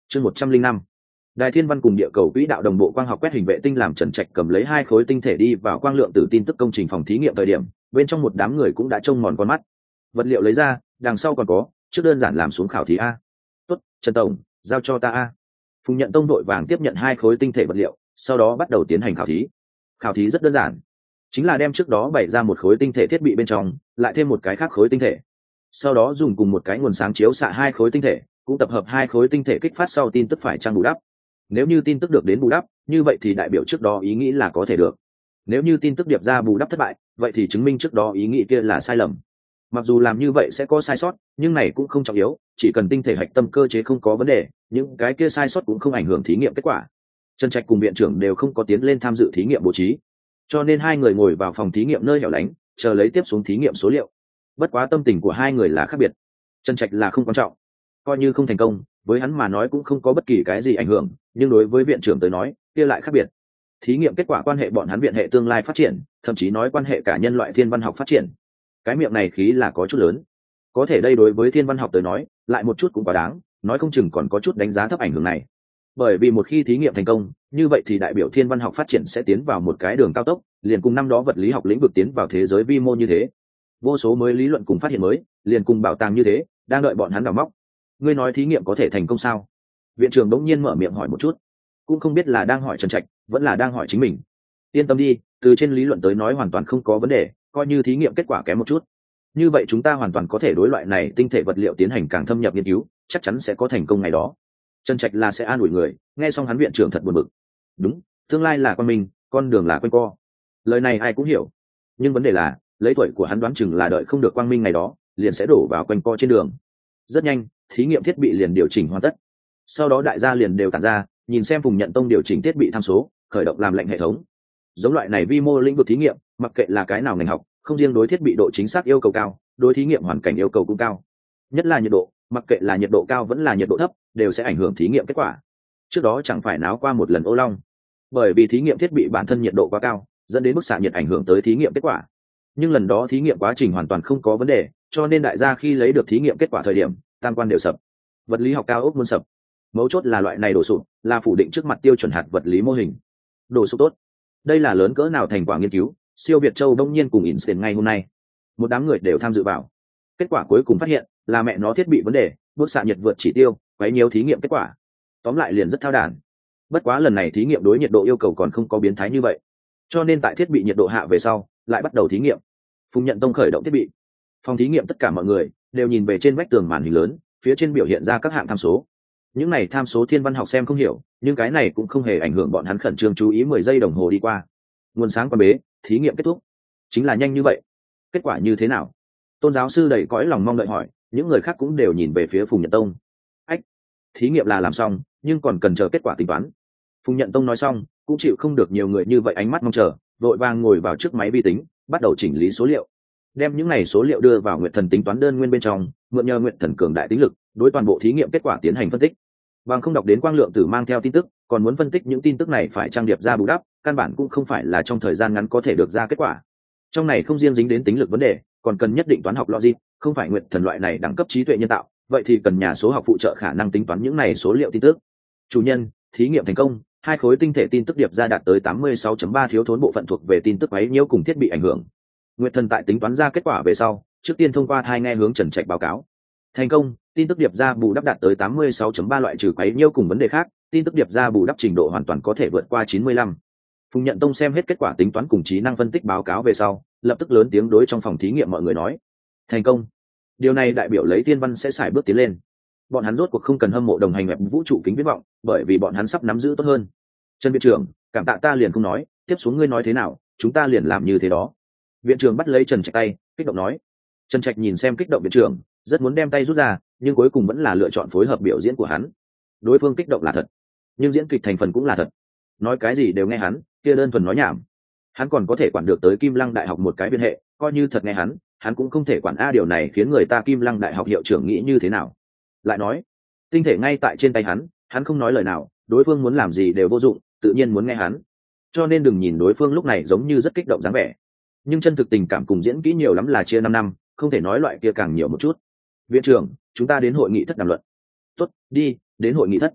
Chương 105. Đài Thiên Văn cùng địa cầu quỹ đạo đồng bộ quang học quét hình vệ tinh làm Trần Trạch cầm lấy 2 khối tinh thể đi vào quang lượng tử tin tức công trình phòng thí nghiệm thời điểm, bên trong một đám người cũng đã trông mòn con mắt. Vật liệu lấy ra, đằng sau còn có, trước đơn giản làm xuống khảo thí a. Tốt, Trần tổng, giao cho ta a. Phùng Nhận Tông đội vàng tiếp nhận 2 khối tinh thể vật liệu, sau đó bắt đầu tiến hành khảo thí. Khảo thí rất đơn giản, chính là đem trước đó bày ra một khối tinh thể thiết bị bên trong, lại thêm một cái khác khối tinh thể. Sau đó dùng cùng một cái nguồn sáng chiếu xạ 2 khối tinh thể, cũng tập hợp 2 khối tinh thể kích phát sau tin tức phải trang bù đắp. Nếu như tin tức được đến bù đắp, như vậy thì đại biểu trước đó ý nghĩ là có thể được. Nếu như tin tức điệp ra bù đắp thất bại, vậy thì chứng minh trước đó ý nghĩ kia là sai lầm. Mặc dù làm như vậy sẽ có sai sót, nhưng này cũng không trọng yếu, chỉ cần tinh thể hạch tâm cơ chế không có vấn đề, những cái kia sai sót cũng không ảnh hưởng thí nghiệm kết quả. Trần Trạch cùng viện trưởng đều không có tiến lên tham dự thí nghiệm bố trí, cho nên 2 người ngồi vào phòng thí nghiệm nơi hẻo lánh, chờ lấy tiếp xuống thí nghiệm số liệu. Bất quá tâm tình của 2 người là khác biệt. Trần Trạch là không quan trọng, coi như không thành công, với hắn mà nói cũng không có bất kỳ cái gì ảnh hưởng, nhưng đối với viện trưởng tới nói, kia lại khác biệt. Thí nghiệm kết quả quan hệ bọn hắn viện hệ tương lai phát triển, thậm chí nói quan hệ cả nhân loại thiên văn học phát triển. Cái miệng này khí là có chút lớn, có thể đây đối với thiên văn học tới nói lại một chút cũng quá đáng, nói không chừng còn có chút đánh giá thấp ảnh hưởng này. Bởi vì một khi thí nghiệm thành công, như vậy thì đại biểu thiên văn học phát triển sẽ tiến vào một cái đường cao tốc, liền cùng năm đó vật lý học lĩnh vực tiến vào thế giới vi mô như thế. Vô số mới lý luận cùng phát hiện mới, liền cùng bảo tàng như thế, đang đợi bọn hắn đào móc. Ngươi nói thí nghiệm có thể thành công sao? Viện trưởng đống nhiên mở miệng hỏi một chút, cũng không biết là đang hỏi Trần Trạch vẫn là đang hỏi chính mình. Yên tâm đi, từ trên lý luận tới nói hoàn toàn không có vấn đề, coi như thí nghiệm kết quả kém một chút, như vậy chúng ta hoàn toàn có thể đối loại này tinh thể vật liệu tiến hành càng thâm nhập nghiên cứu, chắc chắn sẽ có thành công ngày đó. Trần Trạch là sẽ an ủi người, nghe xong hắn viện trưởng thật buồn bực. Đúng, tương lai là con mình, con đường là quanh co. Lời này ai cũng hiểu, nhưng vấn đề là lấy tuổi của hắn đoán chừng là đợi không được quang minh ngày đó, liền sẽ đổ vào quanh co trên đường. Rất nhanh, thí nghiệm thiết bị liền điều chỉnh hoàn tất. Sau đó đại gia liền đều tản ra, nhìn xem Phùng Nhận Tông điều chỉnh thiết bị tham số, khởi động làm lệnh hệ thống. Giống loại này vi mô lĩnh vực thí nghiệm, mặc kệ là cái nào ngành học, không riêng đối thiết bị độ chính xác yêu cầu cao, đối thí nghiệm hoàn cảnh yêu cầu cũng cao. Nhất là nhiệt độ, mặc kệ là nhiệt độ cao vẫn là nhiệt độ thấp, đều sẽ ảnh hưởng thí nghiệm kết quả. Trước đó chẳng phải náo qua một lần ô long, bởi vì thí nghiệm thiết bị bản thân nhiệt độ quá cao, dẫn đến bức xạ nhiệt ảnh hưởng tới thí nghiệm kết quả. Nhưng lần đó thí nghiệm quá trình hoàn toàn không có vấn đề, cho nên đại gia khi lấy được thí nghiệm kết quả thời điểm, tam quan đều sập. Vật lý học cao ốc muốn sập. Mấu chốt là loại này đổ sụp, là phủ định trước mặt tiêu chuẩn hạt vật lý mô hình. Đổ sụp tốt. Đây là lớn cỡ nào thành quả nghiên cứu, siêu Việt Châu đông nhiên cùng Einstein ngay hôm nay. Một đám người đều tham dự vào. Kết quả cuối cùng phát hiện là mẹ nó thiết bị vấn đề, bức xạ nhiệt vượt chỉ tiêu, quấy nhiều thí nghiệm kết quả. Tóm lại liền rất thao đản. Bất quá lần này thí nghiệm đối nhiệt độ yêu cầu còn không có biến thái như vậy, cho nên tại thiết bị nhiệt độ hạ về sau, lại bắt đầu thí nghiệm. Phùng Nhận Tông khởi động thiết bị. Phòng thí nghiệm tất cả mọi người đều nhìn về trên vách tường màn hình lớn, phía trên biểu hiện ra các hạng tham số. Những này tham số thiên văn học xem không hiểu, nhưng cái này cũng không hề ảnh hưởng bọn hắn khẩn trương chú ý. 10 giây đồng hồ đi qua, nguồn sáng quan bế, thí nghiệm kết thúc. Chính là nhanh như vậy. Kết quả như thế nào? Tôn giáo sư đầy cõi lòng mong đợi hỏi, những người khác cũng đều nhìn về phía Phùng Nhận Tông. Ách, thí nghiệm là làm xong, nhưng còn cần chờ kết quả tính toán. Phùng Nhận Tông nói xong, cũng chịu không được nhiều người như vậy ánh mắt mong chờ, vội vàng ngồi vào trước máy vi tính, bắt đầu chỉnh lý số liệu. Đem những này số liệu đưa vào Nguyệt Thần tính toán đơn nguyên bên trong, mượn nhờ Nguyệt Thần cường đại tính lực, đối toàn bộ thí nghiệm kết quả tiến hành phân tích. Bằng không đọc đến quang lượng tử mang theo tin tức, còn muốn phân tích những tin tức này phải trang điệp ra bù đắp, căn bản cũng không phải là trong thời gian ngắn có thể được ra kết quả. Trong này không riêng dính đến tính lực vấn đề, còn cần nhất định toán học logic, không phải Nguyệt Thần loại này đẳng cấp trí tuệ nhân tạo, vậy thì cần nhà số học phụ trợ khả năng tính toán những này số liệu tin tức. Chủ nhân, thí nghiệm thành công, 2 khối tinh thể tin tức điệp ra đạt tới 86.3 thiếu thốn bộ phận thuộc về tin tức quấy nhiễu cùng thiết bị ảnh hưởng. Nguyệt Thần tại tính toán ra kết quả về sau, trước tiên thông qua thai nghe hướng Trần Trạch báo cáo. Thành công, tin tức điệp ra bù đắp đạt tới 86.3 loại trừ quấy nhiễu cùng vấn đề khác, tin tức điệp ra bù đắp trình độ hoàn toàn có thể vượt qua 95. Phùng Nhận Tông xem hết kết quả tính toán cùng trí năng phân tích báo cáo về sau, lập tức lớn tiếng đối trong phòng thí nghiệm mọi người nói: thành công. Điều này đại biểu lấy thiên văn sẽ xài bước tiến lên. Bọn hắn rốt cuộc không cần hâm mộ đồng hành web vũ trụ kính viễn vọng, bởi vì bọn hắn sắp nắm giữ tốt hơn. Trần viện trưởng, cảm tạ ta liền không nói, tiếp xuống ngươi nói thế nào, chúng ta liền làm như thế đó. Viện trưởng bắt lấy Trần Trạch tay, kích động nói. Trần Trạch nhìn xem kích động viện trưởng, rất muốn đem tay rút ra, nhưng cuối cùng vẫn là lựa chọn phối hợp biểu diễn của hắn. Đối phương kích động là thật, nhưng diễn kịch thành phần cũng là thật. Nói cái gì đều nghe hắn, kia đơn thuần nói nhảm. Hắn còn có thể quản được tới Kim Lăng Đại học một cái biên hệ, coi như thật nghe hắn cũng không thể quản. Điều này khiến người ta Kim Lăng Đại học hiệu trưởng nghĩ như thế nào? Lại nói, tinh thể ngay tại trên tay hắn không nói lời nào, đối phương muốn làm gì đều vô dụng, tự nhiên muốn nghe hắn. Cho nên đừng nhìn đối phương lúc này giống như rất kích động dáng vẻ, nhưng chân thực tình cảm cùng diễn kỹ nhiều lắm là chia 5 năm, không thể nói loại kia càng nhiều một chút. Viện trưởng, chúng ta đến hội nghị thất đàm luận. Tốt, đi, đến hội nghị thất.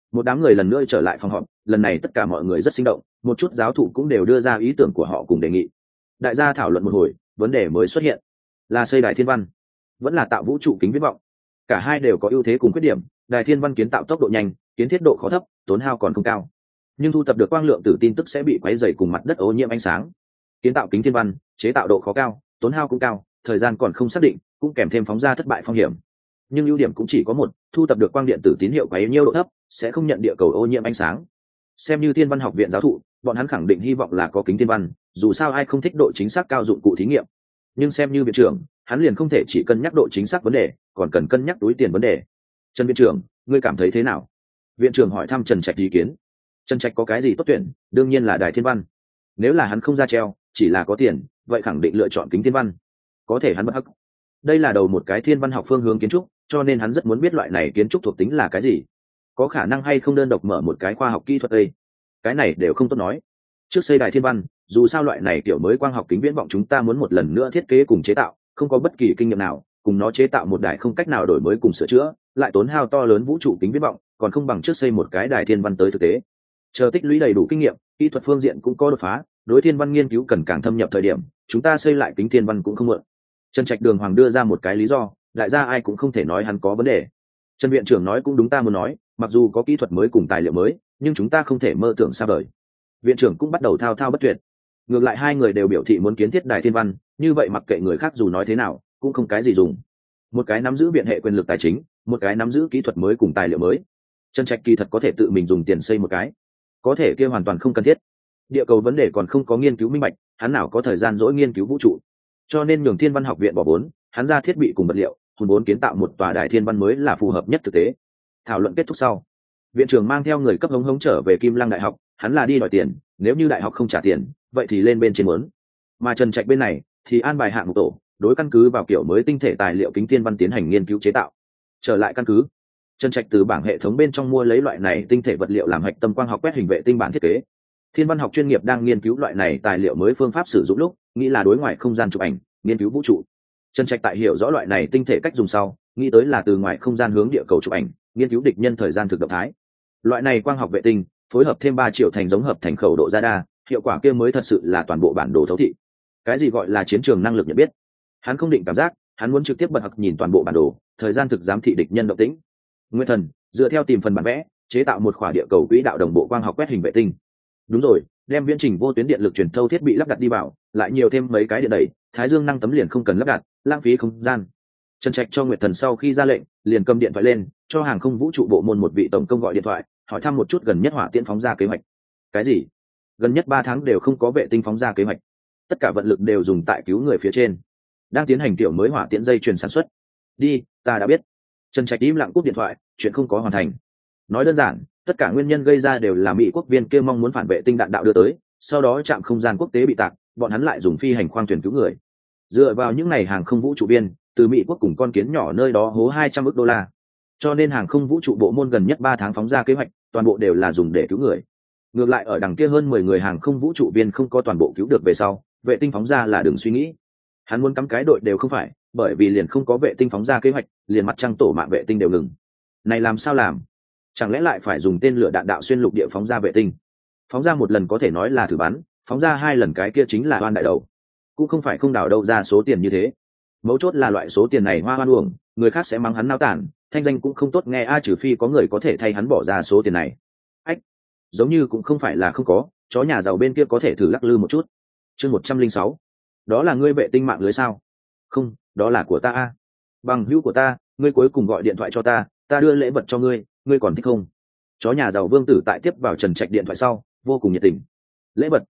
Một đám người lần nữa trở lại phòng họp, lần này tất cả mọi người rất sinh động, một chút giáo thụ cũng đều đưa ra ý tưởng của họ cùng đề nghị. Đại gia thảo luận một hồi, vấn đề mới xuất hiện, là xây đài thiên văn vẫn là tạo vũ trụ kính viễn vọng. Cả hai đều có ưu thế cùng khuyết điểm. Đài thiên văn kiến tạo tốc độ nhanh, kiến thiết độ khó thấp, tốn hao còn không cao, nhưng thu thập được quang lượng từ tin tức sẽ bị quấy rầy cùng mặt đất ô nhiễm ánh sáng. Kiến tạo kính thiên văn, chế tạo độ khó cao, tốn hao cũng cao, thời gian còn không xác định, cũng kèm thêm phóng ra thất bại phong hiểm. Nhưng ưu điểm cũng chỉ có một, thu thập được quang điện tử tín hiệu quá nhiêu độ thấp, sẽ không nhận địa cầu ô nhiễm ánh sáng. Xem như thiên văn học viện giáo thụ, bọn hắn khẳng định hy vọng là có kính thiên văn, dù sao ai không thích độ chính xác cao dụng cụ thí nghiệm. Nhưng xem như viện trưởng, hắn liền không thể chỉ cân nhắc độ chính xác vấn đề, còn cần cân nhắc túi tiền vấn đề. Trần viện trưởng, ngươi cảm thấy thế nào? Viện trưởng hỏi thăm Trần Trạch ý kiến. Trần Trạch có cái gì tốt tuyển? Đương nhiên là đài thiên văn. Nếu là hắn không ra treo, chỉ là có tiền, vậy khẳng định lựa chọn kính thiên văn. Có thể hắn bất hắc. Đây là đầu một cái thiên văn học phương hướng kiến trúc, cho nên hắn rất muốn biết loại này kiến trúc thuộc tính là cái gì. Có khả năng hay không đơn độc mở một cái khoa học kỹ thuật đây? Cái này đều không tốt nói. Trước xây đài thiên văn, dù sao loại này kiểu mới quang học kính viễn vọng chúng ta muốn một lần nữa thiết kế cùng chế tạo, không có bất kỳ kinh nghiệm nào, cùng nó chế tạo một đài không cách nào đổi mới cùng sửa chữa, lại tốn hao to lớn vũ trụ kính viễn vọng, còn không bằng trước xây một cái đài thiên văn tới thực tế. Chờ tích lũy đầy đủ kinh nghiệm, kỹ thuật phương diện cũng có đột phá, đối thiên văn nghiên cứu cần càng thâm nhập thời điểm, chúng ta xây lại kính thiên văn cũng không muộn. Trần Trạch đường hoàng đưa ra một cái lý do, đại gia ai cũng không thể nói hắn có vấn đề. Trần viện trưởng nói cũng đúng, ta muốn nói, mặc dù có kỹ thuật mới cùng tài liệu mới, nhưng chúng ta không thể mơ tưởng xa vời. Viện trưởng cũng bắt đầu thao thao bất tuyệt. Ngược lại hai người đều biểu thị muốn kiến thiết đài thiên văn, như vậy mặc kệ người khác dù nói thế nào, cũng không cái gì dùng. Một cái nắm giữ viện hệ quyền lực tài chính, một cái nắm giữ kỹ thuật mới cùng tài liệu mới. Trần Trạch kỳ thật có thể tự mình dùng tiền xây một cái, có thể kia hoàn toàn không cần thiết. Địa cầu vấn đề còn không có nghiên cứu minh bạch, hắn nào có thời gian dỗi nghiên cứu vũ trụ. Cho nên nhường thiên văn học viện bỏ vốn, hắn ra thiết bị cùng vật liệu, hùn vốn kiến tạo một tòa đài thiên văn mới là phù hợp nhất thực tế. Thảo luận kết thúc sau, viện trưởng mang theo người cấp hống hống trở về Kim Lăng đại học, hắn là đi đòi tiền, nếu như đại học không trả tiền, vậy thì lên bên trên muốn. Mà Trần Trạch bên này thì an bài hạng mục tổ, đối căn cứ vào kiểu mới tinh thể tài liệu kính thiên văn tiến hành nghiên cứu chế tạo. Trở lại căn cứ, Trần Trạch từ bảng hệ thống bên trong mua lấy loại này tinh thể vật liệu làm hạch tâm quang học quét hình vệ tinh bản thiết kế. Thiên văn học chuyên nghiệp đang nghiên cứu loại này tài liệu mới phương pháp sử dụng lúc, nghĩ là đối ngoại không gian chụp ảnh, nghiên cứu vũ trụ. Trần Trạch tại hiểu rõ loại này tinh thể cách dùng sau, nghĩ tới là từ ngoài không gian hướng địa cầu chụp ảnh, nghiên cứu địch nhân thời gian thực động thái. Loại này quang học vệ tinh phối hợp thêm 3 triệu thành giống hợp thành khẩu độ radar, hiệu quả kia mới thật sự là toàn bộ bản đồ thấu thị. Cái gì gọi là chiến trường năng lực nhận biết? Hắn không định cảm giác, hắn muốn trực tiếp bật học nhìn toàn bộ bản đồ, thời gian thực giám thị địch nhân động tĩnh. Nguyên Thần dựa theo tìm phần bản vẽ, chế tạo một khỏa địa cầu quỹ đạo đồng bộ quang học quét hình vệ tinh. Đúng rồi, đem viễn trình vô tuyến điện lực truyền thâu thiết bị lắp đặt đi vào, lại nhiều thêm mấy cái điện đẩy, thái dương năng tấm liền không cần lắp đặt, lãng phí không gian. Trần Trạch cho Nguyệt Thần sau khi ra lệnh, liền cầm điện thoại lên, cho hàng không vũ trụ bộ môn một vị tổng công gọi điện thoại, hỏi thăm một chút gần nhất hỏa tiễn phóng ra kế hoạch. Cái gì? Gần nhất 3 tháng đều không có vệ tinh phóng ra kế hoạch. Tất cả vận lực đều dùng tại cứu người phía trên. Đang tiến hành tiểu mới hỏa tiễn dây chuyền sản xuất. Đi, ta đã biết. Trần Trạch im lặng cúp điện thoại, chuyện không có hoàn thành. Nói đơn giản, tất cả nguyên nhân gây ra đều là Mỹ quốc viên kia mong muốn phản vệ tinh đạn đạo đưa tới, sau đó trạm không gian quốc tế bị tạc, bọn hắn lại dùng phi hành khoang thuyền cứu người. Dựa vào những ngày hàng không vũ trụ viên, từ Mỹ quốc cùng con kiến nhỏ nơi đó hố 200 ức đô la. Cho nên hàng không vũ trụ bộ môn gần nhất 3 tháng phóng ra kế hoạch, toàn bộ đều là dùng để cứu người. Ngược lại ở đằng kia hơn 10 người hàng không vũ trụ viên không có toàn bộ cứu được về sau, vệ tinh phóng ra là đừng suy nghĩ. Hắn muốn cắm cái đội đều không phải, bởi vì liền không có vệ tinh phóng ra kế hoạch, liền mặt trăng tổ mạng vệ tinh đều ngừng. Này làm sao làm? Chẳng lẽ lại phải dùng tên lửa đạn đạo xuyên lục địa phóng ra vệ tinh? Phóng ra một lần có thể nói là thử bắn, phóng ra 2 lần cái kia chính là oan đại đầu. Cũng không phải không đào đâu ra số tiền như thế. Mấu chốt là loại số tiền này hoa hoan uổng, người khác sẽ mắng hắn nao tản, thanh danh cũng không tốt nghe trừ phi có người có thể thay hắn bỏ ra số tiền này. Ách, giống như cũng không phải là không có, chó nhà giàu bên kia có thể thử lắc lư một chút. Chương 106. Đó là ngươi vệ tinh mạng lưới sao? Không, đó là của ta. Bằng hữu của ta, ngươi cuối cùng gọi điện thoại cho ta, ta đưa lễ vật cho ngươi, ngươi còn thích không? Chó nhà giàu Vương Tử tại tiếp vào Trần Trạch điện thoại sau, vô cùng nhiệt tình. Lễ vật?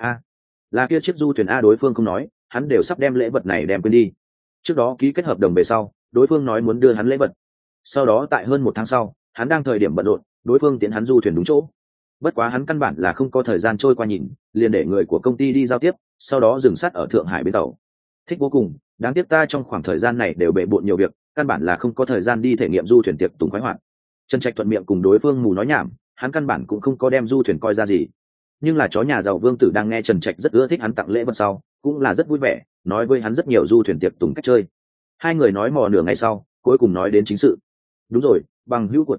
Là kia chiếc du thuyền đối phương không nói, hắn đều sắp đem lễ vật này đem quên đi. Trước đó ký kết hợp đồng về sau, đối phương nói muốn đưa hắn lễ vật. Sau đó tại hơn 1 tháng sau, hắn đang thời điểm bận rộn, đối phương tiến hắn du thuyền đúng chỗ. Bất quá hắn căn bản là không có thời gian trôi qua nhìn, liền để người của công ty đi giao tiếp, sau đó dừng sát ở Thượng Hải bến tàu. Thích vô cùng, đáng tiếc ta trong khoảng thời gian này đều bệ bộn nhiều việc, căn bản là không có thời gian đi thể nghiệm du thuyền tiệc tùng khoái hoạt. Trần Trạch thuận miệng cùng đối phương mù nói nhảm, hắn căn bản cũng không có đem du thuyền coi ra gì. Nhưng là chó nhà giàu Vương Tử đang nghe Trần Trạch rất ưa thích hắn tặng lễ vật sau, cũng là rất vui vẻ, nói với hắn rất nhiều du thuyền tiệc tùng cách chơi. Hai người nói mò nửa ngày sau, cuối cùng nói đến chính sự. Đúng rồi, bằng hữu của ta,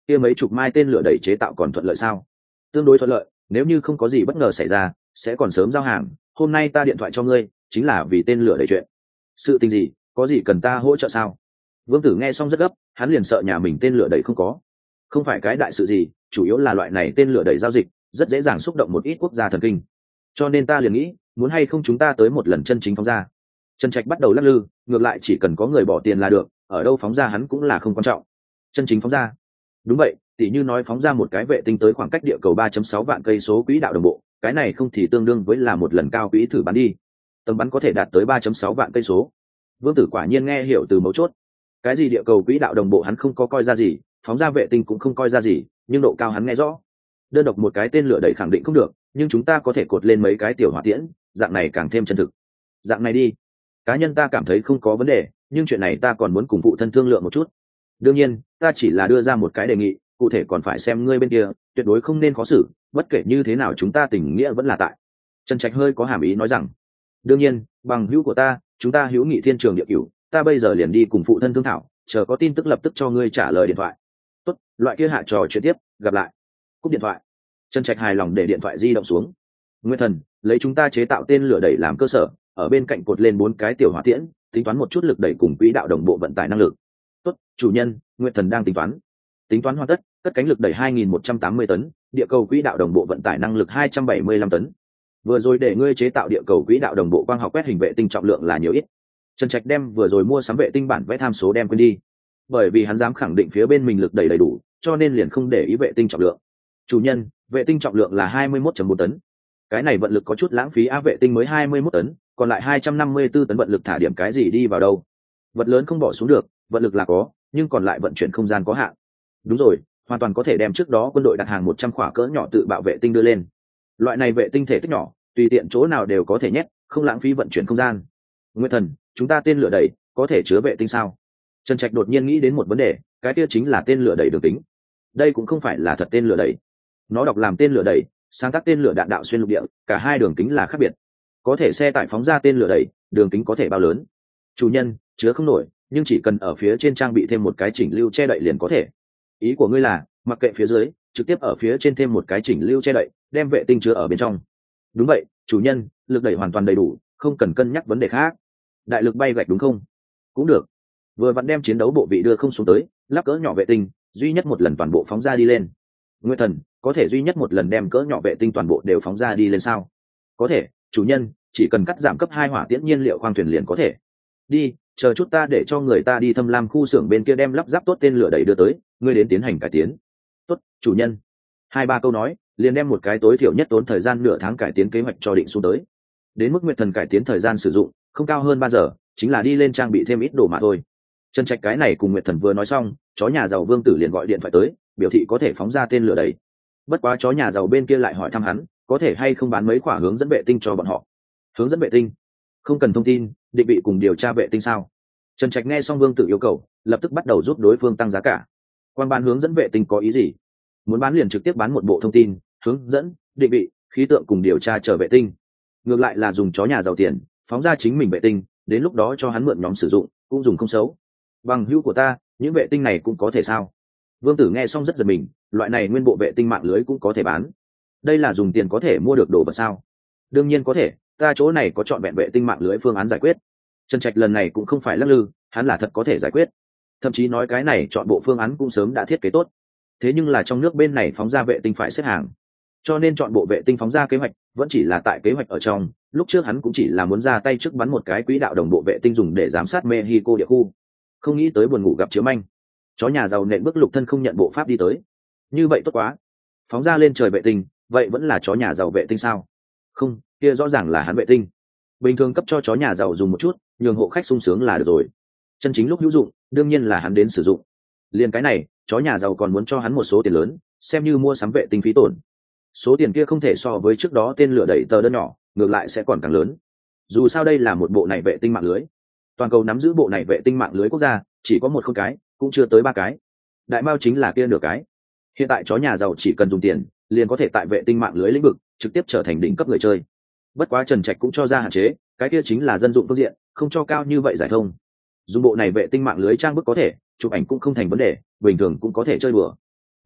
kia mấy chục mai tên lửa đẩy chế tạo còn thuận lợi sao? Tương đối thuận lợi, nếu như không có gì bất ngờ xảy ra sẽ còn sớm giao hàng. Hôm nay ta điện thoại cho ngươi chính là vì tên lửa đẩy chuyện. Sự tình gì? Có gì cần ta hỗ trợ sao? Vương Tử nghe xong rất gấp, hắn liền sợ nhà mình tên lửa đẩy không có. Không phải cái đại sự gì, chủ yếu là loại này tên lửa đẩy giao dịch rất dễ dàng xúc động một ít quốc gia thần kinh, cho nên ta liền nghĩ muốn hay không chúng ta tới một lần chân chính phóng ra. Trần Trạch bắt đầu lắc lư, ngược lại chỉ cần có người bỏ tiền là được, ở đâu phóng ra hắn cũng là không quan trọng. Chân chính phóng ra? Đúng vậy, tỉ như nói phóng ra một cái vệ tinh tới khoảng cách địa cầu 3.6 vạn cây số quỹ đạo đồng bộ, cái này không thì tương đương với là một lần cao quỹ thử bắn đi, tầm bắn có thể đạt tới 3.6 vạn cây số. Vương Tử quả nhiên nghe hiểu từ mấu chốt. Cái gì địa cầu quỹ đạo đồng bộ hắn không có coi ra gì, phóng ra vệ tinh cũng không coi ra gì, nhưng độ cao hắn nghe rõ. Đơn độc một cái tên lửa đẩy khẳng định không được, nhưng chúng ta có thể cột lên mấy cái tiểu hỏa tiễn, dạng này càng thêm chân thực. Dạng này đi, cá nhân ta cảm thấy không có vấn đề, nhưng chuyện này ta còn muốn cùng phụ thân thương lượng một chút. Đương nhiên ta chỉ là đưa ra một cái đề nghị, cụ thể còn phải xem ngươi bên kia, tuyệt đối không nên khó xử, bất kể như thế nào chúng ta tình nghĩa vẫn là tại. Trần Trạch hơi có hàm ý nói rằng, đương nhiên bằng hữu của ta, chúng ta hữu nghị thiên trường địa cửu, ta bây giờ liền đi cùng phụ thân thương thảo, chờ có tin tức lập tức cho ngươi trả lời điện thoại. Tốt, loại kia hạ trò chuyện tiếp, gặp lại. Cúp điện thoại. Trần Trạch hài lòng để điện thoại di động xuống. Nguyên Thần, lấy chúng ta chế tạo tên lửa đẩy làm cơ sở, ở bên cạnh cột lên 4 cái tiểu hỏa tiễn, tính toán một chút lực đẩy cùng quỹ đạo đồng bộ vận tải năng lực. Tốt, chủ nhân, Nguyên Thần đang tính toán. Tính toán hoàn tất, cất cánh lực đẩy 2180 tấn, địa cầu quỹ đạo đồng bộ vận tải năng lực 275 tấn. Vừa rồi để ngươi chế tạo địa cầu quỹ đạo đồng bộ quang học quét hình vệ tinh trọng lượng là nhiều ít. Trần Trạch đem vừa rồi mua sắm vệ tinh bản vẽ tham số đem quên đi, bởi vì hắn dám khẳng định phía bên mình lực đẩy đầy đủ, cho nên liền không để ý vệ tinh trọng lượng. Chủ nhân, vệ tinh trọng lượng là 21.4 tấn. Cái này vận lực có chút lãng phí á, vệ tinh mới 21 tấn, còn lại 254 tấn vận lực thả điểm cái gì đi vào đâu? Vật lớn không bỏ xuống được, vận lực là có, nhưng còn lại vận chuyển không gian có hạn. Đúng rồi, hoàn toàn có thể đem trước đó quân đội đặt hàng 100 khỏa cỡ nhỏ tự bạo vệ tinh đưa lên. Loại này vệ tinh thể tích nhỏ, tùy tiện chỗ nào đều có thể nhét, không lãng phí vận chuyển không gian. Nguyên Thần, chúng ta tên lửa đẩy có thể chứa vệ tinh sao? Trần Trạch đột nhiên nghĩ đến một vấn đề, cái kia chính là tên lửa đẩy đường kính. Đây cũng không phải là thật tên lửa đẩy, nó đọc làm tên lửa đẩy, sáng tác tên lửa đạn đạo xuyên lục địa, cả hai đường kính là khác biệt. Có thể xe tải phóng ra tên lửa đẩy, đường kính có thể bao lớn? Chủ nhân, chứa không nổi, nhưng chỉ cần ở phía trên trang bị thêm một cái chỉnh lưu che đậy liền có thể. Ý của ngươi là mặc kệ phía dưới, trực tiếp ở phía trên thêm một cái chỉnh lưu che đậy, đem vệ tinh chứa ở bên trong? Đúng vậy, chủ nhân, lực đẩy hoàn toàn đầy đủ, không cần cân nhắc vấn đề khác. Đại lực bay gạch đúng không? Cũng được. Vừa vặn đem chiến đấu bộ vị đưa không xuống tới, lắp cỡ nhỏ vệ tinh, duy nhất một lần toàn bộ phóng ra đi lên. Nguyên Thần, có thể duy nhất một lần đem cỡ nhỏ vệ tinh toàn bộ đều phóng ra đi lên sao? Có thể, chủ nhân, chỉ cần cắt giảm cấp 2 hỏa tiễn nhiên liệu khoang thuyền liền có thể. Đi, chờ chút ta để cho người ta đi Thâm Lam khu xưởng bên kia đem lắp ráp tốt tên lửa đẩy đưa tới, ngươi đến tiến hành cải tiến. Tốt, chủ nhân. 2-3 câu nói, liền đem một cái tối thiểu nhất tốn thời gian nửa tháng cải tiến kế hoạch cho định xuống tới. Đến mức Nguyệt Thần cải tiến thời gian sử dụng không cao hơn 3 giờ, chính là đi lên trang bị thêm ít đồ mà thôi. Trần Trạch cái này cùng Nguyệt Thần vừa nói xong, chó nhà giàu Vương Tử liền gọi điện thoại tới, biểu thị có thể phóng ra tên lửa đẩy. Bất quá chó nhà giàu bên kia lại hỏi thăm hắn, có thể hay không bán mấy quả hướng dẫn vệ tinh cho bọn họ. Hướng dẫn vệ tinh? Không cần thông tin, định vị cùng điều tra vệ tinh sao? Trần Trạch nghe xong Vương Tử yêu cầu, lập tức bắt đầu giúp đối phương tăng giá cả. Quan bán hướng dẫn vệ tinh có ý gì? Muốn bán liền trực tiếp bán một bộ thông tin, hướng dẫn, định vị, khí tượng cùng điều tra chờ vệ tinh. Ngược lại là dùng chó nhà giàu tiền, phóng ra chính mình vệ tinh, đến lúc đó cho hắn mượn nhóm sử dụng, cũng dùng không xấu. Bằng hữu của ta, những vệ tinh này cũng có thể sao? Vương Tử nghe xong rất giật mình, loại này nguyên bộ vệ tinh mạng lưới cũng có thể bán. Đây là dùng tiền có thể mua được đồ vật sao? Đương nhiên có thể, ta chỗ này có chọn vẹn vệ tinh mạng lưới phương án giải quyết. Trần Trạch lần này cũng không phải lắc lư, hắn là thật có thể giải quyết. Thậm chí nói cái này chọn bộ phương án cũng sớm đã thiết kế tốt. Thế nhưng là trong nước bên này phóng ra vệ tinh phải xếp hàng, cho nên chọn bộ vệ tinh phóng ra kế hoạch vẫn chỉ là tại kế hoạch ở trong. Lúc trước hắn cũng chỉ là muốn ra tay trước bắn một cái quỹ đạo đồng bộ vệ tinh dùng để giám sát Mexico địa khu, không nghĩ tới buồn ngủ gặp chiếu manh, chó nhà giàu nện bước lục thân không nhận bộ pháp đi tới. Như vậy tốt quá, phóng ra lên trời vệ tinh, vậy vẫn là chó nhà giàu vệ tinh sao? Không, kia rõ ràng là hắn vệ tinh. Bình thường cấp cho chó nhà giàu dùng một chút, nhường hộ khách sung sướng là được rồi. Chân chính lúc hữu dụng, đương nhiên là hắn đến sử dụng. Liên cái này, chó nhà giàu còn muốn cho hắn một số tiền lớn, xem như mua sắm vệ tinh phí tổn. Số tiền kia không thể so với trước đó tên lửa đẩy tờ đơn nhỏ, ngược lại sẽ còn càng lớn. Dù sao đây là một bộ này vệ tinh mạng lưới, toàn cầu nắm giữ bộ này vệ tinh mạng lưới quốc gia chỉ có 1 không cái, cũng chưa tới 3 cái. Đại Mao chính là kia nửa cái. Hiện tại chó nhà giàu chỉ cần dùng tiền, liền có thể tại vệ tinh mạng lưới lĩnh vực trực tiếp trở thành đỉnh cấp người chơi. Bất quá Trần Trạch cũng cho ra hạn chế, cái kia chính là dân dụng phương diện, không cho cao như vậy giải thông. Dùng bộ này vệ tinh mạng lưới trang bức có thể, chụp ảnh cũng không thành vấn đề, bình thường cũng có thể chơi đùa.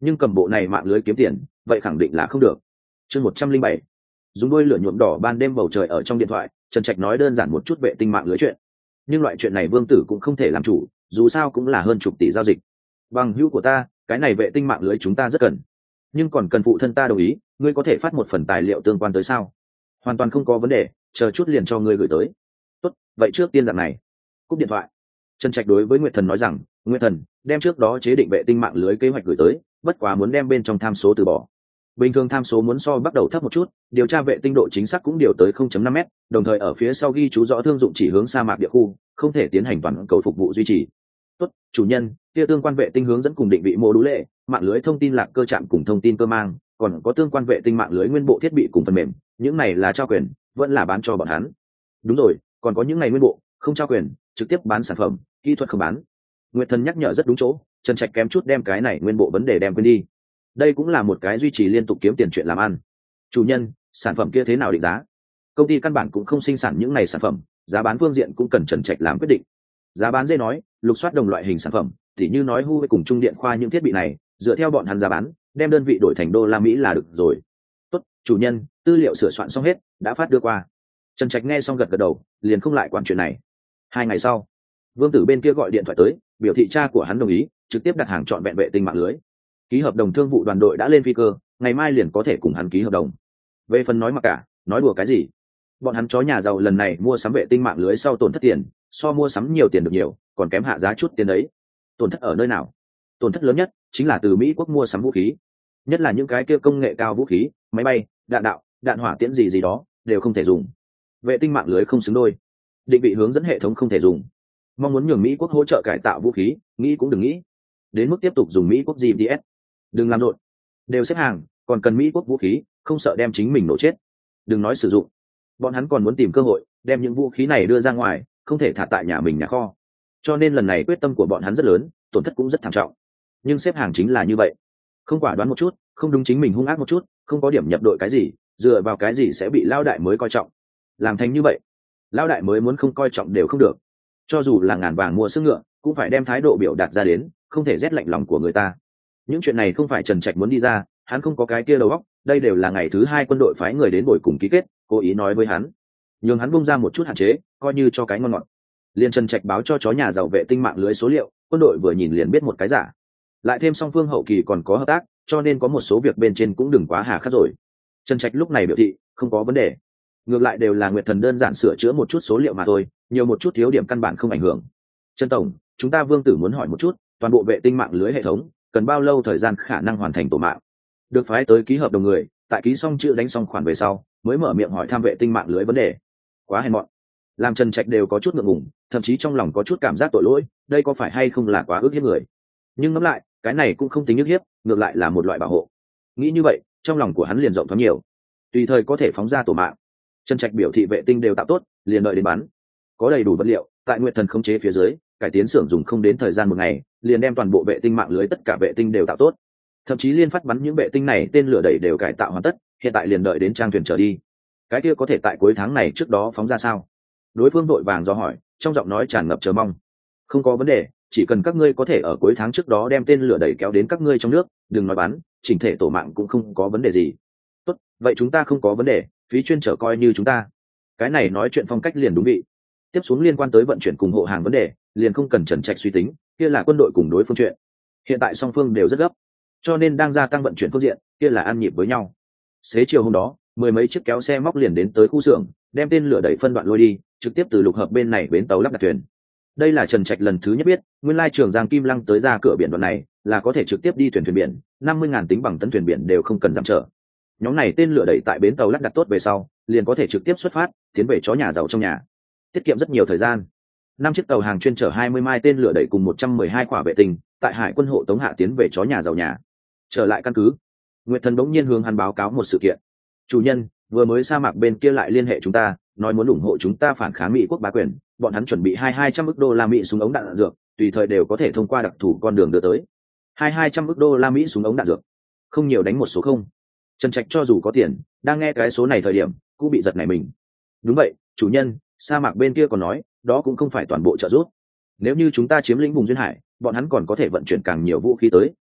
nhưng cầm bộ này mạng lưới kiếm tiền vậy khẳng định là không được. Chương 107, dùng đôi lửa nhuộm đỏ ban đêm bầu trời. Ở trong điện thoại Trần Trạch nói đơn giản một chút vệ tinh mạng lưới chuyện, nhưng loại chuyện này Vương Tử cũng không thể làm chủ, dù sao cũng là hơn chục tỷ giao dịch. Bằng hữu của ta, cái này vệ tinh mạng lưới chúng ta rất cần, nhưng còn cần phụ thân ta đồng ý, ngươi có thể phát một phần tài liệu tương quan tới sao? Hoàn toàn không có vấn đề, chờ chút liền cho ngươi gửi tới. Tốt, vậy trước tiên dạng này. Cúp điện thoại, Trần Trạch đối với Nguyệt Thần nói rằng, Nguyệt Thần, đem trước đó chế định vệ tinh mạng lưới kế hoạch gửi tới, bất quá muốn đem bên trong tham số từ bỏ. Bình thường tham số muốn so bắt đầu thấp một chút, điều tra vệ tinh độ chính xác cũng điều tới 0.5 m, đồng thời ở phía sau ghi chú rõ thương dụng chỉ hướng sa mạc địa khu, không thể tiến hành toàn cầu phục vụ duy trì. Tốt, chủ nhân, kia tương quan vệ tinh hướng dẫn cùng định vị mô đũ lệ, mạng lưới thông tin lạc cơ trạm cùng thông tin cơ mang, còn có tương quan vệ tinh mạng lưới nguyên bộ thiết bị cùng phần mềm, những này là trao quyền, vẫn là bán cho bọn hắn? Đúng rồi, còn có những này nguyên bộ, không trao quyền, trực tiếp bán sản phẩm, kỹ thuật không bán. Nguyệt Thần nhắc nhở rất đúng chỗ, Trần Trạch kém chút đem cái này nguyên bộ vấn đề đem quên đi. Đây cũng là một cái duy trì liên tục kiếm tiền chuyện làm ăn. Chủ nhân, sản phẩm kia thế nào định giá? Công ty căn bản cũng không sinh sản những này sản phẩm, giá bán phương diện cũng cần Trần Trạch làm quyết định. Giá bán dễ nói, lục soát đồng loại hình sản phẩm, tỉ như nói Huawei cùng Trung Điện Khoa những thiết bị này, dựa theo bọn hắn giá bán, đem đơn vị đổi thành đô la Mỹ là được rồi. Tốt, chủ nhân, tư liệu sửa soạn xong hết, đã phát đưa qua. Trần Trạch nghe xong gật gật đầu, liền không lại quản chuyện này. 2 ngày sau, Vương Tử bên kia gọi điện thoại tới, biểu thị cha của hắn đồng ý, trực tiếp đặt hàng chọn vẹn vệ tinh mạng lưới. Ký hợp đồng thương vụ đoàn đội đã lên phi cơ, ngày mai liền có thể cùng hắn ký hợp đồng. Về phần nói mặc cả, nói đùa cái gì? Bọn hắn chó nhà giàu lần này mua sắm vệ tinh mạng lưới sau tổn thất tiền, so mua sắm nhiều tiền được nhiều, còn kém hạ giá chút tiền đấy. Tổn thất ở nơi nào? Tổn thất lớn nhất chính là từ Mỹ quốc mua sắm vũ khí, nhất là những cái kia công nghệ cao vũ khí, máy bay, đạn đạo, đạn hỏa tiễn gì gì đó đều không thể dùng. Vệ tinh mạng lưới không xứng đôi, định vị hướng dẫn hệ thống không thể dùng. Mong muốn nhường Mỹ quốc hỗ trợ cải tạo vũ khí, nghĩ cũng đừng nghĩ. Đến mức tiếp tục dùng Mỹ quốc GPS, đừng làm rộn, đều xếp hàng, còn cần Mỹ quốc vũ khí, không sợ đem chính mình nổ chết. Đừng nói sử dụng, bọn hắn còn muốn tìm cơ hội đem những vũ khí này đưa ra ngoài, không thể thả tại nhà mình nhà kho. Cho nên lần này quyết tâm của bọn hắn rất lớn, tổn thất cũng rất thảm trọng. Nhưng xếp hàng chính là như vậy, không quả đoán một chút, không đúng chính mình hung ác một chút, không có điểm nhập đội cái gì, dựa vào cái gì sẽ bị lao đại mới coi trọng. Làm thành như vậy, lao đại mới muốn không coi trọng đều không được. Cho dù là ngàn vàng mua sức ngựa, cũng phải đem thái độ biểu đạt ra đến, không thể rét lạnh lòng của người ta. Những chuyện này không phải Trần Trạch muốn đi ra, hắn không có cái kia đầu óc, đây đều là ngày thứ 2 quân đội phái người đến bồi cùng ký kết, cố ý nói với hắn, nhường hắn bung ra một chút hạn chế, coi như cho cái ngon ngọt. Liên Trần Trạch báo cho chó nhà giàu vệ tinh mạng lưới số liệu, quân đội vừa nhìn liền biết một cái giả. Lại thêm song phương hậu kỳ còn có hợp tác, cho nên có một số việc bên trên cũng đừng quá hà khắc rồi. Trần Trạch lúc này biểu thị không có vấn đề, ngược lại đều là Nguyệt Thần đơn giản sửa chữa một chút số liệu mà thôi, nhiều một chút thiếu điểm căn bản không ảnh hưởng. Trần tổng, chúng ta Vương Tử muốn hỏi một chút, toàn bộ vệ tinh mạng lưới hệ thống cần bao lâu thời gian khả năng hoàn thành tổ mạng? Được phái tới ký hợp đồng người, tại ký xong chữ đánh xong khoản về sau, mới mở miệng hỏi thăm vệ tinh mạng lưới vấn đề. Quá hèn mọn, làm Trần Trạch đều có chút ngượng ngùng, thậm chí trong lòng có chút cảm giác tội lỗi, đây có phải hay không là quá ức hiếp người? Nhưng ngẫm lại, cái này cũng không tính ức hiếp, ngược lại là một loại bảo hộ. Nghĩ như vậy, trong lòng của hắn liền rộng thoáng nhiều, tùy thời có thể phóng ra tổ mạng. Trần Trạch biểu thị vệ tinh đều tạo tốt, liền đợi đến bắn. Có đầy đủ vật liệu, tại Nguyệt Thần khống chế phía dưới, cải tiến xưởng dùng không đến thời gian 1 ngày, liền đem toàn bộ vệ tinh mạng lưới tất cả vệ tinh đều tạo tốt. Thậm chí liên phát bắn những vệ tinh này tên lửa đẩy đều cải tạo hoàn tất, hiện tại liền đợi đến trang thuyền trở đi. Cái kia có thể tại cuối tháng này trước đó phóng ra sao? Đối phương vội vàng do hỏi, trong giọng nói tràn ngập chờ mong. Không có vấn đề, chỉ cần các ngươi có thể ở cuối tháng trước đó đem tên lửa đẩy kéo đến các ngươi trong nước, đừng nói bắn, chỉnh thể tổ mạng cũng không có vấn đề gì. Tốt, vậy chúng ta không có vấn đề, phí chuyên trở coi như chúng ta. Cái này nói chuyện phong cách liền đúng vị. Tiếp xuống liên quan tới vận chuyển cùng hộ hàng vấn đề, liền không cần Trần Trạch suy tính, kia là quân đội cùng đối phương chuyện. Hiện tại song phương đều rất gấp, cho nên đang gia tăng vận chuyển phương diện, kia là ăn nhịp với nhau. Xế chiều hôm đó, 10 mấy chiếc kéo xe móc liền đến tới khu xưởng, đem tên lửa đẩy phân đoạn lôi đi, trực tiếp từ lục hợp bên này bến tàu lắp đặt thuyền. Đây là Trần Trạch lần thứ nhất biết, nguyên lai Trường Giang Kim Lăng tới ra cửa biển đoạn này là có thể trực tiếp đi thuyền biển, 50.000 tính bằng tấn thuyền biển đều không cần giảm trở. Nhóm này tên lửa đẩy tại bến tàu lắp đặt tốt về sau, liền có thể trực tiếp xuất phát, tiến về chó nhà giàu trong nhà, tiết kiệm rất nhiều thời gian. 5 chiếc tàu hàng chuyên chở 20 mai tên lửa đẩy cùng 112 quả vệ tinh, tại hải quân hộ tống hạ tiến về chó nhà giàu nhà. Trở lại căn cứ, Nguyệt Thần bỗng nhiên hướng hắn báo cáo một sự kiện. Chủ nhân, vừa mới sa mạc bên kia lại liên hệ chúng ta, nói muốn ủng hộ chúng ta phản kháng Mỹ quốc bá quyền, bọn hắn chuẩn bị 200 ức đô la Mỹ súng ống đạn dược, tùy thời đều có thể thông qua đặc thù con đường đưa tới. 200 ức đô la Mỹ súng ống đạn dược, không nhiều đánh một số không. Trần Trạch cho dù có tiền, đang nghe cái số này thời điểm, cũng bị giật nảy mình. Đúng vậy, chủ nhân, sa mạc bên kia còn nói, đó cũng không phải toàn bộ trợ giúp. Nếu như chúng ta chiếm lĩnh vùng duyên hải, bọn hắn còn có thể vận chuyển càng nhiều vũ khí tới,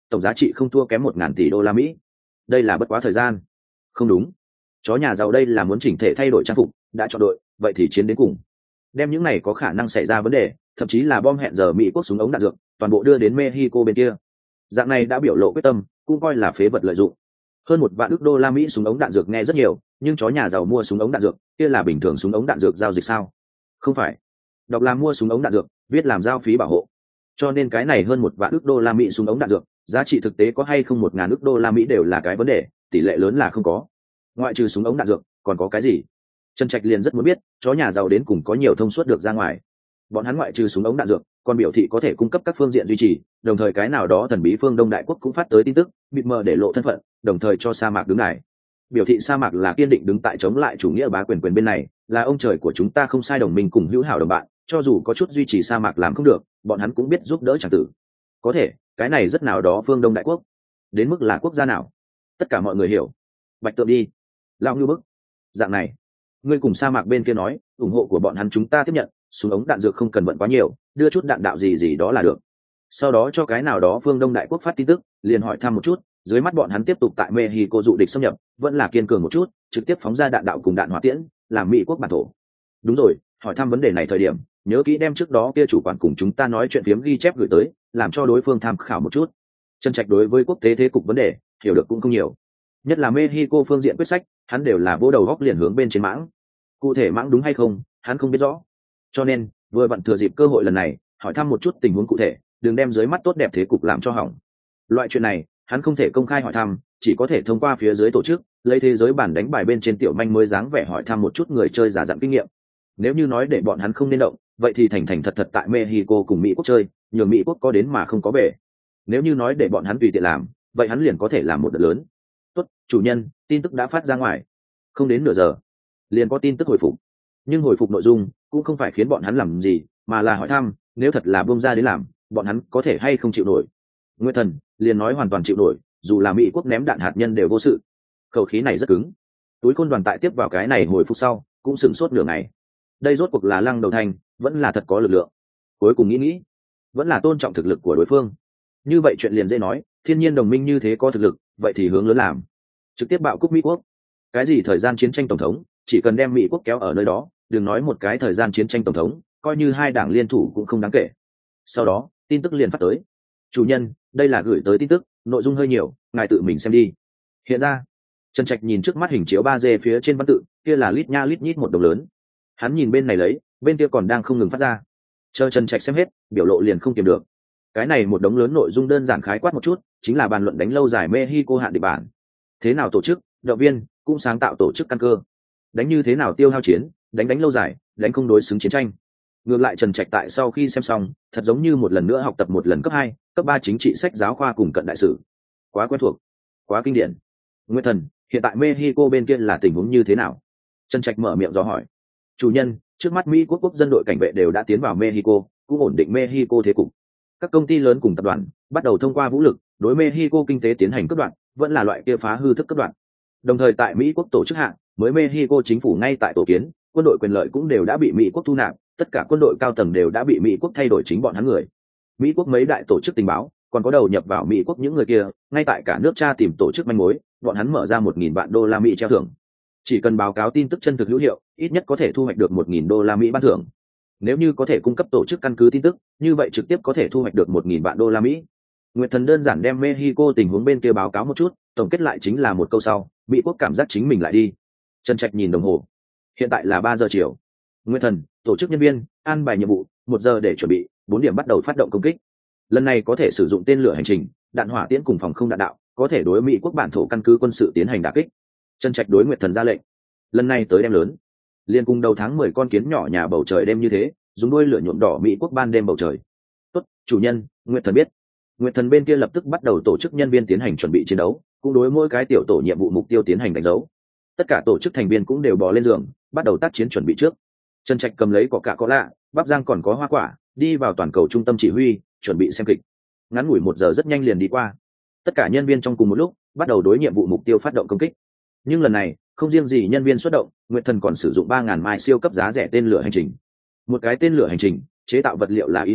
tổng giá trị không thua kém 1.000 tỷ đô la Mỹ. Đây là bất quá thời gian. Không đúng, chó nhà giàu đây là muốn chỉnh thể thay đổi trang phục, đã chọn đội, vậy thì chiến đến cùng. Đem những này có khả năng xảy ra vấn đề, thậm chí là bom hẹn giờ Mỹ quốc súng ống đạn dược, toàn bộ đưa đến Mexico bên kia. Dạng này đã biểu lộ quyết tâm, cũng coi là phế vật lợi dụng. Hơn 1 vạn đô la Mỹ súng ống đạn dược nghe rất nhiều, nhưng chó nhà giàu mua súng ống đạn dược, kia là bình thường súng ống đạn dược giao dịch sao? Không phải. Đọc là mua súng ống đạn dược, viết làm giao phí bảo hộ. Cho nên cái này hơn 1 vạn đô la Mỹ súng ống đạn dược, giá trị thực tế có hay không 1.000 đô la Mỹ đều là cái vấn đề, tỷ lệ lớn là không có. Ngoại trừ súng ống đạn dược, còn có cái gì? Trần Trạch liền rất muốn biết, chó nhà giàu đến cùng có nhiều thông suốt được ra ngoài. Bọn hắn ngoại trừ súng ống đạn dược, còn biểu thị có thể cung cấp các phương diện duy trì, đồng thời cái nào đó thần bí phương Đông Đại Quốc cũng phát tới tin tức, bịt mờ để lộ thân phận, đồng thời cho sa mạc đứng này. Biểu thị sa mạc là kiên định đứng tại chống lại chủ nghĩa bá quyền bên này, là ông trời của chúng ta không sai đồng minh cùng hữu hảo đồng bạn, cho dù có chút duy trì sa mạc làm không được, bọn hắn cũng biết giúp đỡ chẳng tử. Có thể, cái này rất nào đó phương Đông Đại Quốc. Đến mức là quốc gia nào? Tất cả mọi người hiểu. Bạch Tượng đi. Lão Ngưu Bức. Dạng này, ngươi cùng sa mạc bên kia nói, ủng hộ của bọn hắn chúng ta tiếp nhận, súng ống đạn dược không cần vận quá nhiều, đưa chút đạn đạo gì đó là được. Sau đó cho cái nào đó phương Đông Đại Quốc phát tin tức, liền hỏi thăm một chút, dưới mắt bọn hắn tiếp tục tại Mexico dụ địch xâm nhập, vẫn là kiên cường một chút, trực tiếp phóng ra đạn đạo cùng đạn hỏa tiễn, làm Mỹ quốc bản thổ. Đúng rồi, hỏi thăm vấn đề này thời điểm, nhớ kỹ đem trước đó kia chủ quản cùng chúng ta nói chuyện phiếm ghi chép gửi tới, làm cho đối phương tham khảo một chút. Trần Trạch đối với quốc tế thế cục vấn đề hiểu được cũng không nhiều, nhất là Mexico phương diện quyết sách, hắn đều là vỗ đầu góc liền hướng bên trên mãng. Cụ thể mãng đúng hay không, hắn không biết rõ. Cho nên, vừa vặn thừa dịp cơ hội lần này, hỏi thăm một chút tình huống cụ thể, đừng đem dưới mắt tốt đẹp thế cục làm cho hỏng. Loại chuyện này, hắn không thể công khai hỏi thăm, chỉ có thể thông qua phía dưới tổ chức, lấy thế giới bản đánh bài bên trên tiểu manh mới dáng vẻ hỏi thăm một chút người chơi giả dặn kinh nghiệm. Nếu như nói để bọn hắn không nên động, vậy thì thành thành thật thật tại Mexico cùng Mỹ quốc chơi, nhường Mỹ quốc có đến mà không có về. Nếu như nói để bọn hắn tùy tiện làm, vậy hắn liền có thể làm một đợt lớn. Tốt, chủ nhân, tin tức đã phát ra ngoài. Không đến nửa giờ, liền có tin tức hồi phục. Nhưng hồi phục nội dung cũng không phải khiến bọn hắn làm gì, mà là hỏi thăm, nếu thật là buông ra đến làm, bọn hắn có thể hay không chịu nổi. Nguyệt Thần liền nói hoàn toàn chịu nổi, dù là Mỹ quốc ném đạn hạt nhân đều vô sự. Khẩu khí này rất cứng. Túi Côn đoàn tại tiếp vào cái này hồi phục sau, cũng sửng sốt nửa ngày. Đây rốt cuộc là Lăng Đầu Thành, vẫn là thật có lực lượng. Cuối cùng nghĩ, vẫn là tôn trọng thực lực của đối phương. Như vậy chuyện liền dễ nói, thiên nhiên đồng minh như thế có thực lực, vậy thì hướng lớn làm. Trực tiếp bạo cúc Mỹ quốc. Cái gì thời gian chiến tranh tổng thống, chỉ cần đem Mỹ quốc kéo ở nơi đó, đừng nói một cái thời gian chiến tranh tổng thống, coi như hai đảng liên thủ cũng không đáng kể. Sau đó, tin tức liền phát tới. Chủ nhân, đây là gửi tới tin tức, nội dung hơi nhiều, ngài tự mình xem đi. Hiện ra, Trần Trạch nhìn trước mắt hình chiếu 3D phía trên văn tự, kia là lít nha lít nhít một đồng lớn. Hắn nhìn bên này lấy, bên kia còn đang không ngừng phát ra. Chờ Trần Trạch xem hết, biểu lộ liền không kiềm được. Cái này một đống lớn nội dung đơn giản khái quát một chút, chính là bàn luận đánh lâu dài Mexico hạn địa bản. Thế nào tổ chức, động viên, cũng sáng tạo tổ chức căn cơ. Đánh như thế nào tiêu hao chiến, đánh lâu dài, đánh không đối xứng chiến tranh. Ngược lại Trần Trạch tại sau khi xem xong, thật giống như một lần nữa học tập một lần cấp 2, cấp 3 chính trị sách giáo khoa cùng cận đại sử. Quá quen thuộc, quá kinh điển. Nguyệt Thần, hiện tại Mexico bên kia là tình huống như thế nào? Trần Trạch mở miệng dò hỏi. Chủ nhân, trước mắt Mỹ quốc dân đội cảnh vệ đều đã tiến vào Mexico, cũng ổn định Mexico thế cục. Các công ty lớn cùng tập đoàn bắt đầu thông qua vũ lực đối Mexico kinh tế tiến hành cắt đoạn, vẫn là loại kia phá hư thức cắt đoạn. Đồng thời tại Mỹ quốc tổ chức hạng, mới Mexico chính phủ ngay tại tổ kiến, quân đội quyền lợi cũng đều đã bị Mỹ quốc thu nạp, tất cả quân đội cao tầng đều đã bị Mỹ quốc thay đổi chính bọn hắn người. Mỹ quốc mấy đại tổ chức tình báo, còn có đầu nhập vào Mỹ quốc những người kia, ngay tại cả nước tra tìm tổ chức manh mối, bọn hắn mở ra 1.000 vạn đô la Mỹ treo thưởng. Chỉ cần báo cáo tin tức chân thực hữu hiệu, ít nhất có thể thu hoạch được 1.000 đô la Mỹ ban thưởng. Nếu như có thể cung cấp tổ chức căn cứ tin tức, như vậy trực tiếp có thể thu hoạch được 1.000 vạn đô la Mỹ. Nguyệt Thần đơn giản đem Mexico tình huống bên kia báo cáo một chút, tổng kết lại chính là một câu sau, Mỹ quốc cảm giác chính mình lại đi. Trần Trạch nhìn đồng hồ, hiện tại là 3 giờ chiều. Nguyệt Thần, tổ chức nhân viên, an bài nhiệm vụ, 1 giờ để chuẩn bị, 4 điểm bắt đầu phát động công kích. Lần này có thể sử dụng tên lửa hành trình, đạn hỏa tiễn cùng phòng không đạn đạo, có thể đối Mỹ quốc bản thổ căn cứ quân sự tiến hành đả kích. Trần Trạch đối Nguyệt Thần ra lệnh. Lần này tới đêm lớn, liên cùng đầu tháng 10 con kiến nhỏ nhà bầu trời đêm như thế, dùng đuôi lửa nhuộm đỏ Mỹ quốc ban đêm bầu trời. Tốt, chủ nhân, Nguyệt Thần biết. Nguyệt Thần bên kia lập tức bắt đầu tổ chức nhân viên tiến hành chuẩn bị chiến đấu, cũng đối mỗi cái tiểu tổ nhiệm vụ mục tiêu tiến hành đánh dấu. Tất cả tổ chức thành viên cũng đều bò lên giường, bắt đầu tác chiến chuẩn bị trước. Trần Trạch cầm lấy Coca-Cola, bắp rang còn có hoa quả, đi vào toàn cầu trung tâm chỉ huy, chuẩn bị xem kịch. Ngắn ngủi 1 giờ rất nhanh liền đi qua. Tất cả nhân viên trong cùng một lúc, bắt đầu đối nhiệm vụ mục tiêu phát động công kích. Nhưng lần này, không riêng gì nhân viên xuất động, Nguyệt Thần còn sử dụng 3.000 mai siêu cấp giá rẻ tên lửa hành trình. Một cái tên lửa hành trình, chế tạo vật liệu là inox,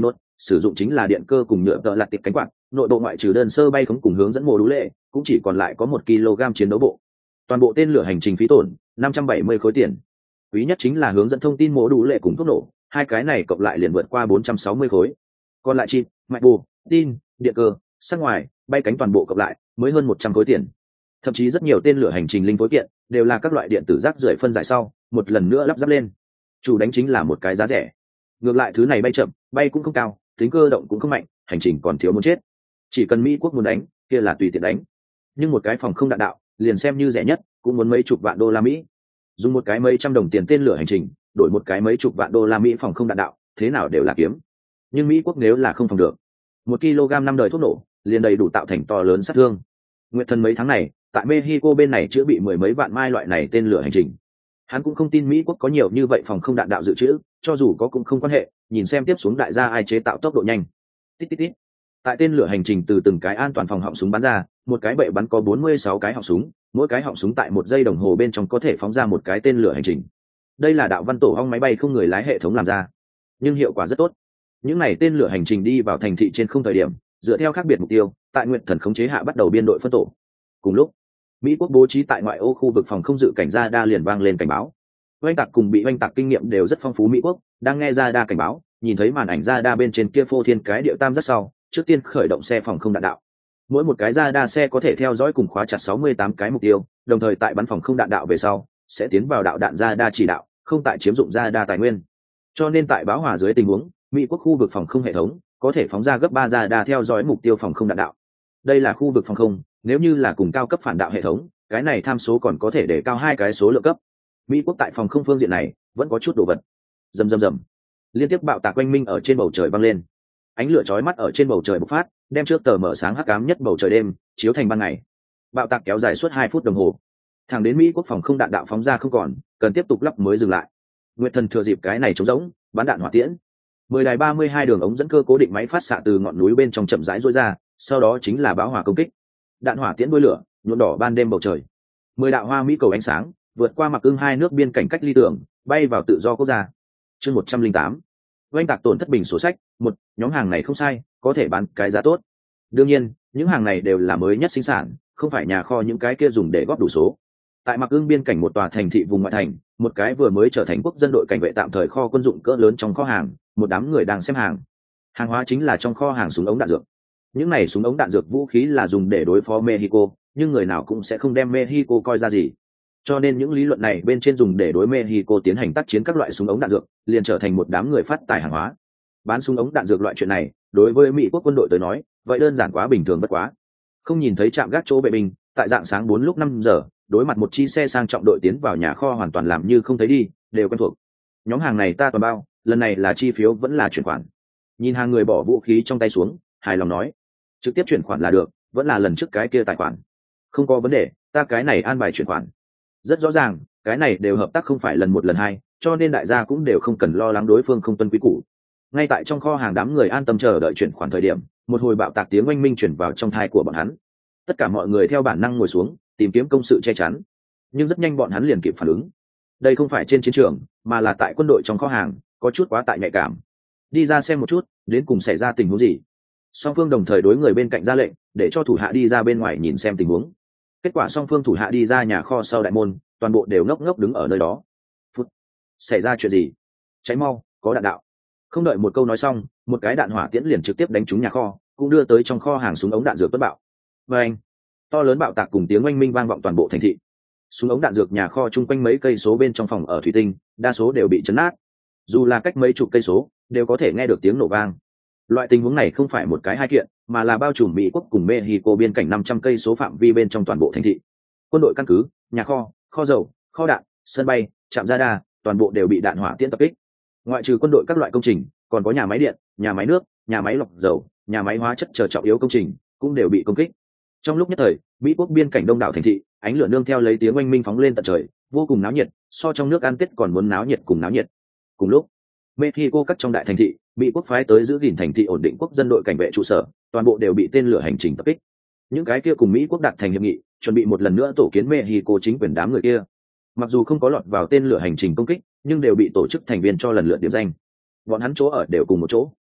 sử dụng chính là điện cơ cùng nhựa tợ lặt tiệp cánh quạt, nội bộ ngoại trừ đơn sơ bay khống cùng hướng dẫn mô đũ lệ cũng chỉ còn lại có 1 kg chiến đấu bộ. Toàn bộ tên lửa hành trình phí tổn 570 khối tiền. Quý nhất chính là hướng dẫn thông tin mô đũ lệ cùng thuốc nổ, hai cái này cộng lại liền vượt qua 460 khối. Còn lại chip, mạch bù, tin, điện cơ, sắc ngoài, bay cánh toàn bộ cộng lại mới hơn 100 khối tiền. Thậm chí rất nhiều tên lửa hành trình linh phối kiện đều là các loại điện tử rác rưởi phân giải sau một lần nữa lắp ráp lên. Chủ đánh chính là một cái giá rẻ. Ngược lại thứ này bay chậm, bay cũng không cao, tính cơ động cũng không mạnh, hành trình còn thiếu muốn chết. Chỉ cần Mỹ quốc muốn đánh, kia là tùy tiện đánh. Nhưng một cái phòng không đạn đạo, liền xem như rẻ nhất, cũng muốn mấy chục vạn đô la Mỹ. Dùng một cái mấy trăm đồng tiền tên lửa hành trình, đổi một cái mấy chục vạn đô la Mỹ phòng không đạn đạo, thế nào đều là kiếm. Nhưng Mỹ quốc nếu là không phòng được, 1 kg năm đời thuốc nổ, liền đầy đủ tạo thành to lớn sát thương. Nguyệt Thần mấy tháng này, tại Mexico bên này chữa bị mười mấy vạn mai loại này tên lửa hành trình. Hắn cũng không tin Mỹ quốc có nhiều như vậy phòng không đạn đạo dự trữ, cho dù có cũng không quan hệ, nhìn xem tiếp xuống đại gia ai chế tạo tốc độ nhanh. Tít tít tít. Tại tên lửa hành trình từ từng cái an toàn phòng họng súng bắn ra, một cái bệ bắn có 46 cái họng súng, mỗi cái họng súng tại 1 giây đồng hồ bên trong có thể phóng ra một cái tên lửa hành trình. Đây là đạo văn tổ ong máy bay không người lái hệ thống làm ra, nhưng hiệu quả rất tốt. Những này tên lửa hành trình đi vào thành thị trên không thời điểm, dựa theo khác biệt mục tiêu, tại Nguyệt Thần khống chế hạ bắt đầu biên đội phân tổ. Cùng lúc, Mỹ quốc bố trí tại ngoại ô khu vực phòng không dự cảnh radar liền vang lên cảnh báo. Oanh tạc cùng bị oanh tạc kinh nghiệm đều rất phong phú. Mỹ quốc đang nghe radar cảnh báo, nhìn thấy màn ảnh radar bên trên kia phô thiên cái điệu tam rất sau, trước tiên khởi động xe phòng không đạn đạo. Mỗi một cái radar xe có thể theo dõi cùng khóa chặt 68 cái mục tiêu, đồng thời tại bắn phòng không đạn đạo về sau, sẽ tiến vào đạo đạn radar chỉ đạo, không tại chiếm dụng radar tài nguyên. Cho nên tại bão hòa dưới tình huống, Mỹ quốc khu vực phòng không hệ thống có thể phóng ra gấp 3 radar theo dõi mục tiêu phòng không đạn đạo. Đây là khu vực phòng không, nếu như là cùng cao cấp phản đạo hệ thống, cái này tham số còn có thể để cao 2 cái số lượng cấp. Mỹ quốc tại phòng không phương diện này vẫn có chút đồ vật. Rầm rầm rầm, liên tiếp bạo tạc quanh minh ở trên bầu trời vang lên. Ánh lửa chói mắt ở trên bầu trời bộc phát, đem trước tờ mở sáng hắc ám nhất bầu trời đêm chiếu thành ban ngày. Bạo tạc kéo dài suốt 2 phút đồng hồ, thẳng đến Mỹ quốc phòng không đạn đạo phóng ra không còn, cần tiếp tục lắp mới dừng lại. Nguyệt Thần thừa dịp cái này trống rỗng, bắn đạn hỏa tiễn. 10 đài 32 đường ống dẫn cơ cố định máy phát xạ từ ngọn núi bên trong chậm rãi rũa ra, sau đó chính là bão hỏa công kích. Đạn hỏa tiễn đuôi lửa, nhuộm đỏ ban đêm bầu trời. 10 đạo hoa mỹ cầu ánh sáng vượt qua mặc ưng 2 nước biên cảnh cách ly tưởng, bay vào tự do quốc gia. Chương 108. Oanh tạc tổn thất bình sổ sách, một nhóm hàng này không sai, có thể bán cái giá tốt. Đương nhiên, những hàng này đều là mới nhất sinh sản, không phải nhà kho những cái kia dùng để góp đủ số. Tại mặc ưng biên cảnh một tòa thành thị vùng ngoại thành, một cái vừa mới trở thành quốc dân đội cảnh vệ tạm thời kho quân dụng cỡ lớn trong kho hàng, một đám người đang xem hàng. Hàng hóa chính là trong kho hàng súng ống đạn dược. Những này súng ống đạn dược vũ khí là dùng để đối phó Mexico, nhưng người nào cũng sẽ không đem Mexico coi ra gì. Cho nên những lý luận này bên trên dùng để đối Mexico tiến hành tác chiến các loại súng ống đạn dược, liền trở thành một đám người phát tài hàng hóa. Bán súng ống đạn dược loại chuyện này, đối với Mỹ quốc quân đội tới nói, vậy đơn giản quá bình thường bất quá. Không nhìn thấy trạm gác chỗ vệ binh, tại dạng sáng 4 lúc 5 giờ, đối mặt một chi xe sang trọng đội tiến vào nhà kho hoàn toàn làm như không thấy đi, đều quen thuộc. Nhóm hàng này ta toàn bao, lần này là chi phiếu vẫn là chuyển khoản. Nhìn hàng người bỏ vũ khí trong tay xuống, hài lòng nói, trực tiếp chuyển khoản là được, vẫn là lần trước cái kia tài khoản. Không có vấn đề, ta cái này an bài chuyển khoản. Rất rõ ràng, cái này đều hợp tác không phải lần 1 lần 2, cho nên đại gia cũng đều không cần lo lắng đối phương không tuân quy củ. Ngay tại trong kho hàng đám người an tâm chờ đợi chuyển khoản thời điểm, một hồi bạo tạc tiếng oanh minh chuyển vào trong thai của bọn hắn. Tất cả mọi người theo bản năng ngồi xuống, tìm kiếm công sự che chắn. Nhưng rất nhanh bọn hắn liền kịp phản ứng. Đây không phải trên chiến trường, mà là tại quân đội trong kho hàng, có chút quá tại nhạy cảm. Đi ra xem một chút, đến cùng xảy ra tình huống gì. Song phương đồng thời đối người bên cạnh ra lệnh, để cho thủ hạ đi ra bên ngoài nhìn xem tình huống. Kết quả song phương thủ hạ đi ra nhà kho sau đại môn, toàn bộ đều ngốc ngốc đứng ở nơi đó. Phút, xảy ra chuyện gì? Cháy mau, có đạn đạo. Không đợi một câu nói xong, một cái đạn hỏa tiễn liền trực tiếp đánh trúng nhà kho, cũng đưa tới trong kho hàng súng ống đạn dược bất bạo. Và anh, to lớn bạo tạc cùng tiếng oanh minh vang vọng toàn bộ thành thị. Súng ống đạn dược nhà kho chung quanh mấy cây số bên trong phòng ở thủy tinh, đa số đều bị chấn nát. Dù là cách mấy chục cây số, đều có thể nghe được tiếng nổ vang. Loại tình huống này không phải một cái hai kiện, mà là bao trùm Mỹ quốc cùng Mexico biên cảnh 500 cây số phạm vi bên trong toàn bộ thành thị. Quân đội căn cứ, nhà kho, kho dầu, kho đạn, sân bay, trạm radar, toàn bộ đều bị đạn hỏa tiễn tập kích. Ngoại trừ quân đội các loại công trình, còn có nhà máy điện, nhà máy nước, nhà máy lọc dầu, nhà máy hóa chất chờ trọng yếu công trình cũng đều bị công kích. Trong lúc nhất thời, Mỹ quốc biên cảnh đông đảo thành thị, ánh lửa nương theo lấy tiếng oanh minh phóng lên tận trời, vô cùng náo nhiệt, so trong nước ăn Tết còn muốn náo nhiệt cùng náo nhiệt. Cùng lúc, Mexico các trong đại thành thị, Mỹ quốc phái tới giữ gìn thành thị ổn định quốc dân đội cảnh vệ trụ sở, toàn bộ đều bị tên lửa hành trình tập kích. Những cái kia cùng Mỹ quốc đạt thành hiệp nghị, chuẩn bị một lần nữa tổ kiến Mexico chính quyền đám người kia. Mặc dù không có lọt vào tên lửa hành trình công kích, nhưng đều bị tổ chức thành viên cho lần lượt điểm danh. Bọn hắn chỗ ở đều cùng một chỗ.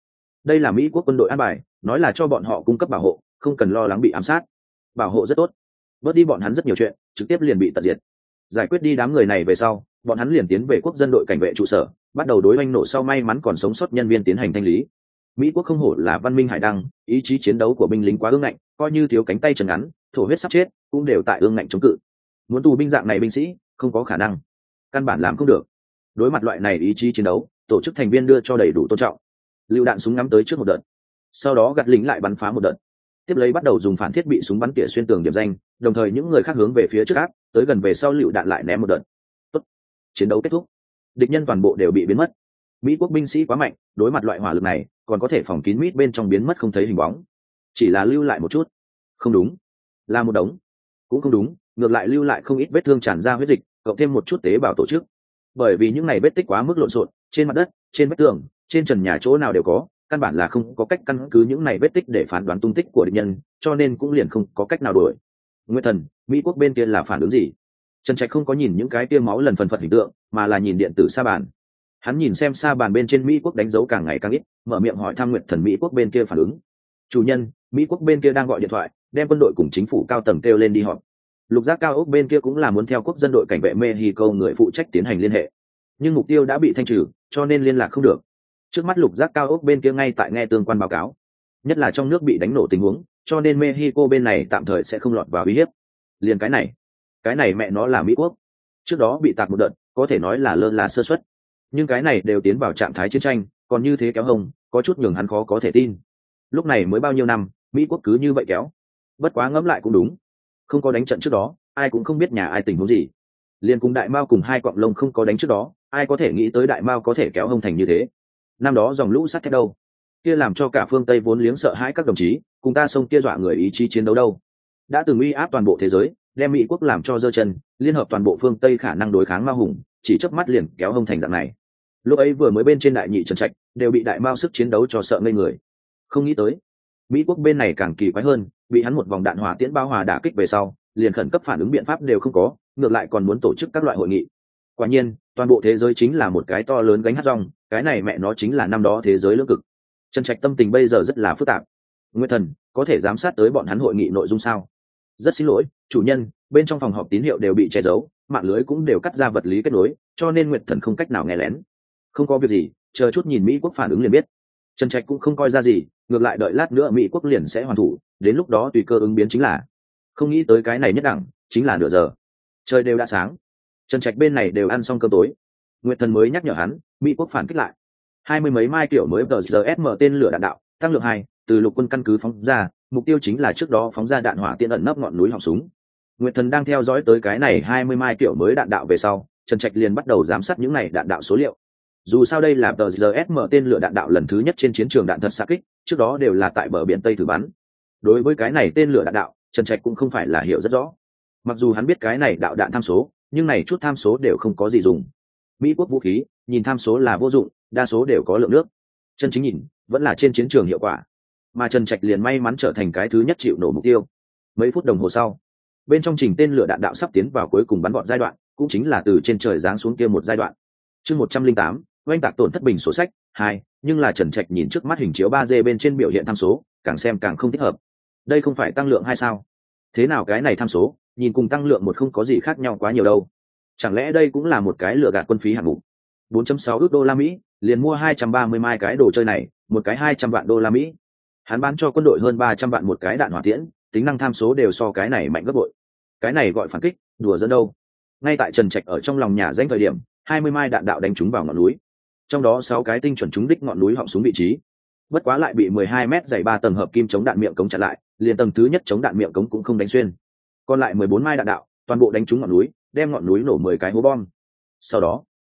đây là Mỹ quốc quân đội an bài, nói là cho bọn họ cung cấp bảo hộ, không cần lo lắng bị ám sát. Bảo hộ rất tốt, bớt đi bọn hắn rất nhiều chuyện, trực tiếp liền bị tận diệt. Giải quyết đi đám người này về sau, bọn hắn liền tiến về quốc dân đội cảnh vệ trụ sở, bắt đầu đối oanh nổ sau may mắn còn sống sót nhân viên tiến hành thanh lý. Mỹ quốc không hổ là văn minh hải đăng, ý chí chiến đấu của binh lính quá ương ngạnh, coi như thiếu cánh tay chân ngắn, thổ huyết sắp chết, cũng đều tại ương ngạnh chống cự. Muốn tù binh dạng này binh sĩ, không có khả năng, căn bản làm không được. Đối mặt loại này ý chí chiến đấu, tổ chức thành viên đưa cho đầy đủ tôn trọng. Lựu đạn súng ngắm tới trước một đợt, sau đó gạt lính lại bắn phá một đợt, tiếp lấy bắt đầu dùng phản thiết bị súng bắn tỉa xuyên tường điểm danh, đồng thời những người khác hướng về phía trước áp, tới gần về sau lựu đạn lại ném một đợt. Tốt, chiến đấu kết thúc, địch nhân toàn bộ đều bị biến mất. Mỹ quốc binh sĩ quá mạnh, đối mặt loại hỏa lực này còn có thể phòng kín mít bên trong biến mất không thấy hình bóng, chỉ là lưu lại một chút. Không đúng, là một đống. Cũng không đúng, ngược lại lưu lại không ít vết thương tràn ra huyết dịch, cộng thêm một chút tế bào tổ chức. Bởi vì những này vết tích quá mức lộn xộn, trên mặt đất, trên vách tường, trên trần nhà chỗ nào đều có, căn bản là không có cách căn cứ những này vết tích để phán đoán tung tích của địch nhân, cho nên cũng liền không có cách nào đuổi. Nguyên Thần, Mỹ quốc bên kia là phản ứng gì? Trần Trạch không có nhìn những cái kia máu lần phần phật hình tượng, mà là nhìn điện tử sa bàn. Hắn nhìn xem sa bàn bên trên Mỹ quốc đánh dấu càng ngày càng ít, mở miệng hỏi thăm Nguyệt Thần Mỹ quốc bên kia phản ứng. Chủ nhân, Mỹ quốc bên kia đang gọi điện thoại, đem quân đội cùng chính phủ cao tầng kêu lên đi họp. Lục giác cao ốc bên kia cũng là muốn theo quốc dân đội cảnh vệ Mexico người phụ trách tiến hành liên hệ, nhưng mục tiêu đã bị thanh trừ, cho nên liên lạc không được. Trước mắt lục giác cao ốc bên kia ngay tại nghe tương quan báo cáo, nhất là trong nước bị đánh nổ tình huống, cho nên Mexico bên này tạm thời sẽ không lọt vào uy hiếp. Liền cái này mẹ nó là Mỹ quốc. Trước đó bị tạc một đợt, có thể nói là lơ là sơ suất, nhưng cái này đều tiến vào trạng thái chiến tranh, còn như thế kéo hông, có chút nhường hắn khó có thể tin. Lúc này mới bao nhiêu năm, Mỹ quốc cứ như vậy kéo. Bất quá ngẫm lại cũng đúng, không có đánh trận trước đó, ai cũng không biết nhà ai tình huống gì. Liên cùng Đại Mao cùng hai quặng lông không có đánh trước đó, ai có thể nghĩ tới Đại Mao có thể kéo hông thành như thế. Năm đó dòng lũ sắt thép đâu, kia làm cho cả phương Tây vốn liếng sợ hãi các đồng chí, cùng ta xông kia dọa người ý chí chiến đấu đâu. Đã từng uy áp toàn bộ thế giới, đem Mỹ quốc làm cho giơ chân, liên hợp toàn bộ phương Tây khả năng đối kháng Mao hùng, chỉ chớp mắt liền kéo hông thành dạng này. Lúc ấy vừa mới bên trên đại nhị Trần Trạch, đều bị Đại Mao sức chiến đấu cho sợ ngây người. Không nghĩ tới, Mỹ quốc bên này càng kỳ quái hơn, bị hắn một vòng đạn hỏa tiễn bao hòa đả kích về sau, liền khẩn cấp phản ứng biện pháp đều không có, ngược lại còn muốn tổ chức các loại hội nghị. Quả nhiên, toàn bộ thế giới chính là một cái to lớn gánh hát rong, cái này mẹ nó chính là năm đó thế giới lưỡng cực. Trần Trạch tâm tình bây giờ rất là phức tạp. Nguyệt Thần, có thể giám sát tới bọn hắn hội nghị nội dung sao? Rất xin lỗi, chủ nhân, bên trong phòng họp tín hiệu đều bị che giấu, mạng lưới cũng đều cắt ra vật lý kết nối, cho nên Nguyệt Thần không cách nào nghe lén. Không có việc gì, chờ chút nhìn Mỹ quốc phản ứng liền biết. Trần Trạch cũng không coi ra gì, ngược lại đợi lát nữa Mỹ quốc liền sẽ hoàn thủ, đến lúc đó tùy cơ ứng biến chính là. Không nghĩ tới cái này nhất đẳng, chính là nửa giờ. Trời đều đã sáng, Trần Trạch bên này đều ăn xong cơm tối. Nguyệt Thần mới nhắc nhở hắn, Mỹ quốc phản kích lại. 20 mấy mai kiểu mới GSM tên lửa đạn đạo, tăng lượng 2, từ lục quân căn cứ phóng ra, mục tiêu chính là trước đó phóng ra đạn hỏa tiễn ẩn nấp ngọn núi họng súng. Nguyệt Thần đang theo dõi tới cái này 20 mai kiểu mới đạn đạo về sau, Trần Trạch liền bắt đầu giám sát những này đạn đạo số liệu. Dù sao đây là GSM tên lửa đạn đạo lần thứ nhất trên chiến trường đạn thật xạ kích, trước đó đều là tại bờ biển Tây thử bắn. Đối với cái này tên lửa đạn đạo, Trần Trạch cũng không phải là hiểu rất rõ. Mặc dù hắn biết cái này đạo đạn tham số, nhưng này chút tham số đều không có gì dùng. Mỹ quốc vũ khí, nhìn tham số là vô dụng, đa số đều có lượng nước. Chân chính nhìn, vẫn là trên chiến trường hiệu quả. Mà Trần Trạch liền may mắn trở thành cái thứ nhất chịu nổ mục tiêu. Mấy phút đồng hồ sau, bên trong trình tên lửa đạn đạo sắp tiến vào cuối cùng bắn gọn giai đoạn, cũng chính là từ trên trời giáng xuống kia một giai đoạn. Chương 108, oanh tạc tổn thất bình sổ sách 2, nhưng là Trần Trạch nhìn trước mắt hình chiếu 3D bên trên biểu hiện tham số, càng xem càng không thích hợp. Đây không phải tăng lượng hay sao? Thế nào cái này tham số, nhìn cùng tăng lượng một không có gì khác nhau quá nhiều đâu. Chẳng lẽ đây cũng là một cái lừa gạt quân phí hạng mục? 4.6 ức đô la Mỹ, liền mua 230 mai cái đồ chơi này, một cái 200 vạn đô la Mỹ. Hắn bán cho quân đội hơn 300 vạn một cái đạn hỏa tiễn, tính năng tham số đều so cái này mạnh gấp bội. Cái này gọi phản kích, đùa giỡn đâu. Ngay tại Trần Trạch ở trong lòng nhà danh thời điểm, 20 mai đạn đạo đánh trúng vào ngọn núi. Trong đó 6 cái tinh chuẩn trúng đích ngọn núi họng súng vị trí. Bất quá lại bị 12 mét dày 3 tầng hợp kim chống đạn miệng cống chặn lại, liền tầng thứ nhất chống đạn miệng cống cũng không đánh xuyên. Còn lại 14 mai đạn đạo, toàn bộ đánh trúng ngọn núi, đem ngọn núi nổ 10 cái hố bom. Sau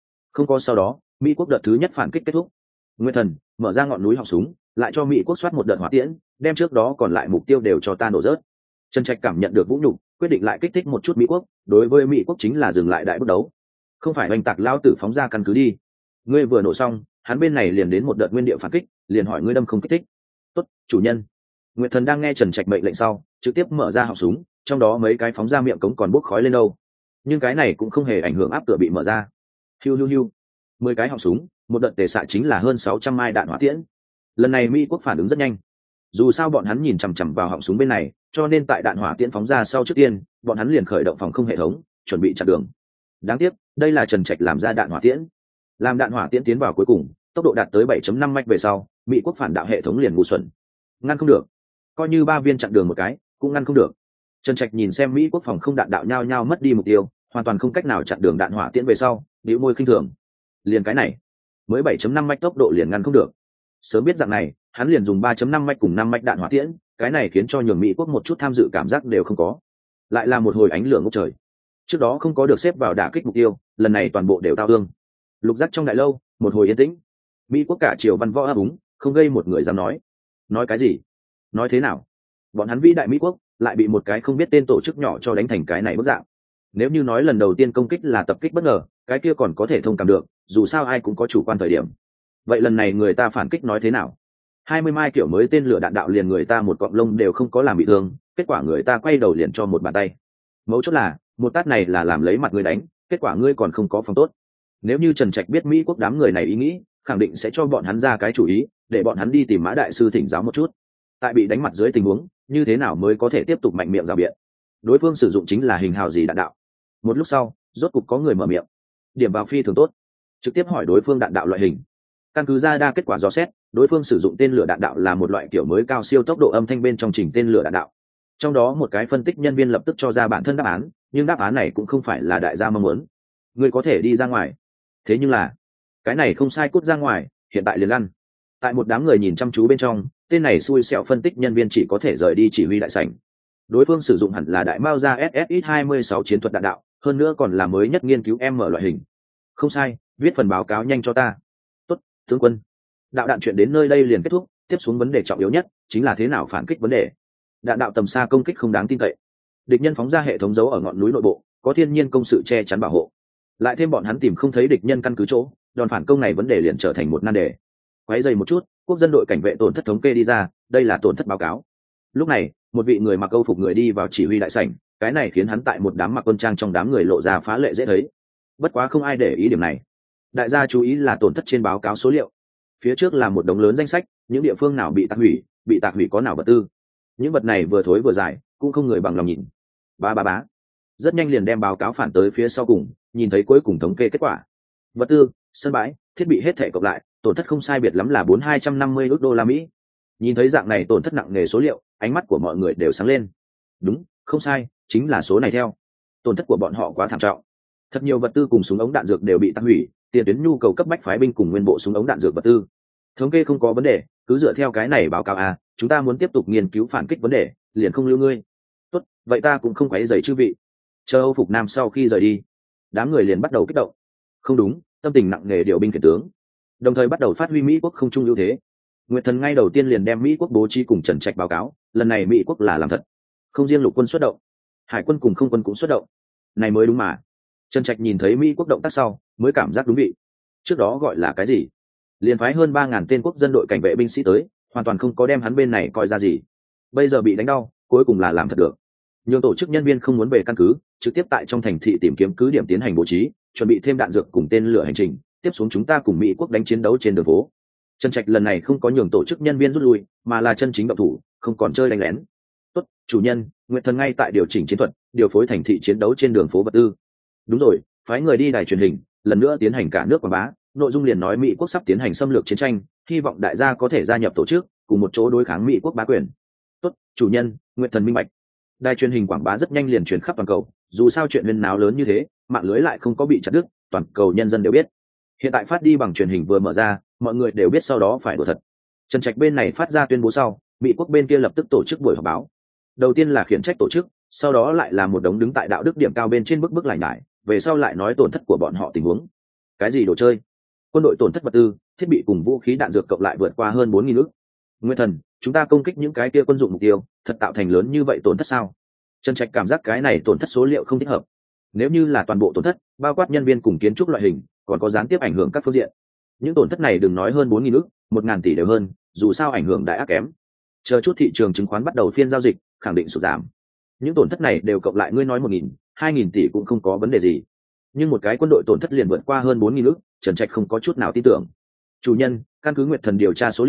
đó, Mỹ quốc đợt thứ nhất phản kích kết thúc. Nguyên Thần mở ra ngọn núi họng súng, lại cho Mỹ quốc soát một đợt hỏa tiễn, đem trước đó còn lại mục tiêu đều cho ta nổ rớt. Trần Trạch cảm nhận được vũ nhục, quyết định lại kích thích một chút Mỹ quốc, đối với Mỹ quốc chính là dừng lại đại bất đấu. Không phải oanh tạc lao tử phóng ra căn cứ đi. Ngươi vừa nổ xong, hắn bên này liền đến một đợt nguyên địa phản kích, liền hỏi ngươi đâm không kích thích. Tốt, chủ nhân. Nguyệt Thần đang nghe Trần Trạch mệnh lệnh sau, trực tiếp mở ra họng súng, trong đó mấy cái phóng ra miệng cống còn bốc khói lên đâu. Nhưng cái này cũng không hề ảnh hưởng áp tựa bị mở ra. Hiu hiu hiu. 10 cái họng súng, một đợt tề xạ chính là hơn 600 mai đạn hỏa tiễn. lần này Mỹ quốc phản ứng rất nhanh. Dù sao bọn hắn nhìn chằm chằm vào họng súng bên này, cho nên tại đạn hỏa tiễn phóng ra sau trước tiên, bọn hắn liền khởi động phòng không hệ thống, chuẩn bị chặn đường. Đáng tiếc, đây là Trần Trạch làm ra đạn hỏa tiễn. Làm đạn hỏa tiễn tiến vào cuối cùng, tốc độ đạt tới 7.5 mach về sau, Mỹ quốc phản đạo hệ thống liền ngu xuẩn. Ngăn không được. Coi như 3 viên chặn đường một cái, cũng ngăn không được. Trần Trạch nhìn xem Mỹ quốc phòng không đạn đạo nhao nhao mất đi mục tiêu, hoàn toàn không cách nào chặn đường đạn hỏa tiễn về sau, bĩu môi khinh thường. Liền cái này, mới 7.5 mach tốc độ liền ngăn không được. Sớm biết dạng này, hắn liền dùng 3.5 mach cùng 5 mach đạn hỏa tiễn, cái này khiến cho nhường Mỹ quốc một chút tham dự cảm giác đều không có. Lại là một hồi ánh lửa ngút trời. Trước đó không có được xếp vào đả kích mục tiêu, lần này toàn bộ đều tao thương. Lục giác trong đại lâu, một hồi yên tĩnh. Mỹ quốc cả triều văn võ ấp úng, không gây một người dám nói. Nói cái gì? Nói thế nào? Bọn hắn vĩ đại Mỹ quốc lại bị một cái không biết tên tổ chức nhỏ cho đánh thành cái này bức dạng. Nếu như nói lần đầu tiên công kích là tập kích bất ngờ, cái kia còn có thể thông cảm được, dù sao ai cũng có chủ quan thời điểm. Vậy lần này người ta phản kích nói thế nào? 20 mai kiểu mới tên lửa đạn đạo liền người ta một cọng lông đều không có làm bị thương, kết quả người ta quay đầu liền cho một bàn tay. Mấu chốt là, một tát này là làm lấy mặt người đánh, kết quả ngươi còn không có phòng tốt. Nếu như Trần Trạch biết Mỹ quốc đám người này ý nghĩ, khẳng định sẽ cho bọn hắn ra cái chủ ý, để bọn hắn đi tìm Mã đại sư thỉnh giáo một chút. Tại bị đánh mặt dưới tình huống, như thế nào mới có thể tiếp tục mạnh miệng rào biện? Đối phương sử dụng chính là hình hào gì đạn đạo? Một lúc sau, rốt cục có người mở miệng. Điểm vào phi thường tốt. Trực tiếp hỏi đối phương đạn đạo loại hình. Căn cứ ra đa kết quả dò xét, đối phương sử dụng tên lửa đạn đạo là một loại kiểu mới cao siêu tốc độ âm thanh bên trong trình tên lửa đạn đạo. Trong đó một cái phân tích nhân viên lập tức cho ra bản thân đáp án, nhưng đáp án này cũng không phải là đại gia mong muốn. Người có thể đi ra ngoài. Thế nhưng là, cái này không sai, cút ra ngoài, hiện tại liền lăn. Tại một đám người nhìn chăm chú bên trong, tên này xui xẻo phân tích nhân viên chỉ có thể rời đi chỉ huy đại sảnh. Đối phương sử dụng hẳn là đại mao ra SSX-26 chiến thuật đạn đạo, hơn nữa còn là mới nhất nghiên cứu M loại hình. Không sai, viết phần báo cáo nhanh cho ta. Tốt, tướng quân. Đạo đạn chuyện đến nơi đây liền kết thúc, tiếp xuống vấn đề trọng yếu nhất chính là thế nào phản kích vấn đề. Đạn đạo tầm xa công kích không đáng tin cậy. Địch nhân phóng ra hệ thống giấu ở ngọn núi nội bộ, có thiên nhiên công sự che chắn bảo hộ. Lại thêm bọn hắn tìm không thấy địch nhân căn cứ chỗ, đòn phản công này vấn đề liền trở thành một nan đề. Quấy dày một chút, quốc dân đội cảnh vệ tổn thất thống kê đi ra, đây là tổn thất báo cáo. Lúc này, một vị người mặc âu phục người đi vào chỉ huy đại sảnh, cái này khiến hắn tại một đám mặc quân trang trong đám người lộ ra phá lệ dễ thấy. Bất quá không ai để ý điểm này. Đại gia chú ý là tổn thất trên báo cáo số liệu. Phía trước là một đống lớn danh sách, những địa phương nào bị tạc hủy có nào vật tư. Những vật này vừa thối vừa dài, cũng không người bằng lòng nhìn. Bá. Rất nhanh liền đem báo cáo phản tới phía sau cùng, nhìn thấy cuối cùng thống kê kết quả. Vật tư, sân bãi, thiết bị hết thể cộng lại, tổn thất không sai biệt lắm là 4.250 ức đô la Mỹ. Nhìn thấy dạng này tổn thất nặng nề số liệu, ánh mắt của mọi người đều sáng lên. Đúng, không sai, chính là số này theo. Tổn thất của bọn họ quá thảm trọng. Thật nhiều vật tư cùng súng ống đạn dược đều bị tạc hủy, tiền tuyến nhu cầu cấp bách phái binh cùng nguyên bộ súng ống đạn dược vật tư. Thống kê không có vấn đề, cứ dựa theo cái này báo cáo chúng ta muốn tiếp tục nghiên cứu phản kích vấn đề, liền không lưu ngươi. Tốt, vậy ta cũng không quấy rầy chư vị. Chờ Âu Phục Nam sau khi rời đi, đám người liền bắt đầu kích động. Không đúng, tâm tình nặng nề điều binh khiển tướng, đồng thời bắt đầu phát huy Mỹ quốc không trung ưu thế. Nguyệt Thần ngay đầu tiên liền đem Mỹ quốc bố trí cùng Trần Trạch báo cáo, lần này Mỹ quốc là làm thật, không riêng lục quân xuất động, hải quân cùng không quân cũng xuất động, này mới đúng mà. Trần Trạch nhìn thấy Mỹ quốc động tác sau, mới cảm giác đúng vị. Trước đó gọi là cái gì? Liền phái hơn 3.000 tên quốc dân đội cảnh vệ binh sĩ tới, hoàn toàn không có đem hắn bên này coi ra gì. Bây giờ bị đánh đau, cuối cùng là làm thật được. Nhiều tổ chức nhân viên không muốn về căn cứ, trực tiếp tại trong thành thị tìm kiếm cứ điểm tiến hành bố trí, chuẩn bị thêm đạn dược cùng tên lửa hành trình, tiếp xuống chúng ta cùng Mỹ quốc đánh chiến đấu trên đường phố. Trần Trạch lần này không có nhường tổ chức nhân viên rút lui, mà là chân chính động thủ, không còn chơi đánh lén. Tốt, chủ nhân, Nguyệt Thần ngay tại điều chỉnh chiến thuật, điều phối thành thị chiến đấu trên đường phố vật tư. Đúng rồi, phái người đi đài truyền hình, lần nữa tiến hành cả nước quảng bá, nội dung liền nói Mỹ quốc sắp tiến hành xâm lược chiến tranh, hy vọng đại gia có thể gia nhập tổ chức, cùng một chỗ đối kháng Mỹ quốc bá quyền. Tốt, chủ nhân, Nguyệt Thần minh bạch. Đài truyền hình quảng bá rất nhanh liền truyền khắp toàn cầu, dù sao chuyện huyên náo lớn như thế, mạng lưới lại không có bị chặt đứt, toàn cầu nhân dân đều biết. Hiện tại phát đi bằng truyền hình vừa mở ra, mọi người đều biết sau đó phải đùa thật. Trần Trạch bên này phát ra tuyên bố sau, Mỹ quốc bên kia lập tức tổ chức buổi họp báo. Đầu tiên là khiển trách tổ chức, sau đó lại là một đống đứng tại đạo đức điểm cao bên trên bức lại nhải, về sau lại nói tổn thất của bọn họ tình huống. Cái gì đồ chơi? Quân đội tổn thất vật tư, thiết bị cùng vũ khí đạn dược cộng lại vượt qua hơn 4.000 ức. Nguyên Thần, chúng ta công kích những cái kia quân dụng mục tiêu, thật tạo thành lớn như vậy tổn thất sao? Trần Trạch cảm giác cái này tổn thất số liệu không thích hợp. Nếu như là toàn bộ tổn thất, bao quát nhân viên cùng kiến trúc loại hình, còn có gián tiếp ảnh hưởng các phương diện. Những tổn thất này đừng nói hơn 4.000 ức, 1.000 tỷ đều hơn, dù sao ảnh hưởng đại ác kém. Chờ chút thị trường chứng khoán bắt đầu phiên giao dịch, khẳng định sụt giảm. Những tổn thất này đều cộng lại ngươi nói 1.000, 2.000 tỷ cũng không có vấn đề gì. Nhưng một cái quân đội tổn thất liền vượt qua hơn 4.000 ức, Trần Trạch không có chút nào tin tưởng. Chủ nhân, căn cứ Nguyệt Thần điều tra số liệu,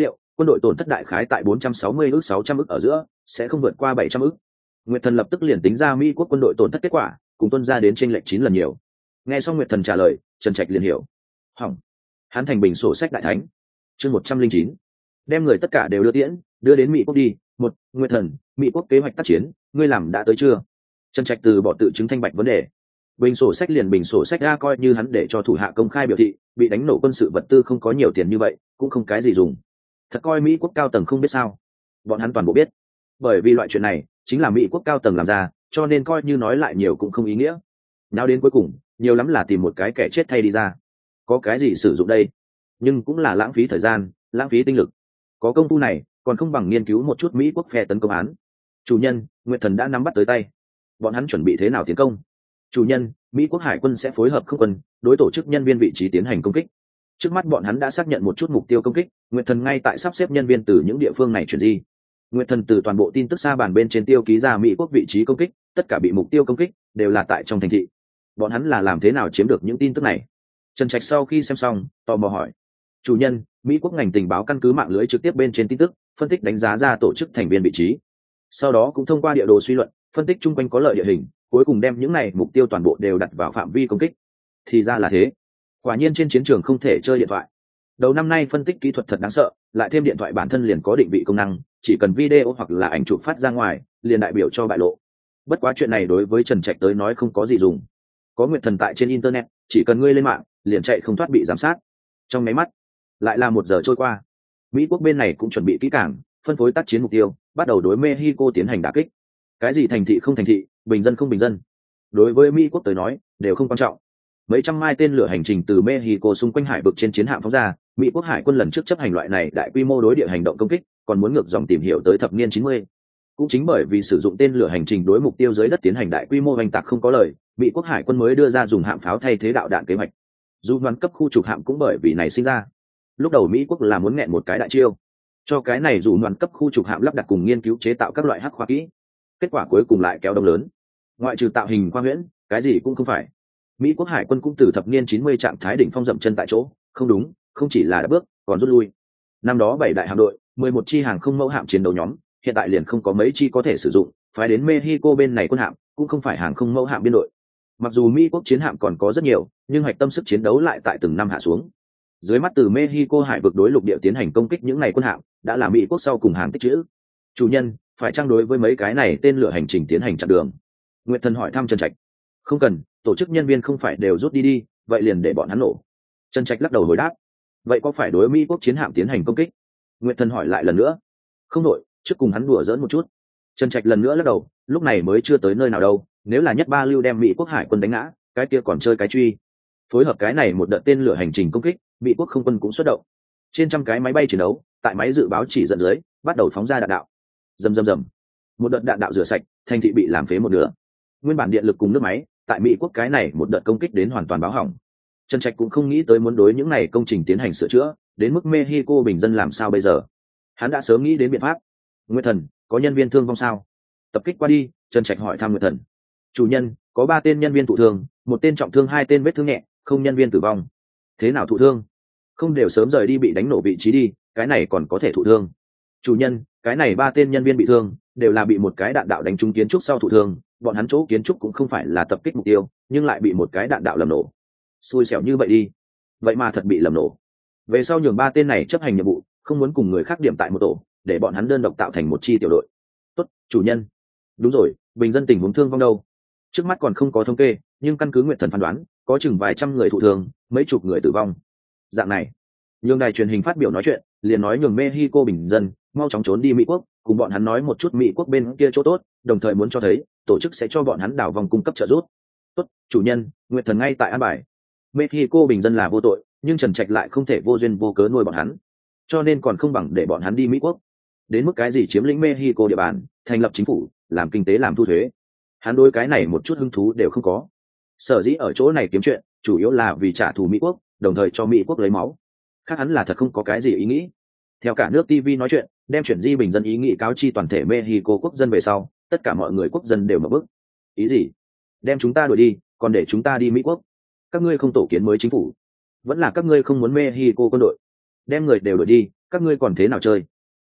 quân đội tổn thất đại khái tại 460 ức 600 ức ở giữa, sẽ không vượt qua 700 ức. Nguyệt Thần lập tức liền tính ra Mỹ quốc quân đội tổn thất kết quả, cùng tuân ra đến chênh lệch 9 lần nhiều. Nghe xong Nguyệt Thần trả lời, Trần Trạch liền hiểu. Hỏng. Hắn thành bình sổ sách đại thánh. Chương 109. Đem người tất cả đều đưa đến Mỹ quốc đi. Một, Nguyệt Thần, Mỹ quốc kế hoạch tác chiến, ngươi làm đã tới chưa? Trần Trạch từ bỏ tự chứng thanh bạch vấn đề. Bình sổ sách liền bình sổ sách ra, coi như hắn để cho thủ hạ công khai biểu thị, bị đánh nổ quân sự vật tư không có nhiều tiền như vậy, cũng không cái gì dùng. Thật coi Mỹ quốc cao tầng không biết sao? Bọn hắn toàn bộ biết. Bởi vì loại chuyện này chính là Mỹ quốc cao tầng làm ra, cho nên coi như nói lại nhiều cũng không ý nghĩa. Nào đến cuối cùng, nhiều lắm là tìm một cái kẻ chết thay đi ra. Có cái gì sử dụng đây? Nhưng cũng là lãng phí thời gian, lãng phí tinh lực. Có công phu này, còn không bằng nghiên cứu một chút Mỹ quốc phe tấn công án. Chủ nhân, Nguyệt Thần đã nắm bắt tới tay. Bọn hắn chuẩn bị thế nào tiến công? Chủ nhân, Mỹ quốc hải quân sẽ phối hợp không quân, đối tổ chức nhân viên vị trí tiến hành công kích. Trước mắt bọn hắn đã xác nhận một chút mục tiêu công kích, Nguyệt Thần ngay tại sắp xếp nhân viên từ những địa phương này chuyển di. Nguyệt Thần từ toàn bộ tin tức xa bàn bên trên tiêu ký ra Mỹ quốc vị trí công kích, tất cả bị mục tiêu công kích đều là tại trong thành thị. Bọn hắn là làm thế nào chiếm được những tin tức này? Trần Trạch sau khi xem xong, tò mò hỏi. Chủ nhân, Mỹ quốc ngành tình báo căn cứ mạng lưới trực tiếp bên trên tin tức, phân tích đánh giá ra tổ chức thành viên vị trí. Sau đó cũng thông qua địa đồ suy luận, phân tích chung quanh có lợi địa hình, cuối cùng đem những này mục tiêu toàn bộ đều đặt vào phạm vi công kích. Thì ra là thế. Quả nhiên trên chiến trường không thể chơi điện thoại. Đầu năm nay phân tích kỹ thuật thật đáng sợ, lại thêm điện thoại bản thân liền có định vị công năng, chỉ cần video hoặc là ảnh chụp phát ra ngoài, liền đại biểu cho bại lộ. Bất quá chuyện này đối với Trần Trạch tới nói không có gì dùng. Có Nguyệt Thần tại trên internet, chỉ cần ngươi lên mạng, liền chạy không thoát bị giám sát. Trong máy mắt, lại là 1 giờ trôi qua. Mỹ quốc bên này cũng chuẩn bị kỹ càng, phân phối tác chiến mục tiêu, bắt đầu đối Mexico tiến hành đả kích. Cái gì thành thị không thành thị, bình dân không bình dân, đối với Mỹ quốc tới nói đều không quan trọng. Mấy trăm mai tên lửa hành trình từ Mexico xung quanh hải vực trên chiến hạm phóng ra, Mỹ quốc hải quân lần trước chấp hành loại này đại quy mô đối địa hành động công kích, còn muốn ngược dòng tìm hiểu tới thập niên 90. Cũng chính bởi vì sử dụng tên lửa hành trình đối mục tiêu dưới đất tiến hành đại quy mô oanh tạc không có lời, Mỹ quốc hải quân mới đưa ra dùng hạm pháo thay thế đạo đạn kế hoạch. Dù đoán cấp khu trục hạm cũng bởi vì này sinh ra. Lúc đầu Mỹ quốc là muốn nghẹn một cái đại chiêu, cho cái này dù đoán cấp khu trục hạm lắp đặt cùng nghiên cứu chế tạo các loại hắc khoa kỹ. Kết quả cuối cùng lại kéo đông lớn. Ngoại trừ tạo hình khoa huyễn, cái gì cũng không phải. Mỹ quốc hải quân cũng từ thập niên 90 trạng thái đỉnh phong dậm chân tại chỗ, không đúng, không chỉ là đã bước, còn rút lui. Năm đó 7 đại hạm đội, 11 chi hàng không mẫu hạm chiến đấu nhóm, hiện tại liền không có mấy chi có thể sử dụng, phái đến Mexico bên này quân hạm, cũng không phải hàng không mẫu hạm biên đội. Mặc dù Mỹ quốc chiến hạm còn có rất nhiều, nhưng hạch tâm sức chiến đấu lại tại từng năm hạ xuống. Dưới mắt từ Mexico hải vực đối lục địa tiến hành công kích những này quân hạm, đã là Mỹ quốc sau cùng hàng tích trữ. Chủ nhân, phải trang đối với mấy cái này tên lửa hành trình tiến hành chặn đường? Nguyệt Thần hỏi thăm Trần Trạch. Không cần, tổ chức nhân viên không phải đều rút đi, vậy liền để bọn hắn nổ. Trần Trạch lắc đầu hồi đáp. Vậy có phải đối Mỹ quốc chiến hạm tiến hành công kích? Nguyệt Thần hỏi lại lần nữa. Không đội, trước cùng hắn đùa giỡn một chút. Trần Trạch lần nữa lắc đầu, lúc này mới chưa tới nơi nào đâu, nếu là nhất ba lưu đem Mỹ quốc hải quân đánh ngã, cái kia còn chơi cái truy. Phối hợp cái này một đợt tên lửa hành trình công kích, Mỹ quốc không quân cũng xuất động. Trên trăm cái máy bay chiến đấu, tại máy dự báo chỉ dẫn dưới, bắt đầu phóng ra đạn đạo. Rầm rầm rầm. Một đợt đạn đạo rửa sạch, thành thị bị làm phế một nửa. Nguyên bản điện lực cùng nước máy, tại Mỹ quốc cái này một đợt công kích đến hoàn toàn báo hỏng. Trần Trạch cũng không nghĩ tới muốn đối những này công trình tiến hành sửa chữa, đến mức Mexico bình dân làm sao bây giờ. Hắn đã sớm nghĩ đến biện pháp. Nguyệt Thần, có nhân viên thương vong sao? Tập kích qua đi, Trần Trạch hỏi thăm Nguyệt Thần. Chủ nhân, có 3 tên nhân viên thụ thương, 1 tên trọng thương, 2 tên vết thương nhẹ, không nhân viên tử vong. Thế nào thụ thương? Không đều sớm rời đi bị đánh nổ vị trí đi, cái này còn có thể thụ thương. Chủ nhân, cái này 3 tên nhân viên bị thương, đều là bị một cái đạn đạo đánh trúng kiến trúc sau thụ thương, bọn hắn chỗ kiến trúc cũng không phải là tập kích mục tiêu, nhưng lại bị một cái đạn đạo lầm nổ. Xui xẻo như vậy đi. Vậy mà thật bị lầm nổ. Về sau nhường 3 tên này chấp hành nhiệm vụ, không muốn cùng người khác điểm tại một tổ, để bọn hắn đơn độc tạo thành một chi tiểu đội. Tốt, chủ nhân. Đúng rồi, bình dân tình huống thương vong đâu? Trước mắt còn không có thống kê, nhưng căn cứ Nguyệt Thần phán đoán, có chừng vài trăm người thụ thương, mấy chục người tử vong. Dạng này, nhường đài truyền hình phát biểu nói chuyện, liền nói nhường Mexico bình dân mau chóng trốn đi Mỹ quốc, cùng bọn hắn nói một chút Mỹ quốc bên kia chỗ tốt, đồng thời muốn cho thấy tổ chức sẽ cho bọn hắn đảo vòng cung cấp trợ giúp. Tốt, chủ nhân, Nguyệt Thần ngay tại an bài. Mexico bình dân là vô tội, nhưng Trần Trạch lại không thể vô duyên vô cớ nuôi bọn hắn, cho nên còn không bằng để bọn hắn đi Mỹ quốc. Đến mức cái gì chiếm lĩnh Mexico địa bàn, thành lập chính phủ, làm kinh tế, làm thu thuế, hắn đối cái này một chút hứng thú đều không có. Sở dĩ ở chỗ này kiếm chuyện, chủ yếu là vì trả thù Mỹ quốc, đồng thời cho Mỹ quốc lấy máu. Khác hắn là thật không có cái gì ý nghĩ. Theo cả nước TV nói chuyện, đem chuyển di bình dân ý nghĩ cáo chi toàn thể Mexico quốc dân về sau, tất cả mọi người quốc dân đều mở bức. Ý gì? Đem chúng ta đuổi đi, còn để chúng ta đi Mỹ quốc? Các ngươi không tổ kiến mới chính phủ? Vẫn là các ngươi không muốn Mexico quân đội? Đem người đều đuổi đi, các ngươi còn thế nào chơi?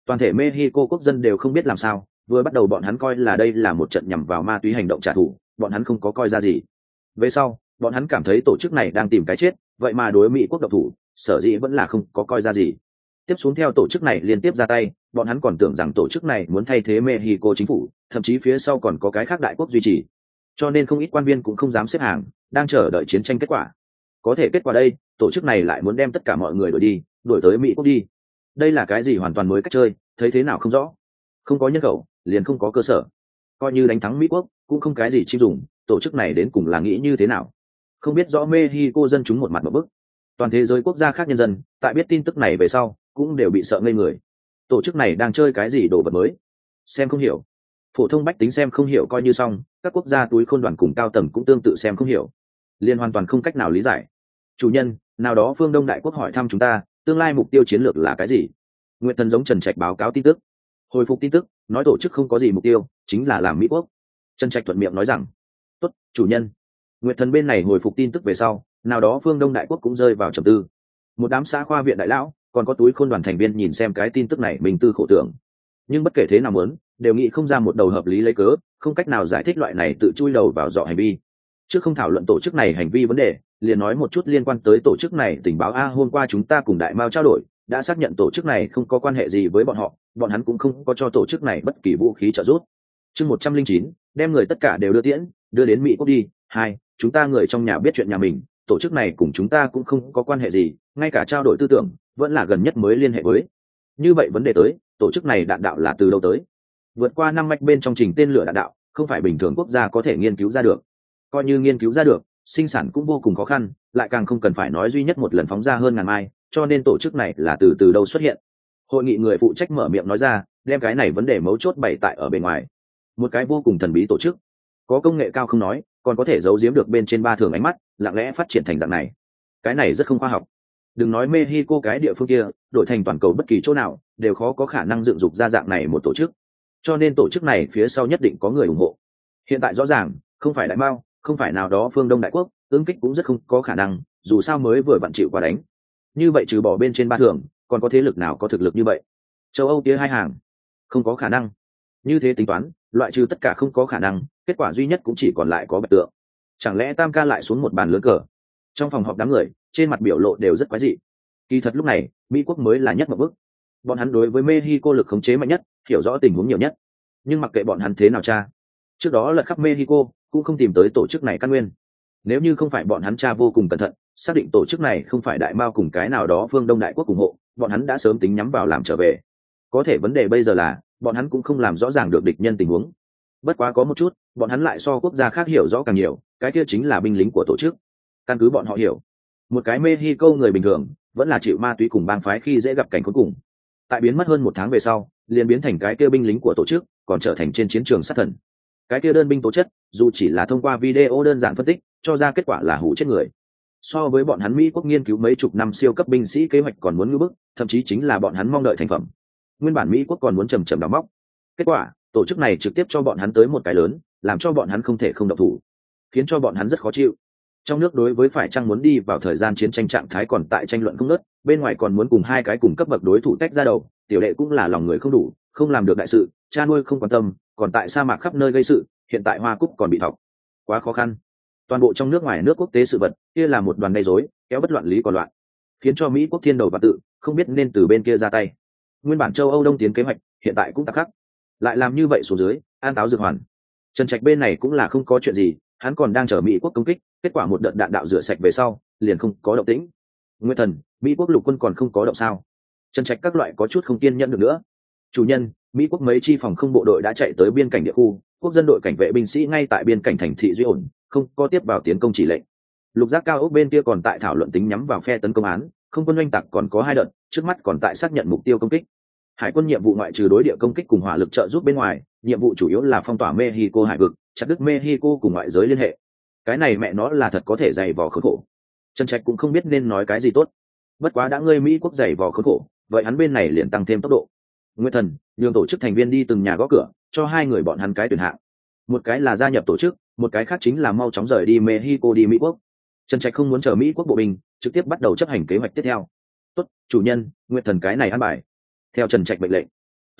Toàn thể Mexico quốc dân đều không biết làm sao, vừa bắt đầu bọn hắn coi là đây là một trận nhằm vào ma túy hành động trả thù, bọn hắn không có coi ra gì. Về sau, bọn hắn cảm thấy tổ chức này đang tìm cái chết, vậy mà đối Mỹ quốc độc thủ, sở dĩ vẫn là không có coi ra gì. Tiếp xuống theo tổ chức này liên tiếp ra tay, bọn hắn còn tưởng rằng tổ chức này muốn thay thế Mexico chính phủ, thậm chí phía sau còn có cái khác đại quốc duy trì. Cho nên không ít quan viên cũng không dám xếp hàng, đang chờ đợi chiến tranh kết quả. Có thể kết quả đây, tổ chức này lại muốn đem tất cả mọi người đuổi tới Mỹ quốc đi. Đây là cái gì hoàn toàn mới cách chơi, thấy thế nào không rõ. Không có nhân khẩu, liền không có cơ sở. Coi như đánh thắng Mỹ quốc, cũng không cái gì chim dùng, tổ chức này đến cùng là nghĩ như thế nào. Không biết rõ Mexico dân chúng một mặt một bức. Toàn thế giới quốc gia khác nhân dân, tại biết tin tức này về sau, cũng đều bị sợ ngây người. Tổ chức này đang chơi cái gì đồ vật mới? Xem không hiểu. Phổ thông bách tính xem không hiểu coi như xong, các quốc gia túi khôn đoàn cùng cao tầng cũng tương tự xem không hiểu. Liên hoàn toàn không cách nào lý giải. Chủ nhân, nào đó phương Đông đại quốc hỏi thăm chúng ta, tương lai mục tiêu chiến lược là cái gì? Nguyệt Thần giống Trần Trạch báo cáo tin tức. Hồi phục tin tức, nói tổ chức không có gì mục tiêu, chính là làm Mỹ quốc. Trần Trạch thuận miệng nói rằng, tốt, chủ nhân. Nguyệt Thần bên này hồi phục tin tức về sau, nào đó phương Đông đại quốc cũng rơi vào trầm tư. Một đám xã khoa viện đại lão, còn có túi khôn đoàn thành viên nhìn xem cái tin tức này mình tư khổ tưởng. Nhưng bất kể thế nào muốn, đều nghĩ không ra một đầu hợp lý lấy cớ, không cách nào giải thích loại này tự chui đầu vào dọ hành vi. Trước không thảo luận tổ chức này hành vi vấn đề, liền nói một chút liên quan tới tổ chức này. Tình báo hôm qua chúng ta cùng Đại Mao trao đổi, đã xác nhận tổ chức này không có quan hệ gì với bọn họ, bọn hắn cũng không có cho tổ chức này bất kỳ vũ khí trợ giúp. Chương 109, đem người tất cả đều đưa đến Mỹ quốc đi. 2, chúng ta người trong nhà biết chuyện nhà mình, tổ chức này cùng chúng ta cũng không có quan hệ gì, ngay cả trao đổi tư tưởng, vẫn là gần nhất mới liên hệ với. Như vậy vấn đề tới, tổ chức này đạn đạo là từ đâu tới? Vượt qua 5 mạch bên trong trình tên lửa đạn đạo, không phải bình thường quốc gia có thể nghiên cứu ra được. Coi như nghiên cứu ra được, sinh sản cũng vô cùng khó khăn, lại càng không cần phải nói duy nhất một lần phóng ra hơn ngàn mai, cho nên tổ chức này là từ đâu xuất hiện. Hội nghị người phụ trách mở miệng nói ra, đem cái này vấn đề mấu chốt bày tại ở bên ngoài. Một cái vô cùng thần bí tổ chức, có công nghệ cao không nói, còn có thể giấu giếm được bên trên ba thường ánh mắt, lặng lẽ phát triển thành dạng này. Cái này rất không khoa học. Đừng nói Mexico cái địa phương kia, đổi thành toàn cầu bất kỳ chỗ nào, đều khó có khả năng dựng dục ra dạng này một tổ chức. Cho nên tổ chức này phía sau nhất định có người ủng hộ. Hiện tại rõ ràng, không phải Đại Mao, không phải nào đó phương Đông đại quốc, ứng kích cũng rất không có khả năng, dù sao mới vừa vặn chịu qua đánh. Như vậy trừ bỏ bên trên ba thường, còn có thế lực nào có thực lực như vậy? Châu Âu kia hai hàng, không có khả năng. Như thế tính toán, loại trừ tất cả không có khả năng, kết quả duy nhất cũng chỉ còn lại có Bạch Tượng. Chẳng lẽ Tam ca lại xuống một bàn lớn cờ? Trong phòng họp đám người, trên mặt biểu lộ đều rất quái dị. Kỳ thật lúc này, Mỹ quốc mới là nhất một bước. Bọn hắn đối với Mexico lực khống chế mạnh nhất, hiểu rõ tình huống nhiều nhất. Nhưng mặc kệ bọn hắn thế nào tra, trước đó lật khắp Mexico cũng không tìm tới tổ chức này căn nguyên. Nếu như không phải bọn hắn tra vô cùng cẩn thận, xác định tổ chức này không phải Đại Mao cùng cái nào đó phương Đông đại quốc ủng hộ, bọn hắn đã sớm tính nhắm vào làm trở về. Có thể vấn đề bây giờ là, bọn hắn cũng không làm rõ ràng được địch nhân tình huống. Bất quá có một chút, bọn hắn lại so quốc gia khác hiểu rõ càng nhiều, cái kia chính là binh lính của tổ chức. Căn cứ bọn họ hiểu, một cái Mexico người bình thường vẫn là chịu ma túy cùng bang phái khi dễ gặp cảnh cuối cùng. Tại biến mất hơn 1 tháng về sau, liền biến thành cái kia binh lính của tổ chức, còn trở thành trên chiến trường sát thần. Cái kia đơn binh tố chất, dù chỉ là thông qua video đơn giản phân tích, cho ra kết quả là hủ chết người. So với bọn hắn Mỹ quốc nghiên cứu mấy chục năm siêu cấp binh sĩ kế hoạch còn muốn ngưỡng bức, thậm chí chính là bọn hắn mong đợi thành phẩm. Nguyên bản Mỹ quốc còn muốn chầm đào móc. Kết quả, tổ chức này trực tiếp cho bọn hắn tới một cái lớn, làm cho bọn hắn không thể không động thủ, khiến cho bọn hắn rất khó chịu. Trong nước đối với phải chăng muốn đi vào thời gian chiến tranh trạng thái còn tại tranh luận không ngớt, bên ngoài còn muốn cùng hai cái cùng cấp bậc đối thủ tách ra đầu, tiểu đệ cũng là lòng người không đủ, không làm được đại sự, cha nuôi không quan tâm, còn tại sa mạc khắp nơi gây sự, hiện tại Hoa Cúc còn bị thọc, quá khó khăn. Toàn bộ trong nước ngoài nước quốc tế sự vật, kia là một đoàn gây rối, kéo bất loạn lý còn loạn, khiến cho Mỹ quốc thiên đầu và tự, không biết nên từ bên kia ra tay. Nguyên bản châu Âu đông tiến kế hoạch, hiện tại cũng tắc khắc, lại làm như vậy xuống dưới, an táo dược hoàn. Trần Trạch bên này cũng là không có chuyện gì, hắn còn đang chờ Mỹ quốc công kích, kết quả một đợt đạn đạo rửa sạch về sau, liền không có động tĩnh. Nguyên Thần, Mỹ quốc lục quân còn không có động sao? Trần Trạch các loại có chút không kiên nhẫn được nữa. Chủ nhân, Mỹ quốc mấy chi phòng không bộ đội đã chạy tới biên cảnh địa khu, quốc dân đội cảnh vệ binh sĩ ngay tại biên cảnh thành thị duy ổn, không có tiếp vào tiến công chỉ lệnh. Lục giác cao ốc bên kia còn tại thảo luận tính nhắm vào phe tấn công án, không quân oanh tạc còn có 2 đợt, trước mắt còn tại xác nhận mục tiêu công kích. Hải quân nhiệm vụ ngoại trừ đối địa công kích cùng hỏa lực trợ giúp bên ngoài, nhiệm vụ chủ yếu là phong tỏa Mexico hải vực, chặt đứt Mexico cùng ngoại giới liên hệ. Cái này mẹ nó là thật có thể dày vò khốn khổ. Trần Trạch cũng không biết nên nói cái gì tốt. Bất quá đã ngươi Mỹ quốc dày vò khốn khổ, vậy hắn bên này liền tăng thêm tốc độ. Nguyên Thần, nhường tổ chức thành viên đi từng nhà gõ cửa, cho 2 người bọn hắn cái tuyển hạng. Một cái là gia nhập tổ chức, một cái khác chính là mau chóng rời đi Mexico đi Mỹ quốc. Trần Trạch không muốn chờ Mỹ quốc bộ binh, trực tiếp bắt đầu chấp hành kế hoạch tiếp theo. Tốt, chủ nhân, Nguyệt Thần cái này ăn bài. Theo Trần Trạch mệnh lệnh,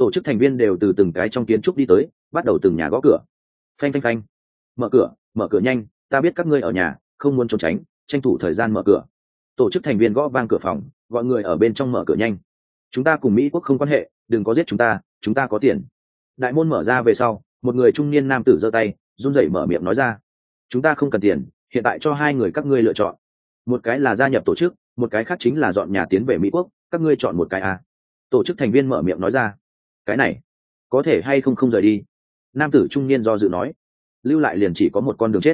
Tổ chức thành viên đều từ từng cái trong kiến trúc đi tới, bắt đầu từng nhà gõ cửa. Phanh phanh phanh. Mở cửa nhanh, ta biết các ngươi ở nhà, không muốn trốn tránh, tranh thủ thời gian mở cửa. Tổ chức thành viên gõ vang cửa phòng, gọi người ở bên trong mở cửa nhanh. Chúng ta cùng Mỹ quốc không quan hệ, đừng có giết chúng ta có tiền. Đại môn mở ra về sau, một người trung niên nam tử giơ tay, run rẩy mở miệng nói ra: chúng ta không cần tiền, hiện tại cho hai người các ngươi lựa chọn. Một cái là gia nhập tổ chức, một cái khác chính là dọn nhà tiến về Mỹ quốc, các ngươi chọn một cái à. Tổ chức thành viên mở miệng nói ra: cái này có thể hay không không rời đi. Nam tử trung niên do dự nói: lưu lại liền chỉ có một con đường chết.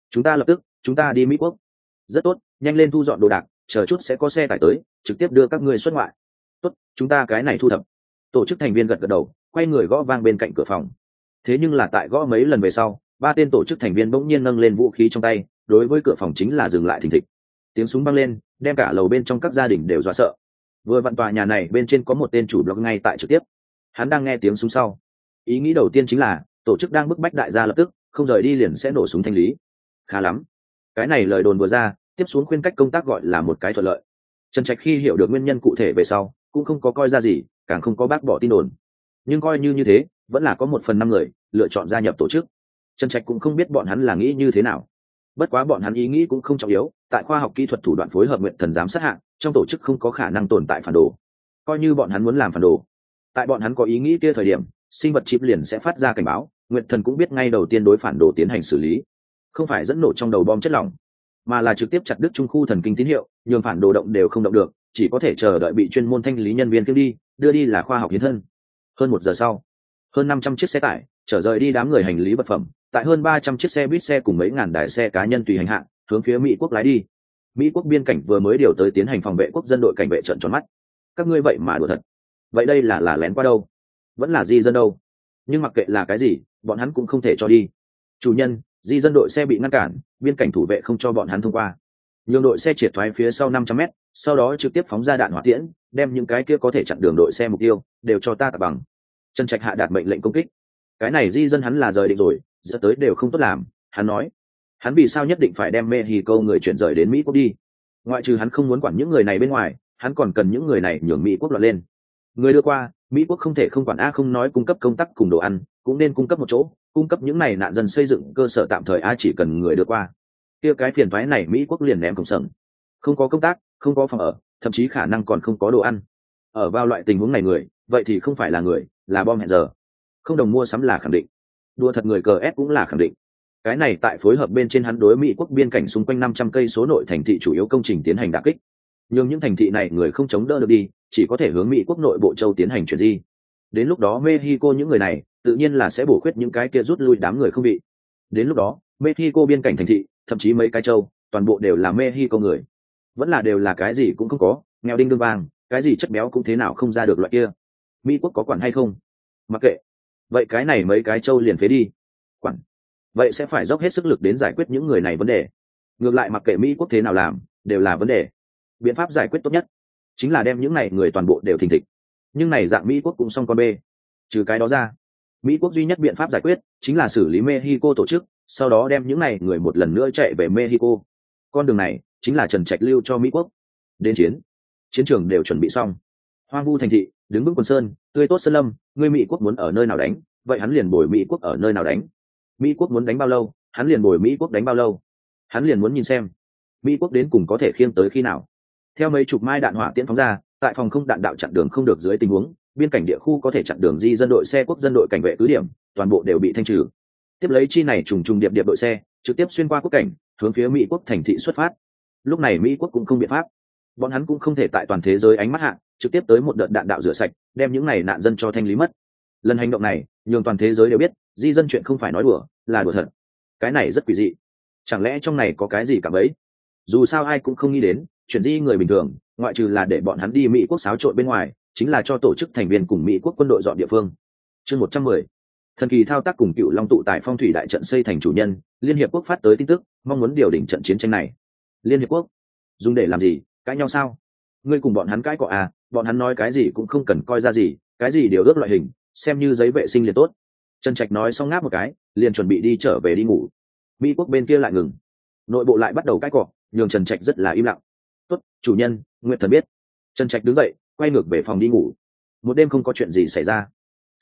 Chúng ta đi Mỹ quốc. Rất tốt, nhanh lên thu dọn đồ đạc, chờ chút sẽ có xe tải tới, trực tiếp đưa các ngươi xuất ngoại. Tốt, chúng ta cái này thu thập. Tổ chức thành viên gật gật đầu, quay người gõ vang bên cạnh cửa phòng. Thế nhưng là tại gõ mấy lần về sau, ba tên tổ chức thành viên bỗng nhiên nâng lên vũ khí trong tay, đối với cửa phòng chính là dừng lại thình thịch. Tiếng súng vang lên, đem cả lầu bên trong các gia đình đều dọa sợ. Vừa vặn tòa nhà này bên trên có một tên chủ blog ngay tại trực tiếp. Hắn đang nghe tiếng súng sau, ý nghĩ đầu tiên chính là tổ chức đang bức bách đại gia lập tức không rời đi liền sẽ nổ súng thanh lý. Khá lắm, cái này lời đồn vừa ra, tiếp xuống khuyên cách công tác gọi là một cái thuận lợi. Trần Trạch khi hiểu được nguyên nhân cụ thể về sau, cũng không có coi ra gì, càng không có bác bỏ tin đồn. Nhưng coi như thế, vẫn là có 1/5 người lựa chọn gia nhập tổ chức. Trần Trạch cũng không biết bọn hắn là nghĩ như thế nào. Bất quá bọn hắn ý nghĩ cũng không trọng yếu, tại khoa học kỹ thuật thủ đoạn phối hợp nguyện thần giám sát hạng, trong tổ chức không có khả năng tồn tại phản đồ. Coi như bọn hắn muốn làm phản đồ, tại bọn hắn có ý nghĩ kia thời điểm, sinh vật chip liền sẽ phát ra cảnh báo, nguyện thần cũng biết ngay đầu tiên đối phản đồ tiến hành xử lý, không phải dẫn nổ trong đầu bom chất lỏng, mà là trực tiếp chặt đứt trung khu thần kinh tín hiệu, nhường phản đồ động đều không động được, chỉ có thể chờ đợi bị chuyên môn thanh lý nhân viên kiếm đi, đưa đi là khoa học hiến thân. Hơn 1 giờ sau, hơn 500 chiếc xe tải chở rời đi đám người hành lý vật phẩm, tại hơn 300 chiếc xe buýt xe cùng mấy ngàn đài xe cá nhân tùy hành hạng, hướng phía Mỹ quốc lái đi. Mỹ quốc biên cảnh vừa mới điều tới tiến hành phòng vệ quốc dân đội cảnh vệ trợn tròn mắt. Các ngươi vậy mà đùa thật? Vậy đây là lén qua đâu? Vẫn là di dân đâu? Nhưng mặc kệ là cái gì, bọn hắn cũng không thể cho đi. Chủ nhân, di dân đội xe bị ngăn cản, biên cảnh thủ vệ không cho bọn hắn thông qua. Nhường đội xe triệt thoái phía sau 500 m, sau đó trực tiếp phóng ra đạn hỏa tiễn, đem những cái kia có thể chặn đường đội xe mục tiêu đều cho ta tạt bằng. Trần Trạch hạ đạt mệnh lệnh công kích. Cái này di dân hắn là rời định rồi, giờ tới đều không tốt làm. Hắn nói, hắn vì sao nhất định phải đem Mexico người chuyển rời đến Mỹ quốc đi? Ngoại trừ hắn không muốn quản những người này bên ngoài, hắn còn cần những người này nhường Mỹ quốc loạn lên. Người đưa qua, Mỹ quốc không thể không quản, không nói cung cấp công tác cùng đồ ăn, cũng nên cung cấp một chỗ, cung cấp những này nạn dân xây dựng cơ sở tạm thời. Chỉ cần người đưa qua, kia cái phiền toái này Mỹ quốc liền ném cổng sừng. Không có công tác, không có phòng ở, thậm chí khả năng còn không có đồ ăn. Ở vào loại tình huống này người, vậy thì không phải là người, là bom hẹn giờ. Không đồng mua sắm là khẳng định, đua thật người cờ ép cũng là khẳng định. Cái này tại phối hợp bên trên hắn đối Mỹ quốc biên cảnh xung quanh 500 cây số nội thành thị chủ yếu công trình tiến hành đả kích. Nhưng những thành thị này người không chống đỡ được đi, chỉ có thể hướng Mỹ quốc nội bộ châu tiến hành chuyển di. Đến lúc đó Mexico những người này tự nhiên là sẽ bổ khuyết những cái kia rút lui đám người không bị. Đến lúc đó Mexico biên cảnh thành thị, thậm chí mấy cái châu, toàn bộ đều là Mexico người. Vẫn là đều là cái gì cũng không có, nghèo đinh đương vàng, cái gì chất béo cũng thế nào không ra được loại kia. Mỹ quốc có quản hay không? Mặc kệ. Vậy cái này mấy cái châu liền phế đi. Quản. Vậy sẽ phải dốc hết sức lực đến giải quyết những người này vấn đề. Ngược lại mặc kệ Mỹ quốc thế nào làm, đều là vấn đề. Biện pháp giải quyết tốt nhất chính là đem những này người toàn bộ đều thình thịch. Nhưng này dạng Mỹ quốc cũng xong con bê. Trừ cái đó ra, Mỹ quốc duy nhất biện pháp giải quyết chính là xử lý Mexico tổ chức, sau đó đem những này người một lần nữa chạy về Mexico. Con đường này chính là Trần Trạch lưu cho Mỹ quốc. Đến chiến trường đều chuẩn bị xong. Hoang vu thành thị, đứng vững quần sơn, tươi tốt sơn lâm, người Mỹ quốc muốn ở nơi nào đánh, vậy hắn liền bồi Mỹ quốc ở nơi nào đánh. Mỹ quốc muốn đánh bao lâu, hắn liền bồi Mỹ quốc đánh bao lâu. Hắn liền muốn nhìn xem Mỹ quốc đến cùng có thể khiêng tới khi nào. Theo mấy chục mai đạn hỏa tiễn phóng ra, tại phòng không đạn đạo chặn đường không được dưới tình huống, biên cảnh địa khu có thể chặn đường di dân đội xe quốc dân đội cảnh vệ cứ điểm, toàn bộ đều bị thanh trừ. Tiếp lấy chi này trùng trùng điệp điệp đội xe trực tiếp xuyên qua quốc cảnh, hướng phía Mỹ quốc thành thị xuất phát. Lúc này Mỹ quốc cũng không biện pháp, bọn hắn cũng không thể tại toàn thế giới ánh mắt hạ trực tiếp tới một đợt đạn đạo rửa sạch, đem những này nạn dân cho thanh lý mất. Lần hành động này nhường toàn thế giới đều biết, di dân chuyện không phải nói đùa, là đùa thật. Cái này rất quỷ dị. Chẳng lẽ trong này có cái gì cả bấy? Dù sao ai cũng không nghĩ đến, chuyển di người bình thường, ngoại trừ là để bọn hắn đi Mỹ quốc xáo trộn bên ngoài, chính là cho tổ chức thành viên cùng Mỹ quốc quân đội dọn địa phương. Chương 110. Thần kỳ thao tác cùng Cựu Long tụ tại phong thủy đại trận xây thành chủ nhân, Liên hiệp quốc phát tới tin tức, mong muốn điều đình trận chiến tranh này. Liên hiệp quốc dùng để làm gì? Cãi nhau sao? Ngươi cùng bọn hắn cãi cọ à? Bọn hắn nói cái gì cũng không cần coi ra gì, cái gì điều ước loại hình, xem như giấy vệ sinh liền tốt. Trần Trạch nói xong ngáp một cái, liền chuẩn bị đi trở về đi ngủ. Mỹ quốc bên kia lại ngừng, nội bộ lại bắt đầu cãi cọ, nhường Trần Trạch rất là im lặng. Tốt, chủ nhân, Nguyệt Thần biết. Trần Trạch đứng dậy, quay ngược về phòng đi ngủ. Một đêm không có chuyện gì xảy ra.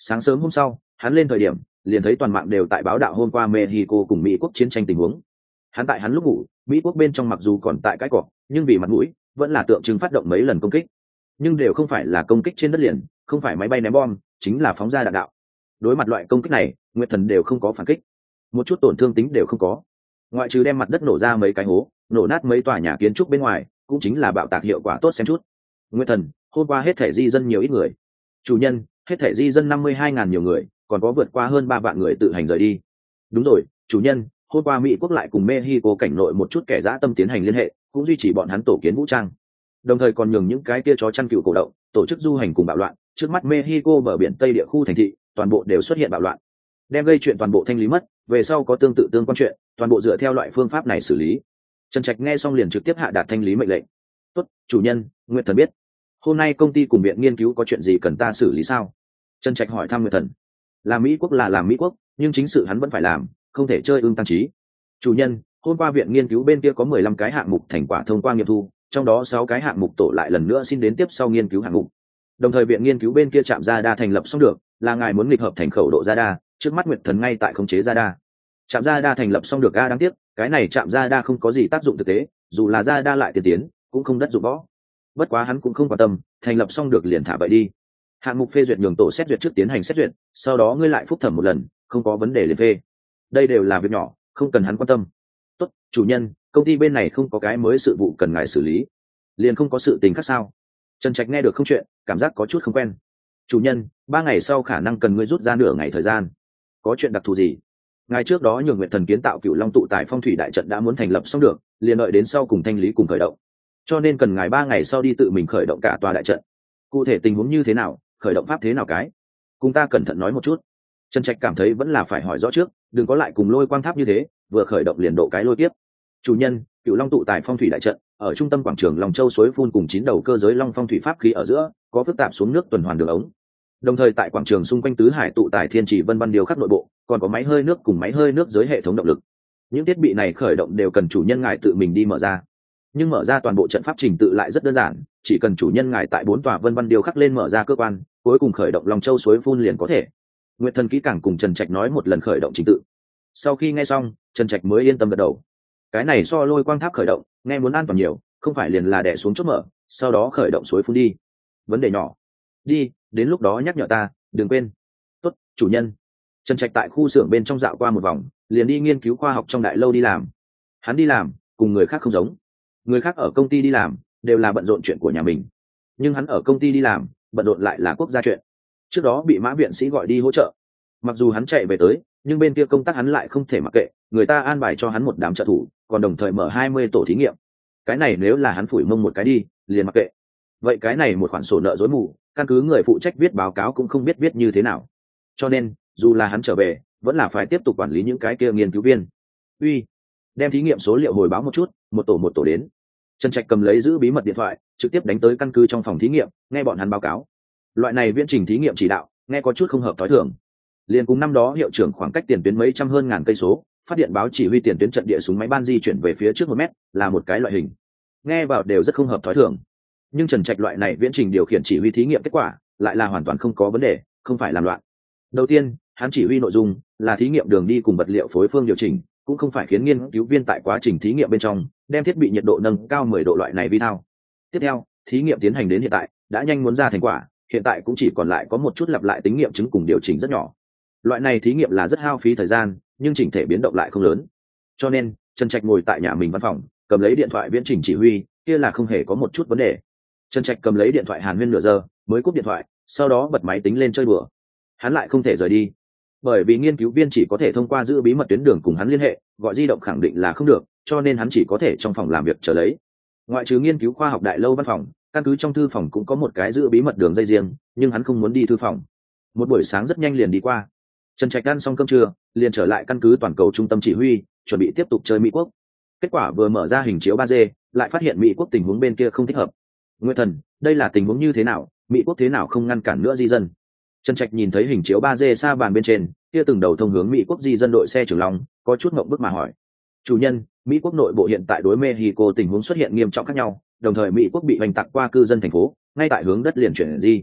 Sáng sớm hôm sau hắn lên thời điểm liền thấy toàn mạng đều tại báo đạo hôm qua Mexico cùng Mỹ quốc chiến tranh tình huống. Hắn lúc ngủ, Mỹ quốc bên trong mặc dù còn tại cái cỏ, nhưng vì mặt mũi vẫn là tượng trưng phát động mấy lần công kích, nhưng đều không phải là công kích trên đất liền, không phải máy bay ném bom, chính là phóng ra đạn đạo. Đối mặt loại công kích này, Nguyệt Thần đều không có phản kích, một chút tổn thương tính đều không có, ngoại trừ đem mặt đất nổ ra mấy cái hố, nổ nát mấy tòa nhà kiến trúc bên ngoài, cũng chính là bạo tạc hiệu quả tốt xem chút. Nguyệt Thần, hôm qua hết thể di dân nhiều ít người. Chủ nhân, hết thể di dân 52.000 nhiều người, còn có vượt qua hơn 3 vạn người tự hành rời đi. Đúng rồi, chủ nhân, hôm qua Mỹ quốc lại cùng Mexico cảnh nội một chút kẻ dã tâm tiến hành liên hệ, cũng duy trì bọn hắn tổ kiến vũ trang, đồng thời còn nhường những cái kia chó chăn cừu cổ động tổ chức du hành cùng bạo loạn. Trước mắt Mexico bờ biển tây địa khu thành thị toàn bộ đều xuất hiện bạo loạn, đem gây chuyện toàn bộ thanh lý mất, về sau có tương tự tương quan chuyện toàn bộ dựa theo loại phương pháp này xử lý. Trần Trạch nghe xong liền trực tiếp hạ đạt thanh lý mệnh lệnh. Tốt, chủ nhân, Nguyệt Thần biết. Hôm nay công ty cùng viện nghiên cứu có chuyện gì cần ta xử lý sao? Trần Trạch hỏi thăm Nguyệt Thần. Làm Mỹ quốc là làm Mỹ quốc, nhưng chính sự hắn vẫn phải làm, không thể chơi ương tăng trí. Chủ nhân, hôm qua viện nghiên cứu bên kia có 15 cái hạng mục thành quả thông qua nghiệm thu, trong đó 6 cái hạng mục tổ lại lần nữa xin đến tiếp sau nghiên cứu hạng mục. Đồng thời viện nghiên cứu bên kia trạm radar thành lập xong được, là ngài muốn nghịch hợp thành khẩu độ radar, trước mắt Nguyệt Thần ngay tại khống chế radar. Trạm radar thành lập xong được, đáng tiếc, cái này trạm radar không có gì tác dụng thực tế, dù là radar lại tiên tiến, cũng không đất dụng võ. Bất quá hắn cũng không quan tâm, thành lập xong được liền thả vậy đi. Hạng mục phê duyệt nhường tổ xét duyệt trước tiến hành xét duyệt, sau đó ngươi lại phúc thẩm một lần, không có vấn đề liền phê. Đây đều là việc nhỏ, không cần hắn quan tâm. Tốt, chủ nhân, công ty bên này không có cái mới sự vụ cần ngài xử lý, liền không có sự tình khác sao? Trần Trạch nghe được không chuyện, cảm giác có chút không quen. Chủ nhân, 3 ngày sau khả năng cần ngươi rút ra nửa ngày thời gian. Có chuyện đặc thù gì? Ngài trước đó nhường Nguyệt Thần kiến tạo Cửu Long tụ tại phong thủy đại trận đã muốn thành lập xong được, liền đợi đến sau cùng thanh lý cùng khởi động, cho nên cần ngài 3 ngày sau đi tự mình khởi động cả tòa đại trận. Cụ thể tình huống như thế nào, khởi động pháp thế nào cái, cùng ta cẩn thận nói một chút. Trần Trạch cảm thấy vẫn là phải hỏi rõ trước, đừng có lại cùng Lôi Quang Tháp như thế, vừa khởi động liền độ cái lôi tiếp. Chủ nhân, Cửu Long tụ tại phong thủy đại trận ở trung tâm quảng trường Long Châu suối phun cùng 9 đầu cơ giới long phong thủy pháp khí ở giữa, có phức tạp xuống nước tuần hoàn đường ống. Đồng thời tại quảng trường xung quanh tứ hải tụ tại thiên chỉ vân văn điều khắc nội bộ, còn có máy hơi nước cùng máy hơi nước dưới hệ thống động lực. Những thiết bị này khởi động đều cần chủ nhân ngài tự mình đi mở ra, nhưng mở ra toàn bộ trận pháp trình tự lại rất đơn giản, chỉ cần chủ nhân ngài tại 4 tòa vân văn điều khắc lên mở ra cơ quan, cuối cùng khởi động Long Châu suối phun liền có thể. Nguyệt Thần kỹ càng cùng Trần Trạch nói một lần khởi động trình tự. Sau khi nghe xong, Trần Trạch mới yên tâm gật đầu. Cái này so Lôi Quang Tháp khởi động nghe muốn an toàn nhiều, không phải liền là đè xuống chốt mở, sau đó khởi động suối phun đi. Vấn đề nhỏ. Đi, đến lúc đó nhắc nhở ta, đừng quên. Tốt, chủ nhân. Trần Trạch tại khu xưởng bên trong dạo qua một vòng, liền đi nghiên cứu khoa học trong đại lâu đi làm. Hắn đi làm, cùng người khác không giống. Người khác ở công ty đi làm, đều là bận rộn chuyện của nhà mình. Nhưng hắn ở công ty đi làm, bận rộn lại là quốc gia chuyện. Trước đó bị Mã viện sĩ gọi đi hỗ trợ. Mặc dù hắn chạy về tới, nhưng bên kia công tác hắn lại không thể mặc kệ, người ta an bài cho hắn một đám trợ thủ, còn đồng thời mở 20 tổ thí nghiệm. Cái này nếu là hắn phủi mông một cái đi, liền mặc kệ. Vậy cái này một khoản sổ nợ rối mù, căn cứ người phụ trách viết báo cáo cũng không biết viết như thế nào. Cho nên, dù là hắn trở về, vẫn là phải tiếp tục quản lý những cái kia nghiên cứu viên. Uy, đem thí nghiệm số liệu hồi báo một chút, một tổ đến. Trần Trạch cầm lấy giữ bí mật điện thoại, trực tiếp đánh tới căn cứ trong phòng thí nghiệm, nghe bọn hắn báo cáo. Loại này viễn trình thí nghiệm chỉ đạo, nghe có chút không hợp thói thường. Liên cùng năm đó hiệu trưởng khoảng cách tiền tuyến mấy trăm hơn ngàn cây số, phát điện báo chỉ huy tiền tuyến trận địa súng máy ban di chuyển về phía trước 1 mét, là một cái loại hình. Nghe vào đều rất không hợp thói thường. Nhưng Trần Trạch loại này viễn trình điều khiển chỉ huy thí nghiệm kết quả, lại là hoàn toàn không có vấn đề, không phải làm loạn. Đầu tiên, hắn chỉ huy nội dung là thí nghiệm đường đi cùng vật liệu phối phương điều chỉnh, cũng không phải khiến nghiên cứu viên tại quá trình thí nghiệm bên trong đem thiết bị nhiệt độ nâng cao 10 độ loại này vi thao. Tiếp theo, thí nghiệm tiến hành đến hiện tại đã nhanh muốn ra thành quả, hiện tại cũng chỉ còn lại có một chút lặp lại tính nghiệm chứng cùng điều chỉnh rất nhỏ. Loại này thí nghiệm là rất hao phí thời gian, nhưng chỉnh thể biến động lại không lớn. Cho nên Trần Trạch ngồi tại nhà mình văn phòng, cầm lấy điện thoại viễn trình chỉ huy, kia là không hề có một chút vấn đề. Trần Trạch cầm lấy điện thoại hàn huyên nửa giờ, mới cúp điện thoại, sau đó bật máy tính lên chơi đùa. Hắn lại không thể rời đi, bởi vì nghiên cứu viên chỉ có thể thông qua giữ bí mật tuyến đường cùng hắn liên hệ, gọi di động khẳng định là không được, cho nên hắn chỉ có thể trong phòng làm việc chờ lấy. Ngoại trừ nghiên cứu khoa học đại lâu văn phòng, căn cứ trong thư phòng cũng có một cái giữ bí mật đường dây riêng, nhưng hắn không muốn đi thư phòng. Một buổi sáng rất nhanh liền đi qua. Trần Trạch ăn xong cơm trưa, liền trở lại căn cứ toàn cầu trung tâm chỉ huy, chuẩn bị tiếp tục chơi Mỹ quốc. Kết quả vừa mở ra hình chiếu 3D, lại phát hiện Mỹ quốc tình huống bên kia không thích hợp. Nguyệt Thần, đây là tình huống như thế nào, Mỹ quốc thế nào không ngăn cản nữa di dân? Trần Trạch nhìn thấy hình chiếu 3D xa bàn bên trên, kia từng đầu thông hướng Mỹ quốc di dân đội xe trưởng long, có chút ngượng bức mà hỏi. Chủ nhân, Mỹ quốc nội bộ hiện tại đối Mexico tình huống xuất hiện nghiêm trọng khác nhau, đồng thời Mỹ quốc bị hoành tạc qua cư dân thành phố, ngay tại hướng đất liền chuyển di.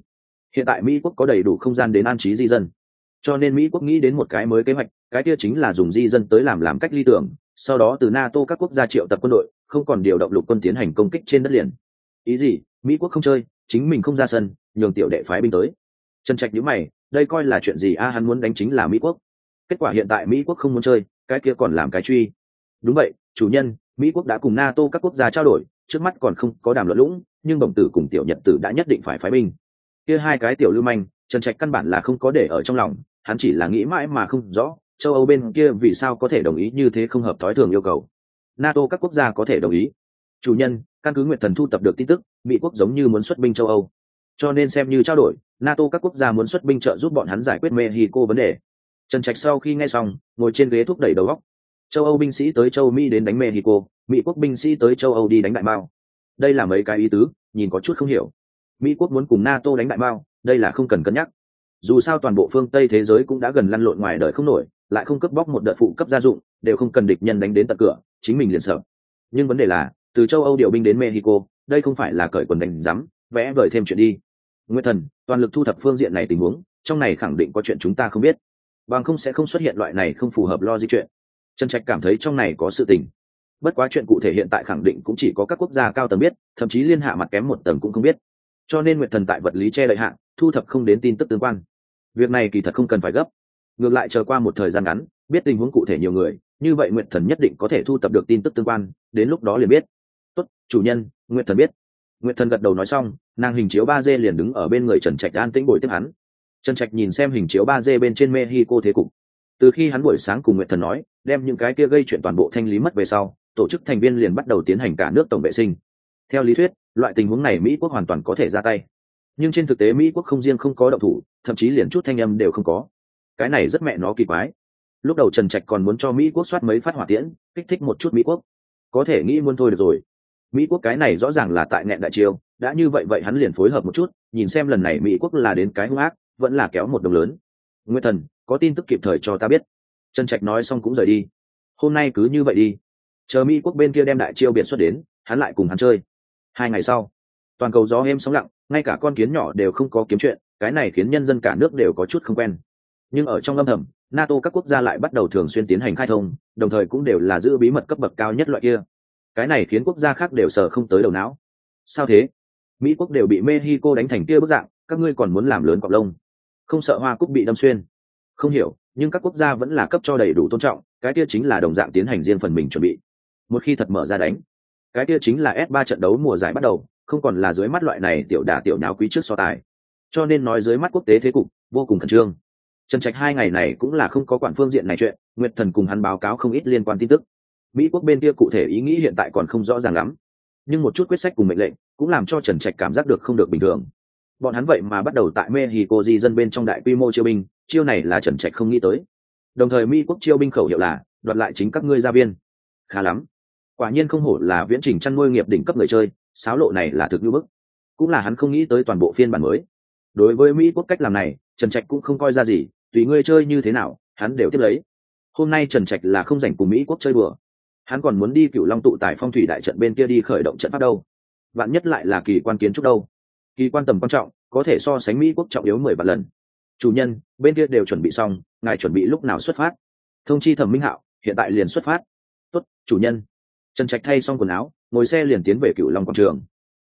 Hiện tại Mỹ quốc có đầy đủ không gian đến an trí di dân, cho nên Mỹ quốc nghĩ đến một cái mới kế hoạch, cái kia chính là dùng di dân tới làm cách ly tưởng, sau đó từ NATO các quốc gia triệu tập quân đội, không còn điều động lục quân tiến hành công kích trên đất liền. Ý gì? Mỹ quốc không chơi, chính mình không ra sân, nhường tiểu đệ phái binh tới. Trần Trạch nhíu mày, đây coi là chuyện gì a? Hắn muốn đánh chính là Mỹ quốc. Kết quả hiện tại Mỹ quốc không muốn chơi, cái kia còn làm cái truy. Đúng vậy, chủ nhân, Mỹ quốc đã cùng NATO các quốc gia trao đổi, trước mắt còn không có đàm luận lũng, nhưng Bổng Tử cùng Tiểu Nhật Tử đã nhất định phải phái binh. Kia hai cái tiểu lưu manh, Trần Trạch căn bản là không có để ở trong lòng, hắn chỉ là nghĩ mãi mà không rõ, châu Âu bên kia vì sao có thể đồng ý như thế không hợp thói thường yêu cầu. NATO các quốc gia có thể đồng ý. Chủ nhân, căn cứ Nguyệt Thần thu tập được tin tức, Mỹ quốc giống như muốn xuất binh châu Âu, cho nên xem như trao đổi, NATO các quốc gia muốn xuất binh trợ giúp bọn hắn giải quyết Mexico vấn đề. Trần Trạch sau khi nghe xong, ngồi trên ghế thúc đẩy đầu óc. Châu Âu binh sĩ tới châu Mỹ đến đánh Mexico, Mỹ quốc binh sĩ tới châu Âu đi đánh Đại Mao. Đây là mấy cái ý tứ, nhìn có chút không hiểu. Mỹ quốc muốn cùng NATO đánh Đại Mao, đây là không cần cân nhắc. Dù sao toàn bộ phương Tây thế giới cũng đã gần lăn lộn ngoài đời không nổi, lại không cướp bóc một đợt phụ cấp gia dụng, đều không cần địch nhân đánh đến tận cửa, chính mình liền sợ. Nhưng vấn đề là, từ châu Âu điều binh đến Mexico, đây không phải là cởi quần đánh rắm, vẽ vời thêm chuyện đi. Nguyệt Thần, toàn lực thu thập phương diện này tình huống, trong này khẳng định có chuyện chúng ta không biết, bằng không sẽ không xuất hiện loại này không phù hợp logic chuyện. Trần Trạch cảm thấy trong này có sự tình, bất quá chuyện cụ thể hiện tại khẳng định cũng chỉ có các quốc gia cao tầng biết, thậm chí liên hạ mặt kém một tầng cũng không biết, cho nên Nguyệt Thần tại vật lý che đậy hạ thu thập không đến tin tức tương quan. Việc này kỳ thật không cần phải gấp, ngược lại chờ qua một thời gian ngắn, biết tình huống cụ thể nhiều người, như vậy Nguyệt Thần nhất định có thể thu thập được tin tức tương quan, đến lúc đó liền biết. Tốt, chủ nhân, Nguyệt Thần biết. Nguyệt Thần gật đầu nói xong, nàng hình chiếu 3D liền đứng ở bên người Trần Trạch an tĩnh bồi tiếp hắn. Trần Trạch nhìn xem hình chiếu 3D bên trên Mexico thế cục. Từ khi hắn buổi sáng cùng Nguyệt Thần nói, đem những cái kia gây chuyện toàn bộ thanh lý mất về sau, tổ chức thành viên liền bắt đầu tiến hành cả nước tổng vệ sinh. Theo lý thuyết, loại tình huống này Mỹ quốc hoàn toàn có thể ra tay. Nhưng trên thực tế Mỹ quốc không riêng không có động thủ, thậm chí liền chút thanh âm đều không có. Cái này rất mẹ nó kỳ quái. Lúc đầu Trần Trạch còn muốn cho Mỹ quốc soát mấy phát hỏa tiễn, kích thích một chút Mỹ quốc. Có thể nghĩ muốn thôi được rồi. Mỹ quốc cái này rõ ràng là tại nghẹn đại chiêu, đã như vậy vậy hắn liền phối hợp một chút, nhìn xem lần này Mỹ quốc là đến cái hung ác, vẫn là kéo một đồng lớn. Nguyệt Thần, có tin tức kịp thời cho ta biết. Trần Trạch nói xong cũng rời đi. Hôm nay cứ như vậy đi, chờ Mỹ quốc bên kia đem đại chiêu biệt xuất đến, hắn lại cùng hắn chơi. 2 ngày sau, toàn cầu gió êm sóng lặng, ngay cả con kiến nhỏ đều không có kiếm chuyện, cái này khiến nhân dân cả nước đều có chút không quen. Nhưng ở trong âm thầm, NATO các quốc gia lại bắt đầu thường xuyên tiến hành khai thông, đồng thời cũng đều là giữ bí mật cấp bậc cao nhất loại kia. Cái này khiến quốc gia khác đều sờ không tới đầu não. Sao thế? Mỹ quốc đều bị Mexico đánh thành kia bức dạng, các ngươi còn muốn làm lớn cọp lông, không sợ hoa cúc bị đâm xuyên? Không hiểu, nhưng các quốc gia vẫn là cấp cho đầy đủ tôn trọng, cái kia chính là đồng dạng tiến hành riêng phần mình chuẩn bị. Một khi thật mở ra đánh, cái kia chính là S3 trận đấu mùa giải bắt đầu, không còn là dưới mắt loại này tiểu đả tiểu nháo quý trước so tài. Cho nên nói dưới mắt quốc tế thế cục vô cùng khẩn trương. Trần Trạch 2 ngày này cũng là không có quản phương diện này chuyện, Nguyệt Thần cùng hắn báo cáo không ít liên quan tin tức. Mỹ quốc bên kia cụ thể ý nghĩ hiện tại còn không rõ ràng lắm, nhưng một chút quyết sách cùng mệnh lệnh cũng làm cho Trần Trạch cảm giác được không được bình thường. Bọn hắn vậy mà bắt đầu tại Mexico di dân bên trong đại quy mô chiêu binh, chiêu này là Trần Trạch không nghĩ tới. Đồng thời Mỹ quốc chiêu binh khẩu hiệu là đoạt lại chính các ngươi gia viên. Khá lắm, quả nhiên không hổ là viễn trình chăn nuôi nghiệp đỉnh cấp người chơi, xáo lộ này là thực như bức, cũng là hắn không nghĩ tới toàn bộ phiên bản mới. Đối với Mỹ quốc cách làm này, Trần Trạch cũng không coi ra gì, tùy ngươi chơi như thế nào, hắn đều tiếp lấy. Hôm nay Trần Trạch là không rảnh cùng Mỹ quốc chơi bừa, hắn còn muốn đi Cửu Long tụ tại phong thủy đại trận bên kia đi khởi động trận pháp đâu. Vạn nhất lại là kỳ quan kiến trúc đâu. Kỳ quan tầm quan trọng, có thể so sánh Mỹ quốc trọng yếu 10 vạn lần. Chủ nhân, bên kia đều chuẩn bị xong, ngài chuẩn bị lúc nào xuất phát? Thông chi Thẩm Minh Hạo, hiện tại liền xuất phát. Tốt, chủ nhân. Trần Trạch thay xong quần áo, ngồi xe liền tiến về Cửu Long quảng trường.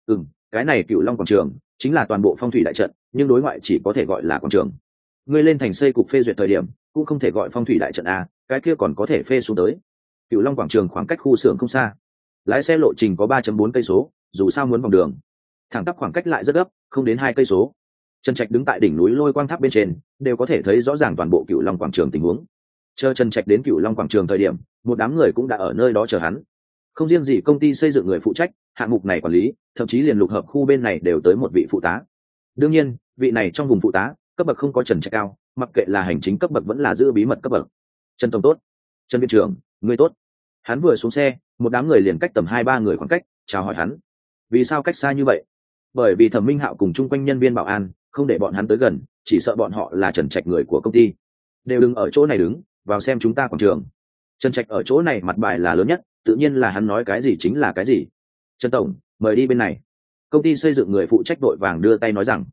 Cái này Cửu Long quảng trường chính là toàn bộ phong thủy đại trận, nhưng đối ngoại chỉ có thể gọi là quảng trường. Ngươi lên thành xây cục phê duyệt thời điểm, cũng không thể gọi phong thủy đại trận a, cái kia còn có thể phê xuống tới. Cửu Long quảng trường khoảng cách khu xưởng không xa, lái xe lộ trình có 3.4 cây số, dù sao muốn vòng đường, thẳng tắp khoảng cách lại rất gấp, không đến 2 cây số. Trần Trạch đứng tại đỉnh núi Lôi Quang Tháp bên trên, đều có thể thấy rõ ràng toàn bộ Cửu Long quảng trường tình huống. Chờ Trần Trạch đến Cửu Long quảng trường thời điểm, một đám người cũng đã ở nơi đó chờ hắn. Không riêng gì công ty xây dựng người phụ trách hạng mục này quản lý, thậm chí liền lục hợp khu bên này đều tới một vị phụ tá. Đương nhiên, vị này trong vùng phụ tá, cấp bậc không có Trần Trạch cao, mặc kệ là hành chính cấp bậc vẫn là giữ bí mật cấp bậc. Trần tổng tốt, Trần viện trưởng, người tốt. Hắn vừa xuống xe, một đám người liền cách tầm 2-3 người khoảng cách, chào hỏi hắn. Vì sao cách xa như vậy? Bởi vì Thẩm Minh Hạo cùng chung quanh nhân viên bảo an không để bọn hắn tới gần, chỉ sợ bọn họ là Trần Trạch người của công ty. Đều đừng ở chỗ này đứng, vào xem chúng ta quảng trường. Trần Trạch ở chỗ này mặt bài là lớn nhất, tự nhiên là hắn nói cái gì chính là cái gì. Trần tổng, mời đi bên này. Công ty xây dựng người phụ trách đội vàng đưa tay nói rằng.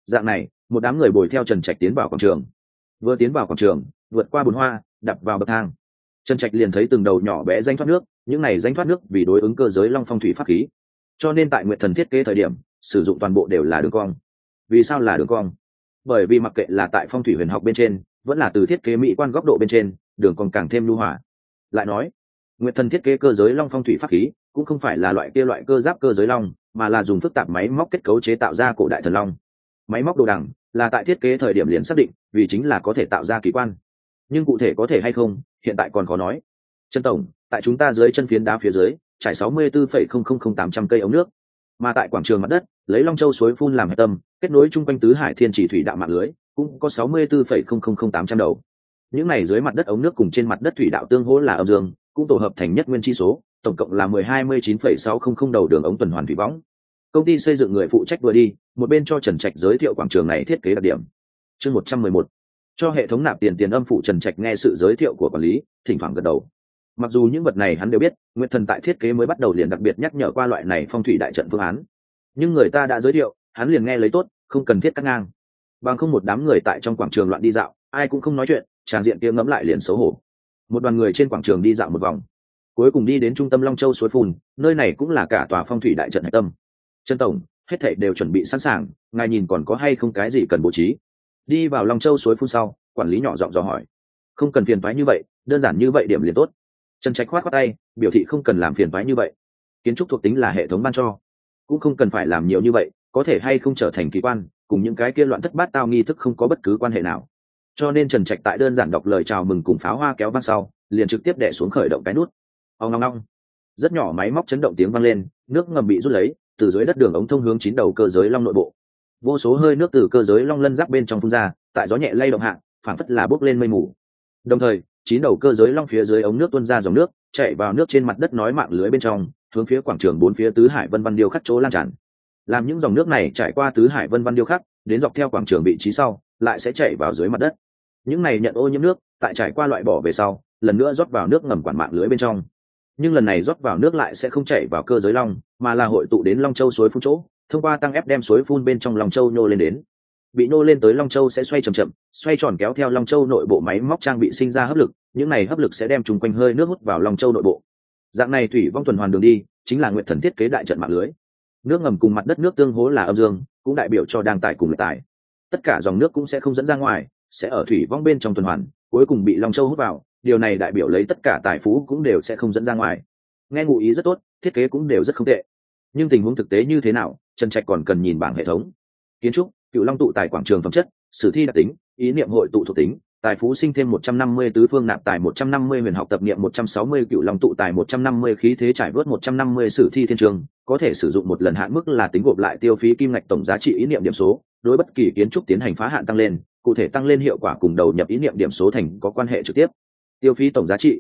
Dạng này, một đám người bồi theo Trần Trạch tiến vào quảng trường. Vừa tiến vào quảng trường, vượt qua bồn hoa, đập vào bậc thang, Trần Trạch liền thấy từng đầu nhỏ bé danh thoát nước, những này danh thoát nước vì đối ứng cơ giới long phong thủy pháp khí, cho nên tại Nguyệt Thần thiết kế thời điểm sử dụng toàn bộ đều là đường cong. Vì sao là đường cong? Bởi vì mặc kệ là tại phong thủy huyền học bên trên, vẫn là từ thiết kế mỹ quan góc độ bên trên, đường cong càng thêm lưu hòa. Lại nói, Nguyệt Thần thiết kế cơ giới long phong thủy pháp khí cũng không phải là loại cơ giáp cơ giới long, mà là dùng phức tạp máy móc kết cấu chế tạo ra cổ đại thần long. Máy móc đồ đằng là tại thiết kế thời điểm liền xác định, vì chính là có thể tạo ra kỳ quan. Nhưng cụ thể có thể hay không, hiện tại còn khó nói. Trần tổng, tại chúng ta dưới chân phiến đá phía dưới trải 64,000800 cây ống nước, mà tại quảng trường mặt đất lấy Long Châu suối phun làm hạch tâm, kết nối chung quanh tứ hải thiên chỉ thủy đạo mạng lưới cũng có 64,000800 đầu. Những này dưới mặt đất ống nước cùng trên mặt đất thủy đạo tương hỗ là âm dương, cũng tổ hợp thành nhất nguyên chi số, tổng cộng là 129,600 đầu đường ống tuần hoàn thủy võng. Công ty xây dựng người phụ trách vừa đi, một bên cho Trần Trạch giới thiệu quảng trường này thiết kế đặc điểm. Chương 111. Cho hệ thống nạp tiền âm phụ. Trần Trạch nghe sự giới thiệu của quản lý, thỉnh thoảng gật đầu. Mặc dù những vật này hắn đều biết, Nguyệt Thần tại thiết kế mới bắt đầu liền đặc biệt nhắc nhở qua loại này phong thủy đại trận phương án, nhưng người ta đã giới thiệu, hắn liền nghe lấy tốt, không cần thiết cắt ngang. Bằng không một đám người tại trong quảng trường loạn đi dạo, ai cũng không nói chuyện, tràng diện kia ngẫm lại liền xấu hổ. Một đoàn người trên quảng trường đi dạo một vòng, cuối cùng đi đến trung tâm Long Châu suối phun, nơi này cũng là cả tòa phong thủy đại trận hạch tâm. Trần tổng, hết thảy đều chuẩn bị sẵn sàng, ngài nhìn còn có hay không cái gì cần bố trí? Đi vào Long Châu suối phun sau, quản lý nhỏ giọng dò hỏi. Không cần phiền toái như vậy, đơn giản như vậy điểm liền tốt. Trần Trạch khoát khoát tay, biểu thị không cần làm phiền toái như vậy. Kiến trúc thuộc tính là hệ thống ban cho, cũng không cần phải làm nhiều như vậy, có thể hay không trở thành kỳ quan, cùng những cái kia loạn thất bát tao nghi thức không có bất cứ quan hệ nào. Cho nên Trần Trạch tại đơn giản đọc lời chào mừng cùng pháo hoa kéo vang sau, liền trực tiếp đè xuống khởi động cái nút. Ong ong ong. Rất nhỏ máy móc chấn động tiếng vang lên, nước ngầm bị rút lấy, từ dưới đất đường ống thông hướng 9 đầu cơ giới long nội bộ. Vô số hơi nước từ cơ giới long lân giáp bên trong phun ra, tại gió nhẹ lay động hạ, phảng phất là bốc lên mây mù. Đồng thời, 9 đầu cơ giới long phía dưới ống nước tuôn ra dòng nước, chảy vào nước trên mặt đất nói mạng lưới bên trong, hướng phía quảng trường bốn phía tứ hải vân văn điêu khắc chỗ lan tràn. Làm những dòng nước này trải qua tứ hải vân văn điêu khắc, đến dọc theo quảng trường vị trí sau, lại sẽ chảy vào dưới mặt đất. Những này nhận ô nhiễm nước, tại trải qua loại bỏ về sau, lần nữa rót vào nước ngầm quản mạng lưới bên trong. Nhưng lần này rót vào nước lại sẽ không chảy vào cơ giới long, mà là hội tụ đến Long Châu suối phun chỗ, thông qua tăng ép đem suối phun bên trong Long Châu nhô lên đến. Bị nhô lên tới Long Châu sẽ xoay chậm chậm, xoay tròn kéo theo Long Châu nội bộ máy móc trang bị sinh ra hấp lực, những này hấp lực sẽ đem chung quanh hơi nước hút vào Long Châu nội bộ. Dạng này thủy vong tuần hoàn đường đi, chính là Nguyệt Thần thiết kế đại trận mạng lưới. Nước ngầm cùng mặt đất nước tương hỗ là âm dương, cũng đại biểu cho đang tải cùng lực tải. Tất cả dòng nước cũng sẽ không dẫn ra ngoài, sẽ ở thủy vong bên trong tuần hoàn, cuối cùng bị Long Châu hút vào, điều này đại biểu lấy tất cả tài phú cũng đều sẽ không dẫn ra ngoài. Nghe ngụ ý rất tốt, thiết kế cũng đều rất không tệ. Nhưng tình huống thực tế như thế nào, Trần Trạch còn cần nhìn bảng hệ thống. Kiến trúc, Cựu Long tụ tài quảng trường phẩm chất, sử thi đặc tính, ý niệm hội tụ thuộc tính, tài phú sinh thêm 150 tứ phương nạp tài 150 huyền học tập niệm 160 Cựu Long tụ tài 150 khí thế trải vớt 150 sử thi thiên trường, có thể sử dụng một lần hạn mức là tính gộp lại tiêu phí kim ngạch tổng giá trị ý niệm điểm số, đối bất kỳ kiến trúc tiến hành phá hạn tăng lên, cụ thể tăng lên hiệu quả cùng đầu nhập ý niệm điểm số thành có quan hệ trực tiếp. Tiêu phí tổng giá trị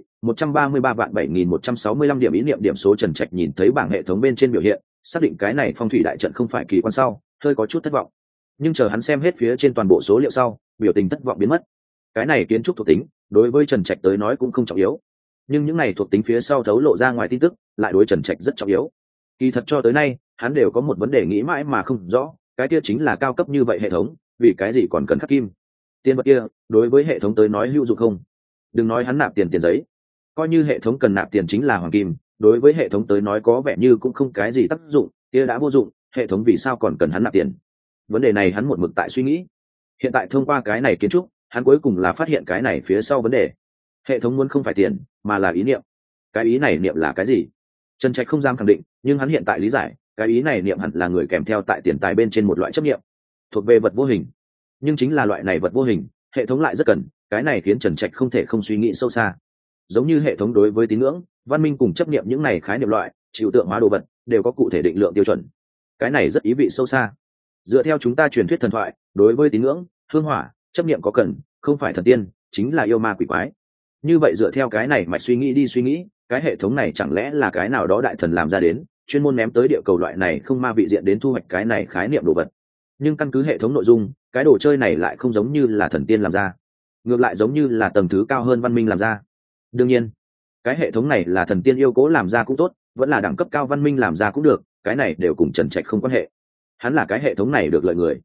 133.7165 điểm ý niệm điểm số. Trần Trạch nhìn thấy bảng hệ thống bên trên biểu hiện, xác định cái này phong thủy đại trận không phải kỳ quan sau, hơi có chút thất vọng. Nhưng chờ hắn xem hết phía trên toàn bộ số liệu sau, biểu tình thất vọng biến mất. Cái này kiến trúc thuộc tính, đối với Trần Trạch tới nói cũng không trọng yếu, nhưng những này thuộc tính phía sau thấu lộ ra ngoài tin tức, lại đối Trần Trạch rất trọng yếu. Kỳ thật cho tới nay, hắn đều có một vấn đề nghĩ mãi mà không rõ, cái kia chính là cao cấp như vậy hệ thống, vì cái gì còn cần khắc kim? Tiền vật kia, đối với hệ thống tới nói hữu dụng không? Đừng nói hắn nạp tiền giấy, coi như hệ thống cần nạp tiền chính là hoàng kim, đối với hệ thống tới nói có vẻ như cũng không cái gì tác dụng, kia đã vô dụng, hệ thống vì sao còn cần hắn nạp tiền? Vấn đề này hắn một mực tại suy nghĩ. Hiện tại thông qua cái này kiến trúc, hắn cuối cùng là phát hiện cái này phía sau vấn đề. Hệ thống muốn không phải tiền, mà là ý niệm. Cái ý này niệm là cái gì? Trần Trạch không dám khẳng định, nhưng hắn hiện tại lý giải, cái ý này niệm hẳn là người kèm theo tại tiền tài bên trên một loại chấp niệm, thuộc về vật vô hình. Nhưng chính là loại này vật vô hình, hệ thống lại rất cần, cái này khiến Trần Trạch không thể không suy nghĩ sâu xa. Giống như hệ thống đối với tín ngưỡng, văn minh cùng chấp niệm những này khái niệm loại, chịu tượng hóa đồ vật, đều có cụ thể định lượng tiêu chuẩn. Cái này rất ý vị sâu xa. Dựa theo chúng ta truyền thuyết thần thoại, đối với tín ngưỡng, hương hỏa, chấp niệm có cần, không phải thần tiên, chính là yêu ma quỷ quái. Như vậy dựa theo cái này mạch suy nghĩ đi suy nghĩ, cái hệ thống này chẳng lẽ là cái nào đó đại thần làm ra đến, chuyên môn ném tới địa cầu loại này không ma vị diện đến thu hoạch cái này khái niệm đồ vật. Nhưng căn cứ hệ thống nội dung, cái đồ chơi này lại không giống như là thần tiên làm ra, ngược lại giống như là tầng thứ cao hơn văn minh làm ra. Đương nhiên, cái hệ thống này là thần tiên yêu cố làm ra cũng tốt, vẫn là đẳng cấp cao văn minh làm ra cũng được, cái này đều cùng Trần Trạch không quan hệ. Hắn là cái hệ thống này được lợi người.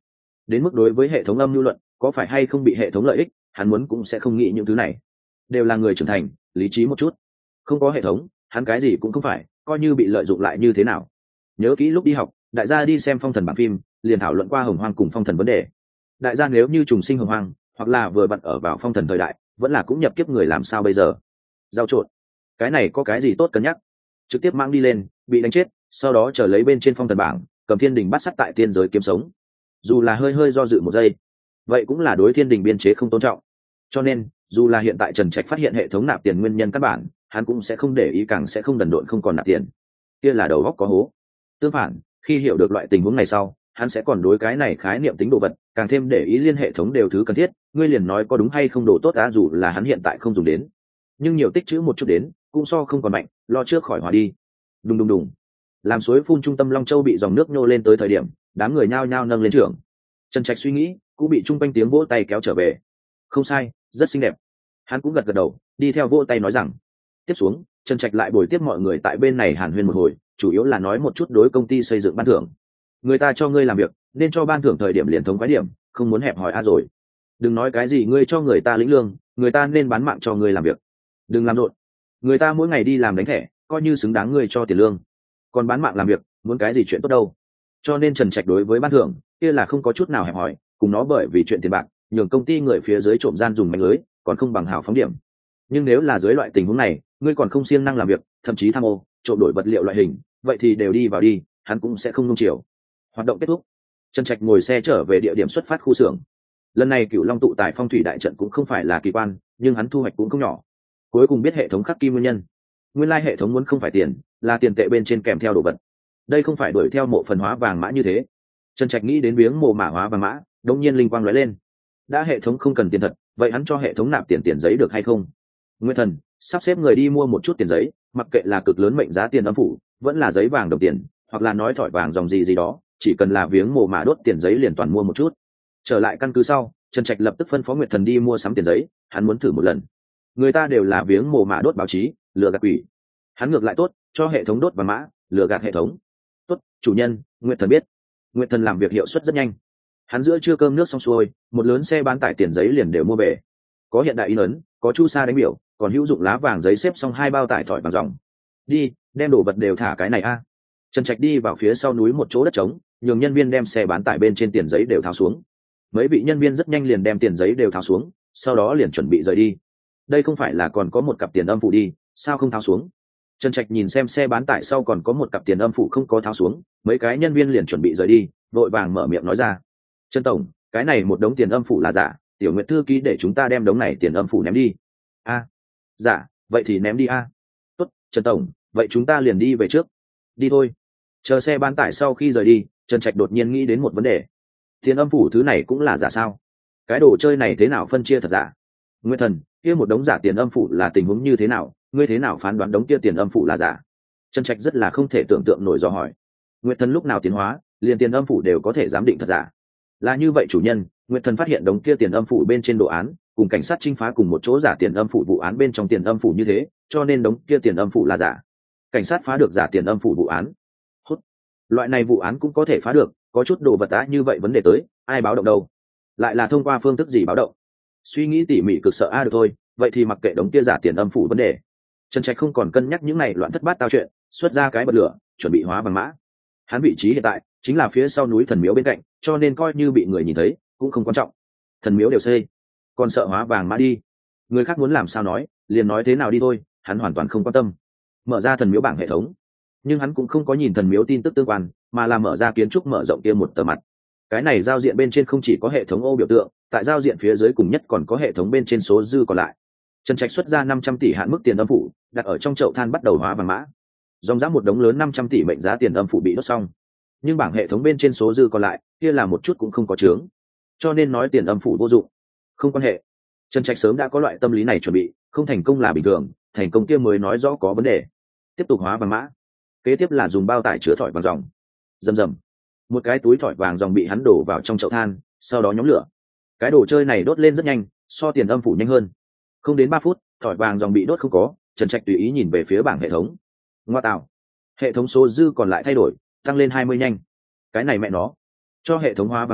đến mức đối với hệ thống âm lưu luận có phải hay không bị hệ thống lợi ích, hắn muốn cũng sẽ không nghĩ những thứ này. Đều là người trưởng thành, lý trí một chút. Không có hệ thống, hắn cái gì cũng không phải, coi như bị lợi dụng lại như thế nào. Nhớ kỹ lúc đi học, đại gia đi xem phong thần bản phim, liền thảo luận qua hồng hoang cùng phong thần vấn đề. Đại gia nếu như trùng sinh hồng hoang, hoặc là vừa bận ở vào phong thần thời đại, vẫn là cũng nhập kiếp người làm sao bây giờ? Giao trộn, cái này có cái gì tốt cân nhắc? Trực tiếp mang đi lên, bị đánh chết, sau đó chờ lấy bên trên phong thần bảng, cầm thiên đình bắt sắt tại tiên giới kiếm sống. Dù là hơi hơi do dự một giây, vậy cũng là đối thiên đình biên chế không tôn trọng. Cho nên dù là hiện tại Trần Trạch phát hiện hệ thống nạp tiền nguyên nhân căn bản, hắn cũng sẽ không để ý, càng sẽ không đần độn không còn nạp tiền. Kia là đầu óc có hố. Tương phản, khi hiểu được loại tình huống này sau, hắn sẽ còn đối cái này khái niệm tính đồ vật càng thêm để ý, liên hệ thống đều thứ cần thiết, ngươi liền nói có đúng hay không đồ tốt á, dù là hắn hiện tại không dùng đến, nhưng nhiều tích trữ một chút đến cũng so không còn mạnh, lo trước khỏi hòa đi. Đùng đùng đùng, làm suối phun trung tâm Long Châu bị dòng nước nhô lên tới thời điểm, đám người nhao nhao nâng lên trưởng. Trần Trạch suy nghĩ cũng bị trung quanh tiếng vỗ tay kéo trở về. Không sai, rất xinh đẹp. Hắn cũng gật gật đầu, đi theo vỗ tay nói rằng. Tiếp xuống Trần Trạch lại bồi tiếp mọi người tại bên này hàn huyên một hồi, chủ yếu là nói một chút đối công ty xây dựng ban thưởng. Người ta cho ngươi làm việc nên cho ban thưởng thời điểm liền thống quái điểm, không muốn hẹp hòi a rồi. Đừng nói cái gì ngươi cho người ta lĩnh lương, người ta nên bán mạng cho ngươi làm việc. Đừng làm rộn, người ta mỗi ngày đi làm đánh thẻ, coi như xứng đáng ngươi cho tiền lương, còn bán mạng làm việc muốn cái gì chuyện tốt đâu. Cho nên Trần Trạch đối với ban thưởng kia là không có chút nào hẹp hòi, cùng nó bởi vì chuyện tiền bạc nhường công ty người phía dưới trộm gian dùng mánh lưới còn không bằng hào phóng điểm. Nhưng nếu là dưới loại tình huống này ngươi còn không siêng năng làm việc, thậm chí tham ô trộm đổi vật liệu loại hình, vậy thì đều đi vào đi, hắn cũng sẽ không nung chiều. Hoạt động kết thúc, Trần Trạch ngồi xe trở về địa điểm xuất phát khu xưởng. Lần này Cửu Long tụ tại phong thủy đại trận cũng không phải là kỳ quan, nhưng hắn thu hoạch cũng không nhỏ. Cuối cùng biết hệ thống khắc kim nguyên nhân. Nguyên lai hệ thống muốn không phải tiền, là tiền tệ bên trên kèm theo đồ vật. Đây không phải đuổi theo mộ phần hóa vàng mã như thế. Trần Trạch nghĩ đến viếng mộ mã hóa vàng mã, đống nhiên linh quang lóe lên. Đã hệ thống không cần tiền thật, vậy hắn cho hệ thống nạp tiền giấy được hay không? Nguyên Thần sắp xếp người đi mua một chút tiền giấy, mặc kệ là cực lớn mệnh giá tiền âm phủ, vẫn là giấy vàng đồng tiền, hoặc là nói thỏi vàng dòng gì đó, chỉ cần là viếng mộ mã đốt tiền giấy liền toàn mua một chút. Trở lại căn cứ sau, Trần Trạch lập tức phân phó Nguyệt Thần đi mua sắm tiền giấy, hắn muốn thử một lần. Người ta đều là viếng mộ mã đốt báo chí, lừa gạt quỷ. Hắn ngược lại tốt, cho hệ thống đốt vàng mã, lừa gạt hệ thống. Tốt, chủ nhân, Nguyệt Thần biết. Nguyệt Thần làm việc hiệu suất rất nhanh. Hắn giữa trưa cơm nước xong xuôi, một lớn xe bán tải tiền giấy liền đều mua về. Có hiện đại in ấn, có chu sa đánh biểu, còn hữu dụng lá vàng giấy xếp xong 2 bao tải thỏi vàng ròng. Đi, đem đồ vật đều thả cái này a. Trần Trạch đi vào phía sau núi một chỗ đất trống, nhường nhân viên đem xe bán tải bên trên tiền giấy đều tháo xuống. Mấy vị nhân viên rất nhanh liền đem tiền giấy đều tháo xuống, sau đó liền chuẩn bị rời đi. Đây không phải là còn có một cặp tiền âm phủ đi, sao không tháo xuống? Trần Trạch nhìn xem xe bán tải sau còn có một cặp tiền âm phủ không có tháo xuống, mấy cái nhân viên liền chuẩn bị rời đi, vội vàng mở miệng nói ra. Trần tổng, cái này một đống tiền âm phủ là giả, Tiểu Nguyệt thư ký để chúng ta đem đống này tiền âm phủ ném đi. A, giả, vậy thì ném đi a. Tốt, Trần tổng, vậy chúng ta liền đi về trước. Đi thôi. Chờ xe bán tải sau khi rời đi, Trần Trạch đột nhiên nghĩ đến một vấn đề. Tiền âm phủ thứ này cũng là giả sao? Cái đồ chơi này thế nào phân chia thật giả? Nguyên Thần, kia một đống giả tiền âm phủ là tình huống như thế nào? Ngươi thế nào phán đoán đống kia tiền âm phủ là giả? Trần Trạch rất là không thể tưởng tượng nổi do hỏi. Nguyệt Thần lúc nào tiến hóa, liền tiền âm phủ đều có thể giám định thật giả. Là như vậy chủ nhân, Nguyệt Thần phát hiện đống kia tiền âm phủ bên trên đồ án, cùng cảnh sát chinh phá cùng một chỗ giả tiền âm phủ vụ án bên trong tiền âm phủ như thế, cho nên đống kia tiền âm phủ là giả. Cảnh sát phá được giả tiền âm phủ vụ án. Hút. Loại này vụ án cũng có thể phá được, có chút đồ vật á, như vậy vấn đề tới, ai báo động đâu? Lại là thông qua phương thức gì báo động? Suy nghĩ tỉ mỉ cực sợ được thôi, vậy thì mặc kệ đống kia giả tiền âm phủ vấn đề. Trần Trạch không còn cân nhắc những này loạn thất bát tao chuyện, xuất ra cái bật lửa, chuẩn bị hóa vàng mã. Hắn vị trí hiện tại chính là phía sau núi thần miếu bên cạnh, cho nên coi như bị người nhìn thấy cũng không quan trọng. Thần miếu đều xây, còn sợ hóa vàng mã đi? Người khác muốn làm sao nói, liền nói thế nào đi thôi, hắn hoàn toàn không quan tâm. Mở ra thần miếu bảng hệ thống, nhưng hắn cũng không có nhìn thần miếu tin tức tương quan, mà là mở ra kiến trúc mở rộng kia một tờ mặt. Cái này giao diện bên trên không chỉ có hệ thống ô biểu tượng, tại giao diện phía dưới cùng nhất còn có hệ thống bên trên số dư còn lại. Trần Trạch xuất ra 500 tỷ hạn mức tiền âm phủ, đặt ở trong chậu than bắt đầu hóa vàng mã. Dòng giá một đống lớn 500 tỷ mệnh giá tiền âm phủ bị đốt xong, nhưng bảng hệ thống bên trên số dư còn lại kia là một chút cũng không có chướng, cho nên nói tiền âm phủ vô dụng. Không quan hệ, Trần Trạch sớm đã có loại tâm lý này chuẩn bị, không thành công là bình thường, thành công kia mới nói rõ có vấn đề. Tiếp tục hóa vàng mã, kế tiếp là dùng bao tải chứa thỏi vàng ròng. Rầm rầm, một cái túi thỏi vàng ròng bị hắn đổ vào trong chậu than, sau đó nhóm lửa. Cái đồ chơi này đốt lên rất nhanh, so tiền âm phủ nhanh hơn. Không đến 3 phút, thỏi vàng ròng bị đốt không có. Trần Trạch tùy ý nhìn về phía bảng hệ thống. Ngoa tạo, hệ thống số dư còn lại thay đổi, tăng lên 20 nhanh. Cái này mẹ nó, cho hệ thống hóa vàng mã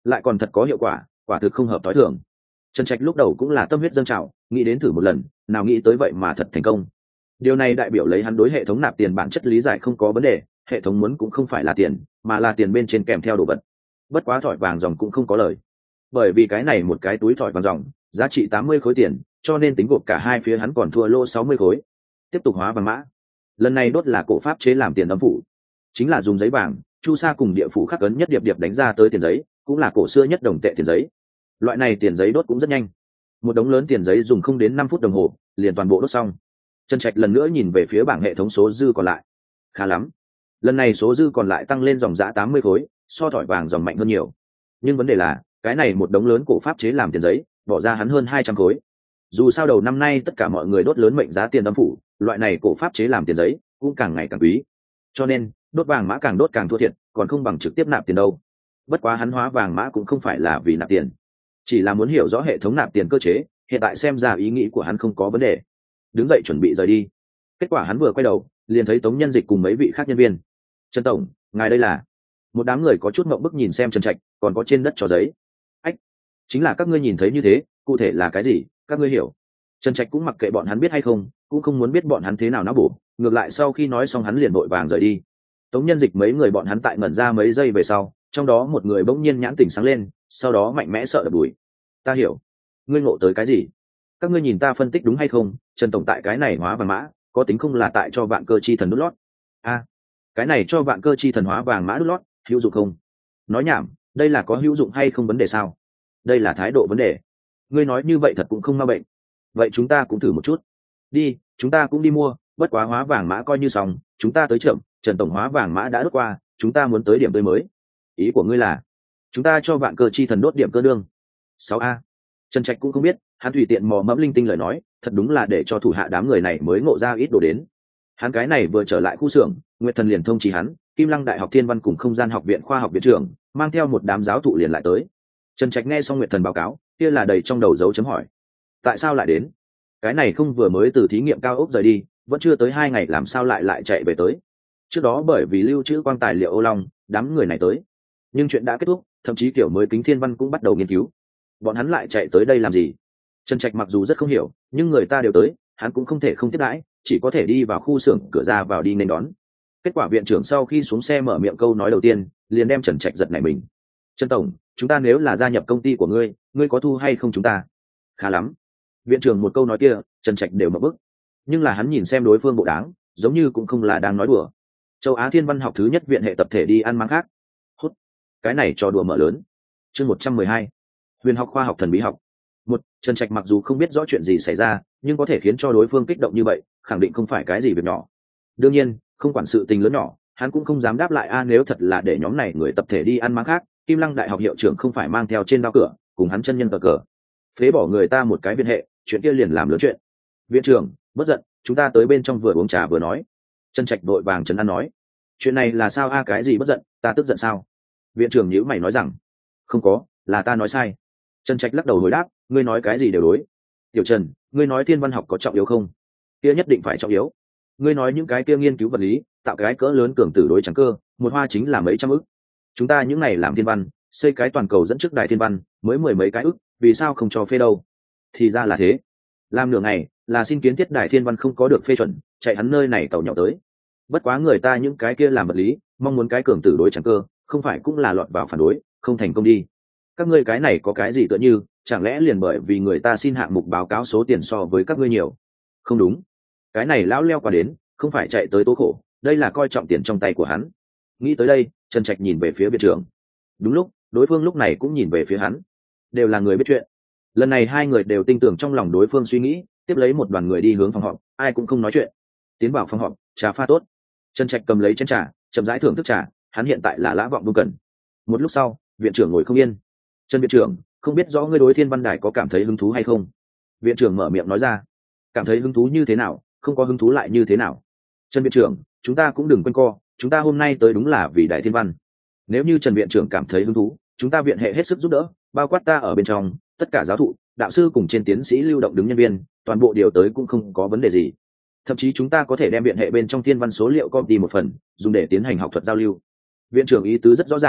lại còn thật có hiệu quả, quả thực không hợp t h i thường. Trần Trạch lúc đầu cũng là tâm huyết dâng trào, nghĩ đến thử một lần, nào nghĩ tới vậy mà thật thành công. Điều này đại biểu lấy hắn đối hệ thống nạp tiền bản chất lý giải không có vấn đề, hệ thống muốn cũng không phải là tiền, mà là tiền bên trên kèm theo đồ vật. Bất quá thỏi vàng dòng cũng không có lời, bởi vì cái này một cái túi thỏi vàng dòng giá trị 80 khối tiền, cho nên tính gộp cả hai phía hắn còn thua lô 60 khối. Tiếp tục hóa vàng mã, lần này đốt là cổ pháp chế làm tiền âm phủ, chính là dùng giấy vàng chu sa cùng địa phủ khắc ấn nhất điệp điệp đánh ra tới tiền giấy, cũng là cổ xưa nhất đồng tệ tiền giấy. Loại này tiền giấy đốt cũng rất nhanh, một đống lớn tiền giấy dùng không đến 5 phút đồng hồ liền toàn bộ đốt xong. Trần Trạch lần nữa nhìn về phía bảng hệ thống số dư còn lại, khá lắm, lần này số dư còn lại tăng lên dòng giá 80 khối, so thỏi vàng dòng mạnh hơn nhiều. Nhưng vấn đề là cái này một đống lớn cổ pháp chế làm tiền giấy bỏ ra hắn hơn 200 khối. Dù sao đầu năm nay tất cả mọi người đốt lớn mệnh giá tiền âm phủ, loại này cổ pháp chế làm tiền giấy cũng càng ngày càng quý, cho nên đốt vàng mã càng đốt càng thua thiệt, còn không bằng trực tiếp nạp tiền đâu. Bất quá hắn hóa vàng mã cũng không phải là vì nạp tiền, chỉ là muốn hiểu rõ hệ thống nạp tiền cơ chế. Hiện tại xem ra ý nghĩ của hắn không có vấn đề, đứng dậy chuẩn bị rời đi. Kết quả hắn vừa quay đầu liền thấy Tống Nhân Dịch cùng mấy vị khác nhân viên. Trần tổng, ngài đây là? Một đám người có chút ngượng bức nhìn xem Trần Trạch, còn có trên đất trò giấy. Ách, chính là các ngươi nhìn thấy như thế, cụ thể là cái gì các ngươi hiểu? Trần Trạch cũng mặc kệ bọn hắn biết hay không, cũng không muốn biết bọn hắn thế nào não bổ, ngược lại sau khi nói xong hắn liền vội vàng rời đi. Tống Nhân Dịch mấy người bọn hắn tại ngẩn ra mấy giây về sau, trong đó một người bỗng nhiên nhãn tỉnh sáng lên, sau đó mạnh mẽ sợ đập đùi. Ta hiểu, ngươi ngộ tới cái gì? Các ngươi nhìn ta phân tích đúng hay không? Trần tổng tại cái này hóa vàng mã có tính không là tại cho vạn cơ chi thần đút lót? Cái này cho vạn cơ chi thần hóa vàng mã đút lót hữu dụng không? Nói nhảm, đây là có hữu dụng hay không vấn đề sao? Đây là thái độ vấn đề. Ngươi nói như vậy thật cũng không ma bệnh. Vậy chúng ta cũng thử một chút đi, chúng ta cũng đi mua, bất quá hóa vàng mã coi như xong, chúng ta tới chậm, Trần tổng hóa vàng mã đã đốt qua, chúng ta muốn tới điểm tươi mới. Ý của ngươi là chúng ta cho vạn cơ chi thần đốt điểm cơ đương 6A? Trần Trạch cũng không biết, hắn tùy tiện mò mẫm linh tinh lời nói, thật đúng là để cho thủ hạ đám người này mới ngộ ra ít đồ đến. Hắn cái này vừa trở lại khu xưởng, Nguyệt Thần liền thông chỉ hắn, Kim Lăng Đại học Thiên Văn cùng Không gian học viện khoa học viện trưởng mang theo một đám giáo thụ liền lại tới. Trần Trạch nghe xong Nguyệt Thần báo cáo, kia là đầy trong đầu dấu chấm hỏi. Tại sao lại đến? Cái này không vừa mới từ thí nghiệm cao ốc rời đi, vẫn chưa tới 2 ngày làm sao lại chạy về tới? Trước đó bởi vì lưu trữ quang tài liệu Ô Long, đám người này tới. Nhưng chuyện đã kết thúc, thậm chí kiểu mới kính thiên văn cũng bắt đầu nghiên cứu. Bọn hắn lại chạy tới đây làm gì? Trần Trạch mặc dù rất không hiểu, nhưng người ta đều tới, hắn cũng không thể không tiếp đãi, chỉ có thể đi vào khu xưởng cửa ra vào đi nên đón. Kết quả viện trưởng sau khi xuống xe mở miệng câu nói đầu tiên liền đem Trần Trạch giật nảy mình. Trần tổng, chúng ta nếu là gia nhập công ty của ngươi, ngươi có thu hay không chúng ta? Khá lắm. Viện trưởng một câu nói kia, Trần Trạch đều mở bức. Nhưng là hắn nhìn xem đối phương bộ đáng, giống như cũng không là đang nói đùa. Châu Á Thiên Văn học thứ nhất viện hệ tập thể đi ăn máng khác. Hút. Cái này cho đùa mở lớn. Chương 112. Huyền học khoa học thần bí học. Trần Trạch mặc dù không biết rõ chuyện gì xảy ra, nhưng có thể khiến cho đối phương kích động như vậy, khẳng định không phải cái gì việc nhỏ. Đương nhiên, không quản sự tình lớn nhỏ, hắn cũng không dám đáp lại nếu thật là để nhóm này người tập thể đi ăn máng khác, Kim Lăng Đại học hiệu trưởng không phải mang theo trên đao cửa, cùng hắn chân nhân cờ phế bỏ người ta một cái viện hệ, chuyện kia liền làm lớn chuyện. Viện trưởng, bất giận, chúng ta tới bên trong vừa uống trà vừa nói. Trần Trạch vội vàng trấn an nói. Chuyện này là sao cái gì bất giận, ta tức giận sao? Viện trưởng nhíu mày nói rằng, không có, là ta nói sai. Trần Trạch lắc đầu hồi đáp, ngươi nói cái gì đều đối. Tiểu Trần, ngươi nói thiên văn học có trọng yếu không? Kia nhất định phải trọng yếu. Ngươi nói những cái kia nghiên cứu vật lý, tạo cái cỡ lớn cường tử đối trắng cơ, một hoa chính là mấy trăm ức. Chúng ta những này làm thiên văn, xây cái toàn cầu dẫn trước đại thiên văn, mới 10 mấy cái ức, vì sao không cho phê đâu? Thì ra là thế. Làm nửa ngày, là xin kiến thiết đại thiên văn không có được phê chuẩn, chạy hắn nơi này tàu nhậu tới. Bất quá người ta những cái kia làm vật lý, mong muốn cái cường tử đối trắng cơ, không phải cũng là lọt vào phản đối, không thành công đi. Các ngươi cái này có cái gì tựa như, chẳng lẽ liền bởi vì người ta xin hạng mục báo cáo số tiền so với các ngươi nhiều? Không đúng, cái này lão leo qua đến, không phải chạy tới tố khổ, đây là coi trọng tiền trong tay của hắn. Nghĩ tới đây, Trần Trạch nhìn về phía viện trưởng. Đúng lúc, đối phương lúc này cũng nhìn về phía hắn. Đều là người biết chuyện. Lần này hai người đều tin tưởng trong lòng đối phương suy nghĩ, tiếp lấy một đoàn người đi hướng phòng họp, ai cũng không nói chuyện. Tiến vào phòng họp, trà pha tốt. Trần Trạch cầm lấy chén trà, chậm rãi thưởng thức trà, hắn hiện tại là lã vọng vô cần. Một lúc sau, viện trưởng ngồi không yên. Trần viện trưởng, không biết rõ ngươi đối thiên văn đài có cảm thấy hứng thú hay không? Viện trưởng mở miệng nói ra. Cảm thấy hứng thú như thế nào, không có hứng thú lại như thế nào? Trần viện trưởng, chúng ta cũng đừng quên co, chúng ta hôm nay tới đúng là vì đại thiên văn. Nếu như Trần viện trưởng cảm thấy hứng thú, chúng ta viện hệ hết sức giúp đỡ, bao quát ta ở bên trong, tất cả giáo thụ, đạo sư cùng trên tiến sĩ lưu động đứng nhân viên, toàn bộ điều tới cũng không có vấn đề gì. Thậm chí chúng ta có thể đem viện hệ bên trong thiên văn số liệu copy một phần, dùng để tiến hành học thuật giao lưu. Viện trưởng ý tứ rất rõ ràng,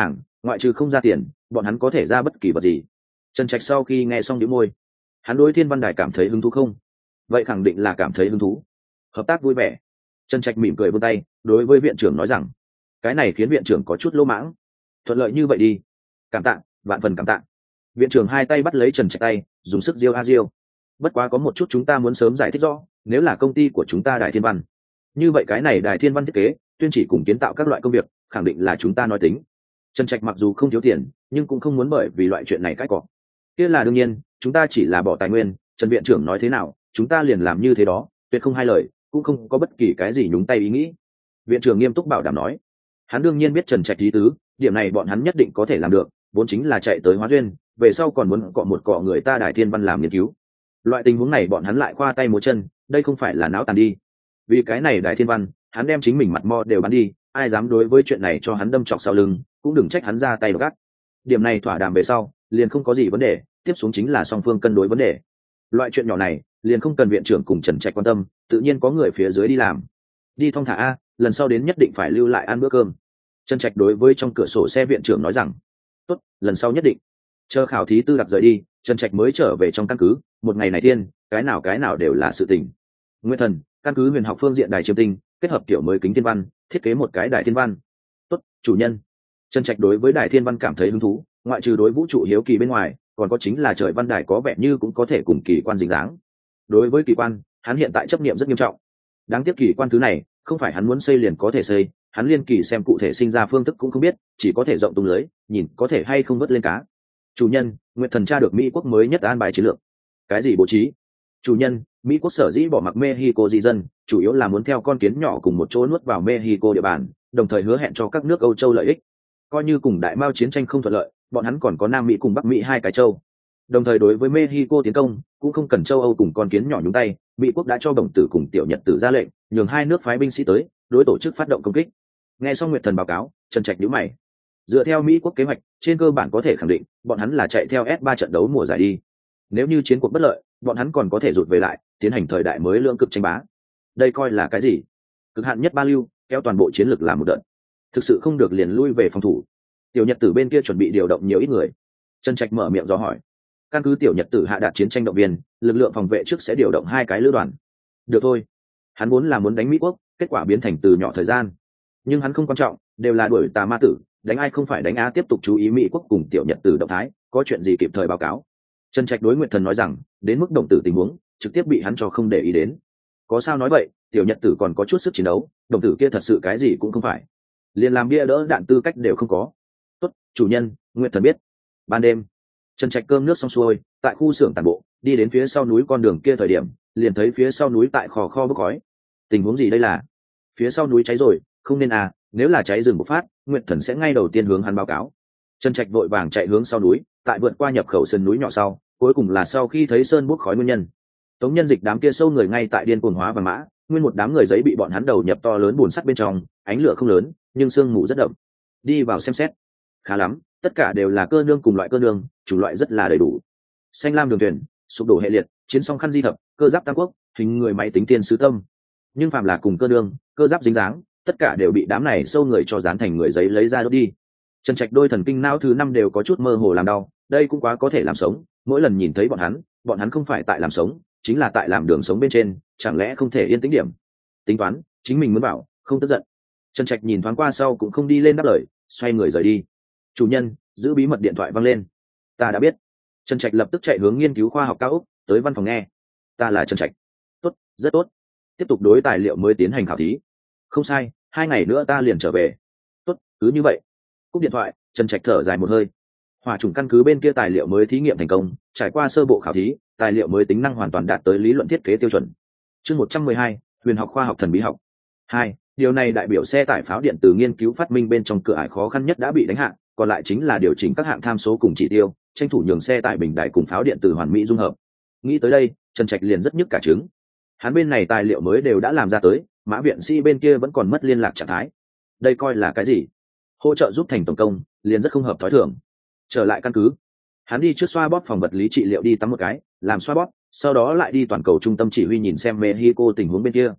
ngoại trừ không ra tiền, bọn hắn có thể ra bất kỳ vật gì. Trần Trạch sau khi nghe xong đĩu môi, hắn đối thiên văn đài cảm thấy hứng thú không? Vậy khẳng định là cảm thấy hứng thú. Hợp tác vui vẻ. Trần Trạch mỉm cười vươn tay đối với viện trưởng nói rằng, cái này khiến viện trưởng có chút lỗ mãng. Thuận lợi như vậy đi. Cảm tạ, vạn phần cảm tạ. Viện trưởng hai tay bắt lấy Trần Trạch tay, dùng sức diêu a diêu. Bất quá có một chút chúng ta muốn sớm giải thích rõ, nếu là công ty của chúng ta Đài Thiên Văn, như vậy cái này Đài Thiên Văn thiết kế tuyên chỉ cùng kiến tạo các loại công việc khẳng định là chúng ta nói tính. Trần Trạch mặc dù không thiếu tiền, nhưng cũng không muốn bởi vì loại chuyện này cãi cọ. Kia là đương nhiên, chúng ta chỉ là bỏ tài nguyên, Trần viện trưởng nói thế nào chúng ta liền làm như thế đó, tuyệt không hai lời, cũng không có bất kỳ cái gì nhúng tay ý nghĩ. Viện trưởng nghiêm túc bảo đảm nói. Hắn đương nhiên biết Trần Trạch ý tứ, điểm này bọn hắn nhất định có thể làm được, vốn chính là chạy tới hóa duyên, về sau còn muốn cọ một cọ người ta Đài Thiên Văn làm nghiên cứu. Loại tình huống này bọn hắn lại khoa tay múa chân, đây không phải là náo tàn đi. Vì cái này Đài Thiên Văn, hắn đem chính mình mặt mo đều bắn đi, ai dám đối với chuyện này cho hắn đâm chọc sau lưng, cũng đừng trách hắn ra tay gắt. Điểm này thỏa đàm về sau, liền không có gì vấn đề, tiếp xuống chính là song phương cân đối vấn đề. Loại chuyện nhỏ này, liền không cần viện trưởng cùng Trần Trạch quan tâm, tự nhiên có người phía dưới đi làm. Đi thong thả a, lần sau đến nhất định phải lưu lại ăn bữa cơm. Trần Trạch đối với trong cửa sổ xe viện trưởng nói rằng, tốt, lần sau nhất định. Chờ khảo thí tư đặc rời đi, Trần Trạch mới trở về trong căn cứ. Một ngày này thiên, cái nào đều là sự tình. Nguyên Thần, căn cứ huyền học phương diện đài chiêm tinh, kết hợp kiểu mới kính thiên văn, thiết kế một cái đài thiên văn. Tốt, chủ nhân. Trần Trạch đối với đài thiên văn cảm thấy hứng thú, ngoại trừ đối vũ trụ hiếu kỳ bên ngoài, còn có chính là trời văn đài có vẻ như cũng có thể cùng kỳ quan dính dáng. Đối với kỳ quan, hắn hiện tại chấp niệm rất nghiêm trọng. Đáng tiếc kỳ quan thứ này, không phải hắn muốn xây liền có thể xây, hắn liên kỳ xem cụ thể sinh ra phương thức cũng không biết, chỉ có thể rộng tung lưới, nhìn có thể hay không vớt lên cá. Chủ nhân, Nguyệt Thần tra được Mỹ quốc mới nhất an bài chiến lược. Cái gì bố trí? Chủ nhân, Mỹ quốc sở dĩ bỏ mặc Mexico di dân, chủ yếu là muốn theo con kiến nhỏ cùng một chỗ nuốt vào Mexico địa bàn, đồng thời hứa hẹn cho các nước Âu Châu lợi ích. Coi như cùng đại mao chiến tranh không thuận lợi, bọn hắn còn có Nam Mỹ cùng Bắc Mỹ hai cái châu. Đồng thời đối với Mexico tiến công, cũng không cần châu Âu cùng con kiến nhỏ nhúng tay, Mỹ quốc đã cho Đồng Tử cùng Tiểu Nhật Tử ra lệnh, nhường hai nước phái binh sĩ tới, đối tổ chức phát động công kích. Nghe xong Nguyệt Thần báo cáo, Trần Trạch nhíu mày. Dựa theo Mỹ quốc kế hoạch, trên cơ bản có thể khẳng định, bọn hắn là chạy theo S3 trận đấu mùa giải đi. Nếu như chiến cuộc bất lợi, bọn hắn còn có thể rụt về lại, tiến hành thời đại mới lưỡng cực tranh bá. Đây coi là cái gì? Cực hạn nhất ba lưu, kéo toàn bộ chiến lược làm một đợt. Thực sự không được liền lui về phòng thủ. Tiểu Nhật Tử bên kia chuẩn bị điều động nhiều ít người. Trần Trạch mở miệng dò hỏi. Căn cứ Tiểu Nhật Tử hạ đạt chiến tranh động viên, lực lượng phòng vệ trước sẽ điều động 2 cái lữ đoàn. Được thôi. Hắn vốn là muốn đánh Mỹ quốc, kết quả biến thành từ nhỏ thời gian. Nhưng hắn không quan trọng, đều là đuổi tà ma tử, đánh ai không phải đánh á, tiếp tục chú ý Mỹ quốc cùng Tiểu Nhật Tử động thái, có chuyện gì kịp thời báo cáo. Trần Trạch đối Nguyệt Thần nói rằng, đến mức Đồng Tử tình huống, trực tiếp bị hắn cho không để ý đến. Có sao nói vậy, Tiểu Nhật Tử còn có chút sức chiến đấu, Đồng Tử kia thật sự cái gì cũng không phải, liền làm bia đỡ đạn tư cách đều không có. Tốt, chủ nhân, Nguyệt Thần biết. Ban đêm, Trần Trạch cơm nước xong xuôi, tại khu xưởng tàn bộ, đi đến phía sau núi con đường kia thời điểm, liền thấy phía sau núi tại khò kho bốc khói. Tình huống gì đây là? Phía sau núi cháy rồi, không nên à, nếu là cháy rừng bộc phát, Nguyệt Thần sẽ ngay đầu tiên hướng hắn báo cáo. Trần Trạch vội vàng chạy hướng sau núi, tại vượt qua nhập khẩu sườn núi nhỏ sau, cuối cùng là sau khi thấy sơn bốc khói nguyên nhân. Tống Nhân Dịch đám kia sâu người ngay tại điên cuồng hóa và mã, nguyên một đám người giấy bị bọn hắn đầu nhập to lớn buồn sắt bên trong, ánh lửa không lớn, nhưng sương mù rất đậm. Đi vào xem xét. Khá lắm, tất cả đều là cơ nương cùng loại cơ nương, chủng loại rất là đầy đủ. Xanh lam đường tuyển, sụp đổ hệ liệt, chiến song khăn di thập, cơ giáp tam quốc, hình người máy tính tiên sứ tâm. Nhưng phàm là cùng cơ nương, cơ giáp dính dáng, tất cả đều bị đám này sâu người cho dán thành người giấy lấy ra đốt đi. Trần Trạch đôi thần kinh não thứ 5 đều có chút mơ hồ làm đau, đây cũng quá có thể làm sống, mỗi lần nhìn thấy bọn hắn không phải tại làm sống, chính là tại làm đường sống bên trên, chẳng lẽ không thể yên tĩnh điểm. Tính toán, chính mình muốn bảo, không tức giận. Trần Trạch nhìn thoáng qua sau cũng không đi lên đáp lời, xoay người rời đi. Chủ nhân, giữ bí mật điện thoại vang lên. Ta đã biết. Trần Trạch lập tức chạy hướng nghiên cứu khoa học cao ốc, tới văn phòng nghe. Ta là Trần Trạch. Tốt, rất tốt. Tiếp tục đối tài liệu mới tiến hành khảo thí. Không sai, 2 ngày nữa ta liền trở về. Tốt, cứ như vậy. Cúp điện thoại, Trần Trạch thở dài một hơi. Hỏa chủng căn cứ bên kia tài liệu mới thí nghiệm thành công, trải qua sơ bộ khảo thí, tài liệu mới tính năng hoàn toàn đạt tới lý luận thiết kế tiêu chuẩn. Chương 112, huyền học khoa học thần bí học. 2. Điều này đại biểu xe tải pháo điện từ nghiên cứu phát minh bên trong cửa ải khó khăn nhất đã bị đánh hạ, còn lại chính là điều chỉnh các hạng tham số cùng chỉ tiêu, tranh thủ nhường xe tải bình đại cùng pháo điện từ hoàn mỹ dung hợp. Nghĩ tới đây, Trần Trạch liền rất nhức cả trứng. Hắn bên này tài liệu mới đều đã làm ra tới, Mã viện sĩ bên kia vẫn còn mất liên lạc trạng thái. Đây coi là cái gì? Hỗ trợ giúp thành tổng công, liền rất không hợp thói thường. Trở lại căn cứ, hắn đi trước xoa bóp phòng vật lý trị liệu đi tắm một cái, làm xoa bóp, sau đó lại đi toàn cầu trung tâm chỉ huy nhìn xem Mexico tình huống bên kia.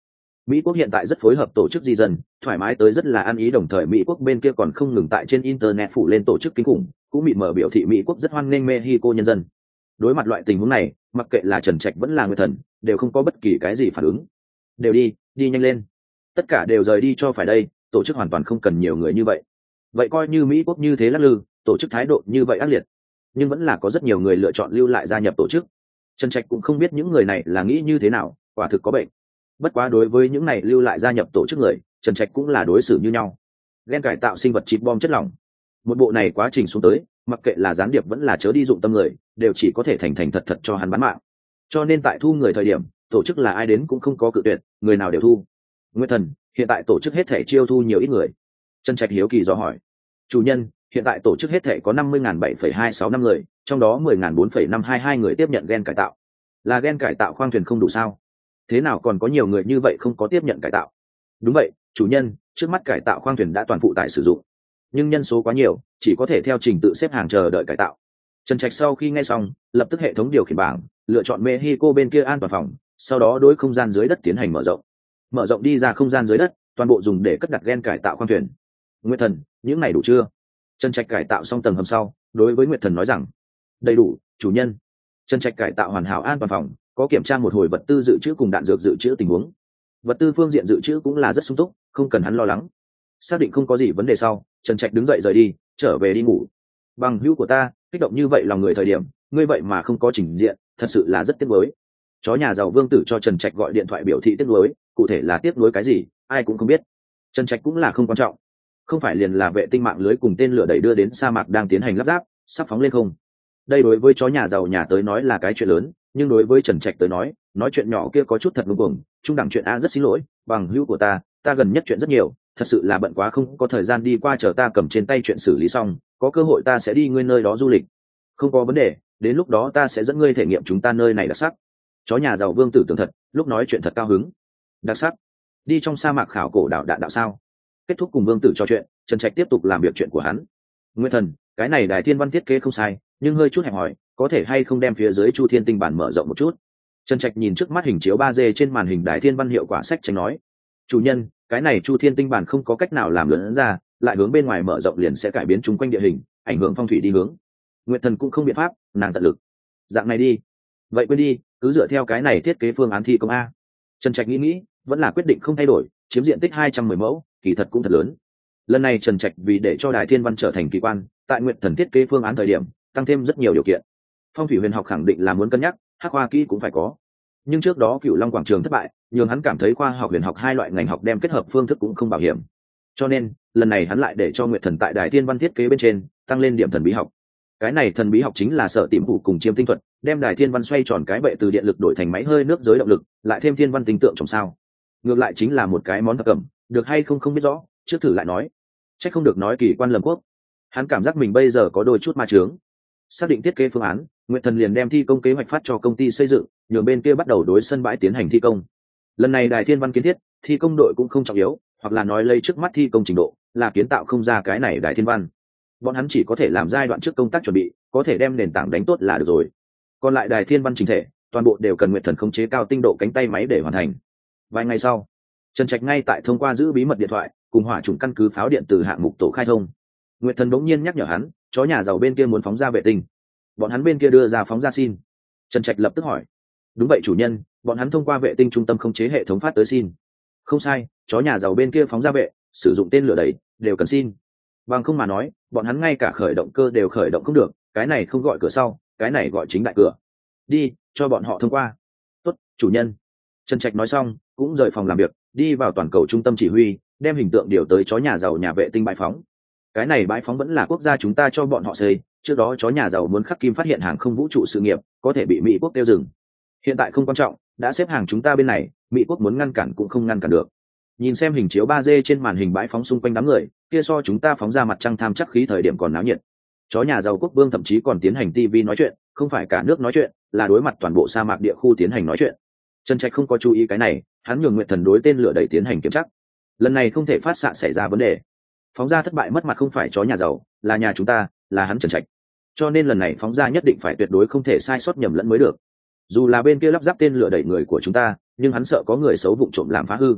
Mỹ quốc hiện tại rất phối hợp tổ chức di dân, thoải mái tới rất là ăn ý, đồng thời Mỹ quốc bên kia còn không ngừng tại trên internet phủ lên tổ chức kinh khủng, cũng bị mở biểu thị Mỹ quốc rất hoan nghênh Mexico nhân dân. Đối mặt loại tình huống này, mặc kệ là Trần Trạch vẫn là Nguyệt Thần, đều không có bất kỳ cái gì phản ứng. Đều đi, đi nhanh lên. Tất cả đều rời đi cho phải đây, tổ chức hoàn toàn không cần nhiều người như vậy. Vậy coi như Mỹ quốc như thế lắc lư, tổ chức thái độ như vậy ác liệt, nhưng vẫn là có rất nhiều người lựa chọn lưu lại gia nhập tổ chức. Trần Trạch cũng không biết những người này là nghĩ như thế nào, quả thực có bệnh. Bất quá đối với những này lưu lại gia nhập tổ chức người, Trần Trạch cũng là đối xử như nhau. Gen cải tạo sinh vật chip bom chất lỏng, một bộ này quá trình xuống tới, mặc kệ là gián điệp vẫn là chớ đi dụng tâm người, đều chỉ có thể thành thành thật thật cho hắn bán mạng. Cho nên tại thu người thời điểm, tổ chức là ai đến cũng không có cự tuyệt, người nào đều thu. Nguyên Thần, hiện tại tổ chức hết thể chiêu thu nhiều ít người? Trần Trạch hiếu kỳ dò hỏi. Chủ nhân, hiện tại tổ chức hết thể có 50.7,26 năm người, trong đó 10.4,522 người tiếp nhận gen cải tạo. Là gen cải tạo khoang thuyền không đủ sao? Thế nào còn có nhiều người như vậy không có tiếp nhận cải tạo? Đúng vậy, chủ nhân, trước mắt cải tạo khoang thuyền đã toàn phụ tải sử dụng, nhưng nhân số quá nhiều, chỉ có thể theo trình tự xếp hàng chờ đợi cải tạo. Trần Trạch sau khi nghe xong, lập tức hệ thống điều khiển bảng, lựa chọn Mexico bên kia an toàn phòng, sau đó đối không gian dưới đất tiến hành mở rộng. Mở rộng đi ra không gian dưới đất, toàn bộ dùng để cất đặt gen cải tạo khoang thuyền. Nguyệt Thần, những này đủ chưa? Trần Trạch cải tạo xong tầng hầm sau, đối với Nguyệt Thần nói rằng, đầy đủ, chủ nhân. Trần Trạch cải tạo hoàn hảo an toàn phòng, có kiểm tra một hồi vật tư dự trữ cùng đạn dược dự trữ tình huống. Vật tư phương diện dự trữ cũng là rất sung túc, không cần hắn lo lắng. Xác định không có gì vấn đề sau, Trần Trạch đứng dậy rời đi, trở về đi ngủ. Bằng hữu của ta, kích động như vậy lòng người thời điểm, ngươi vậy mà không có trình diện, thật sự là rất tiếc nuối. Chó nhà giàu Vương Tử cho Trần Trạch gọi điện thoại biểu thị tiếc nuối, cụ thể là tiếc nuối cái gì, ai cũng không biết. Trần Trạch cũng là không quan trọng, không phải liền là vệ tinh mạng lưới cùng tên lửa đẩy đưa đến sa mạc đang tiến hành lắp ráp, sắp phóng lên không. Đây đối với chó nhà giàu nhà tới nói là cái chuyện lớn, nhưng đối với Trần Trạch tới nói chuyện nhỏ kia có chút thật ngượng ngùng. Trung đẳng chuyện a, rất xin lỗi, bằng hữu của ta gần nhất chuyện rất nhiều, thật sự là bận quá không có thời gian đi qua, chờ ta cầm trên tay chuyện xử lý xong, có cơ hội ta sẽ đi ngươi nơi đó du lịch. Không có vấn đề, đến lúc đó ta sẽ dẫn ngươi thể nghiệm chúng ta nơi này đặc sắc. Chó nhà giàu Vương Tử tưởng thật, lúc nói chuyện thật cao hứng. Đặc sắc? Đi trong sa mạc khảo cổ đảo đạn đạo sao? Kết thúc cùng Vương Tử trò chuyện, Trần Trạch tiếp tục làm việc chuyện của hắn. Nguyên Thần, cái này Đài Thiên Văn thiết kế không sai, nhưng hơi chút hẹp hòi, có thể hay không đem phía dưới Chu Thiên Tinh bản mở rộng một chút? Trần Trạch nhìn trước mắt hình chiếu 3D trên màn hình Đài Thiên Văn hiệu quả sách tranh nói, chủ nhân, cái này Chu Thiên Tinh bản không có cách nào làm lớn ra, lại hướng bên ngoài mở rộng liền sẽ cải biến chung quanh địa hình, ảnh hưởng phong thủy đi hướng. Nguyệt Thần cũng không biện pháp, nàng tận lực. Dạng này đi, vậy quên đi, cứ dựa theo cái này thiết kế phương án thi công a. Trần Trạch nghĩ, vẫn là quyết định không thay đổi, chiếm diện tích 210 mẫu, kỳ thật cũng thật lớn. Lần này Trần Trạch vì để cho Đài Thiên Văn trở thành kỳ quan, tại Nguyệt Thần thiết kế phương án thời điểm, tăng thêm rất nhiều điều kiện. Phong thủy huyền học khẳng định là muốn cân nhắc, hắc khoa kỹ cũng phải có. Nhưng trước đó Cửu Long quảng trường thất bại, nhường hắn cảm thấy khoa học huyền học hai loại ngành học đem kết hợp phương thức cũng không bảo hiểm. Cho nên, lần này hắn lại để cho Nguyệt Thần tại Đài Thiên Văn thiết kế bên trên tăng lên điểm thần bí học. Cái này thần bí học chính là sở tìm phủ cùng chiêm tinh thuật, đem Đài Thiên Văn xoay tròn cái bệ từ điện lực đổi thành máy hơi nước giới động lực, lại thêm thiên văn tinh tượng trong sao. Ngược lại chính là một cái món thập cẩm, được hay không biết rõ, trước thử lại nói. Chắc không được nói kỳ quan lầm quốc. Hắn cảm giác mình bây giờ có đôi chút ma chướng. Xác định thiết kế phương án, Nguyệt Thần liền đem thi công kế hoạch phát cho công ty xây dựng, nhường bên kia bắt đầu đối sân bãi tiến hành thi công. Lần này Đài Thiên Văn kiến thiết, thi công đội cũng không trọng yếu, hoặc là nói lấy trước mắt thi công trình độ, là kiến tạo không ra cái này Đài Thiên Văn. Bọn hắn chỉ có thể làm giai đoạn trước công tác chuẩn bị, có thể đem nền tảng đánh tốt là được rồi. Còn lại Đài Thiên Văn chỉnh thể, toàn bộ đều cần Nguyệt Thần khống chế cao tinh độ cánh tay máy để hoàn thành. Vài ngày sau, Trần Trạch ngay tại thông qua giữ bí mật điện thoại, cùng hỏa chủng căn cứ pháo điện từ hạng mục tổ khai thông. Nguyệt Thần bỗng nhiên nhắc nhở hắn, chó nhà giàu bên kia muốn phóng ra vệ tinh. Bọn hắn bên kia đưa ra phóng ra xin. Trần Trạch lập tức hỏi, đúng vậy chủ nhân, bọn hắn thông qua vệ tinh trung tâm khống chế hệ thống phát tới xin. Không sai, chó nhà giàu bên kia phóng ra vệ, sử dụng tên lửa đẩy, đều cần xin. Bằng không mà nói, bọn hắn ngay cả khởi động cơ đều khởi động không được, cái này không gọi cửa sau, cái này gọi chính đại cửa. Đi, cho bọn họ thông qua. Tốt, chủ nhân. Trần Trạch nói xong, cũng rời phòng làm việc, đi vào toàn cầu trung tâm chỉ huy, đem hình tượng điều tới chó nhà giàu nhà vệ tinh bãi phóng. Cái này bãi phóng vẫn là quốc gia chúng ta cho bọn họ xây, trước đó chó nhà giàu muốn khắc kim phát hiện hàng không vũ trụ sự nghiệp, có thể bị Mỹ quốc tiêu dừng. Hiện tại không quan trọng, đã xếp hàng chúng ta bên này, Mỹ quốc muốn ngăn cản cũng không ngăn cản được. Nhìn xem hình chiếu 3D trên màn hình bãi phóng xung quanh đám người, kia so chúng ta phóng ra mặt trăng tham chắc khí thời điểm còn náo nhiệt. Chó nhà giàu quốc vương thậm chí còn tiến hành TV nói chuyện, không phải cả nước nói chuyện, là đối mặt toàn bộ sa mạc địa khu tiến hành nói chuyện. Trần Trạch không có chú ý cái này, hắn nhường Nguyệt Thần đối tên lửa đẩy tiến hành kiểm tra. Lần này không thể phát xạ xảy ra vấn đề. Phóng ra thất bại mất mặt không phải chó nhà giàu, là nhà chúng ta, là hắn Trần Trạch. Cho nên lần này phóng ra nhất định phải tuyệt đối không thể sai sót nhầm lẫn mới được. Dù là bên kia lắp ráp tên lửa đẩy người của chúng ta, nhưng hắn sợ có người xấu vụng trộm làm phá hư.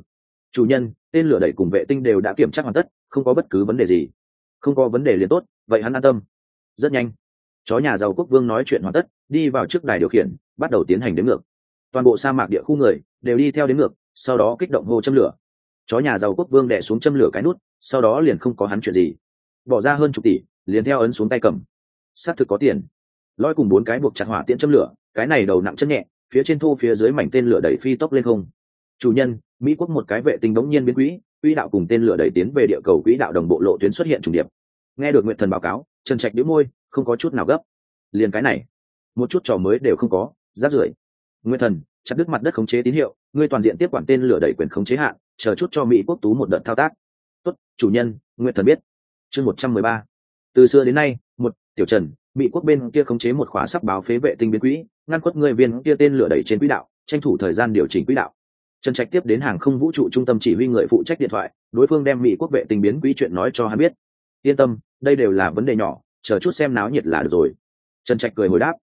Chủ nhân, tên lửa đẩy cùng vệ tinh đều đã kiểm tra hoàn tất, không có bất cứ vấn đề gì. Không có vấn đề liền tốt, vậy hắn an tâm. Rất nhanh, chó nhà giàu quốc vương nói chuyện hoàn tất, đi vào trước đài điều khiển, bắt đầu tiến hành đếm ngược. Toàn bộ sa mạc địa khu người đều đi theo đếm ngược, sau đó kích động hô châm lửa. Chó nhà giàu quốc vương đè xuống châm lửa cái nút, sau đó liền không có hắn chuyện gì. Bỏ ra hơn chục tỷ, liền theo ấn xuống tay cầm. Xác thực có tiền. Lôi cùng 4 cái buộc chặt hỏa tiễn châm lửa, cái này đầu nặng chân nhẹ, phía trên thu phía dưới mảnh tên lửa đẩy phi tốc lên không. Chủ nhân, Mỹ quốc một cái vệ tinh đống nhiên biến quỹ đạo cùng tên lửa đẩy tiến về địa cầu quỹ đạo đồng bộ lộ tuyến xuất hiện trùng điệp. Nghe được Nguyệt Thần báo cáo, Trần Trạch bĩu môi, không có chút nào gấp. Liền cái này, một chút trò mới đều không có, rác rưởi. Nguyệt Thần, chặt đứt mặt đất khống chế tín hiệu, ngươi toàn diện tiếp quản tên lửa đẩy quyền khống chế hạn, chờ chút cho Mỹ quốc tú một đợt thao tác. Tốt, chủ nhân, Nguyệt Thần biết. Chương 113. Từ xưa đến nay, Tiểu Trần, Mỹ quốc bên kia khống chế một khóa sắp báo phế vệ tinh biến quỹ, ngăn quất người viên kia tên lửa đẩy trên quỹ đạo, tranh thủ thời gian điều chỉnh quỹ đạo. Trần Trạch tiếp đến hàng không vũ trụ trung tâm chỉ huy người phụ trách điện thoại, đối phương đem Mỹ quốc vệ tinh biến quỹ chuyện nói cho hắn biết. Yên tâm, đây đều là vấn đề nhỏ, chờ chút xem náo nhiệt là được rồi. Trần Trạch cười hồi đáp.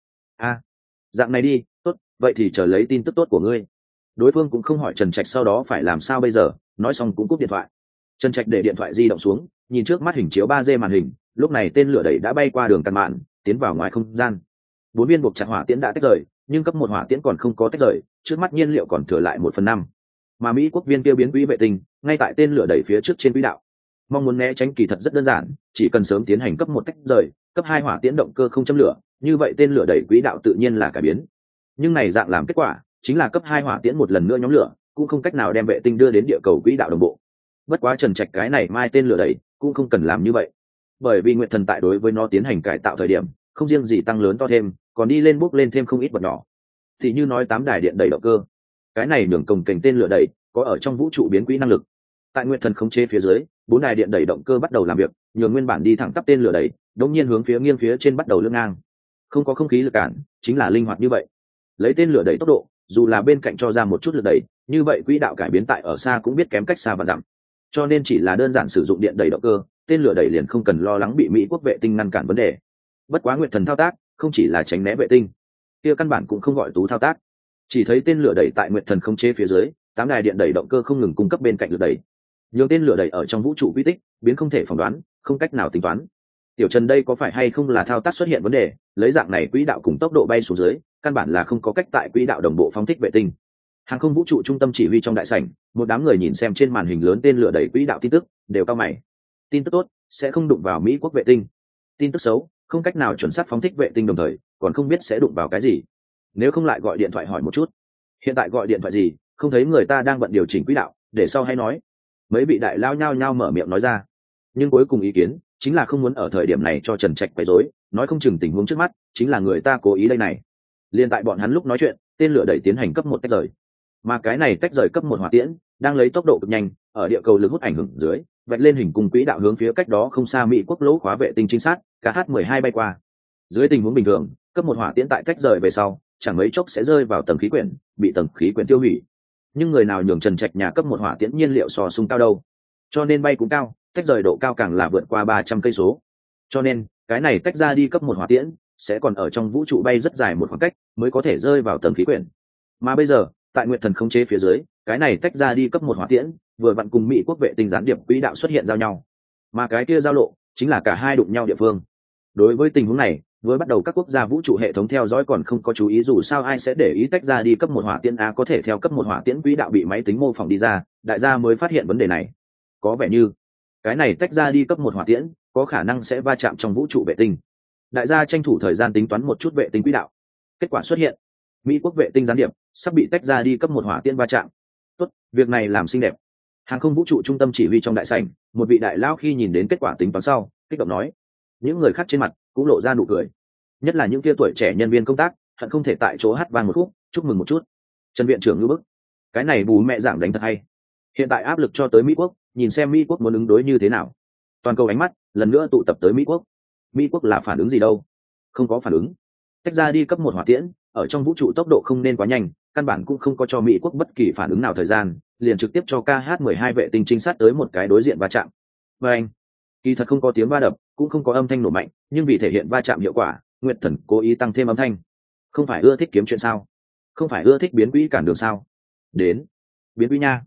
Dạng này đi, tốt, vậy thì chờ lấy tin tức tốt của ngươi. Đối phương cũng không hỏi Trần Trạch sau đó phải làm sao bây giờ, nói xong cũng cúp điện thoại. Trần Trạch để điện thoại di động xuống, nhìn trước mắt hình chiếu 3D màn hình, lúc này tên lửa đẩy đã bay qua đường càn mạn, tiến vào ngoài không gian. 4 viên buộc chặt hỏa tiễn đã tách rời, nhưng cấp 1 hỏa tiễn còn không có tách rời, trước mắt nhiên liệu còn thừa lại 1/5. Mà Mỹ quốc viên kia biến quỹ vệ tinh, ngay tại tên lửa đẩy phía trước trên quỹ đạo. Mong muốn né tránh kỳ thật rất đơn giản, chỉ cần sớm tiến hành cấp 1 tách rời, cấp 2 hỏa tiễn động cơ không châm lửa, như vậy tên lửa đẩy quỹ đạo tự nhiên là cải biến. Nhưng này dạng làm kết quả, chính là cấp 2 hỏa tiễn một lần nữa nhóm lửa, cũng không cách nào đem vệ tinh đưa đến địa cầu quỹ đạo đồng bộ. Bất quá Trần Trạch cái này mai tên lửa đẩy, cũng không cần làm như vậy. Bởi vì Nguyệt Thần tại đối với nó tiến hành cải tạo thời điểm, không riêng gì tăng lớn to thêm, còn đi lên bốc lên thêm không ít vật nhỏ. Thì như nói 8 đài điện đẩy động cơ, cái này nhường cồng kềnh tên lửa đẩy có ở trong vũ trụ biến quỹ năng lực. Tại Nguyệt Thần khống chế phía dưới, 4 đài điện đẩy động cơ bắt đầu làm việc, nhường nguyên bản đi thẳng tắp tên lửa đẩy, đống nhiên hướng phía nghiêng phía trên bắt đầu lướt ngang. Không có không khí lực cản, chính là linh hoạt như vậy. Lấy tên lửa đẩy tốc độ, dù là bên cạnh cho ra một chút lực đẩy, như vậy quỹ đạo cải biến tại ở xa cũng biết kém cách xa và dặm. Cho nên chỉ là đơn giản sử dụng điện đẩy động cơ, tên lửa đẩy liền không cần lo lắng bị Mỹ quốc vệ tinh ngăn cản vấn đề. Bất quá Nguyệt Thần thao tác, không chỉ là tránh né vệ tinh, kia căn bản cũng không gọi tú thao tác. Chỉ thấy tên lửa đẩy tại Nguyệt Thần không chế phía dưới, 8 đài điện đẩy động cơ không ngừng cung cấp bên cạnh lực đẩy. Nhường tên lửa đẩy ở trong vũ trụ quy tích, biến không thể phỏng đoán, không cách nào tính toán. Tiểu Trần đây có phải hay không là thao tác xuất hiện vấn đề, lấy dạng này quỹ đạo cùng tốc độ bay xuống dưới, căn bản là không có cách tại quỹ đạo đồng bộ phóng thích vệ tinh. Hàng không vũ trụ trung tâm chỉ huy trong đại sảnh, một đám người nhìn xem trên màn hình lớn tên lửa đẩy quỹ đạo tin tức, đều cau mày. Tin tức tốt, sẽ không đụng vào Mỹ quốc vệ tinh. Tin tức xấu, không cách nào chuẩn xác phóng thích vệ tinh đồng thời, còn không biết sẽ đụng vào cái gì. Nếu không lại gọi điện thoại hỏi một chút. Hiện tại gọi điện thoại gì, không thấy người ta đang bận điều chỉnh quỹ đạo, để sau hay nói. Mấy vị đại lao nhao nhao mở miệng nói ra. Nhưng cuối cùng ý kiến chính là không muốn ở thời điểm này cho Trần Trạch quấy rối, nói không chừng tình huống trước mắt chính là người ta cố ý đây này. Liên tại bọn hắn lúc nói chuyện, tên lửa đẩy tiến hành cấp 1 tách rời. Mà cái này tách rời cấp 1 hỏa tiễn đang lấy tốc độ cực nhanh, ở địa cầu lực hút ảnh hưởng dưới, vạch lên hình cung quỹ đạo hướng phía cách đó không xa Mỹ quốc lỗ khóa vệ tinh trinh sát KH-12 bay qua. Dưới tình huống bình thường, cấp 1 hỏa tiễn tại tách rời về sau, chẳng mấy chốc sẽ rơi vào tầng khí quyển, bị tầng khí quyển tiêu hủy. Nhưng người nào nhường Trần Trạch nhà cấp 1 hỏa tiễn nhiên liệu so sung cao đâu, cho nên bay cũng cao, tách rời độ cao càng là vượt qua 300 cây số. Cho nên, cái này tách ra đi cấp 1 hỏa tiễn sẽ còn ở trong vũ trụ bay rất dài một khoảng cách mới có thể rơi vào tầng khí quyển. Mà bây giờ, tại Nguyệt Thần khống chế phía dưới, cái này tách ra đi cấp 1 hỏa tiễn vừa vặn cùng Mỹ quốc vệ tinh gián điệp quỹ đạo xuất hiện giao nhau. Mà cái kia giao lộ chính là cả hai đụng nhau địa phương. Đối với tình huống này, với bắt đầu các quốc gia vũ trụ hệ thống theo dõi còn không có chú ý, dù sao ai sẽ để ý tách ra đi cấp 1 hỏa tiễn có thể theo cấp 1 hỏa tiễn quỹ đạo bị máy tính mô phỏng đi ra, đại gia mới phát hiện vấn đề này. Có vẻ như cái này tách ra đi cấp 1 hỏa tiễn có khả năng sẽ va chạm trong vũ trụ vệ tinh. Đại gia tranh thủ thời gian tính toán một chút vệ tinh quỹ đạo. Kết quả xuất hiện, Mỹ quốc vệ tinh gián điệp sắp bị tách ra đi cấp 1 hỏa tiễn va chạm. Tốt, việc này làm xinh đẹp. Hàng không vũ trụ trung tâm chỉ huy trong đại sảnh, một vị đại lao khi nhìn đến kết quả tính toán sau, kích động nói. Những người khác trên mặt cũng lộ ra nụ cười, nhất là những kia tuổi trẻ nhân viên công tác, hận không thể tại chỗ hát vang một khúc chúc mừng một chút. Trần viện trưởng ngư bức, cái này bù mẹ giảng đánh thật hay. Hiện tại áp lực cho tới Mỹ quốc, nhìn xem Mỹ quốc muốn ứng đối như thế nào. Toàn cầu ánh mắt lần nữa tụ tập tới Mỹ quốc. Mỹ quốc là phản ứng gì đâu? Không có phản ứng. Tách ra đi cấp 1 hỏa tiễn ở trong vũ trụ tốc độ không nên quá nhanh, căn bản cũng không có cho Mỹ quốc bất kỳ phản ứng nào thời gian, liền trực tiếp cho KH-12 vệ tinh trinh sát tới một cái đối diện va chạm. Và anh, kỳ thật không có tiếng va đập, cũng không có âm thanh nổ mạnh, nhưng vì thể hiện va chạm hiệu quả, Nguyệt Thần cố ý tăng thêm âm thanh. Không phải ưa thích kiếm chuyện sao? Không phải ưa thích biến quỹ cản đường sao? Đến, biến quỹ nha.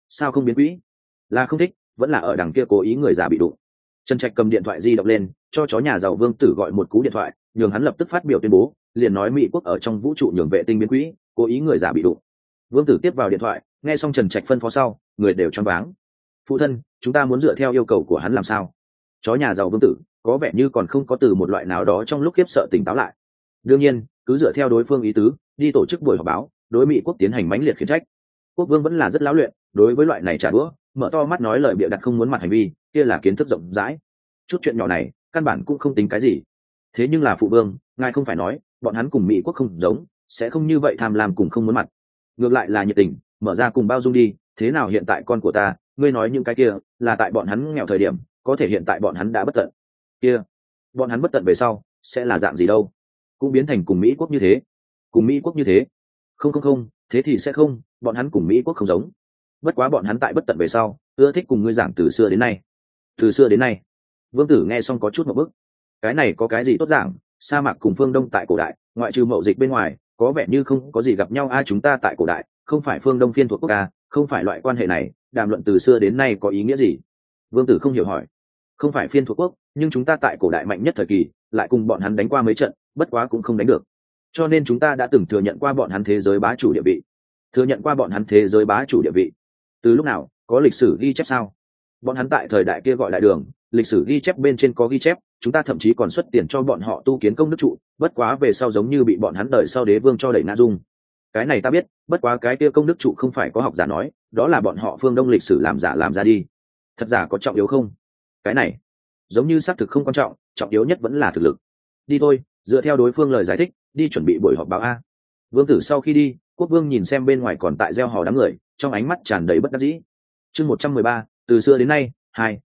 sao không biến quỹ? Là không thích, vẫn là ở đằng kia cố ý người già bị đụng? Trần Trạch cầm điện thoại di động lên, cho chó nhà giàu Vương Tử gọi một cú điện thoại, nhường hắn lập tức phát biểu tuyên bố, liền nói Mỹ quốc ở trong vũ trụ nhường vệ tinh biến quỹ, cố ý người già bị đụng. Vương Tử tiếp vào điện thoại, nghe xong Trần Trạch phân phó sau, người đều choáng váng. Phụ thân, chúng ta muốn dựa theo yêu cầu của hắn làm sao? Chó nhà giàu Vương Tử có vẻ như còn không có từ một loại nào đó trong lúc khiếp sợ tỉnh táo lại. Đương nhiên, cứ dựa theo đối phương ý tứ, đi tổ chức buổi họp báo, đối Mỹ quốc tiến hành mãnh liệt khiển trách. Quốc vương vẫn là rất lão luyện, đối với loại này trả đũa, mở to mắt nói lời bịa đặt không muốn mặt hành vi, kia là kiến thức rộng rãi. Chút chuyện nhỏ này, căn bản cũng không tính cái gì. Thế nhưng là phụ vương, ngài không phải nói, bọn hắn cùng Mỹ quốc không giống, sẽ không như vậy tham lam cùng không muốn mặt. Ngược lại là nhiệt tình, mở ra cùng bao dung đi, thế nào hiện tại con của ta, ngươi nói những cái kia, là tại bọn hắn nghèo thời điểm, có thể hiện tại bọn hắn đã bất tận. Kia, bọn hắn bất tận về sau, sẽ là dạng gì đâu? Cũng biến thành cùng Mỹ quốc như thế. Cùng Mỹ quốc như thế? Không, thế thì sẽ không, bọn hắn cùng Mỹ quốc không giống. Bất quá bọn hắn tại bất tận về sau, ưa thích cùng ngươi giảng từ xưa đến nay. Từ xưa đến nay. Vương Tử nghe xong có chút một bức. Cái này có cái gì tốt giảng? Sa mạc cùng phương Đông tại cổ đại, ngoại trừ mậu dịch bên ngoài, có vẻ như không có gì gặp nhau. Chúng ta tại cổ đại, không phải phương Đông phiên thuộc quốc ca, không phải loại quan hệ này, đàm luận từ xưa đến nay có ý nghĩa gì? Vương Tử không hiểu hỏi. Không phải phiên thuộc quốc, nhưng chúng ta tại cổ đại mạnh nhất thời kỳ, lại cùng bọn hắn đánh qua mấy trận, bất quá cũng không đánh được. Cho nên chúng ta đã từng thừa nhận qua bọn hắn thế giới bá chủ địa vị. Thừa nhận qua bọn hắn thế giới bá chủ địa vị. Từ lúc nào, có lịch sử ghi chép sao? Bọn hắn tại thời đại kia gọi đại đường, lịch sử ghi chép bên trên có ghi chép, chúng ta thậm chí còn xuất tiền cho bọn họ tu kiến công đức trụ, bất quá về sau giống như bị bọn hắn đời sau đế vương cho đẩy ngã dung. Cái này ta biết, bất quá cái kia công đức trụ không phải có học giả nói, đó là bọn họ phương Đông lịch sử làm giả làm ra đi. Thật giả có trọng yếu không? Cái này, giống như xác thực không quan trọng, trọng yếu nhất vẫn là thực lực. Đi thôi, dựa theo đối phương lời giải thích, đi chuẩn bị buổi họp báo a. Vương Tử sau khi đi, Quốc vương nhìn xem bên ngoài còn tại gieo hò đám người, trong ánh mắt tràn đầy bất đắc dĩ. Chương 113, từ xưa đến nay,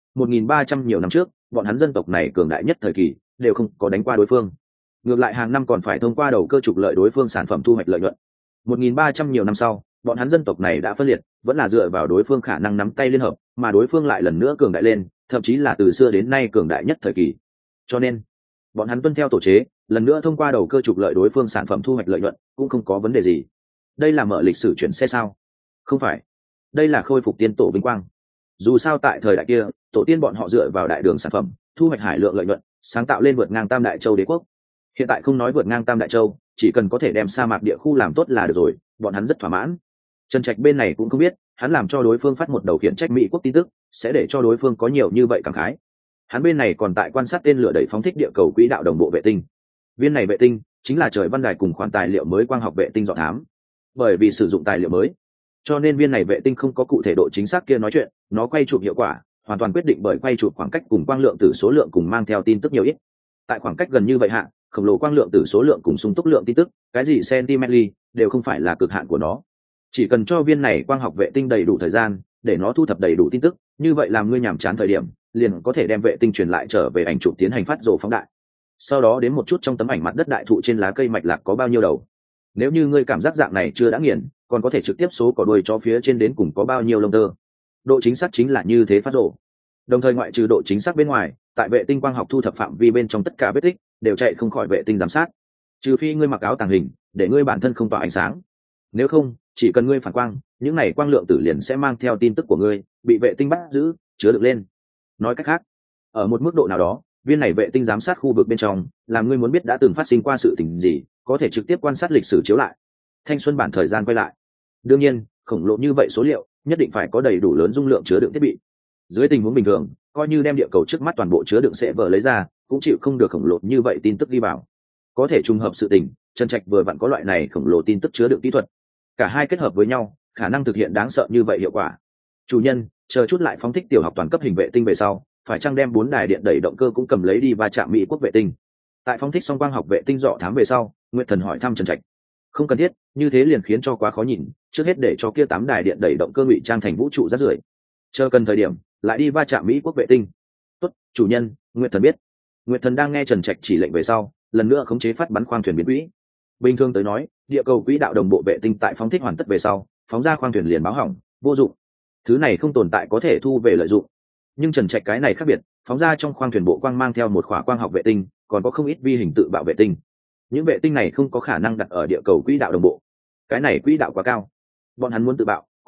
1.300 nhiều năm trước, bọn hắn dân tộc này cường đại nhất thời kỳ, đều không có đánh qua đối phương. Ngược lại hàng năm còn phải thông qua đầu cơ trục lợi đối phương sản phẩm thu hoạch lợi nhuận. 1.300 nhiều năm sau, bọn hắn dân tộc này đã phân liệt, vẫn là dựa vào đối phương khả năng nắm tay liên hợp, mà đối phương lại lần nữa cường đại lên, thậm chí là từ xưa đến nay cường đại nhất thời kỳ. Cho nên, bọn hắn tuân theo tổ chế, lần nữa thông qua đầu cơ trục lợi đối phương sản phẩm thu hoạch lợi nhuận, cũng không có vấn đề gì. Đây là mở lịch sử chuyển xe sao? Không phải, đây là khôi phục tiên tổ vinh quang. Dù sao tại thời đại kia, tổ tiên bọn họ dựa vào đại đường sản phẩm, thu hoạch hải lượng lợi nhuận, sáng tạo lên vượt ngang Tam Đại Châu đế quốc. Hiện tại không nói vượt ngang Tam Đại Châu, chỉ cần có thể đem sa mạc địa khu làm tốt là được rồi, bọn hắn rất thỏa mãn. Trần Trạch bên này cũng không biết, hắn làm cho đối phương phát một đầu khiển trách Mỹ quốc tin tức, sẽ để cho đối phương có nhiều như vậy cảm khái. Hắn bên này còn tại quan sát tên lửa đẩy phóng thích địa cầu quỹ đạo đồng bộ vệ tinh. Viên này vệ tinh chính là trời văn đài cùng khoản tài liệu mới quang học vệ tinh dò thám. Bởi vì sử dụng tài liệu mới, cho nên viên này vệ tinh không có cụ thể độ chính xác kia nói chuyện, nó quay chụp hiệu quả hoàn toàn quyết định bởi quay chụp khoảng cách cùng quang lượng tử số lượng cùng mang theo tin tức nhiều ít. Tại khoảng cách gần như vậy hạ, khổng lồ quang lượng tử số lượng cùng sung túc lượng tin tức, cái gì centimetri đều không phải là cực hạn của nó. Chỉ cần cho viên này quang học vệ tinh đầy đủ thời gian để nó thu thập đầy đủ tin tức, như vậy làm ngươi nhàm chán thời điểm, liền có thể đem vệ tinh truyền lại trở về ảnh chụp tiến hành phát rồ phóng đại. Sau đó đến một chút trong tấm ảnh mặt đất đại thụ trên lá cây mạch lạc có bao nhiêu đầu. Nếu như ngươi cảm giác dạng này chưa đã nghiền, còn có thể trực tiếp số cỏ đuôi cho phía trên đến cùng có bao nhiêu lông tơ. Độ chính xác chính là như thế phát rồ. Đồng thời ngoại trừ độ chính xác bên ngoài, tại vệ tinh quang học thu thập phạm vi bên trong tất cả vết tích đều chạy không khỏi vệ tinh giám sát. Trừ phi ngươi mặc áo tàng hình, để ngươi bản thân không tỏa ánh sáng. Nếu không, chỉ cần ngươi phản quang, những này quang lượng tử liền sẽ mang theo tin tức của ngươi, bị vệ tinh bắt giữ, chứa được lên. Nói cách khác, ở một mức độ nào đó, viên này vệ tinh giám sát khu vực bên trong, làm ngươi muốn biết đã từng phát sinh qua sự tình gì, có thể trực tiếp quan sát lịch sử chiếu lại. Thanh xuân bản thời gian quay lại. Đương nhiên, khổng lồ như vậy số liệu, nhất định phải có đầy đủ lớn dung lượng chứa đựng thiết bị. Dưới tình huống bình thường, coi như đem địa cầu trước mắt toàn bộ chứa đựng sẽ vờ lấy ra, cũng chịu không được khổng lồ như vậy tin tức đi vào. Có thể trùng hợp sự tình, Trần Trạch vừa vặn có loại này khổng lồ tin tức chứa đựng kỹ thuật. Cả hai kết hợp với nhau, khả năng thực hiện đáng sợ như vậy hiệu quả. Chủ nhân, chờ chút lại phóng thích tiểu học toàn cấp hình vệ tinh về sau, phải chăng đem 4 đài điện đẩy động cơ cũng cầm lấy đi va chạm Mỹ quốc vệ tinh. Tại phóng thích xong quang học vệ tinh dọ thám về sau, Nguyệt Thần hỏi thăm Trần Trạch. Không cần thiết, như thế liền khiến cho quá khó nhìn, trước hết để cho kia 8 đài điện đẩy động cơ ngụy trang thành vũ trụ rác rưởi. Chờ cần thời điểm, lại đi va chạm Mỹ quốc vệ tinh. Tốt, chủ nhân, Nguyệt Thần biết. Nguyệt Thần đang nghe Trần Trạch chỉ lệnh về sau, lần nữa khống chế phát bắn khoang thuyền biến quỹ. Bình thường tới nói, địa cầu quỹ đạo đồng bộ vệ tinh tại phóng thích hoàn tất về sau, phóng ra khoang thuyền liền báo hỏng, vô dụng. Thứ này không tồn tại có thể thu về lợi dụng. Nhưng Trần Trạch cái này khác biệt, phóng ra trong khoang thuyền bộ quang mang theo một khỏa quang học vệ tinh, còn có không ít vi hình tự bạo vệ tinh. Những vệ tinh này không có khả năng đặt ở địa cầu quỹ đạo đồng bộ. Cái này quỹ đạo quá cao. Bọn hắn muốn tự bạo,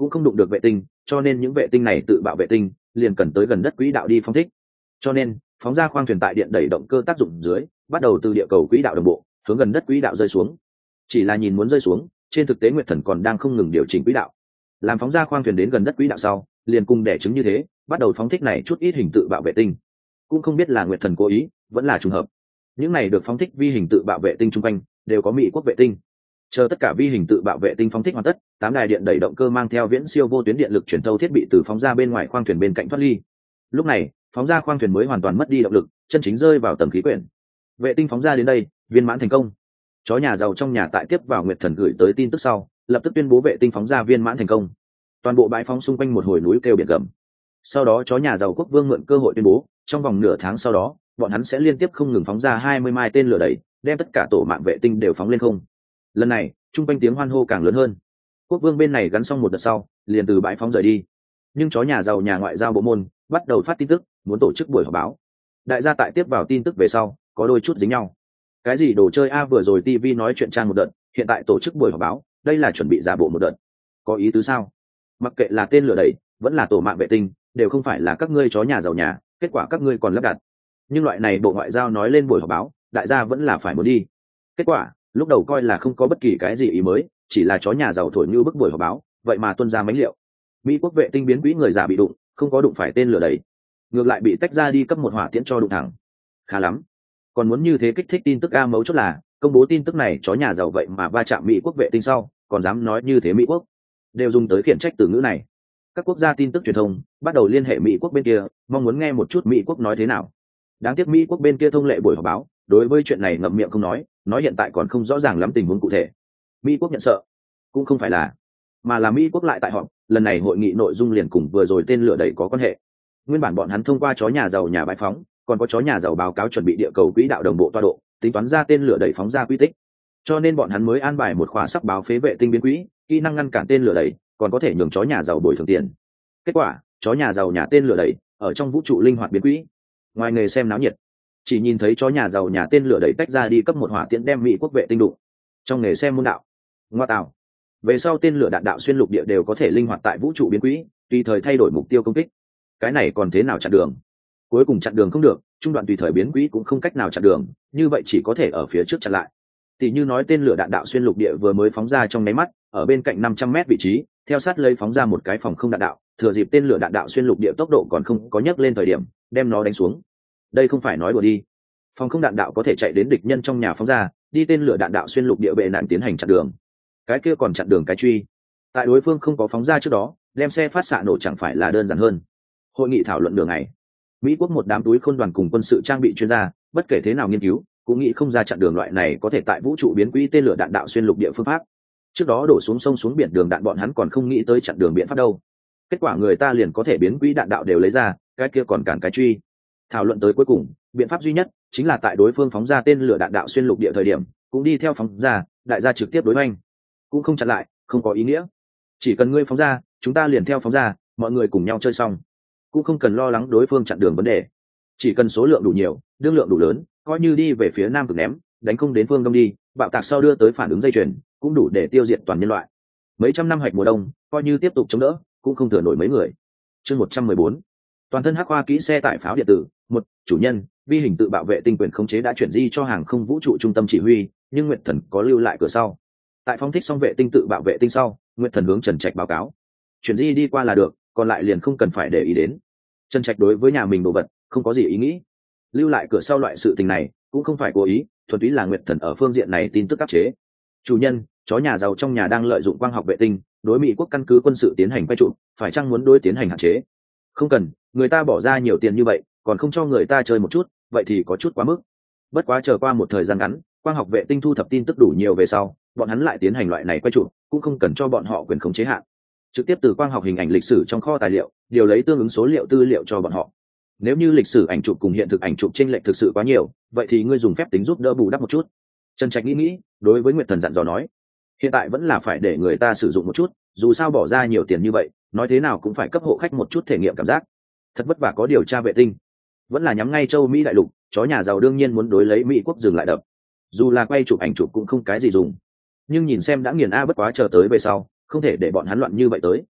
cũng không đụng được vệ tinh, cho nên những vệ tinh này tự bạo vệ tinh liền cần tới gần đất quỹ đạo đi phóng thích. Cho nên phóng ra khoang thuyền tại điện đẩy động cơ tác dụng dưới, bắt đầu từ địa cầu quỹ đạo đồng bộ hướng gần đất quỹ đạo rơi xuống. Chỉ là nhìn muốn rơi xuống, trên thực tế Nguyệt Thần còn đang không ngừng điều chỉnh quỹ đạo. Làm phóng ra khoang thuyền đến gần đất quỹ đạo sau, liền cùng đẻ trứng như thế, bắt đầu phóng thích này chút ít hình tự bạo vệ tinh. Cũng không biết là Nguyệt Thần cố ý, vẫn là trùng hợp. Những này được phóng thích vi hình tự bạo vệ tinh chung quanh đều có Mỹ quốc vệ tinh. Chờ tất cả vi hình tự bạo vệ tinh phóng thích hoàn tất, 8 đài điện đẩy động cơ mang theo viễn siêu vô tuyến điện lực truyền thâu thiết bị từ phóng ra bên ngoài khoang thuyền bên cạnh thoát ly. Lúc này, phóng ra khoang thuyền mới hoàn toàn mất đi động lực, chân chính rơi vào tầng khí quyển. Vệ tinh phóng ra đến đây, viên mãn thành công. Chó nhà giàu trong nhà tại tiếp vào Nguyệt Thần gửi tới tin tức sau, lập tức tuyên bố vệ tinh phóng ra viên mãn thành công. Toàn bộ bãi phóng xung quanh một hồi núi kêu biển gầm. Sau đó chó nhà giàu Quốc Vương mượn cơ hội tuyên bố, trong vòng nửa tháng sau đó, bọn hắn sẽ liên tiếp không ngừng phóng ra 20 mai tên lửa đẩy, đem tất cả tổ mạng vệ tinh đều phóng lên không. Lần này, trung quanh tiếng hoan hô càng lớn hơn. Quốc Vương bên này gắn xong một đợt sau, liền từ bãi phóng rời đi. Nhưng chó nhà giàu nhà ngoại giao bộ môn bắt đầu phát tin tức, muốn tổ chức buổi họp báo. Đại gia tại tiếp vào tin tức về sau, có đôi chút dính nhau. Cái gì đồ chơi a, vừa rồi TV nói chuyện trang một đợt, hiện tại tổ chức buổi họp báo, đây là chuẩn bị giả bộ một đợt. Có ý tứ sao? Mặc kệ là tên lửa đẩy, vẫn là tổ mạng vệ tinh, đều không phải là các ngươi chó nhà giàu nhà, kết quả các ngươi còn lắp đặt. Nhưng loại này bộ ngoại giao nói lên buổi họp báo, đại gia vẫn là phải muốn đi. Kết quả, lúc đầu coi là không có bất kỳ cái gì ý mới, chỉ là chó nhà giàu thổi như bức buổi họp báo, vậy mà tuân ra mánh liệu. Mỹ quốc vệ tinh biến quỹ người giả bị đụng, không có đụng phải tên lửa đẩy, ngược lại bị tách ra đi cấp một hỏa tiễn cho đụng thẳng. Khá lắm. Còn muốn như thế kích thích tin tức a, mấu chốt là công bố tin tức này chó nhà giàu vậy mà va chạm Mỹ quốc vệ tinh sau, còn dám nói như thế Mỹ quốc đều dùng tới khiển trách từ ngữ này. Các quốc gia tin tức truyền thông bắt đầu liên hệ Mỹ quốc bên kia, mong muốn nghe một chút Mỹ quốc nói thế nào. Đáng tiếc Mỹ quốc bên kia thông lệ buổi họp báo, đối với chuyện này ngậm miệng không nói hiện tại còn không rõ ràng lắm tình huống cụ thể. Mỹ quốc nhận sợ, cũng không phải là, mà là Mỹ quốc lại tại họp, lần này hội nghị nội dung liền cùng vừa rồi tên lửa đẩy có quan hệ. Nguyên bản bọn hắn thông qua chó nhà giàu nhà bãi phóng, còn có chó nhà giàu báo cáo chuẩn bị địa cầu quỹ đạo đồng bộ toa độ, tính toán ra tên lửa đẩy phóng ra quy tích. Cho nên bọn hắn mới an bài một khóa sắc báo phế vệ tinh biến quỹ, kỹ năng ngăn cản tên lửa đẩy, còn có thể nhường chó nhà giàu bồi thường tiền. Kết quả, chó nhà giàu nhà tên lửa đẩy ở trong vũ trụ linh hoạt biến quỹ. Ngoài nghề xem náo nhiệt, chỉ nhìn thấy chó nhà giàu nhà tên lửa đẩy tách ra đi cấp một hỏa tiễn đem Mỹ quốc vệ tinh đụng. Trong nghề xem môn đạo, ngoa tạo. Về sau tên lửa đạn đạo xuyên lục địa đều có thể linh hoạt tại vũ trụ biến quỹ, tùy thời thay đổi mục tiêu công kích. Cái này còn thế nào chặn đường? Cuối cùng chặn đường không được, trung đoạn tùy thời biến quỹ cũng không cách nào chặn đường, như vậy chỉ có thể ở phía trước chặn lại. Tỷ như nói tên lửa đạn đạo xuyên lục địa vừa mới phóng ra trong nháy mắt, ở bên cạnh 500 m vị trí, theo sát lấy phóng ra một cái phòng không đạn đạo, thừa dịp tên lửa đạn đạo xuyên lục địa tốc độ còn không có nhấc lên thời điểm, đem nó đánh xuống. Đây không phải nói đùa đi. Phòng không đạn đạo có thể chạy đến địch nhân trong nhà phóng ra, đi tên lửa đạn đạo xuyên lục địa bệ nạn tiến hành chặn đường. Cái kia còn chặn đường cái truy. Tại đối phương không có phóng ra trước đó, đem xe phát xạ nổ chẳng phải là đơn giản hơn. Hội nghị thảo luận đường này, Mỹ quốc một đám túi khôn đoàn cùng quân sự trang bị chuyên gia, bất kể thế nào nghiên cứu, cũng nghĩ không ra chặn đường loại này có thể tại vũ trụ biến quỹ tên lửa đạn đạo xuyên lục địa phương pháp. Trước đó đổ xuống sông xuống biển đường đạn bọn hắn còn không nghĩ tới chặn đường biện pháp đâu. Kết quả người ta liền có thể biến quỹ đạn đạo đều lấy ra, cái kia còn cản cái truy. Thảo luận tới cuối cùng, biện pháp duy nhất chính là tại đối phương phóng ra tên lửa đạn đạo xuyên lục địa thời điểm, cũng đi theo phóng ra, đại gia trực tiếp đối oanh. Cũng không chặn lại, không có ý nghĩa. Chỉ cần ngươi phóng ra, chúng ta liền theo phóng ra, mọi người cùng nhau chơi xong. Cũng không cần lo lắng đối phương chặn đường vấn đề. Chỉ cần số lượng đủ nhiều, đương lượng đủ lớn, coi như đi về phía nam cực ném, đánh không đến phương đông đi, bạo tạc sau đưa tới phản ứng dây chuyền, cũng đủ để tiêu diệt toàn nhân loại. Mấy trăm năm hạch mùa đông, coi như tiếp tục chống đỡ, cũng không thừa nổi mấy người. Chương 114. Toàn thân hắc hoa kỹ xe tải pháo điện tử. Một, chủ nhân, vi hình tự bảo vệ tinh quyền khống chế đã chuyển di cho hàng không vũ trụ trung tâm chỉ huy, nhưng Nguyệt Thần có lưu lại cửa sau. Tại phóng thích xong vệ tinh tự bảo vệ tinh sau, Nguyệt Thần hướng Trần Trạch báo cáo, chuyển di đi qua là được, còn lại liền không cần phải để ý đến. Trần Trạch đối với nhà mình đồ vật không có gì ý nghĩ, lưu lại cửa sau loại sự tình này cũng không phải cố ý, thuần túy là Nguyệt Thần ở phương diện này tin tức áp chế. Chủ nhân, chó nhà giàu trong nhà đang lợi dụng quang học vệ tinh đối Mỹ quốc căn cứ quân sự tiến hành quay trụ, phải chăng muốn đối tiến hành hạn chế? Không cần, người ta bỏ ra nhiều tiền như vậy, còn không cho người ta chơi một chút, vậy thì có chút quá mức. Bất quá chờ qua một thời gian ngắn, quang học vệ tinh thu thập tin tức đủ nhiều về sau, bọn hắn lại tiến hành loại này quay trụ, cũng không cần cho bọn họ quyền khống chế hạn, trực tiếp từ quang học hình ảnh lịch sử trong kho tài liệu điều lấy tương ứng số liệu tư liệu cho bọn họ. Nếu như lịch sử ảnh chụp cùng hiện thực ảnh chụp chênh lệch thực sự quá nhiều, vậy thì ngươi dùng phép tính giúp đỡ bù đắp một chút. Trần Trạch nghĩ, đối với Nguyệt Thần dặn dò nói, hiện tại vẫn là phải để người ta sử dụng một chút, dù sao bỏ ra nhiều tiền như vậy, nói thế nào cũng phải cấp hộ khách một chút thể nghiệm cảm giác. Thật vất vả có điều tra vệ tinh, vẫn là nhắm ngay châu Mỹ đại lục, chó nhà giàu đương nhiên muốn đối lấy Mỹ quốc dừng lại đập. Dù là quay chụp ảnh chụp cũng không cái gì dùng, nhưng nhìn xem đã nghiền a, bất quá chờ tới về sau, không thể để bọn hắn loạn như vậy tới.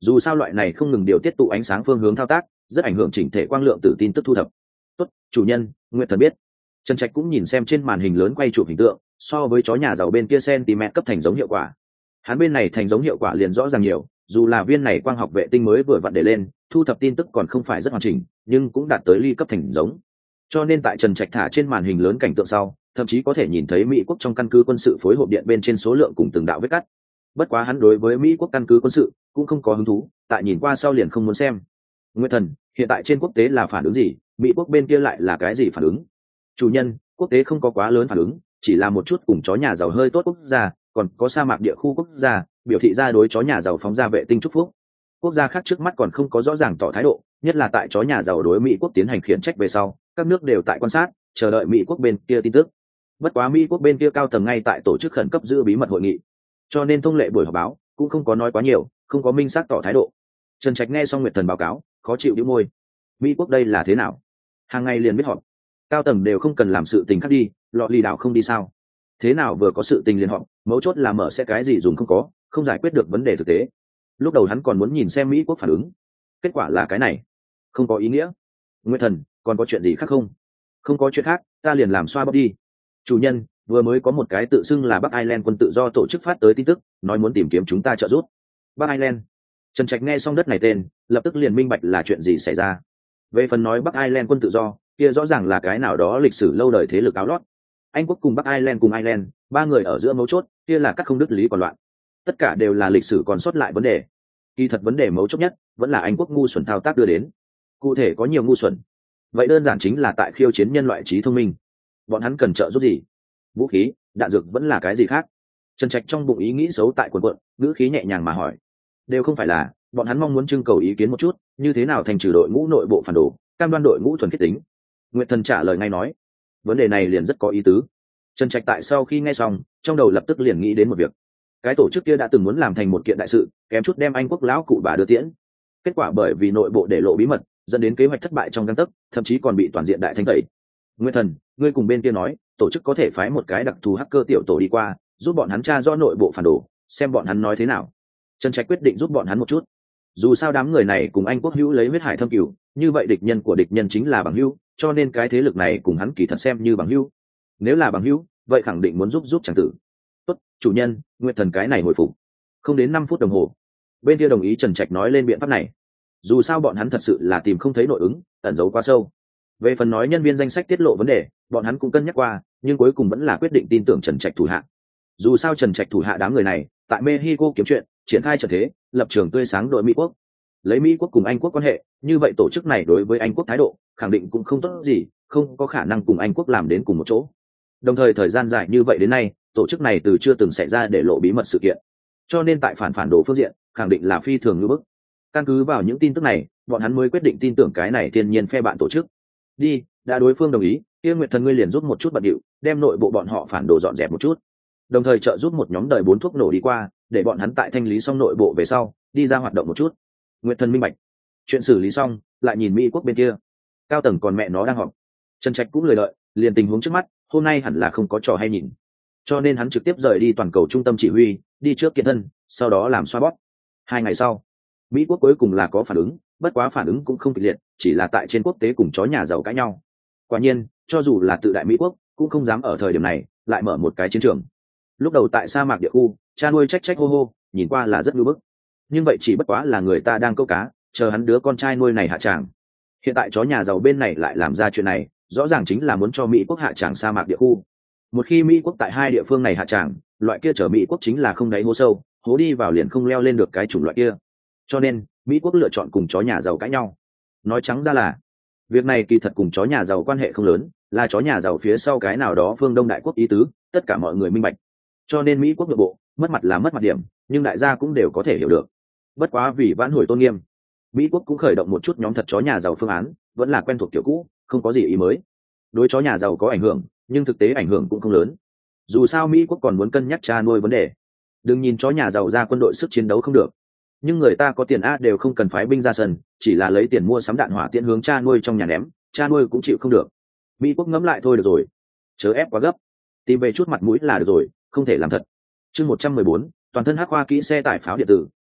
Dù sao loại này không ngừng điều tiết tụ ánh sáng phương hướng thao tác rất ảnh hưởng chỉnh thể quang lượng từ tin tức thu thập. Tốt, chủ nhân, Nguyệt Thần biết. Trần Trạch cũng nhìn xem trên màn hình lớn quay chụp hình tượng, so với chó nhà giàu bên kia cm cấp thành giống hiệu quả, hắn bên này thành giống hiệu quả liền rõ ràng nhiều. Dù là viên này quang học vệ tinh mới vừa vặn để lên, thu thập tin tức còn không phải rất hoàn chỉnh, nhưng cũng đạt tới ly cấp thành giống. Cho nên tại Trần Trạch thả trên màn hình lớn cảnh tượng sau, thậm chí có thể nhìn thấy Mỹ quốc trong căn cứ quân sự phối hộp điện bên trên số lượng cùng từng đạo vết cắt. Bất quá hắn đối với Mỹ quốc căn cứ quân sự cũng không có hứng thú, tại nhìn qua sau liền không muốn xem. Nguyệt Thần, hiện tại trên quốc tế là phản ứng gì, Mỹ quốc bên kia lại là cái gì phản ứng? Chủ nhân, quốc tế không có quá lớn phản ứng, chỉ là một chút cùng chó nhà giàu hơi tốt quốc gia, còn có sa mạc địa khu quốc gia biểu thị ra đối chó nhà giàu phóng ra vệ tinh chúc phúc. Quốc gia khác trước mắt còn không có rõ ràng tỏ thái độ, nhất là tại chó nhà giàu đối Mỹ quốc tiến hành khiển trách về sau, các nước đều tại quan sát, chờ đợi Mỹ quốc bên kia tin tức. Bất quá Mỹ quốc bên kia cao tầng ngay tại tổ chức khẩn cấp giữ bí mật hội nghị, cho nên thông lệ buổi họp báo cũng không có nói quá nhiều, không có minh xác tỏ thái độ. Trần Trạch nghe xong Nguyệt Thần báo cáo, khó chịu đĩu môi. Mỹ quốc đây là thế nào? Hàng ngày liền biết họp, cao tầng đều không cần làm sự tình khác đi, lọ lì đảo không đi sao? Thế nào vừa có sự tình liền họp, mấu chốt là mở sẽ cái gì dùng không có, không giải quyết được vấn đề thực tế. Lúc đầu hắn còn muốn nhìn xem Mỹ quốc phản ứng, kết quả là cái này, không có ý nghĩa. Nguyệt Thần, còn có chuyện gì khác không? Không có chuyện khác, ta liền làm xoa bóp đi. Chủ nhân, vừa mới có một cái tự xưng là Bắc Ireland quân tự do tổ chức phát tới tin tức, nói muốn tìm kiếm chúng ta trợ giúp. Bắc Ireland. Trần Trạch nghe xong đất này tên, lập tức liền minh bạch là chuyện gì xảy ra. Về phần nói Bắc Ireland quân tự do, kia rõ ràng là cái nào đó lịch sử lâu đời thế lực áo lót. Anh quốc cùng Bắc Ireland cùng Ireland, ba người ở giữa mấu chốt, kia là các không đứt lý còn loạn. Tất cả đều là lịch sử còn sót lại vấn đề. Kỳ thật vấn đề mấu chốt nhất vẫn là Anh quốc ngu xuẩn thao tác đưa đến. Cụ thể có nhiều ngu xuẩn. Vậy đơn giản chính là tại khiêu chiến nhân loại trí thông minh. Bọn hắn cần trợ giúp gì? Vũ khí, đạn dược vẫn là cái gì khác? Trần Trạch trong bụng ý nghĩ xấu tại quần quận, ngữ khí nhẹ nhàng mà hỏi. Đều không phải là, bọn hắn mong muốn trưng cầu ý kiến một chút, như thế nào thành trừ đội ngũ nội bộ phản đồ, cam đoan đội ngũ thuần khiết tính. Nguyệt Thần trả lời ngay nói. Vấn đề này liền rất có ý tứ. Trần Trạch tại sau khi nghe xong, trong đầu lập tức liền nghĩ đến một việc. Cái tổ chức kia đã từng muốn làm thành một kiện đại sự, kém chút đem Anh quốc lão cụ bà đưa tiễn. Kết quả bởi vì nội bộ để lộ bí mật, dẫn đến kế hoạch thất bại trong gang tấc, thậm chí còn bị toàn diện đại thanh tẩy. Nguyệt Thần, ngươi cùng bên kia nói, tổ chức có thể phái một cái đặc thù hacker tiểu tổ đi qua, giúp bọn hắn tra rõ nội bộ phản đồ, xem bọn hắn nói thế nào. Trần Trạch quyết định giúp bọn hắn một chút. Dù sao đám người này cùng Anh quốc hữu lấy huyết hải thâm cửu, như vậy địch nhân của địch nhân chính là bằng hữu, cho nên cái thế lực này cùng hắn kỳ thật xem như bằng hữu. Nếu là bằng hữu, vậy khẳng định muốn giúp chàng tử. Tốt, chủ nhân, Nguyệt Thần cái này hồi phục. Không đến 5 phút đồng hồ, bên kia đồng ý Trần Trạch nói lên biện pháp này. Dù sao bọn hắn thật sự là tìm không thấy nội ứng, ẩn giấu quá sâu. Về phần nói nhân viên danh sách tiết lộ vấn đề, bọn hắn cũng cân nhắc qua, nhưng cuối cùng vẫn là quyết định tin tưởng Trần Trạch thủ hạ. Dù sao Trần Trạch thủ hạ đám người này tại Mexico kiếm chuyện, triển khai trận thế, lập trường tươi sáng đội Mỹ quốc. Lấy Mỹ quốc cùng Anh quốc quan hệ, như vậy tổ chức này đối với Anh quốc thái độ khẳng định cũng không tốt gì, không có khả năng cùng Anh quốc làm đến cùng một chỗ. Đồng thời thời gian dài như vậy đến nay, tổ chức này từ chưa từng xảy ra để lộ bí mật sự kiện, cho nên tại phản đồ phương diện khẳng định là phi thường như bức. Căn cứ vào những tin tức này, bọn hắn mới quyết định tin tưởng cái này thiên nhiên phe bạn tổ chức. Đi, đã đối phương đồng ý, kia Nguyệt Thần ngươi liền giúp một chút bận điệu, đem nội bộ bọn họ phản đồ dọn dẹp một chút, đồng thời trợ giúp một nhóm đời 4 thuốc nổ đi qua, để bọn hắn tại thanh lý xong nội bộ về sau đi ra hoạt động một chút. Nguyệt Thần minh bạch. Chuyện xử lý xong, lại nhìn Mỹ quốc bên kia, cao tầng còn mẹ nó đang họp. Trần Trạch cũng lười lợi, liền tình huống trước mắt hôm nay hẳn là không có trò hay nhìn, cho nên hắn trực tiếp rời đi toàn cầu trung tâm chỉ huy, đi trước kiện thân, sau đó làm xoa bóp. 2 ngày sau, Mỹ quốc cuối cùng là có phản ứng, bất quá phản ứng cũng không kịch liệt, chỉ là tại trên quốc tế cùng chó nhà giàu cãi nhau. Quả nhiên, cho dù là tự đại Mỹ quốc cũng không dám ở thời điểm này lại mở một cái chiến trường. Lúc đầu tại sa mạc địa khu, cha nuôi trách hô hô, nhìn qua là rất ngưỡng bức, nhưng vậy chỉ bất quá là người ta đang câu cá, chờ hắn đứa con trai nuôi này hạ tràng. Hiện tại chó nhà giàu bên này lại làm ra chuyện này, rõ ràng chính là muốn cho Mỹ quốc hạ tràng sa mạc địa khu. Một khi Mỹ quốc tại 2 địa phương này hạ tràng, loại kia chở Mỹ quốc chính là không đáy hố sâu, hố đi vào liền không leo lên được cái chủng loại kia. Cho nên Mỹ quốc lựa chọn cùng chó nhà giàu cãi nhau. Nói trắng ra là việc này kỳ thật cùng chó nhà giàu quan hệ không lớn, là chó nhà giàu phía sau cái nào đó phương Đông đại quốc ý tứ, tất cả mọi người minh bạch. Cho nên Mỹ quốc nội bộ mất mặt là mất mặt điểm, nhưng đại gia cũng đều có thể hiểu được. Bất quá vì vãn hồi tôn nghiêm, Mỹ quốc cũng khởi động một chút nhóm thật chó nhà giàu phương án, vẫn là quen thuộc kiểu cũ, không có gì ý mới. Đối chó nhà giàu có ảnh hưởng, nhưng thực tế ảnh hưởng cũng không lớn. Dù sao Mỹ quốc còn muốn cân nhắc cha nuôi vấn đề. Đừng nhìn chó nhà giàu ra quân đội sức chiến đấu không được, nhưng người ta có tiền a đều không cần phái binh ra sân, chỉ là lấy tiền mua sắm đạn hỏa tiễn hướng cha nuôi trong nhà ném, cha nuôi cũng chịu không được. Mỹ quốc ngẫm lại thôi được rồi, chớ ép quá gấp, tìm về chút mặt mũi là được rồi, không thể làm thật. Chương 114, toàn thân hắc khoa kỹ xe tải pháo điện tử 2,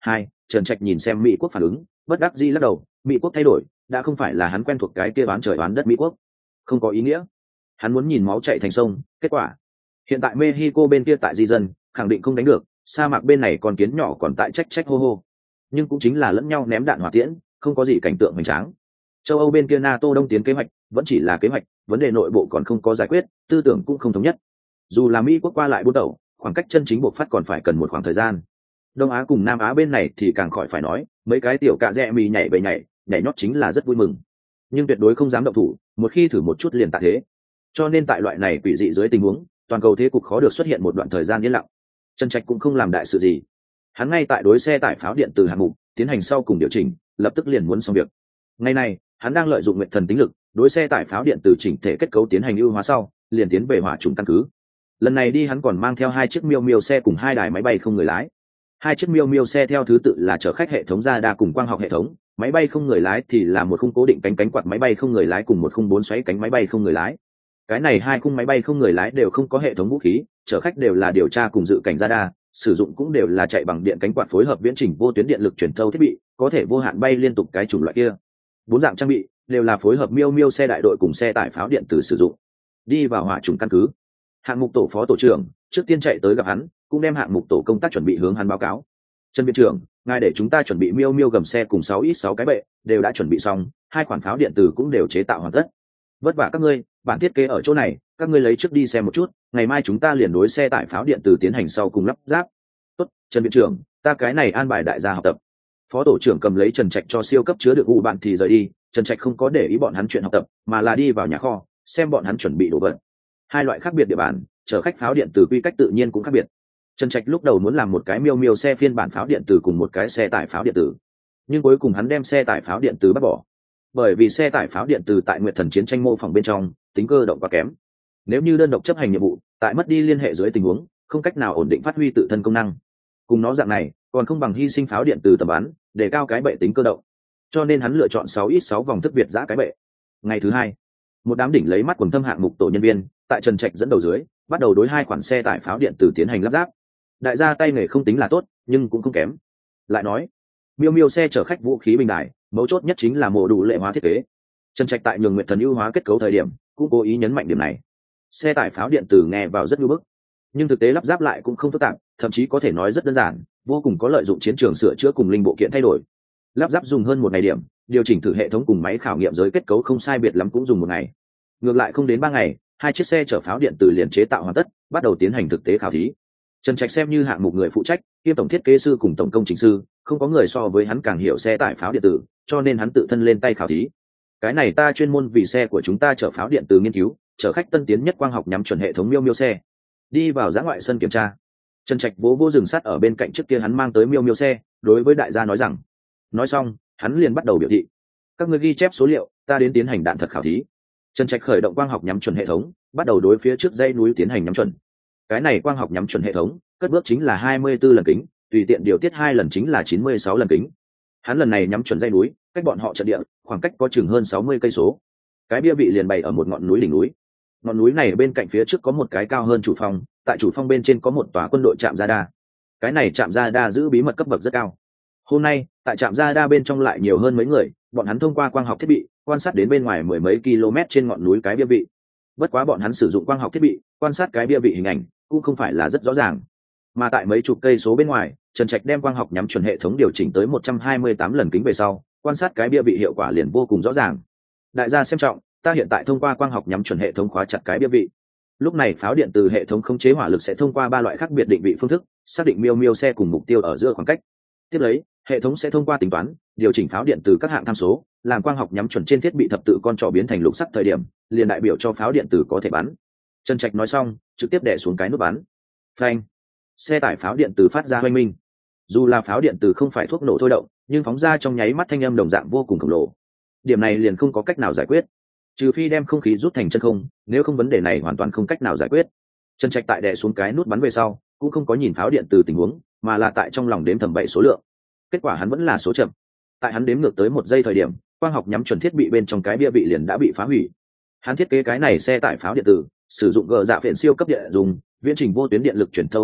Trần Trạch nhìn xem Mỹ quốc phản ứng, bất đắc dĩ lắc đầu. Mỹ quốc thay đổi, đã không phải là hắn quen thuộc cái kia bán trời bán đất Mỹ quốc, không có ý nghĩa. Hắn muốn nhìn máu chảy thành sông. Kết quả hiện tại Mexico bên kia tại di dân, khẳng định không đánh được, sa mạc bên này còn kiến nhỏ còn tại trách trách hô hô, nhưng cũng chính là lẫn nhau ném đạn hỏa tiễn, không có gì cảnh tượng hoành tráng. Châu Âu bên kia NATO đông tiến kế hoạch vẫn chỉ là kế hoạch, vấn đề nội bộ còn không có giải quyết, tư tưởng cũng không thống nhất. Dù là Mỹ quốc qua lại buôn tẩu, khoảng cách chân chính buộc phát còn phải cần một khoảng thời gian. Đông Á cùng Nam Á bên này thì càng khỏi phải nói, mấy cái tiểu cạ rẽ mì nhảy nhảy nhót chính là rất vui mừng, nhưng tuyệt đối không dám động thủ, một khi thử một chút liền tạ thế. Cho nên tại loại này quỷ dị dưới tình huống, toàn cầu thế cục khó được xuất hiện một đoạn thời gian yên lặng. Trần Trạch cũng không làm đại sự gì, hắn ngay tại đối xe tải pháo điện từ hạng mục tiến hành sau cùng điều chỉnh, lập tức liền muốn xong việc. Ngày này hắn đang lợi dụng nguyện thần tính lực đối xe tải pháo điện từ chỉnh thể kết cấu tiến hành ưu hóa sau, liền tiến về hỏa trùng căn cứ. Lần này đi hắn còn mang theo 2 chiếc miêu miêu xe cùng 2 đài máy bay không người lái. 2 chiếc miêu miêu xe theo thứ tự là chở khách hệ thống radar cùng quang học hệ thống, máy bay không người lái thì là một khung cố định cánh quạt máy bay không người lái cùng một khung 4 xoáy cánh máy bay không người lái. Cái này 2 khung máy bay không người lái đều không có hệ thống vũ khí, chở khách đều là điều tra cùng dự cảnh radar, sử dụng cũng đều là chạy bằng điện cánh quạt phối hợp viễn trình vô tuyến điện lực truyền thâu thiết bị, có thể vô hạn bay liên tục cái chủng loại kia. 4 dạng trang bị đều là phối hợp miêu miêu xe đại đội cùng xe tải pháo điện tử sử dụng. Đi vào hỏa trùng căn cứ, hạng mục tổ phó tổ trưởng trước tiên chạy tới gặp hắn, cũng đem hạng mục tổ công tác chuẩn bị hướng hắn báo cáo. Trần viện trưởng, ngài để chúng ta chuẩn bị miêu miêu gầm xe cùng 6x6 cái bệ đều đã chuẩn bị xong, 2 khoản pháo điện tử cũng đều chế tạo hoàn tất. Vất vả các ngươi, bản thiết kế ở chỗ này, các ngươi lấy trước đi xem một chút, ngày mai chúng ta liền đối xe tải pháo điện tử tiến hành sau cùng lắp ráp. Tốt, Trần viện trưởng, ta cái này an bài đại gia học tập. Phó tổ trưởng cầm lấy Trần Trạch cho siêu cấp chứa được ủ bạn thì rời đi. Trần Trạch không có để ý bọn hắn chuyện học tập, mà là đi vào nhà kho xem bọn hắn chuẩn bị đồ vật. 2 loại khác biệt địa bàn, chở khách pháo điện tử quy cách tự nhiên cũng khác biệt. Trần Trạch lúc đầu muốn làm một cái miêu miêu xe phiên bản pháo điện tử cùng một cái xe tải pháo điện tử, nhưng cuối cùng hắn đem xe tải pháo điện tử bắt bỏ, bởi vì xe tải pháo điện tử tại Nguyệt Thần chiến tranh mô phỏng bên trong tính cơ động quá kém. Nếu như đơn độc chấp hành nhiệm vụ, tại mất đi liên hệ dưới tình huống, không cách nào ổn định phát huy tự thân công năng. Cùng nó dạng này, còn không bằng hy sinh pháo điện tử tầm bắn, để cao cái bệ tính cơ động. Cho nên hắn lựa chọn 6x6 vòng thức Việt giã cái bệ. Ngày thứ 2, một đám đỉnh lấy mắt quần thâm hạng mục tổ nhân viên, tại Trần Trạch dẫn đầu dưới, bắt đầu đối 2 khoản xe tải pháo điện tử tiến hành lắp ráp. Đại gia tay nghề không tính là tốt, nhưng cũng không kém. Lại nói, miêu miêu xe chở khách vũ khí bình đại, mấu chốt nhất chính là mổ đủ lệ hóa thiết kế. Trần Trạch tại nhường Nguyệt Thần ưu hóa kết cấu thời điểm, cũng cố ý nhấn mạnh điểm này. Xe tải pháo điện tử nghe vào rất nhu bức, nhưng thực tế lắp ráp lại cũng không phức tạp, thậm chí có thể nói rất đơn giản, vô cùng có lợi dụng chiến trường sửa chữa cùng linh bộ kiện thay đổi. Lắp ráp dùng hơn 1 ngày điểm, điều chỉnh thử hệ thống cùng máy khảo nghiệm giới kết cấu không sai biệt lắm cũng dùng 1 ngày. Ngược lại không đến 3 ngày, 2 chiếc xe chở pháo điện tử liền chế tạo hoàn tất, bắt đầu tiến hành thực tế khảo thí. Trần Trạch xem như hạng mục người phụ trách, kiêm tổng thiết kế sư cùng tổng công trình sư, không có người so với hắn càng hiểu xe tải pháo điện tử, cho nên hắn tự thân lên tay khảo thí. Cái này ta chuyên môn vì xe của chúng ta chở pháo điện tử nghiên cứu, chở khách tân tiến nhất quang học nhắm chuẩn hệ thống miêu miêu xe. Đi vào dã ngoại sân kiểm tra, Trần Trạch vỗ rừng sắt ở bên cạnh trước kia hắn mang tới miêu miêu xe, đối với đại gia nói rằng. Nói xong, hắn liền bắt đầu biểu thị. Các ngươi ghi chép số liệu, ta đến tiến hành đạn thật khảo thí. Trần Trạch khởi động quang học nhắm chuẩn hệ thống, bắt đầu đối phía trước dãy núi tiến hành nhắm chuẩn. Cái này quang học nhắm chuẩn hệ thống, cất bước chính là 24 lần kính, tùy tiện điều tiết 2 lần chính là 96 lần kính. Hắn lần này nhắm chuẩn dãy núi, cách bọn họ trận địa, khoảng cách có chừng hơn 60 cây số. Cái bia bị liền bày ở một ngọn núi đỉnh núi. Ngọn núi này bên cạnh phía trước có một cái cao hơn chủ phong, tại chủ phong bên trên có một tòa quân đội trạm radar. Cái này trạm radar giữ bí mật cấp bậc rất cao. Hôm nay, tại trạm radar bên trong lại nhiều hơn mấy người, bọn hắn thông qua quang học thiết bị, quan sát đến bên ngoài mười mấy km trên ngọn núi cái bia vị. Bất quá bọn hắn sử dụng quang học thiết bị, quan sát cái bia vị hình ảnh, cũng không phải là rất rõ ràng. Mà tại mấy chục cây số bên ngoài, Trần Trạch đem quang học nhắm chuẩn hệ thống điều chỉnh tới 128 lần kính về sau, quan sát cái bia vị hiệu quả liền vô cùng rõ ràng. Đại gia xem trọng, ta hiện tại thông qua quang học nhắm chuẩn hệ thống khóa chặt cái bia vị. Lúc này pháo điện từ hệ thống khống chế hỏa lực sẽ thông qua 3 loại khác biệt định vị phương thức, xác định miêu miêu xe cùng mục tiêu ở giữa khoảng cách. Tiếp lấy, hệ thống sẽ thông qua tính toán, điều chỉnh pháo điện từ các hạng tham số, làm quang học nhắm chuẩn trên thiết bị thập tự con trỏ biến thành lục sắc thời điểm, liền đại biểu cho pháo điện tử có thể bắn. Trần Trạch nói xong, trực tiếp đè xuống cái nút bắn. Phanh! Xe tải pháo điện tử phát ra oanh minh. Dù là pháo điện tử không phải thuốc nổ thôi động, nhưng phóng ra trong nháy mắt thanh âm đồng dạng vô cùng khổng lồ. Điểm này liền không có cách nào giải quyết, trừ phi đem không khí rút thành chân không, nếu không vấn đề này hoàn toàn không cách nào giải quyết. Trần Trạch tại đè xuống cái nút bắn về sau, cũng không có nhìn pháo điện từ tình huống, mà là tại trong lòng đếm thầm bậy số lượng. Kết quả hắn vẫn là số chậm. Tại hắn đếm ngược tới 1 giây thời điểm, quang học nhắm chuẩn thiết bị bên trong cái bia bị liền đã bị phá hủy. Hắn thiết kế cái này xe tải pháo điện tử, sử dụng gờ dạ phiện siêu cấp điện dùng, viễn trình vô tuyến điện lực truyền thâu thiết bị,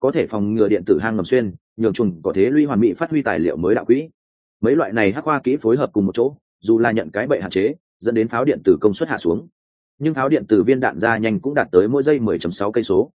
có thể phòng ngừa điện tử hang ngầm xuyên, nhường trùng có thế lũy hoàn mỹ phát huy tài liệu mới đạo quỹ. Mấy loại này hắc khoa kỹ phối hợp cùng một chỗ, dù là nhận cái bậy hạn chế, dẫn đến pháo điện tử công suất hạ xuống, nhưng pháo điện tử viên đạn ra nhanh cũng đạt tới mỗi giây 10.6 cây số,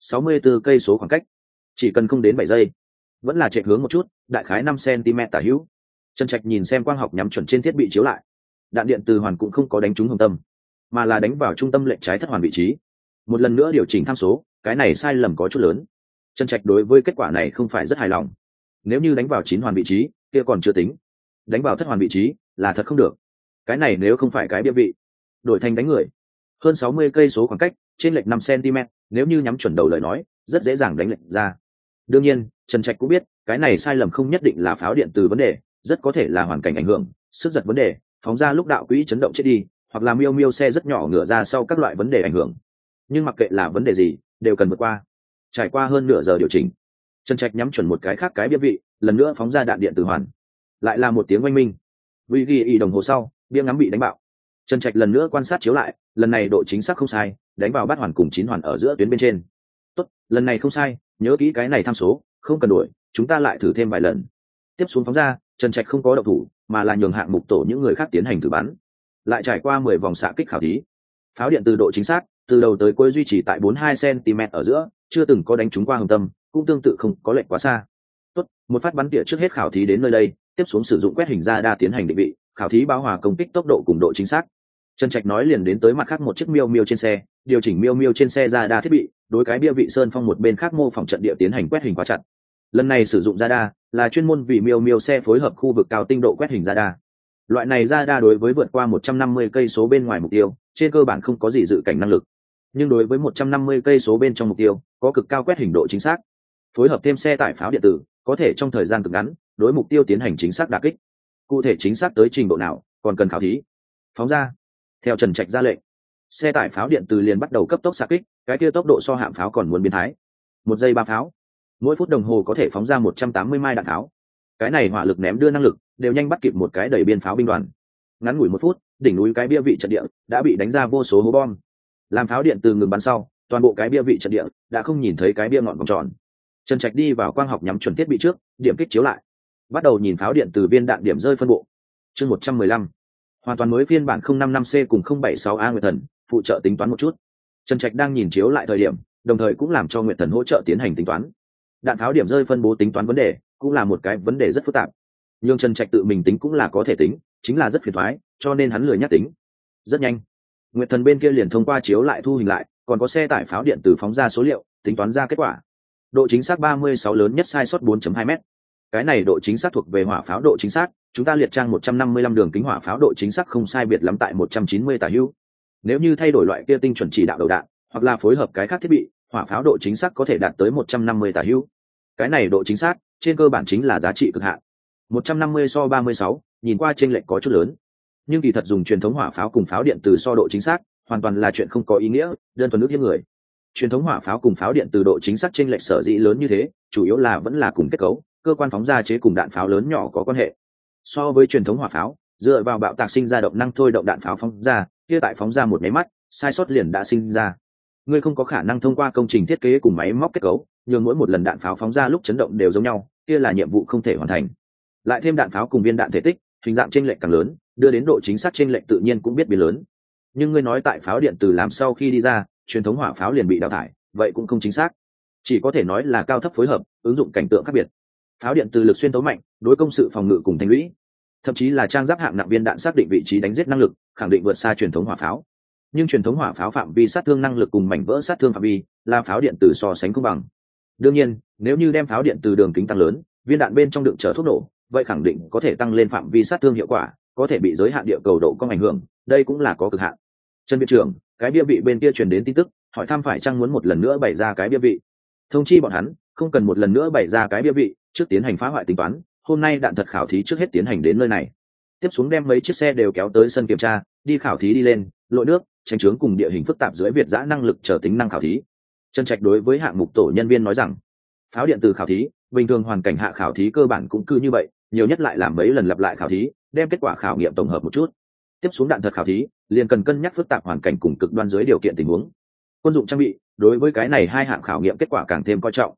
64 cây số khoảng cách, chỉ cần không đến 7 giây, vẫn là chạy hướng một chút, đại khái 5 cm tả hữu. Trần Trạch nhìn xem quang học nhắm chuẩn trên thiết bị chiếu lại, đạn điện từ hoàn cũng không có đánh trúng hồng tâm, mà là đánh vào trung tâm lệnh trái thất hoàn vị trí. Một lần nữa điều chỉnh tham số, cái này sai lầm có chút lớn. Trần Trạch đối với kết quả này không phải rất hài lòng. Nếu như đánh vào 9 hoàn vị trí, kia còn chưa tính, đánh vào thất hoàn vị trí là thật không được. Cái này nếu không phải cái bia vị, đổi thành đánh người, hơn 60 cây số khoảng cách, trên lệch 5 cm, nếu như nhắm chuẩn đầu lời nói, rất dễ dàng đánh lệch ra. Đương nhiên, Trần Trạch cũng biết, cái này sai lầm không nhất định là pháo điện từ vấn đề, rất có thể là hoàn cảnh ảnh hưởng, sức giật vấn đề, phóng ra lúc đạo quỹ chấn động chết đi, hoặc là miêu miêu xe rất nhỏ ngửa ra sau các loại vấn đề ảnh hưởng. Nhưng mặc kệ là vấn đề gì, đều cần vượt qua. Trải qua hơn nửa giờ điều chỉnh, Trần Trạch nhắm chuẩn một cái khác cái bia vị, lần nữa phóng ra đạn điện từ hoàn. Lại là một tiếng oanh minh. Vì ghi ý đồng hồ sau, bia ngắm bị đánh bạo. Trần Trạch lần nữa quan sát chiếu lại, lần này độ chính xác không sai, đánh vào bát hoàn cùng 9 hoàn ở giữa tuyến bên trên. Tốt, lần này không sai, nhớ kỹ cái này tham số, không cần đổi, chúng ta lại thử thêm vài lần. Tiếp xuống phóng ra, Trần Trạch không có động thủ, mà là nhường hạng mục tổ những người khác tiến hành thử bắn. Lại trải qua 10 vòng xạ kích khảo thí, pháo điện từ độ chính xác từ đầu tới cuối duy trì tại 42 cm ở giữa, chưa từng có đánh trúng qua hồng tâm, cũng tương tự không có lệch quá xa. Tốt, một phát bắn tỉa trước hết khảo thí đến nơi đây, tiếp xuống sử dụng quét hình radar tiến hành định vị, khảo thí báo hòa công kích tốc độ cùng độ chính xác. Trần Trạch nói liền đến tới mặt khác một chiếc miêu miêu trên xe, điều chỉnh miêu miêu trên xe radar thiết bị, đối cái bia vị sơn phong một bên khác mô phỏng trận địa tiến hành quét hình quá chặt. Lần này sử dụng radar là chuyên môn vì miêu miêu xe phối hợp khu vực cao tinh độ quét hình radar. Loại này radar đối với vượt qua 150 cây số bên ngoài mục tiêu, trên cơ bản không có gì dự cảnh năng lực. Nhưng đối với 150 cây số bên trong mục tiêu, có cực cao quét hình độ chính xác. Phối hợp thêm xe tải pháo điện tử, có thể trong thời gian cực ngắn, đối mục tiêu tiến hành chính xác đả kích. Cụ thể chính xác tới trình độ nào, còn cần khảo thí. Phóng ra. Theo Trần Trạch ra lệnh, xe tải pháo điện từ liền bắt đầu cấp tốc xạ kích, cái kia tốc độ so hạm pháo còn muốn biến thái. 1 giây 3 pháo, mỗi phút đồng hồ có thể phóng ra 180 mai đạn pháo. Cái này hỏa lực ném đưa năng lực đều nhanh bắt kịp một cái đẩy biên pháo binh đoàn. Ngắn ngủi 1 phút, đỉnh núi cái bia vị trận địa đã bị đánh ra vô số hố bom. Làm pháo điện từ ngừng bắn sau, toàn bộ cái bia vị trận địa đã không nhìn thấy cái bia ngọn vòng tròn. Trần Trạch đi vào quang học nhắm chuẩn thiết bị trước, điểm kích chiếu lại, bắt đầu nhìn pháo điện từ viên đạn điểm rơi phân bộ. Chương 115, hoàn toàn mới phiên bản 055C cùng 076A Nguyệt Thần, phụ trợ tính toán một chút. Trần Trạch đang nhìn chiếu lại thời điểm, đồng thời cũng làm cho Nguyệt Thần hỗ trợ tiến hành tính toán. Đạn pháo điểm rơi phân bố tính toán vấn đề, cũng là một cái vấn đề rất phức tạp. Nhưng Trần Trạch tự mình tính cũng là có thể tính, chính là rất phiền toái, cho nên hắn lười nhắc tính. Rất nhanh, Nguyệt Thần bên kia liền thông qua chiếu lại thu hình lại, còn có xe tải pháo điện từ phóng ra số liệu, tính toán ra kết quả. Độ chính xác 36 lớn nhất sai sót 4.2 m. Cái này độ chính xác thuộc về hỏa pháo độ chính xác, chúng ta liệt trang 155 đường kính hỏa pháo độ chính xác không sai biệt lắm tại 190 tả hữu. Nếu như thay đổi loại kia tinh chuẩn chỉ đạo đầu đạn, hoặc là phối hợp cái khác thiết bị, hỏa pháo độ chính xác có thể đạt tới 150 tả hữu. Cái này độ chính xác, trên cơ bản chính là giá trị cực hạn. 150 so 36, nhìn qua chênh lệch có chút lớn. Nhưng kỳ thật dùng truyền thống hỏa pháo cùng pháo điện từ so độ chính xác, hoàn toàn là chuyện không có ý nghĩa, đơn thuần ước hiếp người. Truyền thống hỏa pháo cùng pháo điện từ độ chính xác chênh lệch sở dĩ lớn như thế, chủ yếu là vẫn là cùng kết cấu, cơ quan phóng ra chế cùng đạn pháo lớn nhỏ có quan hệ. So với truyền thống hỏa pháo, dựa vào bạo tạc sinh ra động năng thôi động đạn pháo phóng ra, kia tại phóng ra một máy mắt, sai sót liền đã sinh ra. Ngươi không có khả năng thông qua công trình thiết kế cùng máy móc kết cấu, nhưng mỗi một lần đạn pháo phóng ra lúc chấn động đều giống nhau, kia là nhiệm vụ không thể hoàn thành. Lại thêm đạn pháo cùng viên đạn thể tích, hình dạng chênh lệch càng lớn, đưa đến độ chính xác chênh lệch tự nhiên cũng biết biến lớn. Nhưng ngươi nói tại pháo điện từ làm sau khi đi ra, truyền thống hỏa pháo liền bị đào thải, vậy cũng không chính xác. Chỉ có thể nói là cao thấp phối hợp, ứng dụng cảnh tượng khác biệt. Pháo điện từ lực xuyên tấu mạnh, đối công sự phòng ngự cùng thành lũy, thậm chí là trang giáp hạng nặng viên đạn xác định vị trí đánh giết năng lực, khẳng định vượt xa truyền thống hỏa pháo. Nhưng truyền thống hỏa pháo phạm vi sát thương năng lực cùng mảnh vỡ sát thương phạm vi là pháo điện từ so sánh không bằng. Đương nhiên, nếu như đem pháo điện từ đường kính tăng lớn, viên đạn bên trong đựng chở thuốc nổ, vậy khẳng định có thể tăng lên phạm vi sát thương hiệu quả, có thể bị giới hạn địa cầu độ có ảnh hưởng, đây cũng là có cực hạn. Trần viện trưởng, cái bia vị bên kia truyền đến tin tức, hỏi thăm phải chăng muốn một lần nữa bày ra cái bia vị. Thông chi bọn hắn, không cần một lần nữa bày ra cái bia vị, trước tiến hành phá hoại tính toán, hôm nay đạn thật khảo thí trước hết tiến hành đến nơi này. Tiếp xuống đem mấy chiếc xe đều kéo tới sân kiểm tra, đi khảo thí đi lên, lội nước, tranh chướng cùng địa hình phức tạp dưới việt giã năng lực chờ tính năng khảo thí. Trần Trạch đối với hạng mục tổ nhân viên nói rằng, pháo điện từ khảo thí, bình thường hoàn cảnh hạ khảo thí cơ bản cũng cứ như vậy, nhiều nhất lại làm mấy lần lặp lại khảo thí, đem kết quả khảo nghiệm tổng hợp một chút. Tiếp xuống đạn thật khảo thí, liền cần cân nhắc phức tạp hoàn cảnh cùng cực đoan dưới điều kiện tình huống. Quân dụng trang bị, đối với cái này hai hạng khảo nghiệm kết quả càng thêm coi trọng.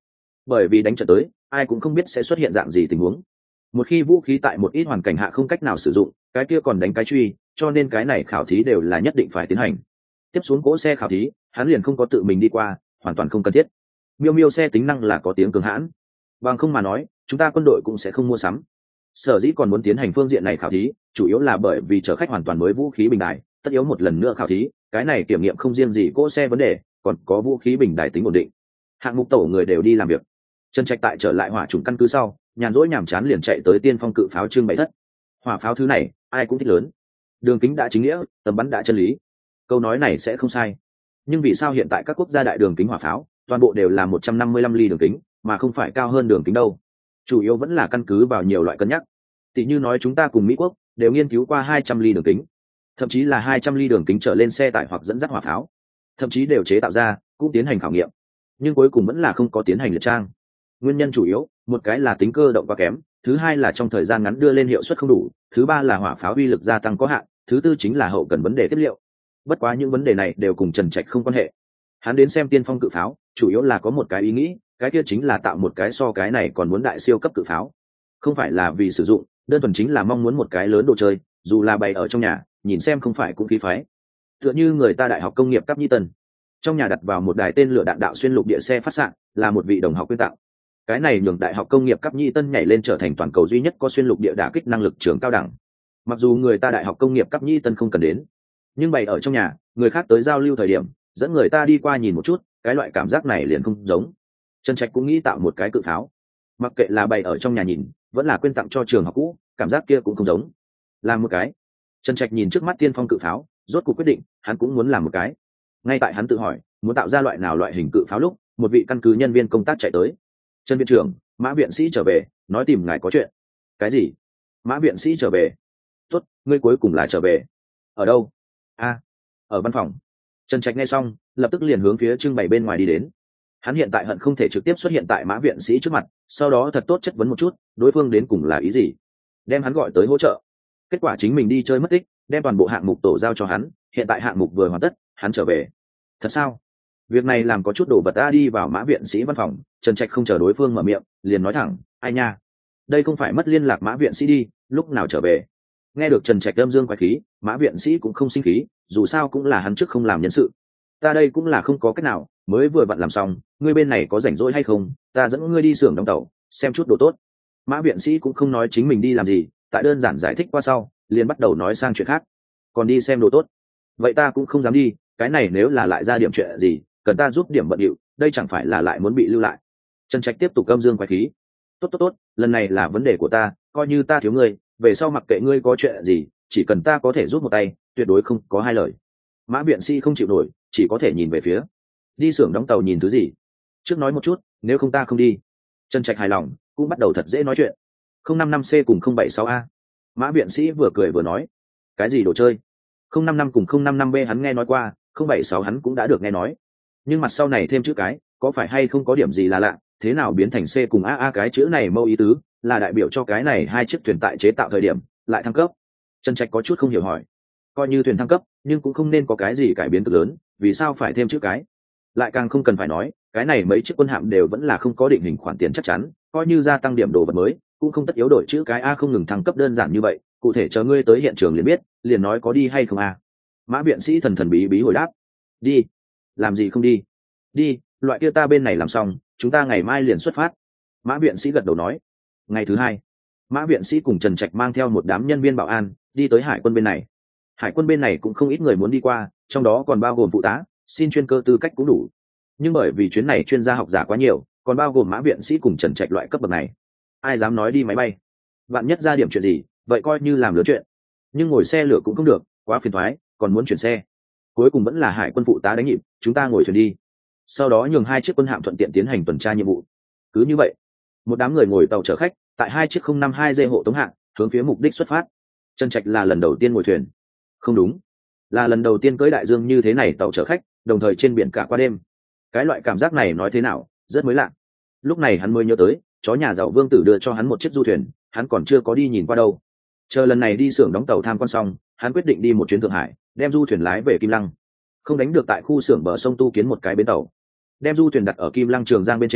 bởi vì đánh trận tới ai cũng không biết sẽ xuất hiện dạng gì tình huống. Một khi vũ khí tại một ít hoàn cảnh hạ không cách nào sử dụng, cái kia còn đánh cái truy, cho nên cái này khảo thí đều là nhất định phải tiến hành. Tiếp xuống cỗ xe khảo thí, hắn liền không có tự mình đi qua, hoàn toàn không cần thiết. Miêu miêu xe tính năng là có tiếng cường hãn, bằng không mà nói chúng ta quân đội cũng sẽ không mua sắm. Sở dĩ còn muốn tiến hành phương diện này khảo thí, chủ yếu là bởi vì chở khách hoàn toàn mới vũ khí bình đài, tất yếu một lần nữa khảo thí, cái này kiểm nghiệm không riêng gì cỗ xe vấn đề, còn có vũ khí bình đài tính ổn định. Hạng mục tổ người đều đi làm việc. Trần Trạch tại trở lại hỏa chủng căn cứ sau, nhàn rỗi nhàm chán liền chạy tới Tiên Phong cự pháo trưng bày thất. Hỏa pháo thứ này, ai cũng thích lớn. Đường kính đã chính nghĩa, tầm bắn đã chân lý. Câu nói này sẽ không sai. Nhưng vì sao hiện tại các quốc gia đại đường kính hỏa pháo, toàn bộ đều là 155 ly đường kính, mà không phải cao hơn đường kính đâu? Chủ yếu vẫn là căn cứ vào nhiều loại cân nhắc. Tỷ như nói chúng ta cùng Mỹ quốc đều nghiên cứu qua 200 ly đường kính, thậm chí là 200 ly đường kính trở lên xe tải hoặc dẫn dắt hỏa pháo, thậm chí đều chế tạo ra, cũng tiến hành khảo nghiệm, nhưng cuối cùng vẫn là không có tiến hành liệt trang. Nguyên nhân chủ yếu, một cái là tính cơ động quá kém, thứ hai là trong thời gian ngắn đưa lên hiệu suất không đủ, thứ ba là hỏa pháo uy lực gia tăng có hạn, thứ tư chính là hậu cần vấn đề tiếp liệu. Bất quá những vấn đề này đều cùng Trần Trạch không quan hệ. Hắn đến xem Tiên Phong cự pháo, chủ yếu là có một cái ý nghĩ, cái kia chính là tạo một cái so cái này còn muốn đại siêu cấp cự pháo. Không phải là vì sử dụng, đơn thuần chính là mong muốn một cái lớn đồ chơi, dù là bày ở trong nhà, nhìn xem không phải cũng khí phái. Tựa như người ta đại học công nghiệp Cấp Nhi Tân, trong nhà đặt vào một đài tên lửa đạn đạo xuyên lục địa xe phát xạ, là một vị đồng học quyên tặng. Cái này nhường đại học công nghiệp Cấp Nhi Tân nhảy lên trở thành toàn cầu duy nhất có xuyên lục địa đả kích năng lực trường cao đẳng. Mặc dù người ta đại học công nghiệp Cấp Nhi Tân không cần đến, nhưng bày ở trong nhà, người khác tới giao lưu thời điểm, dẫn người ta đi qua nhìn một chút, cái loại cảm giác này liền không giống. Trần Trạch cũng nghĩ tạo một cái cự pháo, mặc kệ là bày ở trong nhà nhìn, vẫn là quyên tặng cho trường học cũ, cảm giác kia cũng không giống. Làm một cái. Trần Trạch nhìn trước mắt Tiên Phong cự pháo, rốt cuộc quyết định, hắn cũng muốn làm một cái. Ngay tại hắn tự hỏi, muốn tạo ra loại nào loại hình cự pháo lúc, một vị căn cứ nhân viên công tác chạy tới. Trần viện trưởng, Mã viện sĩ trở về, nói tìm ngài có chuyện. Cái gì? Mã viện sĩ trở về? Tốt, ngươi cuối cùng là trở về. Ở đâu? Ở văn phòng. Trần Trạch nghe xong, lập tức liền hướng phía trưng bày bên ngoài đi đến. Hắn hiện tại hận không thể trực tiếp xuất hiện tại Mã viện sĩ trước mặt, sau đó thật tốt chất vấn một chút, đối phương đến cùng là ý gì, đem hắn gọi tới hỗ trợ. Kết quả chính mình đi chơi mất tích, đem toàn bộ hạng mục tổ giao cho hắn, hiện tại hạng mục vừa hoàn tất, hắn trở về. Thật sao? Việc này làm có chút đồ vật ta. Đi vào Mã viện sĩ văn phòng, Trần Trạch không chờ đối phương mở miệng, liền nói thẳng, ai nha, đây không phải mất liên lạc Mã viện sĩ đi, lúc nào trở về? Nghe được Trần Trạch âm dương quái khí, Mã viện sĩ cũng không sinh khí, dù sao cũng là hắn trước không làm nhân sự, ta đây cũng là không có cách nào, mới vừa vặn làm xong, ngươi bên này có rảnh rỗi hay không, ta dẫn ngươi đi xưởng đóng tàu, xem chút đồ tốt. Mã viện sĩ cũng không nói chính mình đi làm gì, tại đơn giản giải thích qua sau, liền bắt đầu nói sang chuyện khác. Còn đi xem đồ tốt? Vậy ta cũng không dám đi, cái này nếu là lại ra điểm chuyện gì, cần ta giúp điểm bận điệu, đây chẳng phải là lại muốn bị lưu lại. Trần Trạch tiếp tục âm dương quái khí, tốt, lần này là vấn đề của ta, coi như ta thiếu ngươi, về sau mặc kệ ngươi có chuyện gì, chỉ cần ta có thể giúp một tay, tuyệt đối không có hai lời. Mã viện sĩ không chịu nổi, chỉ có thể nhìn về phía đi xưởng đóng tàu. Nhìn thứ gì? Trước nói một chút, nếu không ta không đi. Trần Trạch hài lòng, cũng bắt đầu thật dễ nói chuyện. 055 C cùng 076 A. Mã viện sĩ vừa cười vừa nói, cái gì đồ chơi? 055 cùng 055 B hắn nghe nói qua, 076 hắn cũng đã được nghe nói, nhưng mặt sau này thêm chữ cái, có phải hay không có điểm gì là lạ? Thế nào biến thành C cùng A? Cái chữ này mâu ý tứ là đại biểu cho cái này hai chiếc thuyền tại chế tạo thời điểm lại thăng cấp. Trần Trạch có chút không hiểu hỏi, coi như thuyền thăng cấp, nhưng cũng không nên có cái gì cải biến cực lớn, vì sao phải thêm chữ cái? Lại càng không cần phải nói, cái này mấy chiếc quân hạm đều vẫn là không có định hình khoản tiền chắc chắn, coi như gia tăng điểm đồ vật mới, cũng không tất yếu đổi chữ cái A không ngừng thăng cấp đơn giản như vậy. Cụ thể chờ ngươi tới hiện trường liền biết, liền nói có đi hay không A. Mã viện sĩ thần thần bí bí hồi đáp, đi. Làm gì không đi? Đi, loại kia ta bên này làm xong, chúng ta ngày mai liền xuất phát. Mã viện sĩ gật đầu nói. Ngày thứ hai, Mã viện sĩ cùng Trần Trạch mang theo một đám nhân viên bảo an đi tới hải quân bên này. Hải quân bên này cũng không ít người muốn đi qua, trong đó còn bao gồm phụ tá, xin chuyên cơ tư cách cũng đủ. Nhưng bởi vì chuyến này chuyên gia học giả quá nhiều, còn bao gồm Mã viện sĩ cùng Trần Trạch loại cấp bậc này, ai dám nói đi máy bay? Vạn nhất ra điểm chuyện gì, vậy coi như làm lớn chuyện. Nhưng ngồi xe lửa cũng không được, quá phiền toái, còn muốn chuyển xe. Cuối cùng vẫn là hải quân phụ tá đánh nhịp, chúng ta ngồi thuyền đi. Sau đó nhường hai chiếc quân hạm thuận tiện tiến hành tuần tra nhiệm vụ. Cứ như vậy, một đám người ngồi tàu chở khách tại hai chiếc 052 dê hộ tống hạng hướng phía mục đích xuất phát. Trần Trạch là lần đầu tiên ngồi thuyền, không đúng, là lần đầu tiên cưỡi đại dương như thế này tàu chở khách, đồng thời trên biển cả qua đêm. Cái loại cảm giác này nói thế nào, rất mới lạ. Lúc này hắn mới nhớ tới, chó nhà giàu Vương Tử đưa cho hắn một chiếc du thuyền, hắn còn chưa có đi nhìn qua đâu. Chờ lần này đi xưởng đóng tàu tham quan xong, hắn quyết định đi một chuyến Thượng Hải, đem du thuyền lái về Kim Lăng. Không đánh được tại khu xưởng bờ sông tu kiến một cái bến tàu, đem du thuyền đặt ở Kim Lăng Trường Giang bên trên,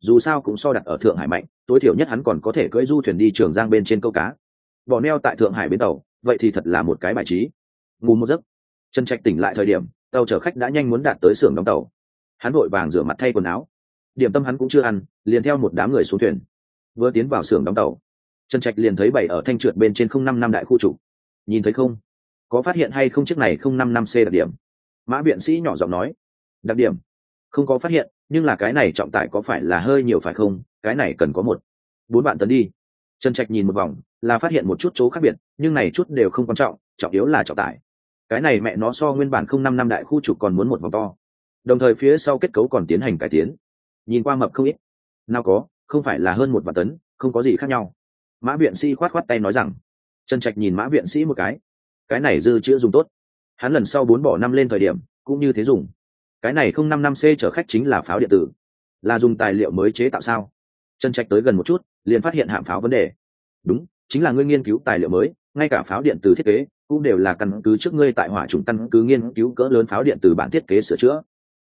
dù sao cũng so đặt ở Thượng Hải mạnh, tối thiểu nhất hắn còn có thể cưỡi du thuyền đi Trường Giang bên trên câu cá. Bỏ neo tại Thượng Hải bến tàu, vậy thì thật là một cái bài trí. Ngủ một giấc, Trần Trạch tỉnh lại thời điểm, tàu chở khách đã nhanh muốn đạt tới xưởng đóng tàu. Hắn vội vàng rửa mặt thay quần áo, điểm tâm hắn cũng chưa ăn, liền theo một đám người xuống thuyền. Vừa tiến vào xưởng đóng tàu, Trần Trạch liền thấy bày ở thanh trượt bên trên 055 đại khu trục. Nhìn thấy không? Có phát hiện hay không chiếc này 055C đặc điểm? Mã viện sĩ nhỏ giọng nói. Đặc điểm? Không có phát hiện, nhưng là cái này trọng tải có phải là hơi nhiều phải không? Cái này cần có 4 vạn tấn đi. Trần Trạch nhìn một vòng, là phát hiện một chút chỗ khác biệt, nhưng này chút đều không quan trọng, trọng yếu là trọng tải. Cái này mẹ nó so nguyên bản 055 đại khu trục còn muốn một vòng to. Đồng thời phía sau kết cấu còn tiến hành cải tiến. Nhìn qua mập không ít. Nào có, không phải là hơn 1 vạn tấn, không có gì khác nhau. Mã viện sĩ khoát khoát tay nói rằng. Trần Trạch nhìn Mã viện sĩ một cái này dư chữa dùng tốt. Hắn lần sau 4 bỏ 5 lên thời điểm cũng như thế dùng. Cái này 055C chở khách chính là pháo điện tử, là dùng tài liệu mới chế tạo sao? Trần Trạch tới gần một chút, liền phát hiện hạm pháo vấn đề. Đúng, chính là ngươi nghiên cứu tài liệu mới, ngay cả pháo điện tử thiết kế cũng đều là căn cứ trước ngươi tại hỏa chủng căn cứ nghiên cứu cỡ lớn pháo điện tử bản thiết kế sửa chữa.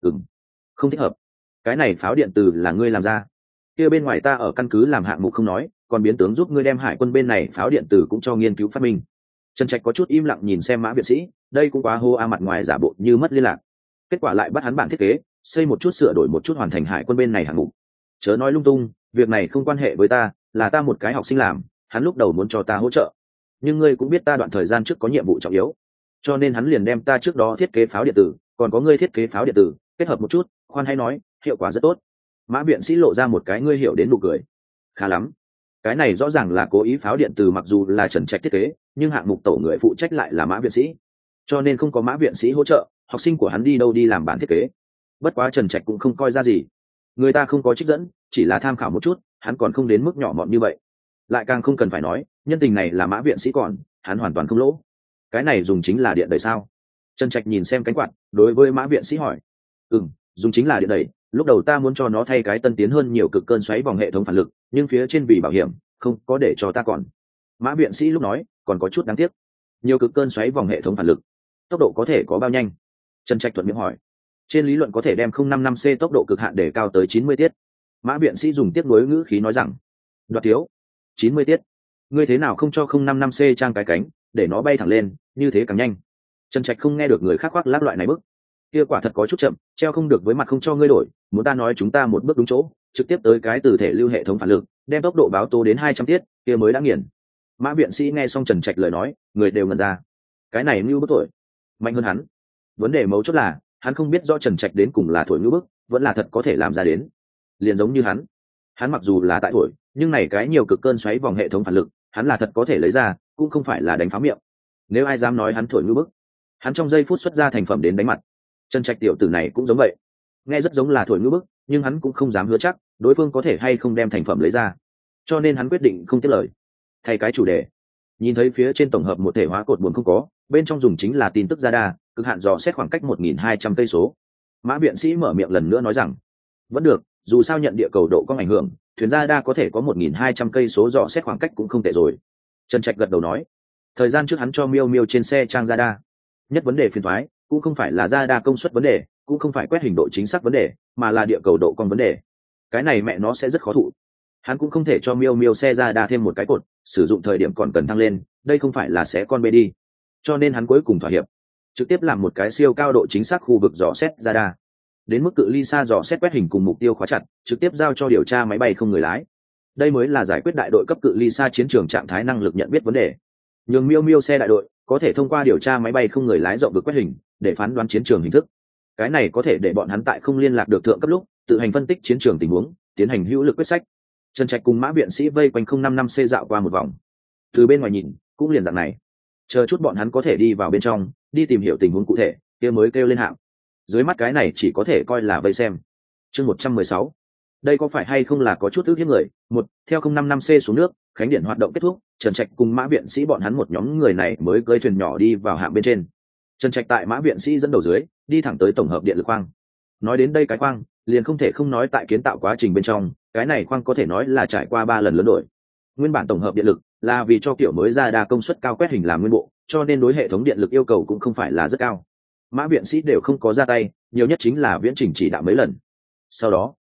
Không thích hợp. Cái này pháo điện tử là ngươi làm ra. Kia bên ngoài ta ở căn cứ làm hạng mục không nói, còn biến tướng giúp ngươi đem hải quân bên này pháo điện tử cũng cho nghiên cứu phát minh. Trần Trạch có chút im lặng nhìn xem Mã viện sĩ, đây cũng quá hô a, mặt ngoài giả bộ như mất liên lạc. Kết quả lại bắt hắn bản thiết kế, xây một chút sửa đổi một chút hoàn thành hải quân bên này hạng mục. Chớ nói lung tung, việc này không quan hệ với ta, là ta một cái học sinh làm, hắn lúc đầu muốn cho ta hỗ trợ. Nhưng ngươi cũng biết ta đoạn thời gian trước có nhiệm vụ trọng yếu, cho nên hắn liền đem ta trước đó thiết kế pháo điện tử, còn có ngươi thiết kế pháo điện tử, kết hợp một chút, khoan hay nói, hiệu quả rất tốt. Mã viện sĩ lộ ra một cái ngươi hiểu đến nụ cười. Khá lắm. Cái này rõ ràng là cố ý pháo điện tử, mặc dù là Trần Trạch thiết kế, nhưng hạng mục tổ người phụ trách lại là Mã viện sĩ, cho nên không có Mã viện sĩ hỗ trợ, học sinh của hắn đi đâu đi làm bản thiết kế. Bất quá Trần Trạch cũng không coi ra gì, người ta không có trích dẫn, chỉ là tham khảo một chút, hắn còn không đến mức nhỏ mọn như vậy. Lại càng không cần phải nói, nhân tình này là Mã viện sĩ còn, hắn hoàn toàn không lỗ. Cái này dùng chính là điện đẩy sao? Trần Trạch nhìn xem cánh quạt, đối với Mã viện sĩ hỏi. Dùng chính là điện đẩy, lúc đầu ta muốn cho nó thay cái tân tiến hơn nhiều cực cơn xoáy vòng hệ thống phản lực, nhưng phía trên vì bảo hiểm không có để cho ta còn. Mã viện sĩ lúc nói còn có chút đáng tiếc. Nhiều cực cơn xoáy vòng hệ thống phản lực, tốc độ có thể có bao nhanh? Trần Trạch thuận miệng hỏi. Trên lý luận có thể đem 055C tốc độ cực hạn để cao tới 90 tiết. Mã viện sĩ dùng tiếp nối ngữ khí nói rằng. Đoạt thiếu. 90 tiết. Ngươi thế nào không cho 055C trang cái cánh, để nó bay thẳng lên, như thế càng nhanh. Trần Trạch không nghe được người khác khoác lác loại này bức. Kia quả thật có chút chậm, treo không được với mặt không cho ngươi đổi, muốn ta nói chúng ta một bước đúng chỗ, trực tiếp tới cái từ thể lưu hệ thống phản lực, đem tốc độ báo tố đến 200 tiết, kia mới đã nghiền. Mã viện sĩ nghe xong Trần Trạch lời nói, người đều ngẩn ra. Cái này như bức tuổi, mạnh hơn hắn. Vấn đề mấu chốt là, hắn không biết rõ Trần Trạch đến cùng là thổi như bức, vẫn là thật có thể làm ra đến. Liền giống như hắn mặc dù là tại thổi, nhưng này cái nhiều cực cơn xoáy vòng hệ thống phản lực, hắn là thật có thể lấy ra, cũng không phải là đánh phá miệng. Nếu ai dám nói hắn thổi như bức, hắn trong giây phút xuất ra thành phẩm đến đánh mặt. Trần Trạch tiểu tử này cũng giống vậy, nghe rất giống là thổi ngữ bức, nhưng hắn cũng không dám hứa chắc đối phương có thể hay không đem thành phẩm lấy ra, cho nên hắn quyết định không tiếp lời. Thay cái chủ đề, nhìn thấy phía trên tổng hợp một thể hóa cột buồm không có, bên trong dùng chính là tin tức radar, cực hạn dò xét khoảng cách 1.200 cây số. Mã viện sĩ mở miệng lần nữa nói rằng, vẫn được, dù sao nhận địa cầu độ có ảnh hưởng, thuyền radar có thể có 1.200 cây số dò xét khoảng cách cũng không tệ rồi. Trần Trạch gật đầu nói, thời gian trước hắn cho Miêu Miêu trên xe trang radar, nhất vấn đề phiền toái cũng không phải là radar công suất vấn đề, cũng không phải quét hình độ chính xác vấn đề, mà là địa cầu độ cong vấn đề. Cái này mẹ nó sẽ rất khó thụ. Hắn cũng không thể cho Miêu Miêu xe radar thêm một cái cột, sử dụng thời điểm còn cần thăng lên, đây không phải là sẽ con bê đi. Cho nên hắn cuối cùng thỏa hiệp, trực tiếp làm một cái siêu cao độ chính xác khu vực dò xét radar. Đến mức cự ly xa dò xét quét hình cùng mục tiêu khóa chặt, trực tiếp giao cho điều tra máy bay không người lái. Đây mới là giải quyết đại đội cấp cự ly xa chiến trường trạng thái năng lực nhận biết vấn đề. Nhường Miêu Miêu xe đại đội có thể thông qua điều tra máy bay không người lái rộng vực quét hình để phán đoán chiến trường hình thức. Cái này có thể để bọn hắn tại không liên lạc được thượng cấp lúc tự hành phân tích chiến trường tình huống, tiến hành hữu lực quyết sách. Trần Trạch cùng Mã viện sĩ vây quanh 055C dạo qua một vòng. Từ bên ngoài nhìn cũng liền dạng này, chờ chút bọn hắn có thể đi vào bên trong đi tìm hiểu tình huống cụ thể kia mới kêu lên hạng. Dưới mắt cái này chỉ có thể coi là vây xem. Chương 116, đây có phải hay không là có chút ước hiếp người? Theo 055C xuống nước, khánh điện hoạt động kết thúc, Trần Trạch cùng Mã viện sĩ bọn hắn một nhóm người này mới cưỡi thuyền nhỏ đi vào hạng bên trên. Trần Trạch tại Mã viện sĩ dẫn đầu dưới đi thẳng tới tổng hợp điện lực khoang. Nói đến đây cái khoang liền không thể không nói tại kiến tạo quá trình bên trong, cái này khoang có thể nói là trải qua 3 lần lớn đổi. Nguyên bản tổng hợp điện lực là vì cho kiểu mới ra đa công suất cao quét hình làm nguyên bộ, cho nên đối hệ thống điện lực yêu cầu cũng không phải là rất cao. Mã viện sĩ đều không có ra tay, nhiều nhất chính là viễn trình chỉ đạo mấy lần. Sau đó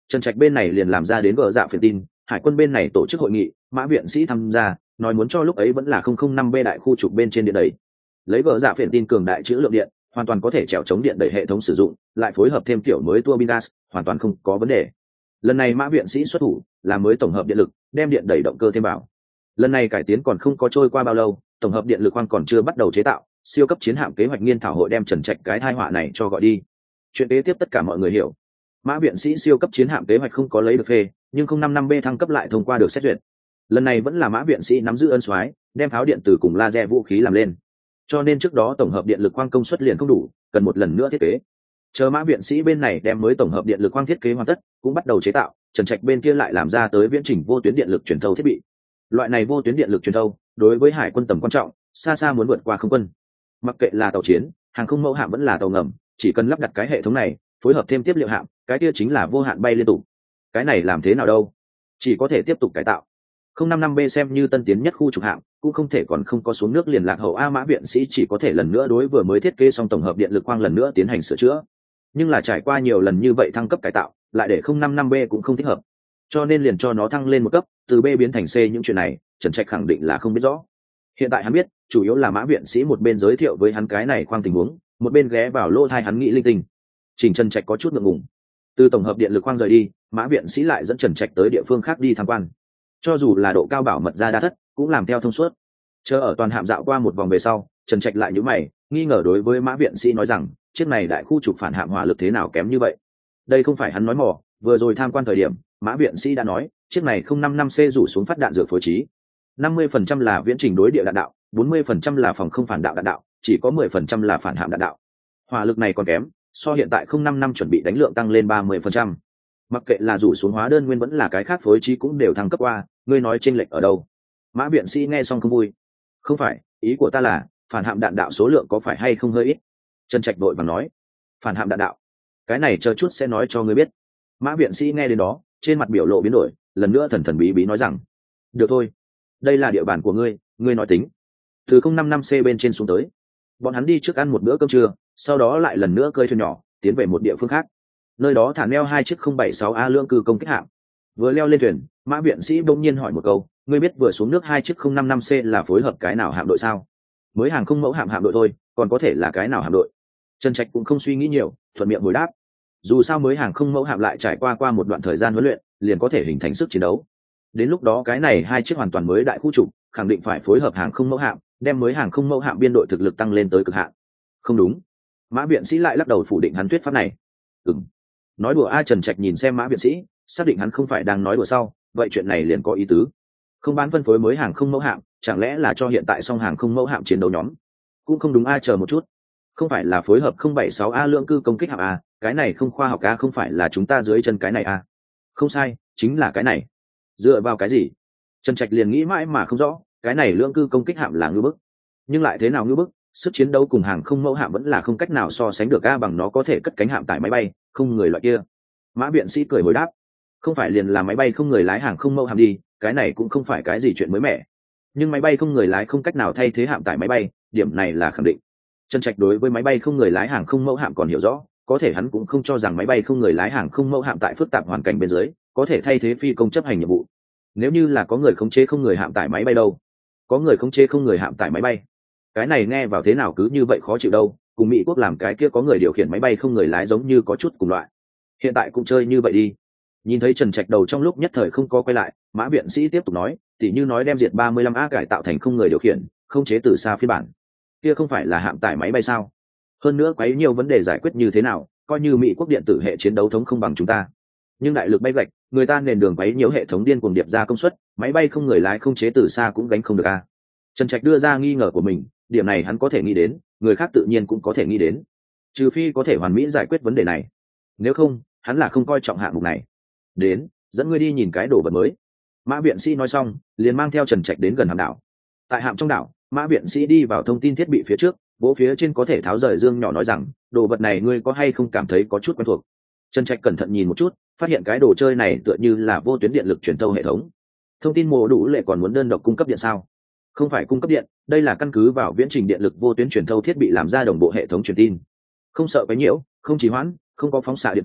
Trần Trạch bên này liền làm ra đến gờ dạ phiền tin, hải quân bên này tổ chức hội nghị, Mã viện sĩ tham gia, nói muốn cho lúc ấy vẫn là 005 b đại khu trục bên trên điện đẩy, lấy gờ dạ phiền tin cường đại trữ lượng điện, hoàn toàn có thể trèo chống điện đẩy hệ thống sử dụng, lại phối hợp thêm kiểu mới tua bin gas, hoàn toàn không có vấn đề. Lần này Mã viện sĩ xuất thủ, là mới tổng hợp điện lực, đem điện đẩy động cơ thêm vào. Lần này cải tiến còn không có trôi qua bao lâu, tổng hợp điện lực khoang còn chưa bắt đầu chế tạo, siêu cấp chiến hạm kế hoạch nghiên thảo hội đem Trần Trạch cái tai họa này cho gọi đi. Chuyện kế tiếp tất cả mọi người hiểu. Mã viện sĩ siêu cấp chiến hạm kế hoạch không có lấy được phê, nhưng 055 b thăng cấp lại thông qua được xét duyệt. Lần này vẫn là Mã viện sĩ nắm giữ ân soái, đem pháo điện từ cùng laser vũ khí làm lên. Cho nên trước đó tổng hợp điện lực khoang công suất liền không đủ, cần một lần nữa thiết kế. Chờ Mã viện sĩ bên này đem mới tổng hợp điện lực khoang thiết kế hoàn tất, cũng bắt đầu chế tạo, Trần Trạch bên kia lại làm ra tới viễn trình vô tuyến điện lực truyền thâu thiết bị. Loại này vô tuyến điện lực truyền thâu, đối với hải quân tầm quan trọng, xa xa muốn vượt qua không quân. Mặc kệ là tàu chiến, hàng không mẫu hạm vẫn là tàu ngầm, chỉ cần lắp đặt cái hệ thống này, phối hợp thêm tiếp liệu hạm, cái kia chính là vô hạn bay liên tục. Cái này làm thế nào đâu? Chỉ có thể tiếp tục cải tạo. 055 b xem như tân tiến nhất khu trục hạm, cũng không thể còn không có xuống nước liền lạc hậu a. Mã viện sĩ chỉ có thể lần nữa đối vừa mới thiết kế xong tổng hợp điện lực khoang lần nữa tiến hành sửa chữa. Nhưng là trải qua nhiều lần như vậy thăng cấp cải tạo, lại để 055 b cũng không thích hợp. Cho nên liền cho nó thăng lên một cấp, từ B biến thành C. Những chuyện này, Trần Trạch khẳng định là không biết rõ. Hiện tại hắn biết, chủ yếu là Mã viện sĩ một bên giới thiệu với hắn cái này khoang tình huống, một bên ghé vào lỗ tai hắn nghĩ linh tinh. Trình Trần Trạch có chút ngượng ngùng. Từ tổng hợp điện lực khoang rời đi, Mã viện sĩ lại dẫn Trần Trạch tới địa phương khác đi tham quan. Cho dù là độ cao bảo mật ra đa thất, cũng làm theo thông suốt. Chờ ở toàn hạm dạo qua một vòng về sau, Trần Trạch lại nhíu mày, nghi ngờ đối với Mã viện sĩ nói rằng, chiếc này đại khu trục phản hạm hỏa lực thế nào kém như vậy? Đây không phải hắn nói mò, vừa rồi tham quan thời điểm, Mã viện sĩ đã nói, chiếc này 055C rủ xuống phát đạn dược phối trí. 50% là viễn trình đối địa đạn đạo, 40% là phòng không phản đạo đạn đạo, chỉ có 10% là phản hạm đạn đạo. Hỏa lực này còn kém, so hiện tại 055 chuẩn bị đánh lượng tăng lên 30%. Mặc kệ là rủ xuống hóa đơn nguyên vẫn là cái khác phối trí cũng đều thăng cấp qua, ngươi nói chênh lệch ở đâu? Mã viện sĩ nghe xong không vui. Không phải, ý của ta là, phản hạm đạn đạo số lượng có phải hay không hơi ít? Trần Trạch đội vàng nói. Phản hạm đạn đạo, cái này chờ chút sẽ nói cho ngươi biết. Mã viện sĩ nghe đến đó, trên mặt biểu lộ biến đổi, lần nữa thần thần bí bí nói rằng, được thôi, đây là địa bàn của ngươi, ngươi nói tính. Từ 055C bên trên xuống tới, bọn hắn đi trước ăn một bữa cơm trưa, sau đó lại lần nữa cơi thuyền nhỏ tiến về một địa phương khác. Nơi đó thả neo 2 chiếc 076A lưỡng cư công kích hạm. Vừa leo lên thuyền, Mã viện sĩ bỗng nhiên hỏi một câu, ngươi biết vừa xuống nước 2 chiếc 055C là phối hợp cái nào hạm đội sao? Mới hàng không mẫu hạm đội thôi, còn có thể là cái nào hạm đội? Trần Trạch cũng không suy nghĩ nhiều, thuận miệng hồi đáp. Dù sao mới hàng không mẫu hạm lại trải qua một đoạn thời gian huấn luyện, liền có thể hình thành sức chiến đấu. Đến lúc đó cái này 2 chiếc hoàn toàn mới đại khu trục, khẳng định phải phối hợp hàng không mẫu hạm, đem mới hàng không mẫu hạm biên đội thực lực tăng lên tới cực hạn. Không đúng. Mã viện sĩ lại lắc đầu phủ định hắn thuyết pháp này. Nói đùa a. Trần Trạch nhìn xem Mã viện sĩ, xác định hắn không phải đang nói đùa sau, vậy chuyện này liền có ý tứ. Không bán phân phối mới hàng không mẫu hạm, chẳng lẽ là cho hiện tại song hàng không mẫu hạm chiến đấu nhóm? Cũng không đúng a. Chờ một chút, không phải là phối hợp 076A lưỡng cư công kích hạm a? Cái này không khoa học a. Không phải là chúng ta dưới chân cái này a? Không sai, chính là cái này. Dựa vào cái gì? Trần Trạch liền nghĩ mãi mà không rõ, cái này lưỡng cư công kích hạm là ngư bức, nhưng lại thế nào ngư bức? Sức chiến đấu cùng hàng không mẫu hạm vẫn là không cách nào so sánh được a. Bằng nó có thể cất cánh hạm tải máy bay không người loại kia. Mã viện sĩ cười hồi đáp, không phải liền là máy bay không người lái hàng không mẫu hạm đi, cái này cũng không phải cái gì chuyện mới mẻ. Nhưng máy bay không người lái không cách nào thay thế hạm tải máy bay, điểm này là khẳng định. Trần Trạch đối với máy bay không người lái hàng không mẫu hạm còn hiểu rõ, có thể hắn cũng không cho rằng máy bay không người lái hàng không mẫu hạm tại phức tạp hoàn cảnh bên dưới có thể thay thế phi công chấp hành nhiệm vụ. Nếu như là có người khống chế không người hạm tải máy bay đâu? Có người khống chế không người hạm tải máy bay, cái này nghe vào thế nào cứ như vậy khó chịu đâu, cùng Mỹ quốc làm cái kia có người điều khiển máy bay không người lái giống như có chút cùng loại. Hiện tại cũng chơi như vậy đi. Nhìn thấy Trần Trạch đầu trong lúc nhất thời không có quay lại, Mã viện sĩ tiếp tục nói, tỉ như nói đem diệt 35A cải tạo thành không người điều khiển, không chế từ xa phiên bản, kia không phải là hạm tải máy bay sao? Hơn nữa quấy nhiều vấn đề giải quyết như thế nào, coi như Mỹ quốc điện tử hệ chiến đấu thống không bằng chúng ta, nhưng đại lực bay gạch, người ta nền đường quấy nhiều hệ thống điên cuồng điệp ra công suất, máy bay không người lái không chế từ xa cũng gánh không được a. Trần Trạch đưa ra nghi ngờ của mình, điểm này hắn có thể nghĩ đến, người khác tự nhiên cũng có thể nghĩ đến, trừ phi có thể hoàn mỹ giải quyết vấn đề này, nếu không hắn là không coi trọng hạng mục này. Đến, dẫn ngươi đi nhìn cái đồ vật mới. Mã viện sĩ nói xong, liền mang theo Trần Trạch đến gần hạm đảo. Tại hạm trong đảo, Mã viện sĩ đi vào thông tin thiết bị phía trước, vỗ phía trên có thể tháo rời dương nhỏ nói rằng, đồ vật này ngươi có hay không cảm thấy có chút quen thuộc? Trần Trạch cẩn thận nhìn một chút, phát hiện cái đồ chơi này tựa như là vô tuyến điện lực truyền thâu hệ thống. Thông tin mô đủ lệ còn muốn đơn độc cung cấp điện sao? Không phải cung cấp điện, đây là căn cứ vào viễn trình điện lực vô tuyến truyền thâu thiết bị làm ra đồng bộ hệ thống truyền tin. Không sợ cái nhiễu, không trì hoãn, không có phóng xạ điện tử,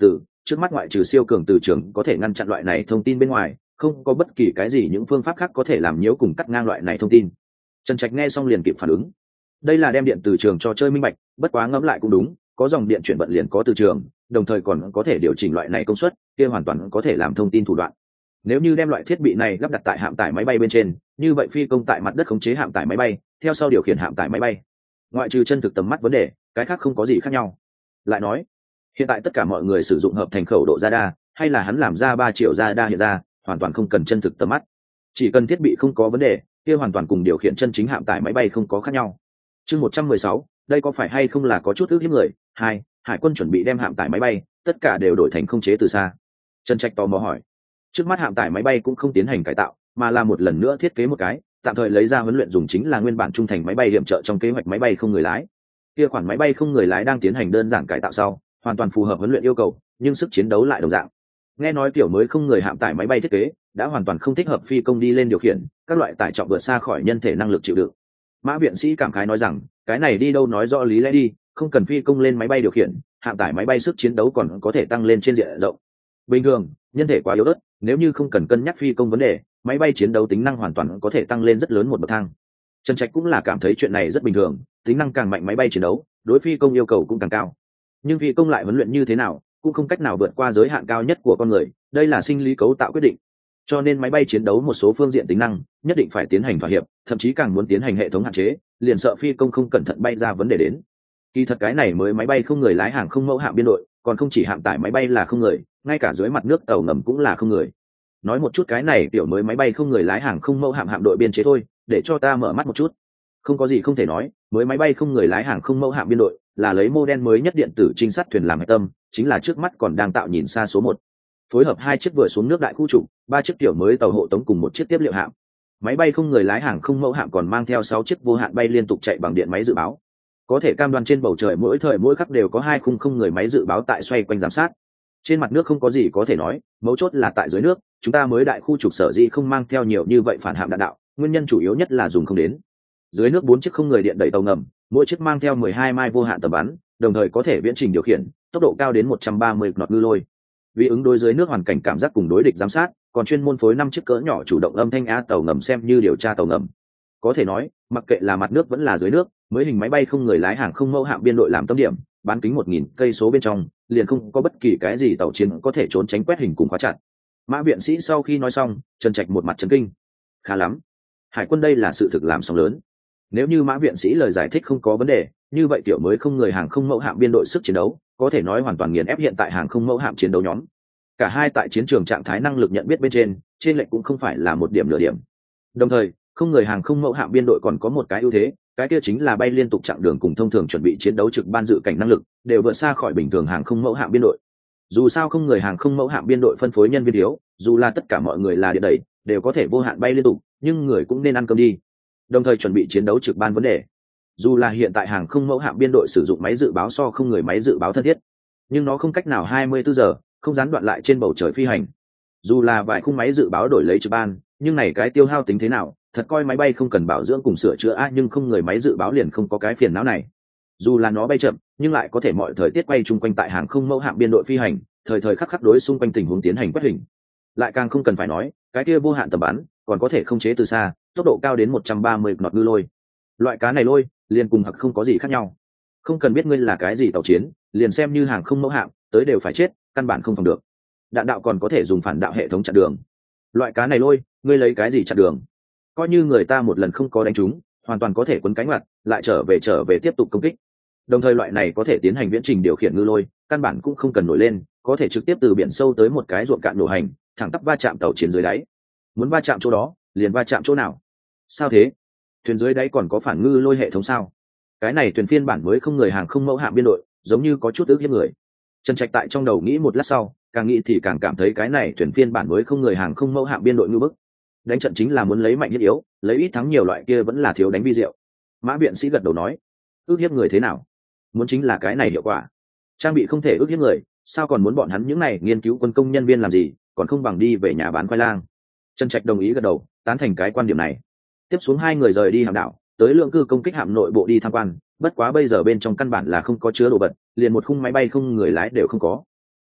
trước mắt ngoại trừ siêu cường từ trường có thể ngăn chặn loại này thông tin bên ngoài, không có bất kỳ cái gì những phương pháp khác có thể làm nhiễu cùng cắt ngang loại này thông tin. Trần Trạch nghe xong liền kịp phản ứng, đây là đem điện từ trường cho chơi minh bạch, bất quá ngẫm lại cũng đúng, có dòng điện chuyển vận liền có từ trường, đồng thời còn có thể điều chỉnh loại này công suất, kia hoàn toàn có thể làm thông tin thủ đoạn. Nếu như đem loại thiết bị này lắp đặt tại hạm tải máy bay bên trên, như vậy phi công tại mặt đất khống chế hạm tải máy bay, theo sau điều khiển hạm tải máy bay, ngoại trừ chân thực tầm mắt vấn đề, cái khác không có gì khác nhau. Lại nói, hiện tại tất cả mọi người sử dụng hợp thành khẩu độ radar, hay là hắn làm ra 3 triệu radar hiện ra, hoàn toàn không cần chân thực tầm mắt, chỉ cần thiết bị không có vấn đề, kia hoàn toàn cùng điều khiển chân chính hạm tải máy bay không có khác nhau. Chương 116, đây có phải hay không là có chút ước hiếp người? Hai, hải quân chuẩn bị đem hạm tải máy bay tất cả đều đổi thành không chế từ xa. Trần Trạch tò mò hỏi. Trước mắt hạm tải máy bay cũng không tiến hành cải tạo, mà là một lần nữa thiết kế một cái, tạm thời lấy ra huấn luyện dùng chính là nguyên bản trung thành máy bay điểm trợ trong kế hoạch máy bay không người lái. Kia khoản máy bay không người lái đang tiến hành đơn giản cải tạo sau, hoàn toàn phù hợp huấn luyện yêu cầu, nhưng sức chiến đấu lại đồng dạng. Nghe nói kiểu mới không người hạm tải máy bay thiết kế đã hoàn toàn không thích hợp phi công đi lên điều khiển, các loại tải trọng vượt xa khỏi nhân thể năng lực chịu đựng. Mã viện sĩ cảm khái nói rằng, cái này đi đâu nói rõ lý lẽ đi, không cần phi công lên máy bay điều khiển, hạm tải máy bay sức chiến đấu còn có thể tăng lên trên diện rộng. Bình thường, nhân thể quá yếu ớt, nếu như không cần cân nhắc phi công vấn đề, máy bay chiến đấu tính năng hoàn toàn có thể tăng lên rất lớn một bậc thang. Trần Trạch cũng là cảm thấy chuyện này rất bình thường, tính năng càng mạnh máy bay chiến đấu, đối phi công yêu cầu cũng càng cao. Nhưng phi công lại huấn luyện như thế nào, cũng không cách nào vượt qua giới hạn cao nhất của con người, đây là sinh lý cấu tạo quyết định. Cho nên máy bay chiến đấu một số phương diện tính năng nhất định phải tiến hành thỏa hiệp, thậm chí càng muốn tiến hành hệ thống hạn chế, liền sợ phi công không cẩn thận bay ra vấn đề đến. Kỳ thật cái này mới máy bay không người lái hàng không mẫu hạm biên đội, còn không chỉ hạm tải máy bay là không người, ngay cả dưới mặt nước tàu ngầm cũng là không người. Nói một chút cái này tiểu mới máy bay không người lái hàng không mẫu hạm hạm đội biên chế thôi, để cho ta mở mắt một chút. Không có gì không thể nói, mới máy bay không người lái hàng không mẫu hạm biên đội là lấy model mới nhất điện tử trinh sát thuyền làm hệ tâm, chính là trước mắt còn đang tạo nhìn xa số 1. Phối hợp 2 chiếc vừa xuống nước đại khu trục, 3 chiếc tiểu mới tàu hộ tống cùng 1 chiếc tiếp liệu hạm. Máy bay không người lái hàng không mẫu hạm còn mang theo 6 chiếc vô hạn bay liên tục chạy bằng điện máy dự báo, có thể cam đoan trên bầu trời mỗi thời mỗi khắc đều có 2 khung không người máy dự báo tại xoay quanh giám sát. Trên mặt nước không có gì có thể nói, mấu chốt là tại dưới nước, chúng ta mới đại khu trục sở dĩ không mang theo nhiều như vậy phản hạm đạn đạo, nguyên nhân chủ yếu nhất là dùng không đến. Dưới nước 4 chiếc không người điện đẩy tàu ngầm, mỗi chiếc mang theo 12 mai vô hạn tầm bắn, đồng thời có thể viễn trình điều khiển, tốc độ cao đến 130 knot ngư lôi. Vì ứng đối dưới nước hoàn cảnh cảm giác cùng đối địch giám sát, còn chuyên môn phối 5 chiếc cỡ nhỏ chủ động âm thanh á tàu ngầm xem như điều tra tàu ngầm. Có thể nói, mặc kệ là mặt nước vẫn là dưới nước, mới hình máy bay không người lái hàng không mẫu hạm biên đội làm tâm điểm, bán kính 1000 cây số bên trong, liền không có bất kỳ cái gì tàu chiến có thể trốn tránh quét hình cùng khóa chặt. Mã viện sĩ sau khi nói xong, Trần Trạch một mặt chấn kinh. Khá lắm, hải quân đây là sự thực làm sóng lớn. Nếu như Mã viện sĩ lời giải thích không có vấn đề, như vậy kiểu mới không người hàng không mẫu hạm biên đội sức chiến đấu có thể nói hoàn toàn nghiền ép hiện tại hàng không mẫu hạm chiến đấu nhóm. Cả hai tại chiến trường trạng thái năng lực nhận biết bên trên lệch cũng không phải là một điểm nửa điểm. Đồng thời, không người hàng không mẫu hạm biên đội còn có một cái ưu thế, cái kia chính là bay liên tục chặng đường cùng thông thường chuẩn bị chiến đấu trực ban dự cảnh năng lực đều vượt xa khỏi bình thường hàng không mẫu hạm biên đội. Dù sao không người hàng không mẫu hạm biên đội phân phối nhân viên yếu, dù là tất cả mọi người là địa đẩy đều có thể vô hạn bay liên tục, nhưng người cũng nên ăn cơm đi. Đồng thời chuẩn bị chiến đấu trực ban vấn đề, dù là hiện tại hàng không mẫu hạm biên đội sử dụng máy dự báo so không người máy dự báo thân thiết, nhưng nó không cách nào 24 giờ không gián đoạn lại trên bầu trời phi hành. Dù là vài khung máy dự báo đổi lấy trực ban, nhưng này cái tiêu hao tính thế nào, thật coi máy bay không cần bảo dưỡng cùng sửa chữa nhưng không người máy dự báo liền không có cái phiền não này. Dù là nó bay chậm, nhưng lại có thể mọi thời tiết quay chung quanh tại hàng không mẫu hạm biên đội phi hành, thời thời khắc khắc đối xung quanh tình huống tiến hành quét hình. Lại càng không cần phải nói, cái kia vô hạn tầm bắn, còn có thể khống chế từ xa, tốc độ cao đến 130 knot ngư lôi. Loại cá này lôi, liền cùng hặc không có gì khác nhau. Không cần biết ngươi là cái gì tàu chiến, liền xem như hàng không mẫu hạm, tới đều phải chết, căn bản không phòng được. Đạn đạo còn có thể dùng phản đạo hệ thống chặn đường. Loại cá này lôi, ngươi lấy cái gì chặn đường? Coi như người ta một lần không có đánh trúng, hoàn toàn có thể quấn cánh mặt, lại trở về tiếp tục công kích. Đồng thời loại này có thể tiến hành viễn trình điều khiển ngư lôi, căn bản cũng không cần nổi lên, có thể trực tiếp từ biển sâu tới một cái ruộng cạn nổ hành, thẳng tắp va chạm tàu chiến dưới đáy. Muốn va chạm chỗ đó, liền va chạm chỗ nào? Sao thế? Thuyền dưới đáy còn có phản ngư lôi hệ thống sao? Cái này thuyền phiên bản mới không người hàng không mẫu hạm biên đội, giống như có chút ước hiếp người. Trần Trạch tại trong đầu nghĩ một lát sau, càng nghĩ thì càng cảm thấy cái này thuyền phiên bản mới không người hàng không mẫu hạm biên đội ngư bức. Đánh trận chính là muốn lấy mạnh nhất yếu, lấy ít thắng nhiều loại kia vẫn là thiếu đánh vi diệu. Mã viện sĩ gật đầu nói, ước hiếp người thế nào? Muốn chính là cái này hiệu quả. Trang bị không thể ước hiếp người, sao còn muốn bọn hắn những này nghiên cứu quân công nhân viên làm gì, còn không bằng đi về nhà bán khoai lang. Trần Trạch đồng ý gật đầu, tán thành cái quan điểm này. Tiếp xuống hai người rời đi hạm đảo, tới lượng cư công kích hạm nội bộ đi tham quan, bất quá bây giờ bên trong căn bản là không có chứa đồ vật, liền một khung máy bay không người lái đều không có.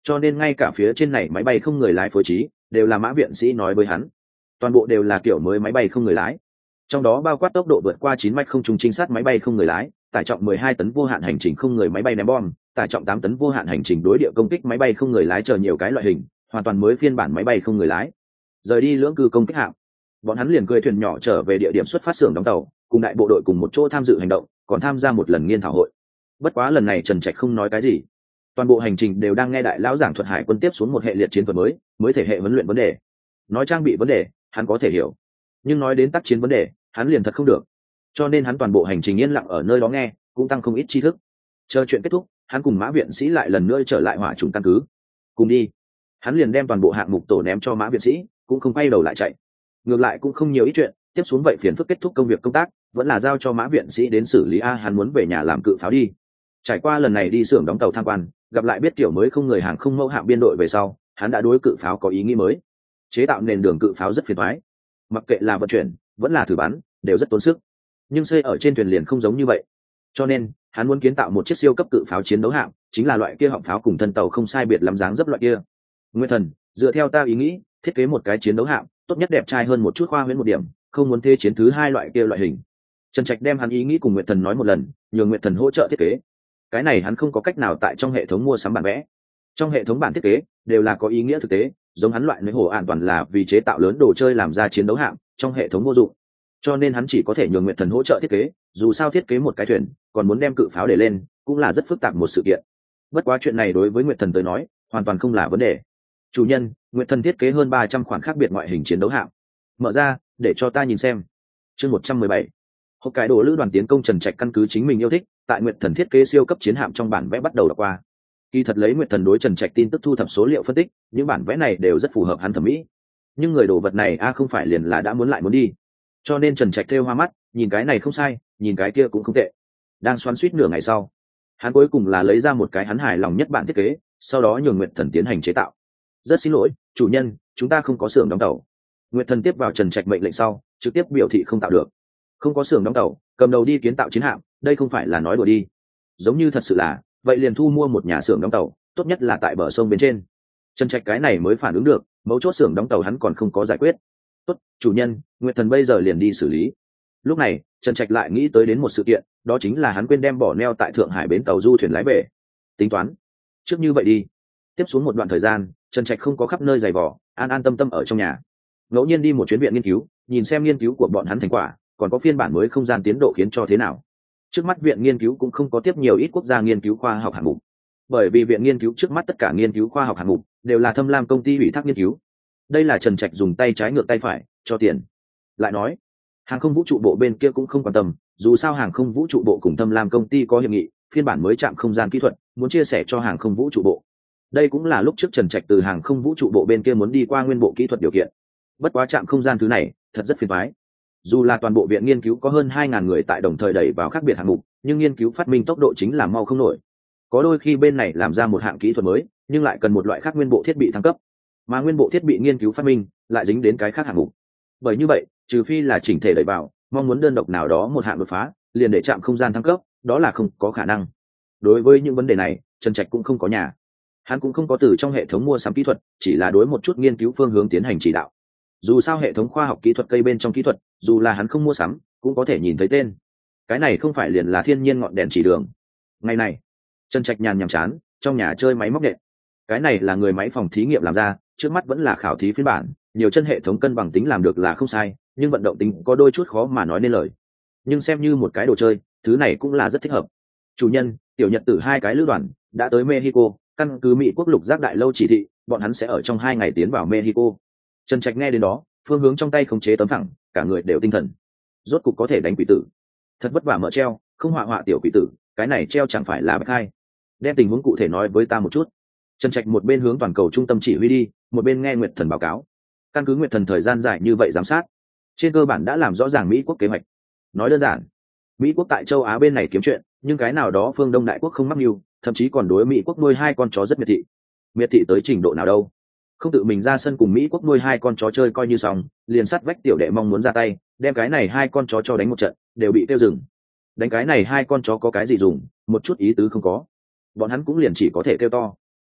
cho nên ngay cả phía trên này máy bay không người lái phối trí đều là Mã viện sĩ nói với hắn, toàn bộ đều là kiểu mới máy bay không người lái, trong đó bao quát tốc độ vượt qua 9 mach không trung trinh sát máy bay không người lái, tải trọng 12 tấn vô hạn hành trình không người máy bay ném bom, tải trọng 8 tấn vô hạn hành trình đối địa công kích máy bay không người lái chờ nhiều cái loại hình, hoàn toàn mới phiên bản máy bay không người lái. Rời đi lưỡng cư công kích hạm, bọn hắn liền cưỡi thuyền nhỏ trở về địa điểm xuất phát xưởng đóng tàu, cùng đại bộ đội cùng một chỗ tham dự hành động, còn tham gia một lần nghiên thảo hội. Bất quá lần này Trần Trạch không nói cái gì, toàn bộ hành trình đều đang nghe đại lão giảng thuật hải quân tiếp xuống một hệ liệt chiến thuật mới thể hệ huấn luyện vấn đề. Nói trang bị vấn đề hắn có thể hiểu, nhưng nói đến tác chiến vấn đề hắn liền thật không được, cho nên hắn toàn bộ hành trình yên lặng ở nơi đó nghe, cũng tăng không ít tri thức. Chờ chuyện kết thúc, hắn cùng Mã viện sĩ lại lần nữa trở lại hỏa trùng căn cứ. Cùng đi, hắn liền đem toàn bộ hạng mục tổ ném cho Mã viện sĩ, cũng không quay đầu lại chạy. Ngược lại cũng không nhiều ít chuyện, tiếp xuống vậy phiền phức kết thúc công việc công tác vẫn là giao cho Mã viện sĩ đến xử lý. Hắn muốn về nhà làm cự pháo đi. Trải qua lần này đi xưởng đóng tàu tham quan, gặp lại biết kiểu mới không người hàng không mẫu hạm biên đội về sau, hắn đã đối cự pháo có ý nghĩ mới. Chế tạo nền đường cự pháo rất phiền toái, mặc kệ là vận chuyển vẫn là thử bắn đều rất tốn sức, nhưng xây ở trên thuyền liền không giống như vậy, cho nên hắn muốn kiến tạo một chiếc siêu cấp cự pháo chiến đấu hạm, chính là loại kia họng pháo cùng thân tàu không sai biệt lắm dáng dấp loại kia. Nguyên Thần, dựa theo ta ý nghĩ, thiết kế một cái chiến đấu hạm tốt nhất đẹp trai hơn một chút, khoa huyễn một điểm, không muốn thế chiến thứ hai loại kia loại hình. Trần Trạch đem hắn ý nghĩ cùng Nguyệt Thần nói một lần, nhờ Nguyệt Thần hỗ trợ thiết kế. Cái này hắn không có cách nào tại trong hệ thống mua sắm bản vẽ, trong hệ thống bản thiết kế đều là có ý nghĩa thực tế, giống hắn loại nơi hồ an toàn là vì chế tạo lớn đồ chơi làm ra chiến đấu hạm, trong hệ thống vô dụng, cho nên hắn chỉ có thể nhờ Nguyệt Thần hỗ trợ thiết kế. Dù sao thiết kế một cái thuyền còn muốn đem cự pháo để lên, cũng là rất phức tạp một sự kiện. Bất quá chuyện này đối với Nguyệt Thần tới nói hoàn toàn không là vấn đề. Chủ nhân, Nguyệt Thần thiết kế hơn 300 khoản khác biệt ngoại hình chiến đấu hạm, mở ra để cho ta nhìn xem. Chương 117. Hộp cái đồ lữ đoàn tiến công Trần Trạch căn cứ chính mình yêu thích, tại Nguyệt Thần thiết kế siêu cấp chiến hạm trong bản vẽ bắt đầu đọc qua. Kỳ thật lấy Nguyệt Thần đối Trần Trạch tin tức thu thập số liệu phân tích, những bản vẽ này đều rất phù hợp hắn thẩm mỹ. Nhưng người đồ vật này không phải liền là đã muốn lại muốn đi, cho nên Trần Trạch thêu hoa mắt, nhìn cái này không sai, nhìn cái kia cũng không tệ. Đang xoắn suýt nửa ngày sau, hắn cuối cùng là lấy ra một cái hắn hài lòng nhất bản thiết kế, sau đó nhường Nguyệt Thần tiến hành chế tạo. Rất xin lỗi chủ nhân, chúng ta không có xưởng đóng tàu. Nguyệt Thần tiếp vào Trần Trạch mệnh lệnh sau trực tiếp biểu thị không tạo được. Không có xưởng đóng tàu, cầm đầu đi kiến tạo chiến hạm, đây không phải là nói đùa đi. Giống như thật sự là, vậy liền thu mua một nhà xưởng đóng tàu, tốt nhất là tại bờ sông bên trên. Trần Trạch cái này mới phản ứng được, mấu chốt xưởng đóng tàu hắn còn không có giải quyết. Tốt, chủ nhân, Nguyệt Thần bây giờ liền đi xử lý. Lúc này Trần Trạch lại nghĩ tới đến một sự kiện, đó chính là hắn quên đem bỏ neo tại Thượng Hải bến tàu du thuyền lái về. Tính toán trước như vậy đi. Tiếp xuống một đoạn thời gian, Trần Trạch không có khắp nơi giày vò, an an tâm tâm ở trong nhà, ngẫu nhiên đi một chuyến viện nghiên cứu, nhìn xem nghiên cứu của bọn hắn thành quả, còn có phiên bản mới không gian tiến độ khiến cho thế nào. Trước mắt viện nghiên cứu cũng không có tiếp nhiều ít quốc gia nghiên cứu khoa học hạng mục, bởi vì viện nghiên cứu trước mắt tất cả nghiên cứu khoa học hạng mục đều là Thâm Lam công ty ủy thác nghiên cứu. Đây là Trần Trạch dùng tay trái ngược tay phải cho tiền. Lại nói, hàng không vũ trụ bộ bên kia cũng không quan tâm, dù sao hàng không vũ trụ bộ cùng Thâm Lam công ty có hiệp nghị, phiên bản mới trạm không gian kỹ thuật muốn chia sẻ cho hàng không vũ trụ bộ. Đây cũng là lúc trước Trần Trạch từ hàng không vũ trụ bộ bên kia muốn đi qua nguyên bộ kỹ thuật điều kiện. Bất quá trạm không gian thứ này thật rất phiền toái. Dù là toàn bộ viện nghiên cứu có hơn 2.000 người tại đồng thời đẩy vào khác biệt hạng mục, nhưng nghiên cứu phát minh tốc độ chính là mau không nổi. Có đôi khi bên này làm ra một hạng kỹ thuật mới, nhưng lại cần một loại khác nguyên bộ thiết bị thăng cấp, mà nguyên bộ thiết bị nghiên cứu phát minh lại dính đến cái khác hạng mục. Bởi như vậy, trừ phi là chỉnh thể đẩy vào, mong muốn đơn độc nào đó một hạng đột phá, liền để trạm không gian thăng cấp, đó là không có khả năng. Đối với những vấn đề này, Trần Trạch cũng không có nhà. Hắn cũng không có từ trong hệ thống mua sắm kỹ thuật, chỉ là đối một chút nghiên cứu phương hướng tiến hành chỉ đạo. Dù sao hệ thống khoa học kỹ thuật cây bên trong kỹ thuật, dù là hắn không mua sắm cũng có thể nhìn thấy tên. Cái này không phải liền là thiên nhiên ngọn đèn chỉ đường. Ngày này Trần Trạch nhàn nhàm chán trong nhà chơi máy móc nện. Cái này là người máy phòng thí nghiệm làm ra, trước mắt vẫn là khảo thí phiên bản, nhiều chân hệ thống cân bằng tính làm được là không sai, nhưng vận động tính có đôi chút khó mà nói nên lời. Nhưng xem như một cái đồ chơi, thứ này cũng là rất thích hợp. Chủ nhân, tiểu Nhật Tử hai cái lữ đoàn đã tới Mexico, căn cứ Mỹ quốc lục giác đại lâu chỉ thị, bọn hắn sẽ ở trong 2 ngày tiến vào Mexico. Trần Trạch nghe đến đó, phương hướng trong tay khống chế tấm phẳng, cả người đều tinh thần. Rốt cục có thể đánh quỷ tử. Thật vất vả mở treo, không họa tiểu quỷ tử, cái này treo chẳng phải là bạch hai. Đem tình huống cụ thể nói với ta một chút. Trần Trạch một bên hướng toàn cầu trung tâm chỉ huy đi, một bên nghe Nguyệt Thần báo cáo. Căn cứ Nguyệt Thần thời gian dài như vậy giám sát, trên cơ bản đã làm rõ ràng Mỹ quốc kế hoạch. Nói đơn giản, Mỹ quốc tại châu Á bên này kiếm chuyện, nhưng cái nào đó phương Đông đại quốc không mắc mưu, thậm chí còn đối Mỹ quốc nuôi 2 con chó rất miệt thị. Miệt thị tới trình độ nào đâu? Không tự mình ra sân cùng Mỹ quốc nuôi 2 con chó chơi coi như xong, liền sắt vách tiểu đệ mong muốn ra tay, đem cái này 2 con chó cho đánh một trận, đều bị tiêu dừng. Đánh cái này 2 con chó có cái gì dùng, một chút ý tứ không có. Bọn hắn cũng liền chỉ có thể kêu to.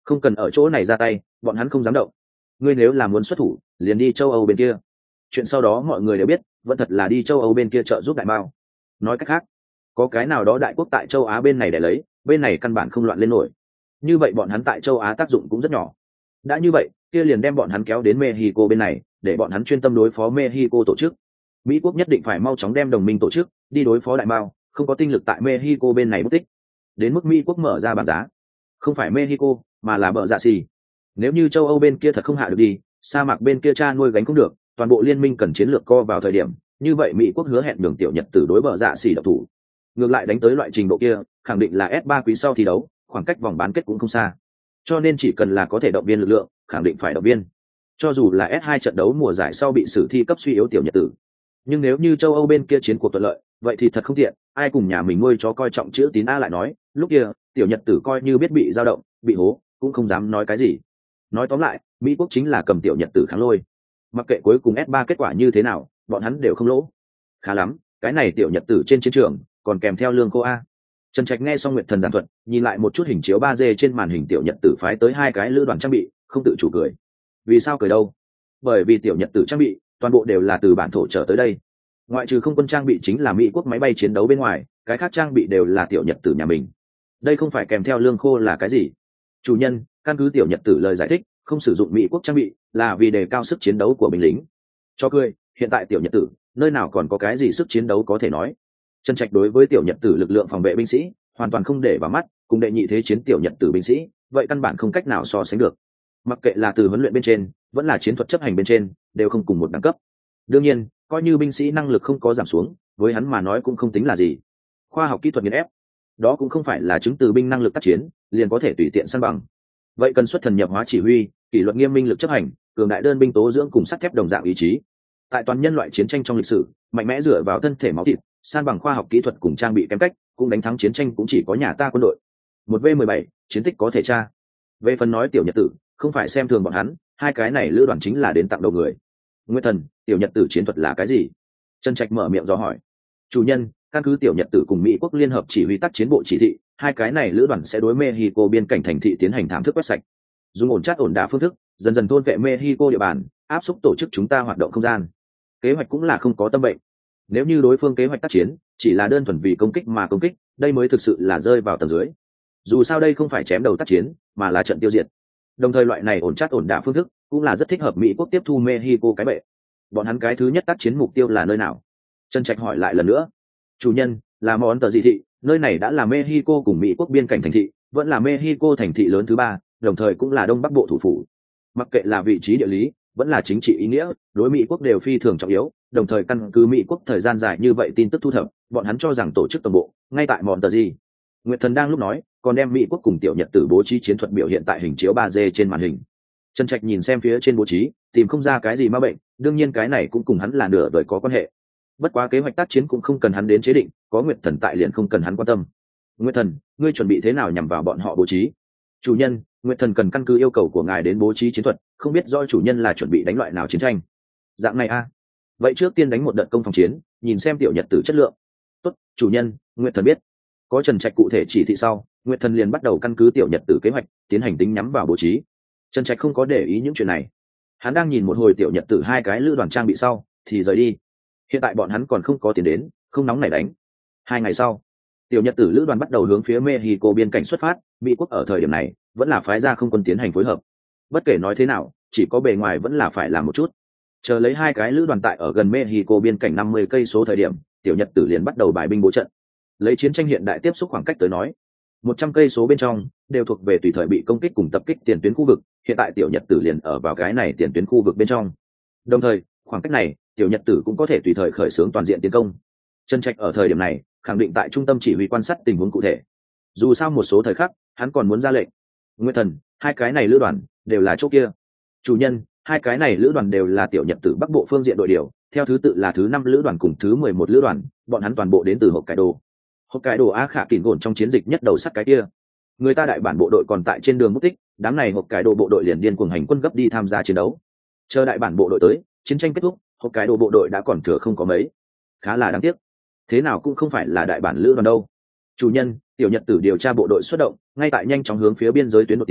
không cần ở chỗ này ra tay, bọn hắn không dám động. Ngươi nếu là muốn xuất thủ liền đi châu Âu bên kia. Chuyện sau đó mọi người đều biết, vẫn thật là đi châu Âu bên kia trợ giúp đại mao. Nói cách khác, có cái nào đó đại quốc tại châu Á bên này để lấy, bên này căn bản không loạn lên nổi. Như vậy bọn hắn tại châu Á tác dụng cũng rất nhỏ. Đã như vậy, kia liền đem bọn hắn kéo đến Mexico bên này, để bọn hắn chuyên tâm đối phó Mexico tổ chức. Mỹ quốc nhất định phải mau chóng đem đồng minh tổ chức đi đối phó đại mao, không có tinh lực tại Mexico bên này mất tích. Đến mức Mỹ quốc mở ra bảng giá, không phải Mexico mà là bờ dạ xì. Nếu như châu Âu bên kia thật không hạ được đi, sa mạc bên kia cha nuôi gánh không được, toàn bộ liên minh cần chiến lược co vào thời điểm, như vậy Mỹ quốc hứa hẹn đường tiểu Nhật tử đối bờ dạ xì độc thủ. Ngược lại đánh tới loại trình độ kia, khẳng định là S3 quý sau thi đấu, khoảng cách vòng bán kết cũng không xa. Cho nên chỉ cần là có thể động viên lực lượng, khẳng định phải động viên. Cho dù là S2 trận đấu mùa giải sau bị sử thi cấp suy yếu tiểu Nhật tử, nhưng nếu như châu Âu bên kia chiến cuộc thuận lợi, vậy thì thật không tiện, ai cùng nhà mình nuôi chó coi trọng chữ tín a lại nói, lúc kia, tiểu Nhật tử coi như biết bị dao động, bị hố, cũng không dám nói cái gì. Nói tóm lại, Mỹ quốc chính là cầm tiểu Nhật tử kháng lôi. Mặc kệ cuối cùng S3 kết quả như thế nào, bọn hắn đều không lỗ. Khá lắm, cái này tiểu Nhật tử trên chiến trường, còn kèm theo lương khô a. Trần Trạch nghe xong Nguyệt Thần giảng thuật, nhìn lại một chút hình chiếu 3D trên màn hình tiểu Nhật tử phái tới hai cái lữ đoàn trang bị, không tự chủ cười. Vì sao cười đâu? Bởi vì tiểu Nhật tử trang bị, toàn bộ đều là từ bản thổ trở tới đây. Ngoại trừ không quân trang bị chính là Mỹ quốc máy bay chiến đấu bên ngoài, cái khác trang bị đều là tiểu Nhật tử nhà mình. Đây không phải kèm theo lương khô là cái gì? Chủ nhân, căn cứ tiểu Nhật tử lời giải thích, không sử dụng Mỹ quốc trang bị là vì đề cao sức chiến đấu của binh lính. Cho cười, hiện tại tiểu Nhật tử, nơi nào còn có cái gì sức chiến đấu có thể nói. Trần Trạch đối với tiểu Nhật tử lực lượng phòng vệ binh sĩ hoàn toàn không để vào mắt, cùng đệ nhị thế chiến tiểu Nhật tử binh sĩ, vậy căn bản không cách nào so sánh được. Mặc kệ là từ huấn luyện bên trên, vẫn là chiến thuật chấp hành bên trên, đều không cùng một đẳng cấp. Đương nhiên, coi như binh sĩ năng lực không có giảm xuống, với hắn mà nói cũng không tính là gì. Khoa học kỹ thuật nghiền ép, đó cũng không phải là chứng từ binh năng lực tác chiến liền có thể tùy tiện săn bằng. Vậy cần xuất thần nhập hóa chỉ huy, kỷ luật nghiêm minh lực chấp hành, cường đại đơn binh tố dưỡng cùng sắt thép đồng dạng ý chí. Tại toàn nhân loại chiến tranh trong lịch sử, mạnh mẽ dựa vào thân thể máu thịt, san bằng khoa học kỹ thuật cùng trang bị kém cách, cũng đánh thắng chiến tranh cũng chỉ có nhà ta quân đội. 1v17, chiến tích có thể tra. Về phần nói tiểu Nhật tử, không phải xem thường bọn hắn, hai cái này lữ đoàn chính là đến tặng đầu người. Nguyên Thần, tiểu Nhật tử chiến thuật là cái gì? Trần Trạch mở miệng dò hỏi. Chủ nhân, căn cứ tiểu Nhật tử cùng Mỹ quốc liên hợp chỉ huy tác chiến bộ chỉ thị, hai cái này lữ đoàn sẽ đối Mexico biên cảnh thành thị tiến hành thảm thức quét sạch, dùng ổn chát ổn đả phương thức, dần dần thôn vệ Mexico địa bàn, áp xúc tổ chức chúng ta hoạt động không gian. Kế hoạch cũng là không có tâm bệnh. Nếu như đối phương kế hoạch tác chiến chỉ là đơn thuần vì công kích mà công kích, đây mới thực sự là rơi vào tầng dưới. Dù sao đây không phải chém đầu tác chiến, mà là trận tiêu diệt. Đồng thời loại này ổn chát ổn đả phương thức cũng là rất thích hợp Mỹ quốc tiếp thu Mexico cái bệ. Bọn hắn cái thứ nhất tác chiến mục tiêu là nơi nào? Trần Trạch hỏi lại lần nữa. Chủ nhân, là món tờ dị thị, nơi này đã là Mexico cùng Mỹ quốc biên cảnh thành thị, vẫn là Mexico thành thị lớn thứ ba, đồng thời cũng là đông bắc bộ thủ phủ. Mặc kệ là vị trí địa lý, vẫn là chính trị ý nghĩa, đối Mỹ quốc đều phi thường trọng yếu, đồng thời căn cứ Mỹ quốc thời gian dài như vậy tin tức thu thập, bọn hắn cho rằng tổ chức toàn bộ ngay tại món tờ gì. Nguyệt Thần đang lúc nói, còn đem Mỹ quốc cùng tiểu Nhật tử bố trí chiến thuật biểu hiện tại hình chiếu 3D trên màn hình. Trần Trạch nhìn xem phía trên bố trí, tìm không ra cái gì ma bệnh, đương nhiên cái này cũng cùng hắn là nửa đời có quan hệ. Bất quá kế hoạch tác chiến cũng không cần hắn đến chế định, có Nguyệt Thần tại liền không cần hắn quan tâm. Nguyệt Thần, ngươi chuẩn bị thế nào nhằm vào bọn họ bố trí? Chủ nhân, Nguyệt Thần cần căn cứ yêu cầu của ngài đến bố trí chiến thuật, không biết do chủ nhân là chuẩn bị đánh loại nào chiến tranh. Dạng này a. Vậy trước tiên đánh một đợt công phòng chiến, nhìn xem tiểu Nhật tử chất lượng. Tốt, chủ nhân, Nguyệt Thần biết. Có Trần Trạch cụ thể chỉ thị sau, Nguyệt Thần liền bắt đầu căn cứ tiểu Nhật tử kế hoạch, tiến hành tính nhắm vào bố trí. Trần Trạch không có để ý những chuyện này. Hắn đang nhìn một hồi tiểu Nhật tử hai cái lữ đoàn trang bị sau, thì rời đi. Hiện tại bọn hắn còn không có tiền đến, không nóng nảy đánh. 2 ngày sau, tiểu Nhật tử lữ đoàn bắt đầu hướng phía Mexico biên cảnh xuất phát, Mỹ quốc ở thời điểm này vẫn là phái ra không quân tiến hành phối hợp. Bất kể nói thế nào, chỉ có bề ngoài vẫn là phải làm một chút. Chờ lấy hai cái lữ đoàn tại ở gần Mexico biên cảnh 50 cây số thời điểm, tiểu Nhật tử liền bắt đầu bài binh bố trận. Lấy chiến tranh hiện đại tiếp xúc khoảng cách tới nói, 100 cây số bên trong đều thuộc về tùy thời bị công kích cùng tập kích tiền tuyến khu vực, hiện tại tiểu Nhật tử liền ở vào cái này tiền tuyến khu vực bên trong. Đồng thời, khoảng cách này, tiểu Nhật tử cũng có thể tùy thời khởi xướng toàn diện tiến công. Trần Trạch ở thời điểm này, khẳng định tại trung tâm chỉ huy quan sát tình huống cụ thể. Dù sao một số thời khắc, hắn còn muốn ra lệnh. Nguyên Thần, hai cái này lữ đoàn đều là chỗ kia. Chủ nhân, hai cái này lữ đoàn đều là tiểu Nhật tử Bắc Bộ phương diện đội điều, theo thứ tự là thứ 5 lữ đoàn cùng thứ 11 lữ đoàn, bọn hắn toàn bộ đến từ Hokkaido. Hokkaido A Khả Kình Gồn trong chiến dịch nhất đầu sắt cái kia. Người ta đại bản bộ đội còn tại trên đường mất tích, đám này Hokkaido bộ đội liền điên cuồng hành quân gấp đi tham gia chiến đấu. Chờ đại bản bộ đội tới, chiến tranh kết thúc, Hokkaido bộ đội đã còn thừa không có mấy. Khá là đáng tiếc. Thế nào cũng không phải là đại bản lữ đoàn đâu. Chủ nhân, tiểu Nhật tử điều tra bộ đội xuất động, ngay tại nhanh chóng hướng phía biên giới tuyến đột tiến,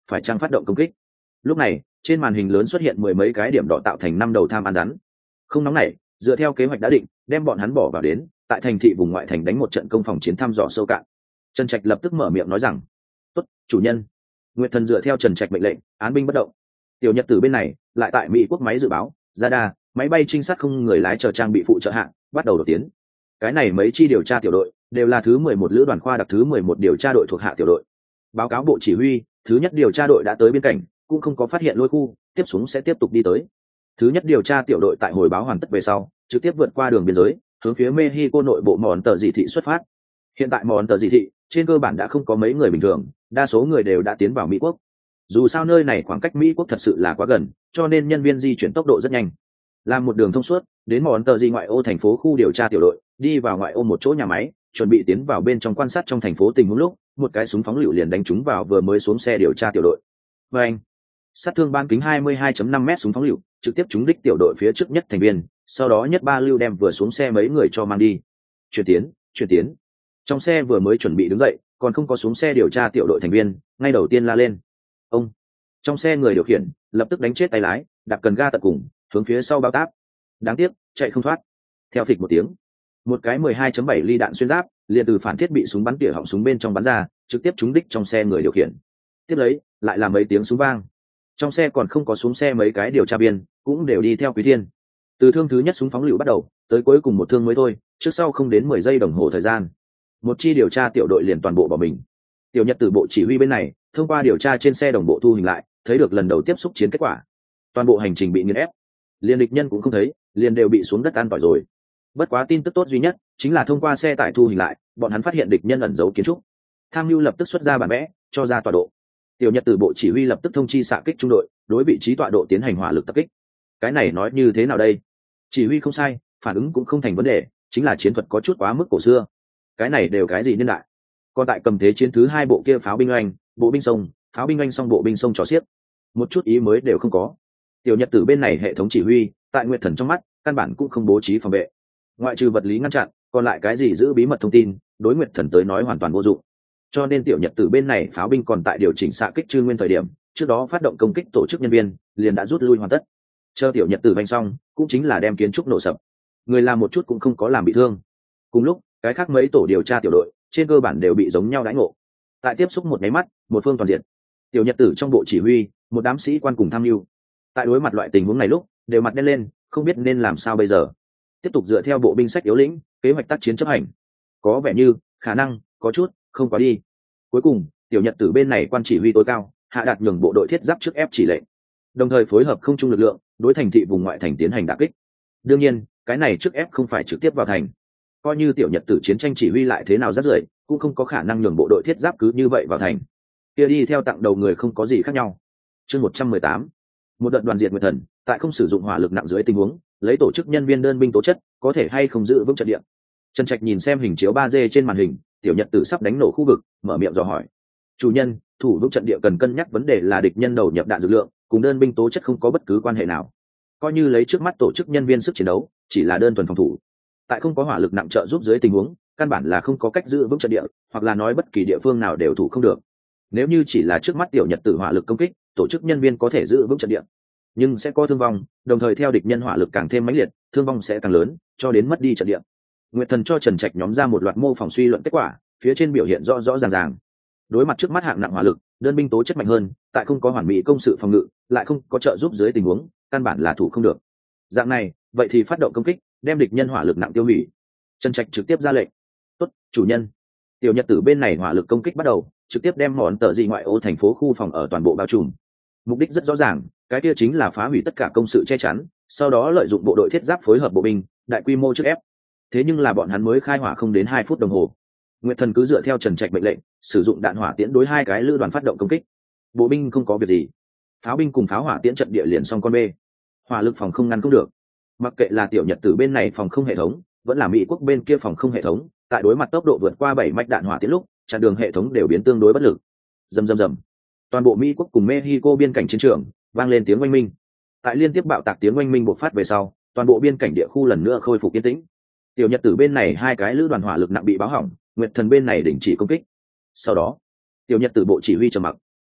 phải chăng phát động công kích. Lúc này trên màn hình lớn xuất hiện mười mấy cái điểm đỏ tạo thành 5 đầu tham ăn rắn. Không nóng nảy, dựa theo kế hoạch đã định, đem bọn hắn bỏ vào đến tại thành thị vùng ngoại thành đánh một trận công phòng chiến thăm dò sâu cạn. Trần Trạch lập tức mở miệng nói rằng: tốt, chủ nhân. Nguyệt Thần dựa theo Trần Trạch mệnh lệnh, án binh bất động. Tiểu Nhật Tử bên này lại tại Mỹ quốc máy dự báo radar, máy bay trinh sát không người lái chờ trang bị phụ trợ hạng bắt đầu đột tiến. Cái này mấy chi điều tra tiểu đội đều là thứ 11 lữ đoàn khoa đặc thứ 11 điều tra đội thuộc hạ tiểu đội. Báo cáo bộ chỉ huy, thứ nhất điều tra đội đã tới biên cảnh, cũng không có phát hiện lôi khu, tiếp xuống sẽ tiếp tục đi tới. Thứ nhất điều tra tiểu đội tại hồi báo hoàn tất về sau, trực tiếp vượt qua đường biên giới, hướng phía Mexico nội bộ mòn tờ dị thị xuất phát. Hiện tại mòn tờ dị thị trên cơ bản đã không có mấy người bình thường, đa số người đều đã tiến vào Mỹ quốc. Dù sao nơi này khoảng cách Mỹ quốc thật sự là quá gần, cho nên nhân viên di chuyển tốc độ rất nhanh. Làm một đường thông suốt đến mòn tờ dị ngoại ô thành phố khu điều tra tiểu đội, đi vào ngoại ô một chỗ nhà máy, chuẩn bị tiến vào bên trong quan sát trong thành phố tình huống lúc, một cái súng phóng lựu liền đánh trúng vào vừa mới xuống xe điều tra tiểu đội. Và anh, sát thương ban kính 22.5 m súng phóng lựu trực tiếp trúng đích tiểu đội phía trước nhất thành viên, sau đó nhất ba lưu đem vừa xuống xe mấy người cho mang đi. Chuyển tiến. Trong xe vừa mới chuẩn bị đứng dậy, còn không có xuống xe điều tra tiểu đội thành viên, ngay đầu tiên la lên: ông! Trong xe người điều khiển lập tức đánh chết tay lái, đạp cần ga tận cùng, hướng phía sau bao táp. Đáng tiếc, chạy không thoát. Theo phịch một tiếng, một cái 12.7 ly đạn xuyên giáp liền từ phản thiết bị súng bắn tỉa họng súng bên trong bắn ra, trực tiếp trúng đích trong xe người điều khiển. Tiếp lấy, lại là mấy tiếng súng vang. Trong xe còn không có xuống xe mấy cái điều tra viên, cũng đều đi theo Quý Thiên. Từ thương thứ nhất súng phóng lựu bắt đầu, tới cuối cùng một thương mới thôi, trước sau không đến 10 giây đồng hồ thời gian. Một chi điều tra tiểu đội liền toàn bộ bỏ mình. Tiểu Nhật Tử bộ chỉ huy bên này, thông qua điều tra trên xe đồng bộ thu hình lại, thấy được lần đầu tiếp xúc chiến kết quả. Toàn bộ hành trình bị nghiền ép, liền địch nhân cũng không thấy, liền đều bị xuống đất an tỏi rồi. Bất quá tin tức tốt duy nhất chính là thông qua xe tải thu hình lại, bọn hắn phát hiện địch nhân ẩn giấu kiến trúc. Tham mưu lập tức xuất ra bản vẽ, cho ra tọa độ. Tiểu Nhật Tử bộ chỉ huy lập tức thông chi xạ kích trung đội, đối vị trí tọa độ tiến hành hỏa lực tập kích. Cái này nói như thế nào đây? Chỉ huy không sai, phản ứng cũng không thành vấn đề, chính là chiến thuật có chút quá mức cổ xưa. Cái này đều cái gì niên đại? Còn tại cầm thế chiến thứ 2 bộ kia pháo binh oanh, bộ binh sông, pháo binh oanh xong bộ binh sông trò xiếc, một chút ý mới đều không có. Tiểu Nhật Tử bên này hệ thống chỉ huy, tại Nguyệt Thần trong mắt, căn bản cũng không bố trí phòng vệ. Ngoại trừ vật lý ngăn chặn, còn lại cái gì giữ bí mật thông tin, đối Nguyệt Thần tới nói hoàn toàn vô dụng. Cho nên Tiểu Nhật Tử bên này pháo binh còn tại điều chỉnh xạ kích trư nguyên thời điểm, trước đó phát động công kích tổ chức nhân viên, liền đã rút lui hoàn tất. Chờ Tiểu Nhật Tử vanh xong, cũng chính là đem kiến trúc nổ sập. Người làm một chút cũng không có làm bị thương. Cùng lúc, cái khác mấy tổ điều tra tiểu đội, trên cơ bản đều bị giống nhau đãi ngộ. Tại tiếp xúc một máy mắt, một phương toàn diện. Tiểu Nhật Tử trong bộ chỉ huy, một đám sĩ quan cùng tham mưu. Tại đối mặt loại tình huống này lúc, đều mặt đen lên, không biết nên làm sao bây giờ. Tiếp tục dựa theo bộ binh sách yếu lĩnh, kế hoạch tác chiến chấp hành. Có vẻ như, khả năng, có chút, không quá đi. Cuối cùng, Tiểu Nhật Tử bên này quan chỉ huy tối cao, hạ đạt nhường bộ đội thiết giáp trước ép chỉ lệnh. Đồng thời phối hợp không trung lực lượng, đối thành thị vùng ngoại thành tiến hành đả kích. Đương nhiên, cái này trước ép không phải trực tiếp vào thành. Coi như Tiểu Nhật Tử chiến tranh chỉ huy lại thế nào rất rưởi, cũng không có khả năng nhường bộ đội thiết giáp cứ như vậy vào thành. Kia đi theo tặng đầu người không có gì khác nhau. Chương 118. Một đợt đoàn diệt Nguyệt Thần, tại không sử dụng hỏa lực nặng dưới tình huống, lấy tổ chức nhân viên đơn binh tố chất, có thể hay không giữ vững trận địa. Trần Trạch nhìn xem hình chiếu 3D trên màn hình, Tiểu Nhật Tử sắp đánh nổ khu vực, mở miệng dò hỏi: "Chủ nhân, thủ vững trận địa cần cân nhắc vấn đề là địch nhân đầu nhập đạn dược lượng, cùng đơn binh tố chất không có bất cứ quan hệ nào. Coi như lấy trước mắt tổ chức nhân viên sức chiến đấu, chỉ là đơn thuần phòng thủ. Tại không có hỏa lực nặng trợ giúp dưới tình huống, căn bản là không có cách giữ vững trận địa, hoặc là nói bất kỳ địa phương nào đều thủ không được. Nếu như chỉ là trước mắt Tiểu Nhật Tử hỏa lực công kích, tổ chức nhân viên có thể giữ vững trận địa, nhưng sẽ có thương vong, đồng thời theo địch nhân hỏa lực càng thêm mãnh liệt, thương vong sẽ càng lớn, cho đến mất đi trận địa." Nguyệt Thần cho Trần Trạch nhóm ra một loạt mô phỏng suy luận kết quả, phía trên biểu hiện rõ rõ ràng ràng. Đối mặt trước mắt hạng nặng hỏa lực, đơn binh tố chất mạnh hơn, tại không có hoàn mỹ công sự phòng ngự, lại không có trợ giúp dưới tình huống, căn bản là thủ không được. Dạng này, vậy thì phát động công kích, đem địch nhân hỏa lực nặng tiêu hủy. Trần Trạch trực tiếp ra lệnh: "Tốt, chủ nhân." Tiểu Nhật Tử bên này hỏa lực công kích bắt đầu, trực tiếp đem món tờ dị ngoại ô thành phố khu phòng ở toàn bộ bao trùm. Mục đích rất rõ ràng, cái kia chính là phá hủy tất cả công sự che chắn, sau đó lợi dụng bộ đội thiết giáp phối hợp bộ binh, đại quy mô trước ép. Thế nhưng là bọn hắn mới khai hỏa không đến 2 phút đồng hồ. Nguyệt Thần cứ dựa theo Trần Trạch mệnh lệnh, sử dụng đạn hỏa tiễn đối 2 cái lữ đoàn phát động công kích. Bộ binh không có việc gì, pháo binh cùng pháo hỏa tiễn trận địa liền xong con bê. Hỏa lực phòng không ngăn không được. Mặc kệ là Tiểu Nhật Tử bên này phòng không hệ thống, vẫn là Mỹ quốc bên kia phòng không hệ thống, tại đối mặt tốc độ vượt qua 7 mạch đạn hỏa tiễn lúc, chặn đường hệ thống đều biến tương đối bất lực. Rầm rầm rầm. Toàn bộ Mỹ quốc cùng Mexico biên cảnh chiến trường vang lên tiếng oanh minh. Tại liên tiếp bạo tạc tiếng oanh minh bộc phát về sau, toàn bộ biên cảnh địa khu lần nữa khôi phục yên tĩnh. Tiểu Nhật Tử bên này 2 cái lữ đoàn hỏa lực nặng bị báo hỏng, Nguyệt Thần bên này đình chỉ công kích. Sau đó, Tiểu Nhật Tử bộ chỉ huy trầm mặc.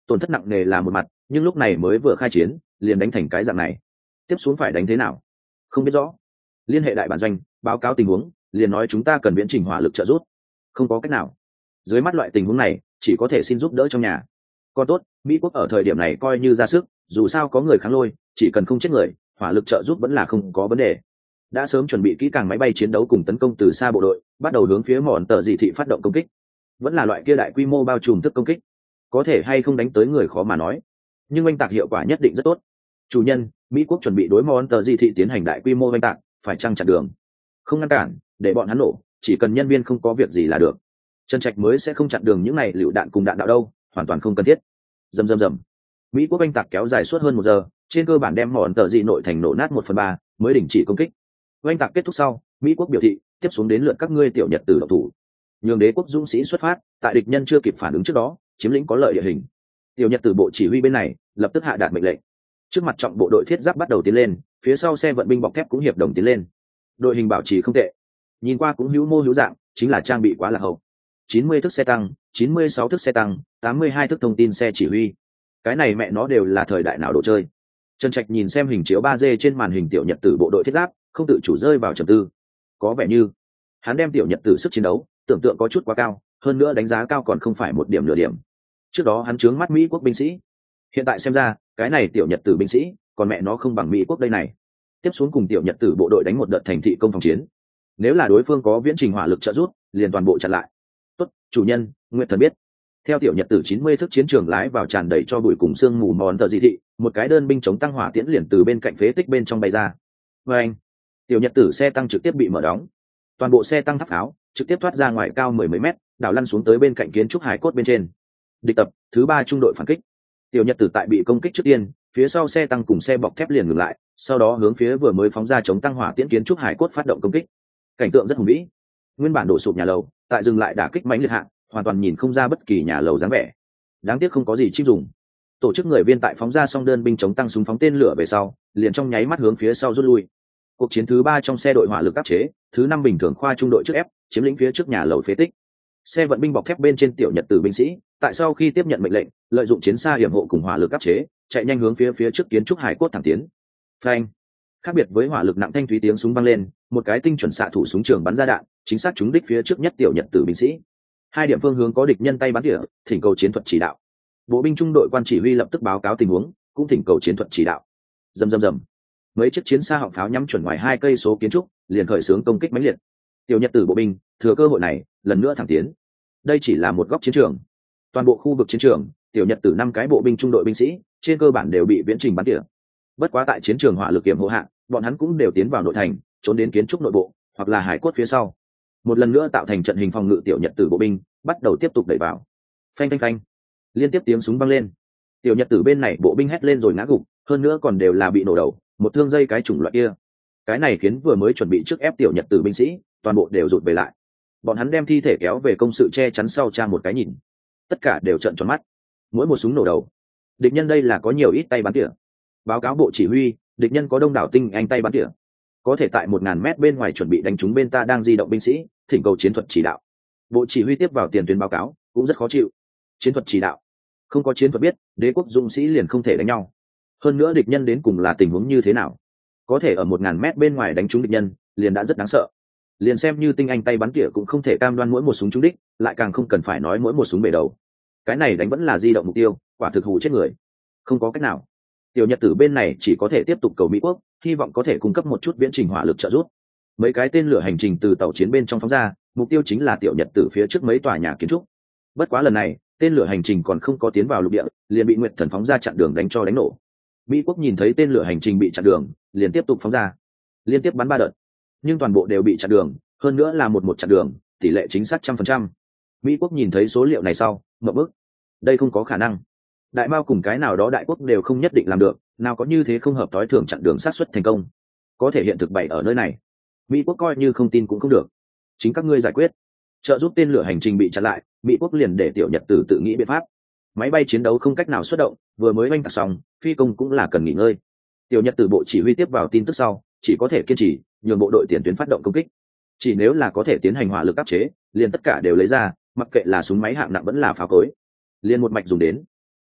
tổn thất nặng nề là một mặt, nhưng lúc này mới vừa khai chiến liền đánh thành cái dạng này, tiếp xuống phải đánh thế nào không biết rõ. Liên hệ đại bản doanh báo cáo tình huống, liền nói chúng ta cần viễn trình hỏa lực trợ giúp. Không có cách nào, dưới mắt loại tình huống này chỉ có thể xin giúp đỡ trong nhà. Còn tốt Mỹ quốc ở thời điểm này coi như ra sức, dù sao có người kháng lôi, chỉ cần không chết người, hỏa lực trợ giúp vẫn là không có vấn đề. Đã sớm chuẩn bị kỹ càng máy bay chiến đấu cùng tấn công từ xa bộ đội bắt đầu hướng phía mòn tờ dị thị phát động công kích, vẫn là loại kia đại quy mô bao trùm thức công kích. Có thể hay không đánh tới người khó mà nói, nhưng oanh tạc hiệu quả nhất định rất tốt. Chủ nhân, Mỹ quốc chuẩn bị đối mòn tờ dị thị tiến hành đại quy mô oanh tạc, phải chăng chặn đường? Không ngăn cản, để bọn hắn nổ, chỉ cần nhân viên không có việc gì là được. Trần Trạch mới sẽ không chặn đường những này lựu đạn cùng đạn đạo đâu, hoàn toàn không cần thiết. Rầm rầm rầm. Mỹ quốc oanh tạc kéo dài suốt hơn 1 giờ, trên cơ bản đem mòn tờ dị nội thành nổ nát 1/3, mới đình chỉ công kích. Oanh tạc kết thúc sau, Mỹ quốc biểu thị tiếp xuống đến lượt các ngươi tiểu nhật tử độc thủ, nhường đế quốc dũng sĩ xuất phát, tại địch nhân chưa kịp phản ứng trước đó chiếm lĩnh có lợi địa hình. Tiểu nhật tử bộ chỉ huy bên này lập tức hạ đạt mệnh lệnh, trước mặt trọng bộ đội thiết giáp bắt đầu tiến lên, phía sau xe vận binh bọc thép cũng hiệp đồng tiến lên. Đội hình bảo trì không tệ, nhìn qua cũng hữu mô hữu dạng, chính là trang bị quá là hậu. 90 thước xe tăng, 96 thước xe tăng, 82 thước thông tin xe chỉ huy, cái này mẹ nó đều là thời đại nào đồ chơi. Trần Trạch nhìn xem hình chiếu 3D trên màn hình tiểu nhật tử bộ đội thiết giáp, không tự chủ rơi vào trầm tư. Có vẻ như hắn đem tiểu nhật tử sức chiến đấu tưởng tượng có chút quá cao, hơn nữa đánh giá cao còn không phải một điểm nửa điểm. Trước đó hắn trướng mắt Mỹ quốc binh sĩ, hiện tại xem ra cái này tiểu nhật tử binh sĩ còn mẹ nó không bằng Mỹ quốc đây này. Tiếp xuống cùng tiểu nhật tử bộ đội đánh một đợt thành thị công phòng chiến, nếu là đối phương có viễn trình hỏa lực trợ giúp liền toàn bộ chặn lại. Tốt, chủ nhân, Nguyệt Thần biết. Theo tiểu nhật tử 90 thước chiến trường lái vào tràn đầy cho bụi cùng sương mù mòn tờ dị thị, một cái đơn binh chống tăng hỏa tiễn liền từ bên cạnh phế tích bên trong bay ra. Và anh, tiểu nhật tử xe tăng trực tiếp bị mở đóng, toàn bộ xe tăng tháp pháo trực tiếp thoát ra ngoài cao mười mấy mét, đảo lăn xuống tới bên cạnh kiến trúc hải cốt bên trên. Địch tập thứ 3 trung đội phản kích. Tiểu nhật tử tại bị công kích trước tiên, phía sau xe tăng cùng xe bọc thép liền ngừng lại, sau đó hướng phía vừa mới phóng ra chống tăng hỏa tiễn kiến trúc hải cốt phát động công kích. Cảnh tượng rất hùng vĩ, nguyên bản đổ sụp nhà lầu tại dừng lại đả kích mãnh liệt hạ, hoàn toàn nhìn không ra bất kỳ nhà lầu dáng vẻ. Đáng tiếc không có gì chim dùng. Tổ chức người viên tại phóng ra xong đơn binh chống tăng súng phóng tên lửa về sau, liền trong nháy mắt hướng phía sau rút lui. Cuộc chiến thứ 3 trong xe đội hỏa lực áp chế, thứ 5 bình thường khoa trung đội trước ép, chiếm lĩnh phía trước nhà lầu phế tích. Xe vận binh bọc thép bên trên tiểu nhật tử binh sĩ, tại sau khi tiếp nhận mệnh lệnh, lợi dụng chiến xa hiểm hộ cùng hỏa lực áp chế, chạy nhanh hướng phía trước kiến trúc hải cốt thẳng tiến. Phanh! Khác biệt với hỏa lực nặng thanh thúy tiếng súng vang lên, một cái tinh chuẩn xạ thủ súng trường bắn ra đạn, chính xác trúng đích phía trước nhất tiểu nhật tử binh sĩ. 2 điểm phương hướng có địch nhân tay bắn tỉa, thỉnh cầu chiến thuật chỉ đạo. Bộ binh trung đội quan chỉ huy lập tức báo cáo tình huống, cũng thỉnh cầu chiến thuật chỉ đạo. Rầm rầm rầm. Mấy chiếc chiến xa họng pháo nhắm chuẩn ngoài 2 cây số kiến trúc, liền khởi xướng công kích mãnh liệt. Tiểu nhật tử bộ binh thừa cơ hội này, lần nữa thẳng tiến. Đây chỉ là một góc chiến trường. Toàn bộ khu vực chiến trường, tiểu nhật tử 5 cái bộ binh trung đội binh sĩ, trên cơ bản đều bị viễn trình bắn tỉa. Bất quá tại chiến trường hỏa lực kiểm hộ hạ, bọn hắn cũng đều tiến vào nội thành, trốn đến kiến trúc nội bộ, hoặc là hải cốt phía sau. Một lần nữa tạo thành trận hình phòng ngự tiểu nhật tử bộ binh, bắt đầu tiếp tục đẩy vào. Phanh phanh phanh. Liên tiếp tiếng súng vang lên. Tiểu nhật tử bên này bộ binh hét lên rồi ngã gục, hơn nữa còn đều là bị nổ đầu, một thương dây cái chủng loại kia. Cái này khiến vừa mới chuẩn bị trước ép tiểu nhật tử binh sĩ, toàn bộ đều rụt về lại. Bọn hắn đem thi thể kéo về công sự che chắn sau tra một cái nhìn, tất cả đều trợn tròn mắt. Mỗi một súng nổ đầu, địch nhân đây là có nhiều ít tay bắn tỉa. Báo cáo bộ chỉ huy, địch nhân có đông đảo tinh anh tay bắn tỉa, có thể tại 1000 mét bên ngoài chuẩn bị đánh trúng bên ta đang di động binh sĩ, thỉnh cầu chiến thuật chỉ đạo. Bộ chỉ huy tiếp vào tiền tuyến báo cáo, cũng rất khó chịu. Chiến thuật chỉ đạo, không có chiến thuật biết, đế quốc dũng sĩ liền không thể đánh nhau. Hơn nữa địch nhân đến cùng là tình huống như thế nào, có thể ở 1000 mét bên ngoài đánh trúng địch nhân, liền đã rất đáng sợ. Liền xem như tinh anh tay bắn tỉa cũng không thể cam đoan mỗi một súng trúng đích, lại càng không cần phải nói mỗi một súng bể đầu. Cái này đánh vẫn là di động mục tiêu, quả thực hù chết người. Không có cách nào, tiểu nhật tử bên này chỉ có thể tiếp tục cầu Mỹ quốc, hy vọng có thể cung cấp một chút viễn trình hỏa lực trợ giúp. Mấy cái tên lửa hành trình từ tàu chiến bên trong phóng ra, mục tiêu chính là tiểu nhật tử phía trước mấy tòa nhà kiến trúc. Bất quá lần này tên lửa hành trình còn không có tiến vào lục địa, liền bị Nguyệt Thần phóng ra chặn đường đánh cho đánh nổ. Mỹ quốc nhìn thấy tên lửa hành trình bị chặn đường, liền tiếp tục phóng ra, liên tiếp bắn 3 đợt, nhưng toàn bộ đều bị chặn đường, hơn nữa là một chặn đường, tỷ lệ chính xác 100%. Mỹ quốc nhìn thấy số liệu này sau, ngậm bức. Đây không có khả năng. Đại Mao cùng cái nào đó đại quốc đều không nhất định làm được, nào có như thế không hợp tối thường chặn đường xác suất thành công. Có thể hiện thực bày ở nơi này. Mỹ quốc coi như không tin cũng không được. Chính các ngươi giải quyết. Trợ giúp tên lửa hành trình bị chặn lại, Mỹ quốc liền để tiểu nhật tử tự nghĩ biện pháp. Máy bay chiến đấu không cách nào xuất động, vừa mới oanh tạc xong, phi công cũng là cần nghỉ ngơi. Tiểu nhật tử bộ chỉ huy tiếp vào tin tức sau, chỉ có thể kiên trì, nhường bộ đội tiền tuyến phát động công kích. Chỉ nếu là có thể tiến hành hỏa lực áp chế, liền tất cả đều lấy ra, mặc kệ là súng máy hạng nặng vẫn là pháo cối, liền một mạch dùng đến.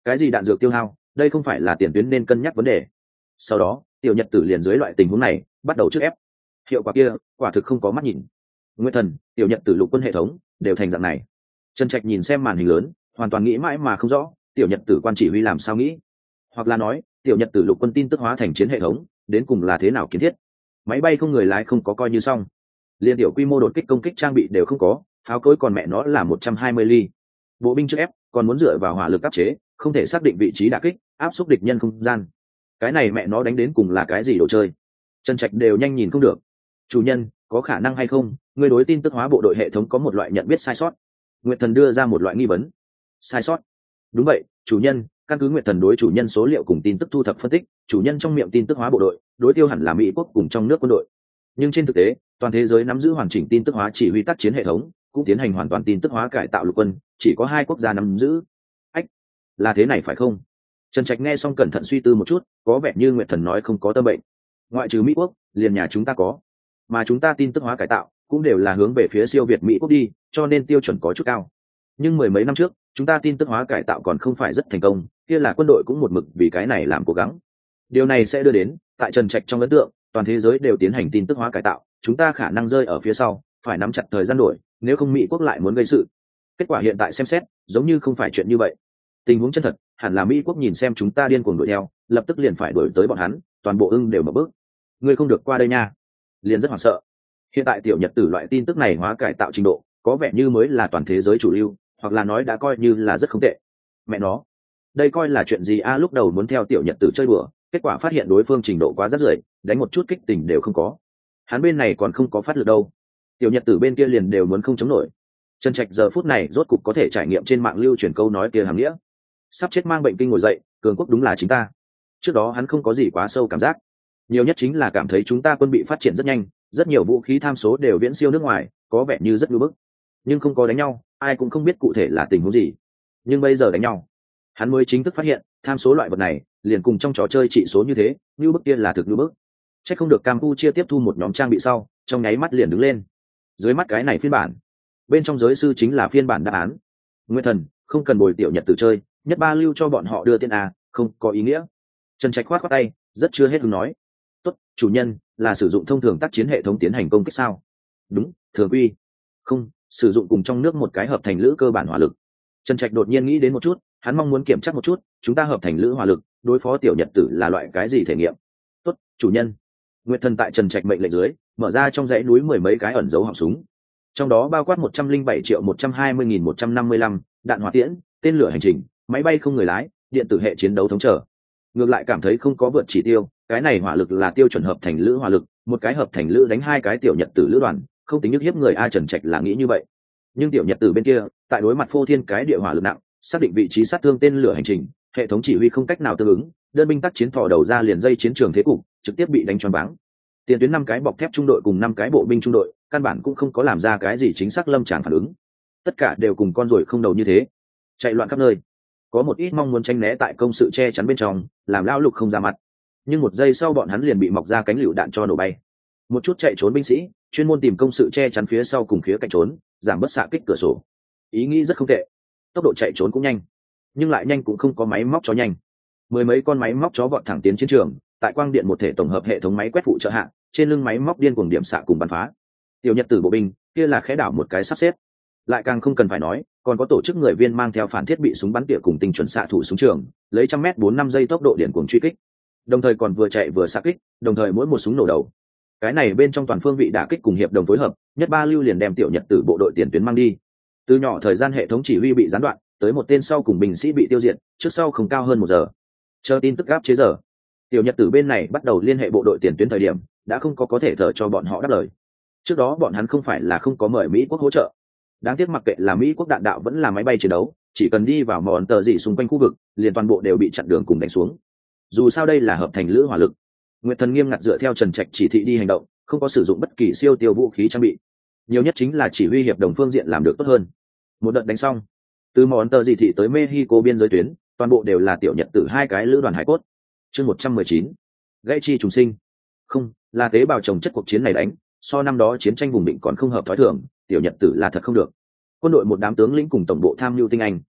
Cái gì đạn dược tiêu hao, đây không phải là tiền tuyến nên cân nhắc vấn đề. Sau đó tiểu nhật tử liền dưới loại tình huống này bắt đầu trước ép. Hiệu quả kia quả thực không có mắt nhìn. Nguyệt Thần, tiểu nhật tử lục quân hệ thống đều thành dạng này. Trần Trạch nhìn xem màn hình lớn, hoàn toàn nghĩ mãi mà không rõ tiểu nhật tử quan chỉ huy làm sao nghĩ, hoặc là nói tiểu nhật tử lục quân tin tức hóa thành chiến hệ thống đến cùng là thế nào kiến thiết. Máy bay không người lái không có coi như xong, liên tiểu quy mô đột kích công kích trang bị đều không có, pháo cối còn mẹ nó là 120 ly. Bộ binh trước ép còn muốn dựa vào hỏa lực áp chế, không thể xác định vị trí đả kích, áp xúc địch nhân không gian. Cái này mẹ nó đánh đến cùng là cái gì đồ chơi? Trần Trạch đều nhanh nhìn không được. Chủ nhân, có khả năng hay không người đối tin tức hóa bộ đội hệ thống có một loại nhận biết sai sót? Nguyệt Thần đưa ra một loại nghi vấn. Sai sót? Đúng vậy, chủ nhân, căn cứ Nguyệt Thần đối chủ nhân số liệu cùng tin tức thu thập phân tích, chủ nhân trong miệng tin tức hóa bộ đội đối tiêu hẳn là Mỹ quốc cùng trong nước quân đội, nhưng trên thực tế toàn thế giới nắm giữ hoàn chỉnh tin tức hóa chỉ huy tác chiến hệ thống, cũng tiến hành hoàn toàn tin tức hóa cải tạo lục quân, chỉ có 2 quốc gia nắm giữ. Ách, là thế này phải không? Trần Trạch nghe xong cẩn thận suy tư một chút, có vẻ như Nguyệt Thần nói không có tâm bệnh. Ngoại trừ Mỹ quốc, liền nhà chúng ta có, mà chúng ta tin tức hóa cải tạo cũng đều là hướng về phía siêu việt Mỹ quốc đi, cho nên tiêu chuẩn có chút cao. Nhưng mười mấy năm trước chúng ta tin tức hóa cải tạo còn không phải rất thành công, kia là quân đội cũng một mực vì cái này làm cố gắng. Điều này sẽ đưa đến tại Trần Trạch trong ấn tượng toàn thế giới đều tiến hành tin tức hóa cải tạo, chúng ta khả năng rơi ở phía sau, phải nắm chặt thời gian đổi, nếu không Mỹ quốc lại muốn gây sự. Kết quả hiện tại xem xét giống như không phải chuyện như vậy. Tình huống chân thật hẳn là Mỹ quốc nhìn xem chúng ta điên cuồng đuổi theo, lập tức liền phải đuổi tới bọn hắn, toàn bộ ưng đều mở bước. Ngươi không được qua đây nha. Liền rất hoảng sợ. Hiện tại tiểu nhật tử loại tin tức này hóa cải tạo trình độ có vẻ như mới là toàn thế giới chủ lưu, hoặc là nói đã coi như là rất không tệ. Mẹ nó, đây coi là chuyện gì a? Lúc đầu muốn theo tiểu nhật tử chơi đùa, kết quả phát hiện đối phương trình độ quá rất rưởi, đánh một chút kích tình đều không có. Hắn bên này còn không có phát lực đâu, tiểu nhật tử bên kia liền đều muốn không chống nổi. Trần Trạch giờ phút này rốt cục có thể trải nghiệm trên mạng lưu truyền câu nói kia hàm nghĩa. Sắp chết mang bệnh kinh ngồi dậy, cường quốc đúng là chính ta. Trước đó hắn không có gì quá sâu cảm giác, nhiều nhất chính là cảm thấy chúng ta quân bị phát triển rất nhanh, rất nhiều vũ khí tham số đều viễn siêu nước ngoài, có vẻ như rất ngưỡng bức, nhưng không có đánh nhau, ai cũng không biết cụ thể là tình huống gì. Nhưng bây giờ đánh nhau, hắn mới chính thức phát hiện tham số loại vật này liền cùng trong trò chơi trị số như thế, như bức kia là thực như bức. Chắc không được Campuchia tiếp thu một nhóm trang bị sau trong nháy mắt liền đứng lên. Dưới mắt cái này phiên bản, bên trong giới sư chính là phiên bản đáp án. Nguyên Thần, không cần bồi tiểu nhật tử chơi, nhất ba lưu cho bọn họ đưa tên a, không có ý nghĩa. Trần Trạch khoát tay, rất chưa hết hứng nói. Tốt, chủ nhân, là sử dụng thông thường tác chiến hệ thống tiến hành công kích sao? Đúng, thường quy. Không, sử dụng cùng trong nước một cái hợp thành lữ cơ bản hỏa lực. Trần Trạch đột nhiên nghĩ đến một chút, hắn mong muốn kiểm tra một chút chúng ta hợp thành lữ hỏa lực đối phó tiểu nhật tử là loại cái gì thể nghiệm. Tốt, chủ nhân. Nguyệt Thần tại Trần Trạch mệnh lệnh dưới mở ra trong dãy núi 10 mấy cái ẩn dấu họng súng, trong đó bao quát 107.120.155 đạn hỏa tiễn, tên lửa hành trình, máy bay không người lái, điện tử hệ chiến đấu thống trở. Ngược lại cảm thấy không có vượt chỉ tiêu, cái này hỏa lực là tiêu chuẩn hợp thành lữ hỏa lực, một cái hợp thành lữ đánh 2 cái tiểu nhật tử lữ đoàn, không tính nhức hiếp người a. Trần Trạch là nghĩ như vậy, nhưng tiểu nhật tử bên kia tại đối mặt phô thiên cái địa hỏa lực nặng, xác định vị trí sát thương tên lửa hành trình, hệ thống chỉ huy không cách nào tương ứng, đơn binh tác chiến thò đầu ra liền dây chiến trường thế cục, trực tiếp bị đánh choáng váng. Tiền tuyến 5 cái bọc thép trung đội cùng 5 cái bộ binh trung đội căn bản cũng không có làm ra cái gì chính xác lâm tràng phản ứng, tất cả đều cùng con ruồi không đầu như thế, chạy loạn khắp nơi. Có một ít mong muốn tránh né tại công sự che chắn bên trong, làm lao lục không ra mặt, nhưng một giây sau bọn hắn liền bị mọc ra cánh lựu đạn cho nổ bay. Một chút chạy trốn binh sĩ chuyên môn tìm công sự che chắn phía sau cùng khía cạnh trốn, giảm bớt xạ kích cửa sổ. Ý nghĩ rất không tệ, tốc độ chạy trốn cũng nhanh, nhưng lại nhanh cũng không có máy móc chó nhanh. 10 mấy con máy móc chó vọt thẳng tiến chiến trường, tại quang điện một thể tổng hợp hệ thống máy quét phụ trợ hạ, trên lưng máy móc điên cuồng điểm xạ cùng bắn phá. Tiểu nhật tử bộ binh kia là khẽ đảo một cái sắp xếp, lại càng không cần phải nói, còn có tổ chức người viên mang theo phản thiết bị súng bắn tỉa cùng tinh chuẩn xạ thủ súng trường, lấy 100m 4-5 giây tốc độ điên cuồng truy kích, đồng thời còn vừa chạy vừa xạ kích, đồng thời mỗi một súng nổ đầu. Cái này bên trong toàn phương vị đả kích cùng hiệp đồng phối hợp, nhất ba lưu liền đem tiểu nhật tử bộ đội tiền tuyến mang đi. Từ nhỏ thời gian hệ thống chỉ huy bị gián đoạn, tới một tên sau cùng binh sĩ bị tiêu diệt, trước sau không cao hơn 1 giờ. Chờ tin tức gáp chế giờ, tiểu nhật tử bên này bắt đầu liên hệ bộ đội tiền tuyến thời điểm, đã không có thể thở cho bọn họ đáp lời. Trước đó bọn hắn không phải là không có mời Mỹ quốc hỗ trợ, đáng tiếc mặc kệ là Mỹ quốc đạn đạo vẫn là máy bay chiến đấu, chỉ cần đi vào mòn tờ gì xung quanh khu vực, liền toàn bộ đều bị chặn đường cùng đánh xuống. Dù sao đây là hợp thành lữ hỏa lực, Nguyệt Thần nghiêm ngặt dựa theo Trần Trạch chỉ thị đi hành động, không có sử dụng bất kỳ siêu tiêu vũ khí trang bị, nhiều nhất chính là chỉ huy hiệp đồng phương diện làm được tốt hơn. Một đợt đánh xong, từ mòn tờ gì thị tới Mexico biên giới tuyến, toàn bộ đều là tiểu nhật tử 2 cái lữ đoàn hải cốt. Chương 119, gãy chi trùng sinh. Không, là tế bào trồng chất cuộc chiến này đánh, so năm đó chiến tranh vùng định còn không hợp thói thường, tiểu nhật tử là thật không được. Quân đội một đám tướng lĩnh cùng tổng bộ tham mưu tinh anh,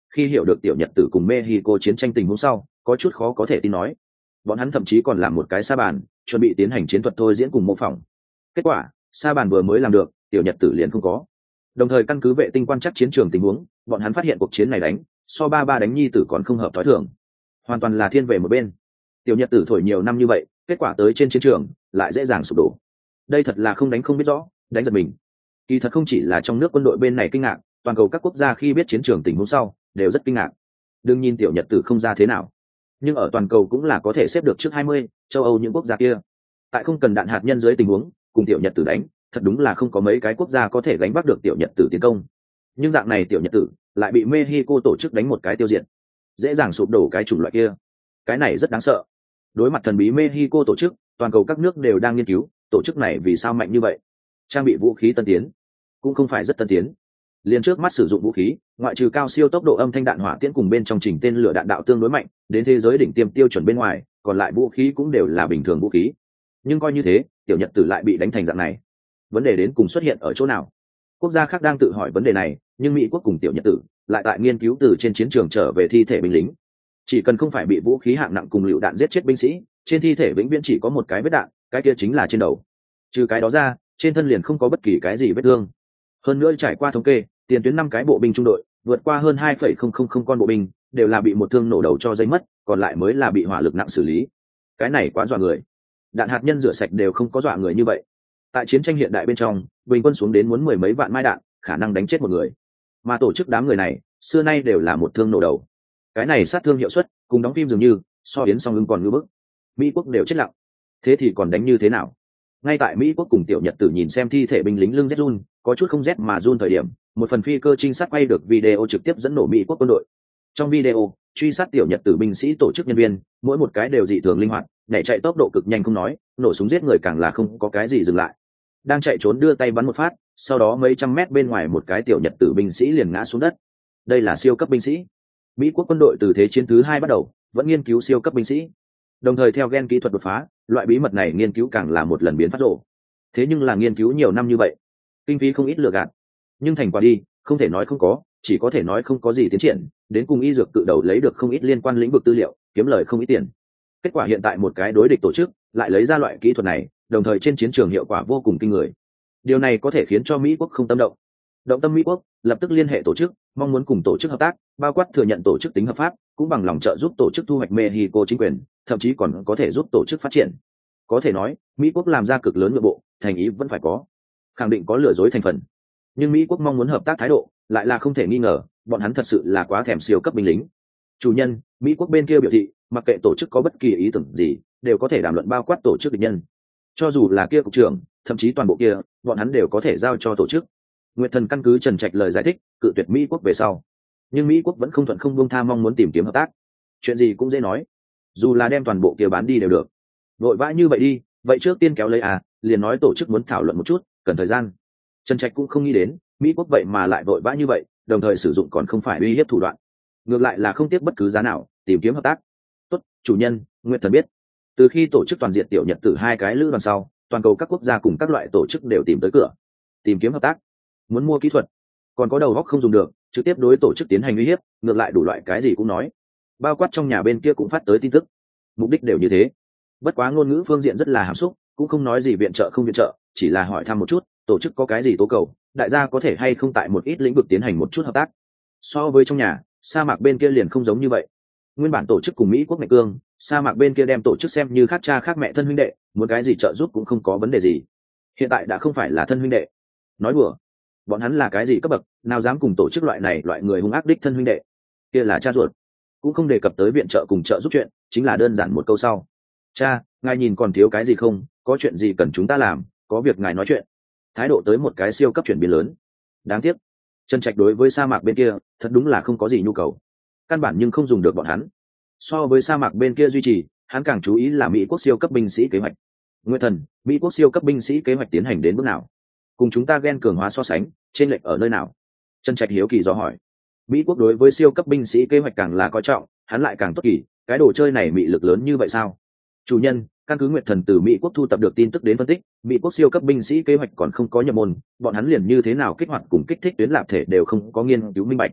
khi hiểu được tiểu nhật tử cùng Mexico chiến tranh tình huống sau có chút khó có thể tin nói. Bọn hắn thậm chí còn làm một cái sa bàn chuẩn bị tiến hành chiến thuật thôi diễn cùng mô phỏng. Kết quả sa bàn vừa mới làm được tiểu nhật tử liền không có. Đồng thời căn cứ vệ tinh quan trắc chiến trường tình huống, bọn hắn phát hiện cuộc chiến này đánh so ba đánh nhi tử còn không hợp thói thường, hoàn toàn là thiên về một bên. Tiểu nhật tử thổi nhiều năm như vậy, kết quả tới trên chiến trường lại dễ dàng sụp đổ. Đây thật là không đánh không biết rõ, đánh giật mình. Kỳ thật không chỉ là trong nước quân đội bên này kinh ngạc, toàn cầu các quốc gia khi biết chiến trường tình huống sau đều rất kinh ngạc. Đương nhiên tiểu nhật tử không ra thế nào, nhưng ở toàn cầu cũng là có thể xếp được trước 20, châu Âu những quốc gia kia tại không cần đạn hạt nhân dưới tình huống cùng tiểu nhật tử đánh, thật đúng là không có mấy cái quốc gia có thể gánh vác được tiểu nhật tử tiến công. Nhưng dạng này tiểu nhật tử lại bị Mexico tổ chức đánh một cái tiêu diệt, dễ dàng sụp đổ cái chủng loại kia. Cái này rất đáng sợ. Đối mặt thần bí Mexico tổ chức, toàn cầu các nước đều đang nghiên cứu tổ chức này vì sao mạnh như vậy. Trang bị vũ khí tân tiến cũng không phải rất tân tiến, liền trước mắt sử dụng vũ khí ngoại trừ cao siêu tốc độ âm thanh đạn hỏa tiễn cùng bên trong trình tên lửa đạn đạo tương đối mạnh đến thế giới đỉnh tiêm tiêu chuẩn bên ngoài, còn lại vũ khí cũng đều là bình thường vũ khí. Nhưng coi như thế tiểu nhật tử lại bị đánh thành dạng này, vấn đề đến cùng xuất hiện ở chỗ nào? Quốc gia khác đang tự hỏi vấn đề này, nhưng Mỹ quốc cùng tiểu nhật tử lại tại nghiên cứu từ trên chiến trường trở về thi thể binh lính. Chỉ cần không phải bị vũ khí hạng nặng cùng lựu đạn giết chết binh sĩ, trên thi thể vĩnh viễn chỉ có một cái vết đạn, cái kia chính là trên đầu. Trừ cái đó ra, trên thân liền không có bất kỳ cái gì vết thương. Hơn nữa trải qua thống kê, tiền tuyến 5 cái bộ binh trung đội vượt qua hơn 2,000 con bộ binh đều là bị một thương nổ đầu cho dây mất, còn lại mới là bị hỏa lực nặng xử lý. Cái này quá dọa người. Đạn hạt nhân rửa sạch đều không có dọa người như vậy. Tại chiến tranh hiện đại bên trong, bình quân xuống đến muốn 10 mấy vạn mai đạn, khả năng đánh chết một người. Mà tổ chức đám người này, xưa nay đều là một thương nổ đầu. Cái này sát thương hiệu suất, cùng đóng phim dường như, so yến song ưng còn ngưỡng bức. Mỹ quốc đều chết lặng. Thế thì còn đánh như thế nào? Ngay tại Mỹ quốc cùng tiểu nhật tử nhìn xem thi thể binh lính lưng rét run, có chút không rét mà run thời điểm, một phần phi cơ trinh sát quay được video trực tiếp dẫn nổ Mỹ quốc quân đội. Trong video, truy sát tiểu nhật tử binh sĩ tổ chức nhân viên, mỗi một cái đều dị thường linh hoạt, nhảy chạy tốc độ cực nhanh không nói, nổ súng giết người càng là không có cái gì dừng lại. Đang chạy trốn đưa tay bắn một phát, sau đó mấy trăm mét bên ngoài một cái tiểu nhật tử binh sĩ liền ngã xuống đất. Đây là siêu cấp binh sĩ. Mỹ quốc quân đội từ thế chiến thứ 2 bắt đầu, vẫn nghiên cứu siêu cấp binh sĩ. Đồng thời theo gen kỹ thuật đột phá, loại bí mật này nghiên cứu càng là một lần biến phát rộ. Thế nhưng là nghiên cứu nhiều năm như vậy, kinh phí không ít lừa gạt. Nhưng thành quả đi, không thể nói không có, chỉ có thể nói không có gì tiến triển, đến cùng y dược tự đầu lấy được không ít liên quan lĩnh vực tư liệu, kiếm lời không ít tiền. Kết quả hiện tại một cái đối địch tổ chức lại lấy ra loại kỹ thuật này, đồng thời trên chiến trường hiệu quả vô cùng kinh người. Điều này có thể khiến cho Mỹ quốc không tâm động. Động tâm Mỹ quốc lập tức liên hệ tổ chức, mong muốn cùng tổ chức hợp tác, bao quát thừa nhận tổ chức tính hợp pháp, cũng bằng lòng trợ giúp tổ chức thu hoạch Mexico chính quyền, thậm chí còn có thể giúp tổ chức phát triển. Có thể nói, Mỹ quốc làm ra cực lớn nhượng bộ, thành ý vẫn phải có, khẳng định có lừa dối thành phần. Nhưng Mỹ quốc mong muốn hợp tác thái độ lại là không thể nghi ngờ, bọn hắn thật sự là quá thèm siêu cấp binh lính. Chủ nhân, Mỹ quốc bên kia biểu thị, mặc kệ tổ chức có bất kỳ ý tưởng gì, đều có thể đàm luận bao quát tổ chức địch nhân. Cho dù là kia cục trưởng, thậm chí toàn bộ kia, bọn hắn đều có thể giao cho tổ chức. Nguyệt Thần căn cứ Trần Trạch lời giải thích, cự tuyệt Mỹ quốc về sau. Nhưng Mỹ quốc vẫn không thuận không buông tha mong muốn tìm kiếm hợp tác. Chuyện gì cũng dễ nói, dù là đem toàn bộ kia bán đi đều được. Vội vã như vậy đi, vậy trước tiên kéo lấy liền nói tổ chức muốn thảo luận một chút, cần thời gian. Trần Trạch cũng không nghĩ đến, Mỹ quốc vậy mà lại vội vã như vậy, đồng thời sử dụng còn không phải uy hiếp thủ đoạn, ngược lại là không tiếc bất cứ giá nào tìm kiếm hợp tác. Tốt, chủ nhân, Nguyệt Thần biết. Từ khi tổ chức toàn diện tiểu nhật tử 2 cái lữ đoàn sau, toàn cầu các quốc gia cùng các loại tổ chức đều tìm tới cửa, tìm kiếm hợp tác, muốn mua kỹ thuật, còn có đầu óc không dùng được, trực tiếp đối tổ chức tiến hành uy hiếp, ngược lại đủ loại cái gì cũng nói. Bao quát trong nhà bên kia cũng phát tới tin tức, mục đích đều như thế. Bất quá ngôn ngữ phương diện rất là hàm xúc, cũng không nói gì viện trợ không viện trợ, chỉ là hỏi thăm một chút, tổ chức có cái gì tố cầu, đại gia có thể hay không tại một ít lĩnh vực tiến hành một chút hợp tác. So với trong nhà, sa mạc bên kia liền không giống như vậy. Nguyên bản tổ chức cùng Mỹ quốc mẹ cương, sa mạc bên kia đem tổ chức xem như khác cha khác mẹ thân huynh đệ, muốn cái gì trợ giúp cũng không có vấn đề gì. Hiện tại đã không phải là thân huynh đệ. Nói đùa, bọn hắn là cái gì cấp bậc, nào dám cùng tổ chức loại này loại người hung ác đích thân huynh đệ. Kia là cha ruột. Cũng không đề cập tới viện trợ cùng trợ giúp chuyện, chính là đơn giản một câu sau. Cha, ngài nhìn còn thiếu cái gì không, có chuyện gì cần chúng ta làm, có việc ngài nói chuyện. Thái độ tới một cái siêu cấp chuyển biến lớn. Đáng tiếc, Trần Trạch đối với sa mạc bên kia thật đúng là không có gì nhu cầu, căn bản nhưng không dùng được bọn hắn. So với sa mạc bên kia duy trì, hắn càng chú ý là Mỹ quốc siêu cấp binh sĩ kế hoạch. Nguyệt Thần, Mỹ quốc siêu cấp binh sĩ kế hoạch tiến hành đến bước nào, cùng chúng ta gen cường hóa so sánh, trên lệch ở nơi nào? Trần Trạch hiếu kỳ dò hỏi. Mỹ quốc đối với siêu cấp binh sĩ kế hoạch càng là coi trọng, hắn lại càng tốt kỳ, cái đồ chơi này mị lực lớn như vậy sao? Chủ nhân, căn cứ Nguyệt Thần từ Mỹ quốc thu tập được tin tức đến phân tích, Mỹ quốc siêu cấp binh sĩ kế hoạch còn không có nhập môn, bọn hắn liền như thế nào kích hoạt cùng kích thích tuyến lạp thể đều không có nghiên cứu minh bạch.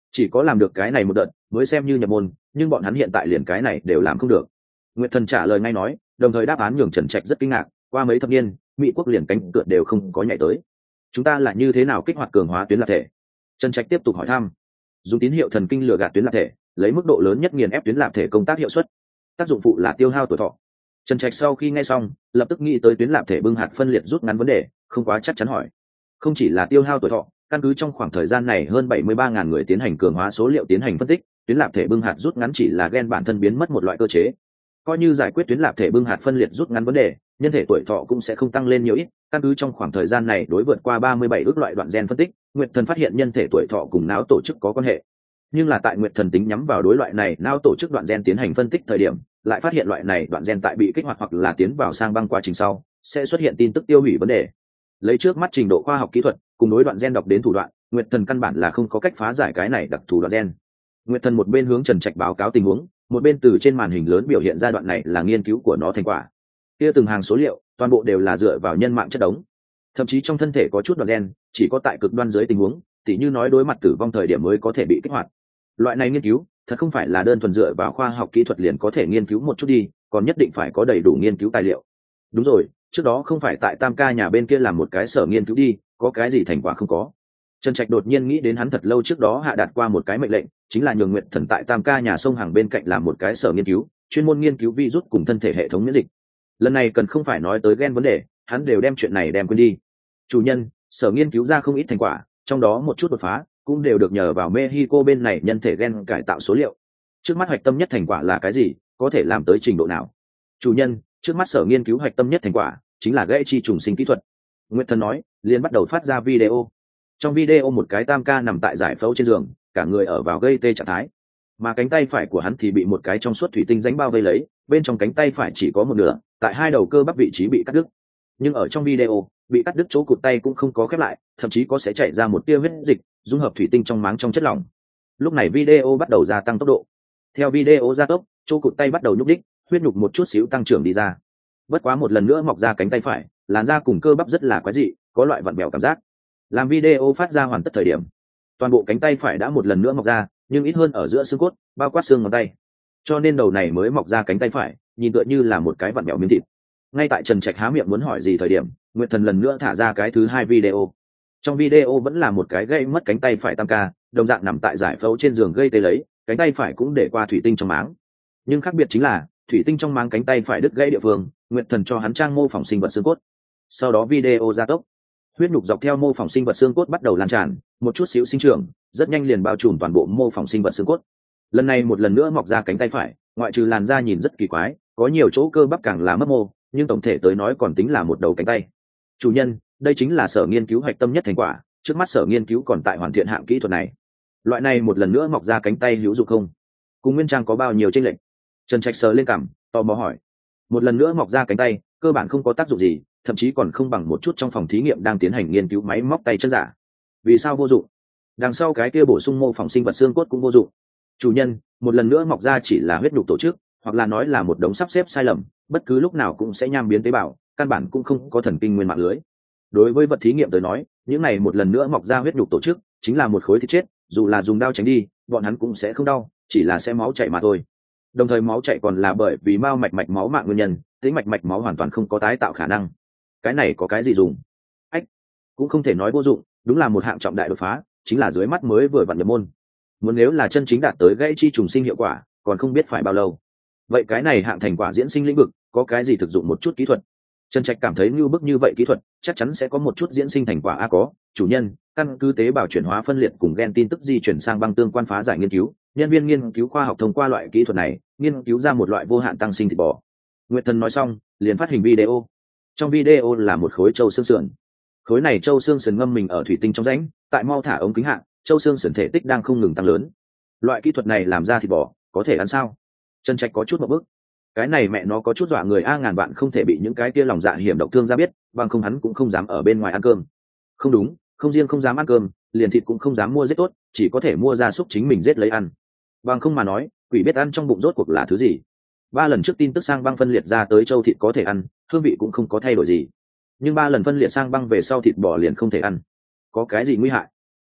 chỉ có làm được cái này một đợt mới xem như nhập môn, nhưng bọn hắn hiện tại liền cái này đều làm không được. Nguyệt Thần trả lời ngay nói, đồng thời đáp án nhường Trần Trạch rất kinh ngạc, qua mấy thập niên Mỹ quốc liền cánh cửa đều không có nhảy tới, chúng ta là như thế nào kích hoạt cường hóa tuyến lạc thể? Trần Trạch tiếp tục hỏi thăm. Dùng tín hiệu thần kinh lừa gạt tuyến lạc thể, lấy mức độ lớn nhất nghiền ép tuyến lạc thể công tác hiệu suất, tác dụng phụ là tiêu hao tuổi thọ. Trần Trạch sau khi nghe xong lập tức nghĩ tới tuyến lạc thể bưng hạt phân liệt rút ngắn vấn đề, không quá chắc chắn hỏi. Không chỉ là tiêu hao tuổi thọ, căn cứ trong khoảng thời gian này hơn 73.000 người tiến hành cường hóa số liệu tiến hành phân tích, tuyến lạc thể bưng hạt rút ngắn chỉ là gen bản thân biến mất một loại cơ chế. Coi như giải quyết tuyến lạc thể bưng hạt phân liệt rút ngắn vấn đề, nhân thể tuổi thọ cũng sẽ không tăng lên nhiều ít. Căn cứ trong khoảng thời gian này đối vượt qua 37 ước loại đoạn gen phân tích, Nguyệt Thần phát hiện nhân thể tuổi thọ cùng não tổ chức có quan hệ. Nhưng là tại Nguyệt Thần tính nhắm vào đối loại này não tổ chức đoạn gen tiến hành phân tích thời điểm, lại phát hiện loại này đoạn gen tại bị kích hoạt hoặc là tiến vào sang băng quá trình sau, sẽ xuất hiện tin tức tiêu hủy vấn đề. Lấy trước mắt trình độ khoa học kỹ thuật cùng đối đoạn gen đọc đến thủ đoạn, Nguyệt Thần căn bản là không có cách phá giải cái này đặc thù đoạn gen. Nguyệt Thần một bên hướng Trần Trạch báo cáo tình huống, một bên từ trên màn hình lớn biểu hiện ra đoạn này là nghiên cứu của nó thành quả. Kia từng hàng số liệu, toàn bộ đều là dựa vào nhân mạng chất đống. Thậm chí trong thân thể có chút đoạn gen, chỉ có tại cực đoan dưới tình huống, tỉ như nói đối mặt tử vong thời điểm mới có thể bị kích hoạt. Loại này nghiên cứu, thật không phải là đơn thuần dựa vào khoa học kỹ thuật liền có thể nghiên cứu một chút đi, còn nhất định phải có đầy đủ nghiên cứu tài liệu. Đúng rồi, trước đó không phải tại Tam Ca nhà bên kia làm một cái sở nghiên cứu đi, có cái gì thành quả không có? Trần Trạch đột nhiên nghĩ đến hắn thật lâu trước đó hạ đạt qua một cái mệnh lệnh, chính là nhường Nguyệt Thần tại Tam Ca nhà sông hàng bên cạnh làm một cái sở nghiên cứu, chuyên môn nghiên cứu virus cùng thân thể hệ thống miễn dịch. Lần này cần không phải nói tới gen vấn đề, hắn đều đem chuyện này đem quên đi. Chủ nhân, sở nghiên cứu ra không ít thành quả, trong đó một chút đột phá cũng đều được nhờ vào Mexico bên này nhân thể gen cải tạo số liệu. Trước mắt hoạch tâm nhất thành quả là cái gì, có thể làm tới trình độ nào? Chủ nhân, trước mắt sở nghiên cứu hoạch tâm nhất thành quả chính là gãy chi trùng sinh kỹ thuật. Nguyệt Thần nói, liền bắt đầu phát ra video. Trong video một cái Tam Ca nằm tại giải phẫu trên giường, cả người ở vào gây tê trạng thái, mà cánh tay phải của hắn thì bị một cái trong suốt thủy tinh rãnh bao vây lấy, bên trong cánh tay phải chỉ có một nửa, tại hai đầu cơ bắp vị trí bị cắt đứt. Nhưng ở trong video, bị cắt đứt chỗ cụt tay cũng không có khép lại, thậm chí có sẽ chảy ra một tia huyết dịch, dung hợp thủy tinh trong máng trong chất lỏng. Lúc này video bắt đầu gia tăng tốc độ. Theo video gia tốc, chỗ cụt tay bắt đầu nhúc đích, huyết nhục một chút xíu tăng trưởng đi ra. Bất quá một lần nữa mọc ra cánh tay phải, làn da cùng cơ bắp rất là quái dị, có loại vặn vẹo cảm giác. Làm video phát ra hoàn tất thời điểm, toàn bộ cánh tay phải đã một lần nữa mọc ra, nhưng ít hơn ở giữa xương cốt, bao quát xương ngón tay. Cho nên đầu này mới mọc ra cánh tay phải, nhìn tựa như là một cái vặn vẹo miếng thịt. Ngay tại Trần Trạch há miệng muốn hỏi gì thời điểm, Nguyệt Thần lần nữa thả ra cái thứ hai video. Trong video vẫn là một cái gây mất cánh tay phải Tam Ca, đồng dạng nằm tại giải phẫu trên giường gây tê lấy, cánh tay phải cũng để qua thủy tinh trong máng. Nhưng khác biệt chính là, thủy tinh trong máng cánh tay phải đứt gãy địa phương, Nguyệt Thần cho hắn trang mô phỏng sinh vật xương cốt. Sau đó video gia tốc, huyết nhục dọc theo mô phỏng sinh vật xương cốt bắt đầu lan tràn, một chút xíu sinh trưởng, rất nhanh liền bao trùm toàn bộ mô phỏng sinh vật xương cốt. Lần này một lần nữa mọc ra cánh tay phải, ngoại trừ làn da nhìn rất kỳ quái, có nhiều chỗ cơ bắp càng là mất mô, nhưng tổng thể tới nói còn tính là một đầu cánh tay. Chủ nhân, đây chính là sở nghiên cứu hoạch tâm nhất thành quả, trước mắt sở nghiên cứu còn tại hoàn thiện hạng kỹ thuật này. Loại này một lần nữa mọc ra cánh tay hữu dụng không? Cùng nguyên trang có bao nhiêu chênh lệch? Trần Trạch sờ lên cằm, tò mò hỏi. Một lần nữa mọc ra cánh tay, cơ bản không có tác dụng gì, thậm chí còn không bằng một chút trong phòng thí nghiệm đang tiến hành nghiên cứu máy móc tay chân giả. Vì sao vô dụng? Đằng sau cái kia bổ sung mô phỏng sinh vật xương cốt cũng vô dụng. Chủ nhân, một lần nữa mọc ra chỉ là huyết nhục tổ chức, hoặc là nói là một đống sắp xếp sai lầm, bất cứ lúc nào cũng sẽ nham biến tế bào, căn bản cũng không có thần kinh nguyên mạng lưới. Đối với vật thí nghiệm tới nói, những này một lần nữa mọc ra huyết nhục tổ chức chính là một khối thịt chết, dù là dùng đao tránh đi, bọn hắn cũng sẽ không đau, chỉ là sẽ máu chảy mà thôi. Đồng thời máu chảy còn là bởi vì mao mạch máu mạng nguyên nhân, tĩnh mạch máu hoàn toàn không có tái tạo khả năng. Cái này có cái gì dùng? Ách, cũng không thể nói vô dụng, đúng là một hạng trọng đại đột phá, chính là dưới mắt mới vừa vặn nhập môn. Muốn nếu là chân chính đạt tới gãy chi trùng sinh hiệu quả, còn không biết phải bao lâu. Vậy cái này hạng thành quả diễn sinh lĩnh vực, có cái gì thực dụng một chút kỹ thuật? Trần Trạch cảm thấy như bức như vậy kỹ thuật, chắc chắn sẽ có một chút diễn sinh thành quả có. Chủ nhân, căn cứ tế bào chuyển hóa phân liệt cùng gen tin tức di chuyển sang băng tương quan phá giải nghiên cứu, nhân viên nghiên cứu khoa học thông qua loại kỹ thuật này, nghiên cứu ra một loại vô hạn tăng sinh thịt bò. Nguyệt Thần nói xong, liền phát hình video. Trong video là một khối châu xương sườn. Khối này châu xương sườn ngâm mình ở thủy tinh trong rãnh, tại mau thả ống kính hạ, châu xương sườn thể tích đang không ngừng tăng lớn. Loại kỹ thuật này làm ra thịt bò, có thể ăn sao? Trần Trạch có chút một bức. Cái này mẹ nó có chút dọa người ngàn vạn không thể bị những cái kia lòng dạ hiểm độc thương ra biết, bằng không hắn cũng không dám ở bên ngoài ăn cơm. Không đúng, không riêng không dám ăn cơm, liền thịt cũng không dám mua giết tốt, chỉ có thể mua gia súc chính mình giết lấy ăn. Bằng không mà nói, quỷ biết ăn trong bụng rốt cuộc là thứ gì. 3 lần trước tin tức sang băng phân liệt ra tới châu thịt có thể ăn, hương vị cũng không có thay đổi gì. Nhưng 3 lần phân liệt sang băng về sau thịt bò liền không thể ăn. Có cái gì nguy hại?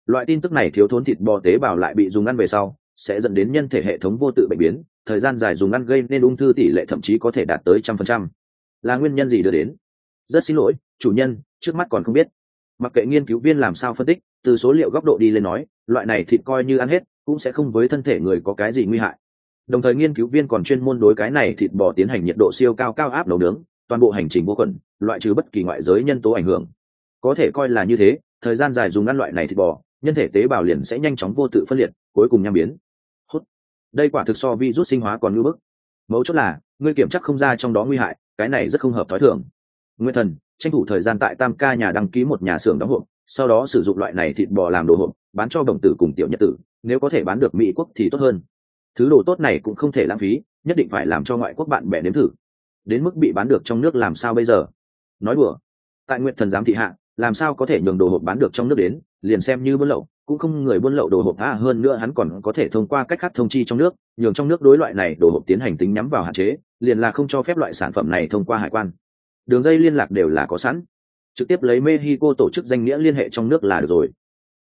Loại tin tức này thiếu thốn thịt bò tế bào lại bị dùng ăn về sau sẽ dẫn đến nhân thể hệ thống vô tự bệnh biến, thời gian dài dùng ăn gây nên ung thư tỷ lệ thậm chí có thể đạt tới 100%. Là nguyên nhân gì đưa đến? Rất xin lỗi chủ nhân, trước mắt còn không biết. Mặc kệ nghiên cứu viên làm sao phân tích, từ số liệu góc độ đi lên nói, loại này thịt coi như ăn hết cũng sẽ không với thân thể người có cái gì nguy hại. Đồng thời nghiên cứu viên còn chuyên môn đối cái này thịt bò tiến hành nhiệt độ siêu cao cao áp nấu nướng, toàn bộ hành trình vô khuẩn, loại trừ bất kỳ ngoại giới nhân tố ảnh hưởng. Có thể coi là như thế, thời gian dài dùng ăn loại này thịt bò, nhân thể tế bào liền sẽ nhanh chóng vô tự phân liệt, cuối cùng nham biến. Hút. Đây quả thực so virus sinh hóa còn ngưỡng bức. Mấu chốt là ngươi kiểm chắc không ra trong đó nguy hại, cái này rất không hợp thói thường. Nguyên Thần tranh thủ thời gian tại Tam Ca nhà đăng ký một nhà xưởng đóng hộp, sau đó sử dụng loại này thịt bò làm đồ hộp, bán cho đồng tử cùng tiểu nhật tử, nếu có thể bán được Mỹ quốc thì tốt hơn. Thứ đồ tốt này cũng không thể lãng phí, nhất định phải làm cho ngoại quốc bạn bè nếm thử. Đến mức bị bán được trong nước làm sao bây giờ? Nói đùa. Tại Nguyệt Thần giám thị hạ, làm sao có thể nhường đồ hộp bán được trong nước đến, liền xem như buôn lậu, cũng không người buôn lậu đồ hộp hơn nữa hắn còn có thể thông qua cách khác thông chi trong nước, nhường trong nước đối loại này đồ hộp tiến hành tính nhắm vào hạn chế, liền là không cho phép loại sản phẩm này thông qua hải quan. Đường dây liên lạc đều là có sẵn, trực tiếp lấy Mexico tổ chức danh nghĩa liên hệ trong nước là được rồi.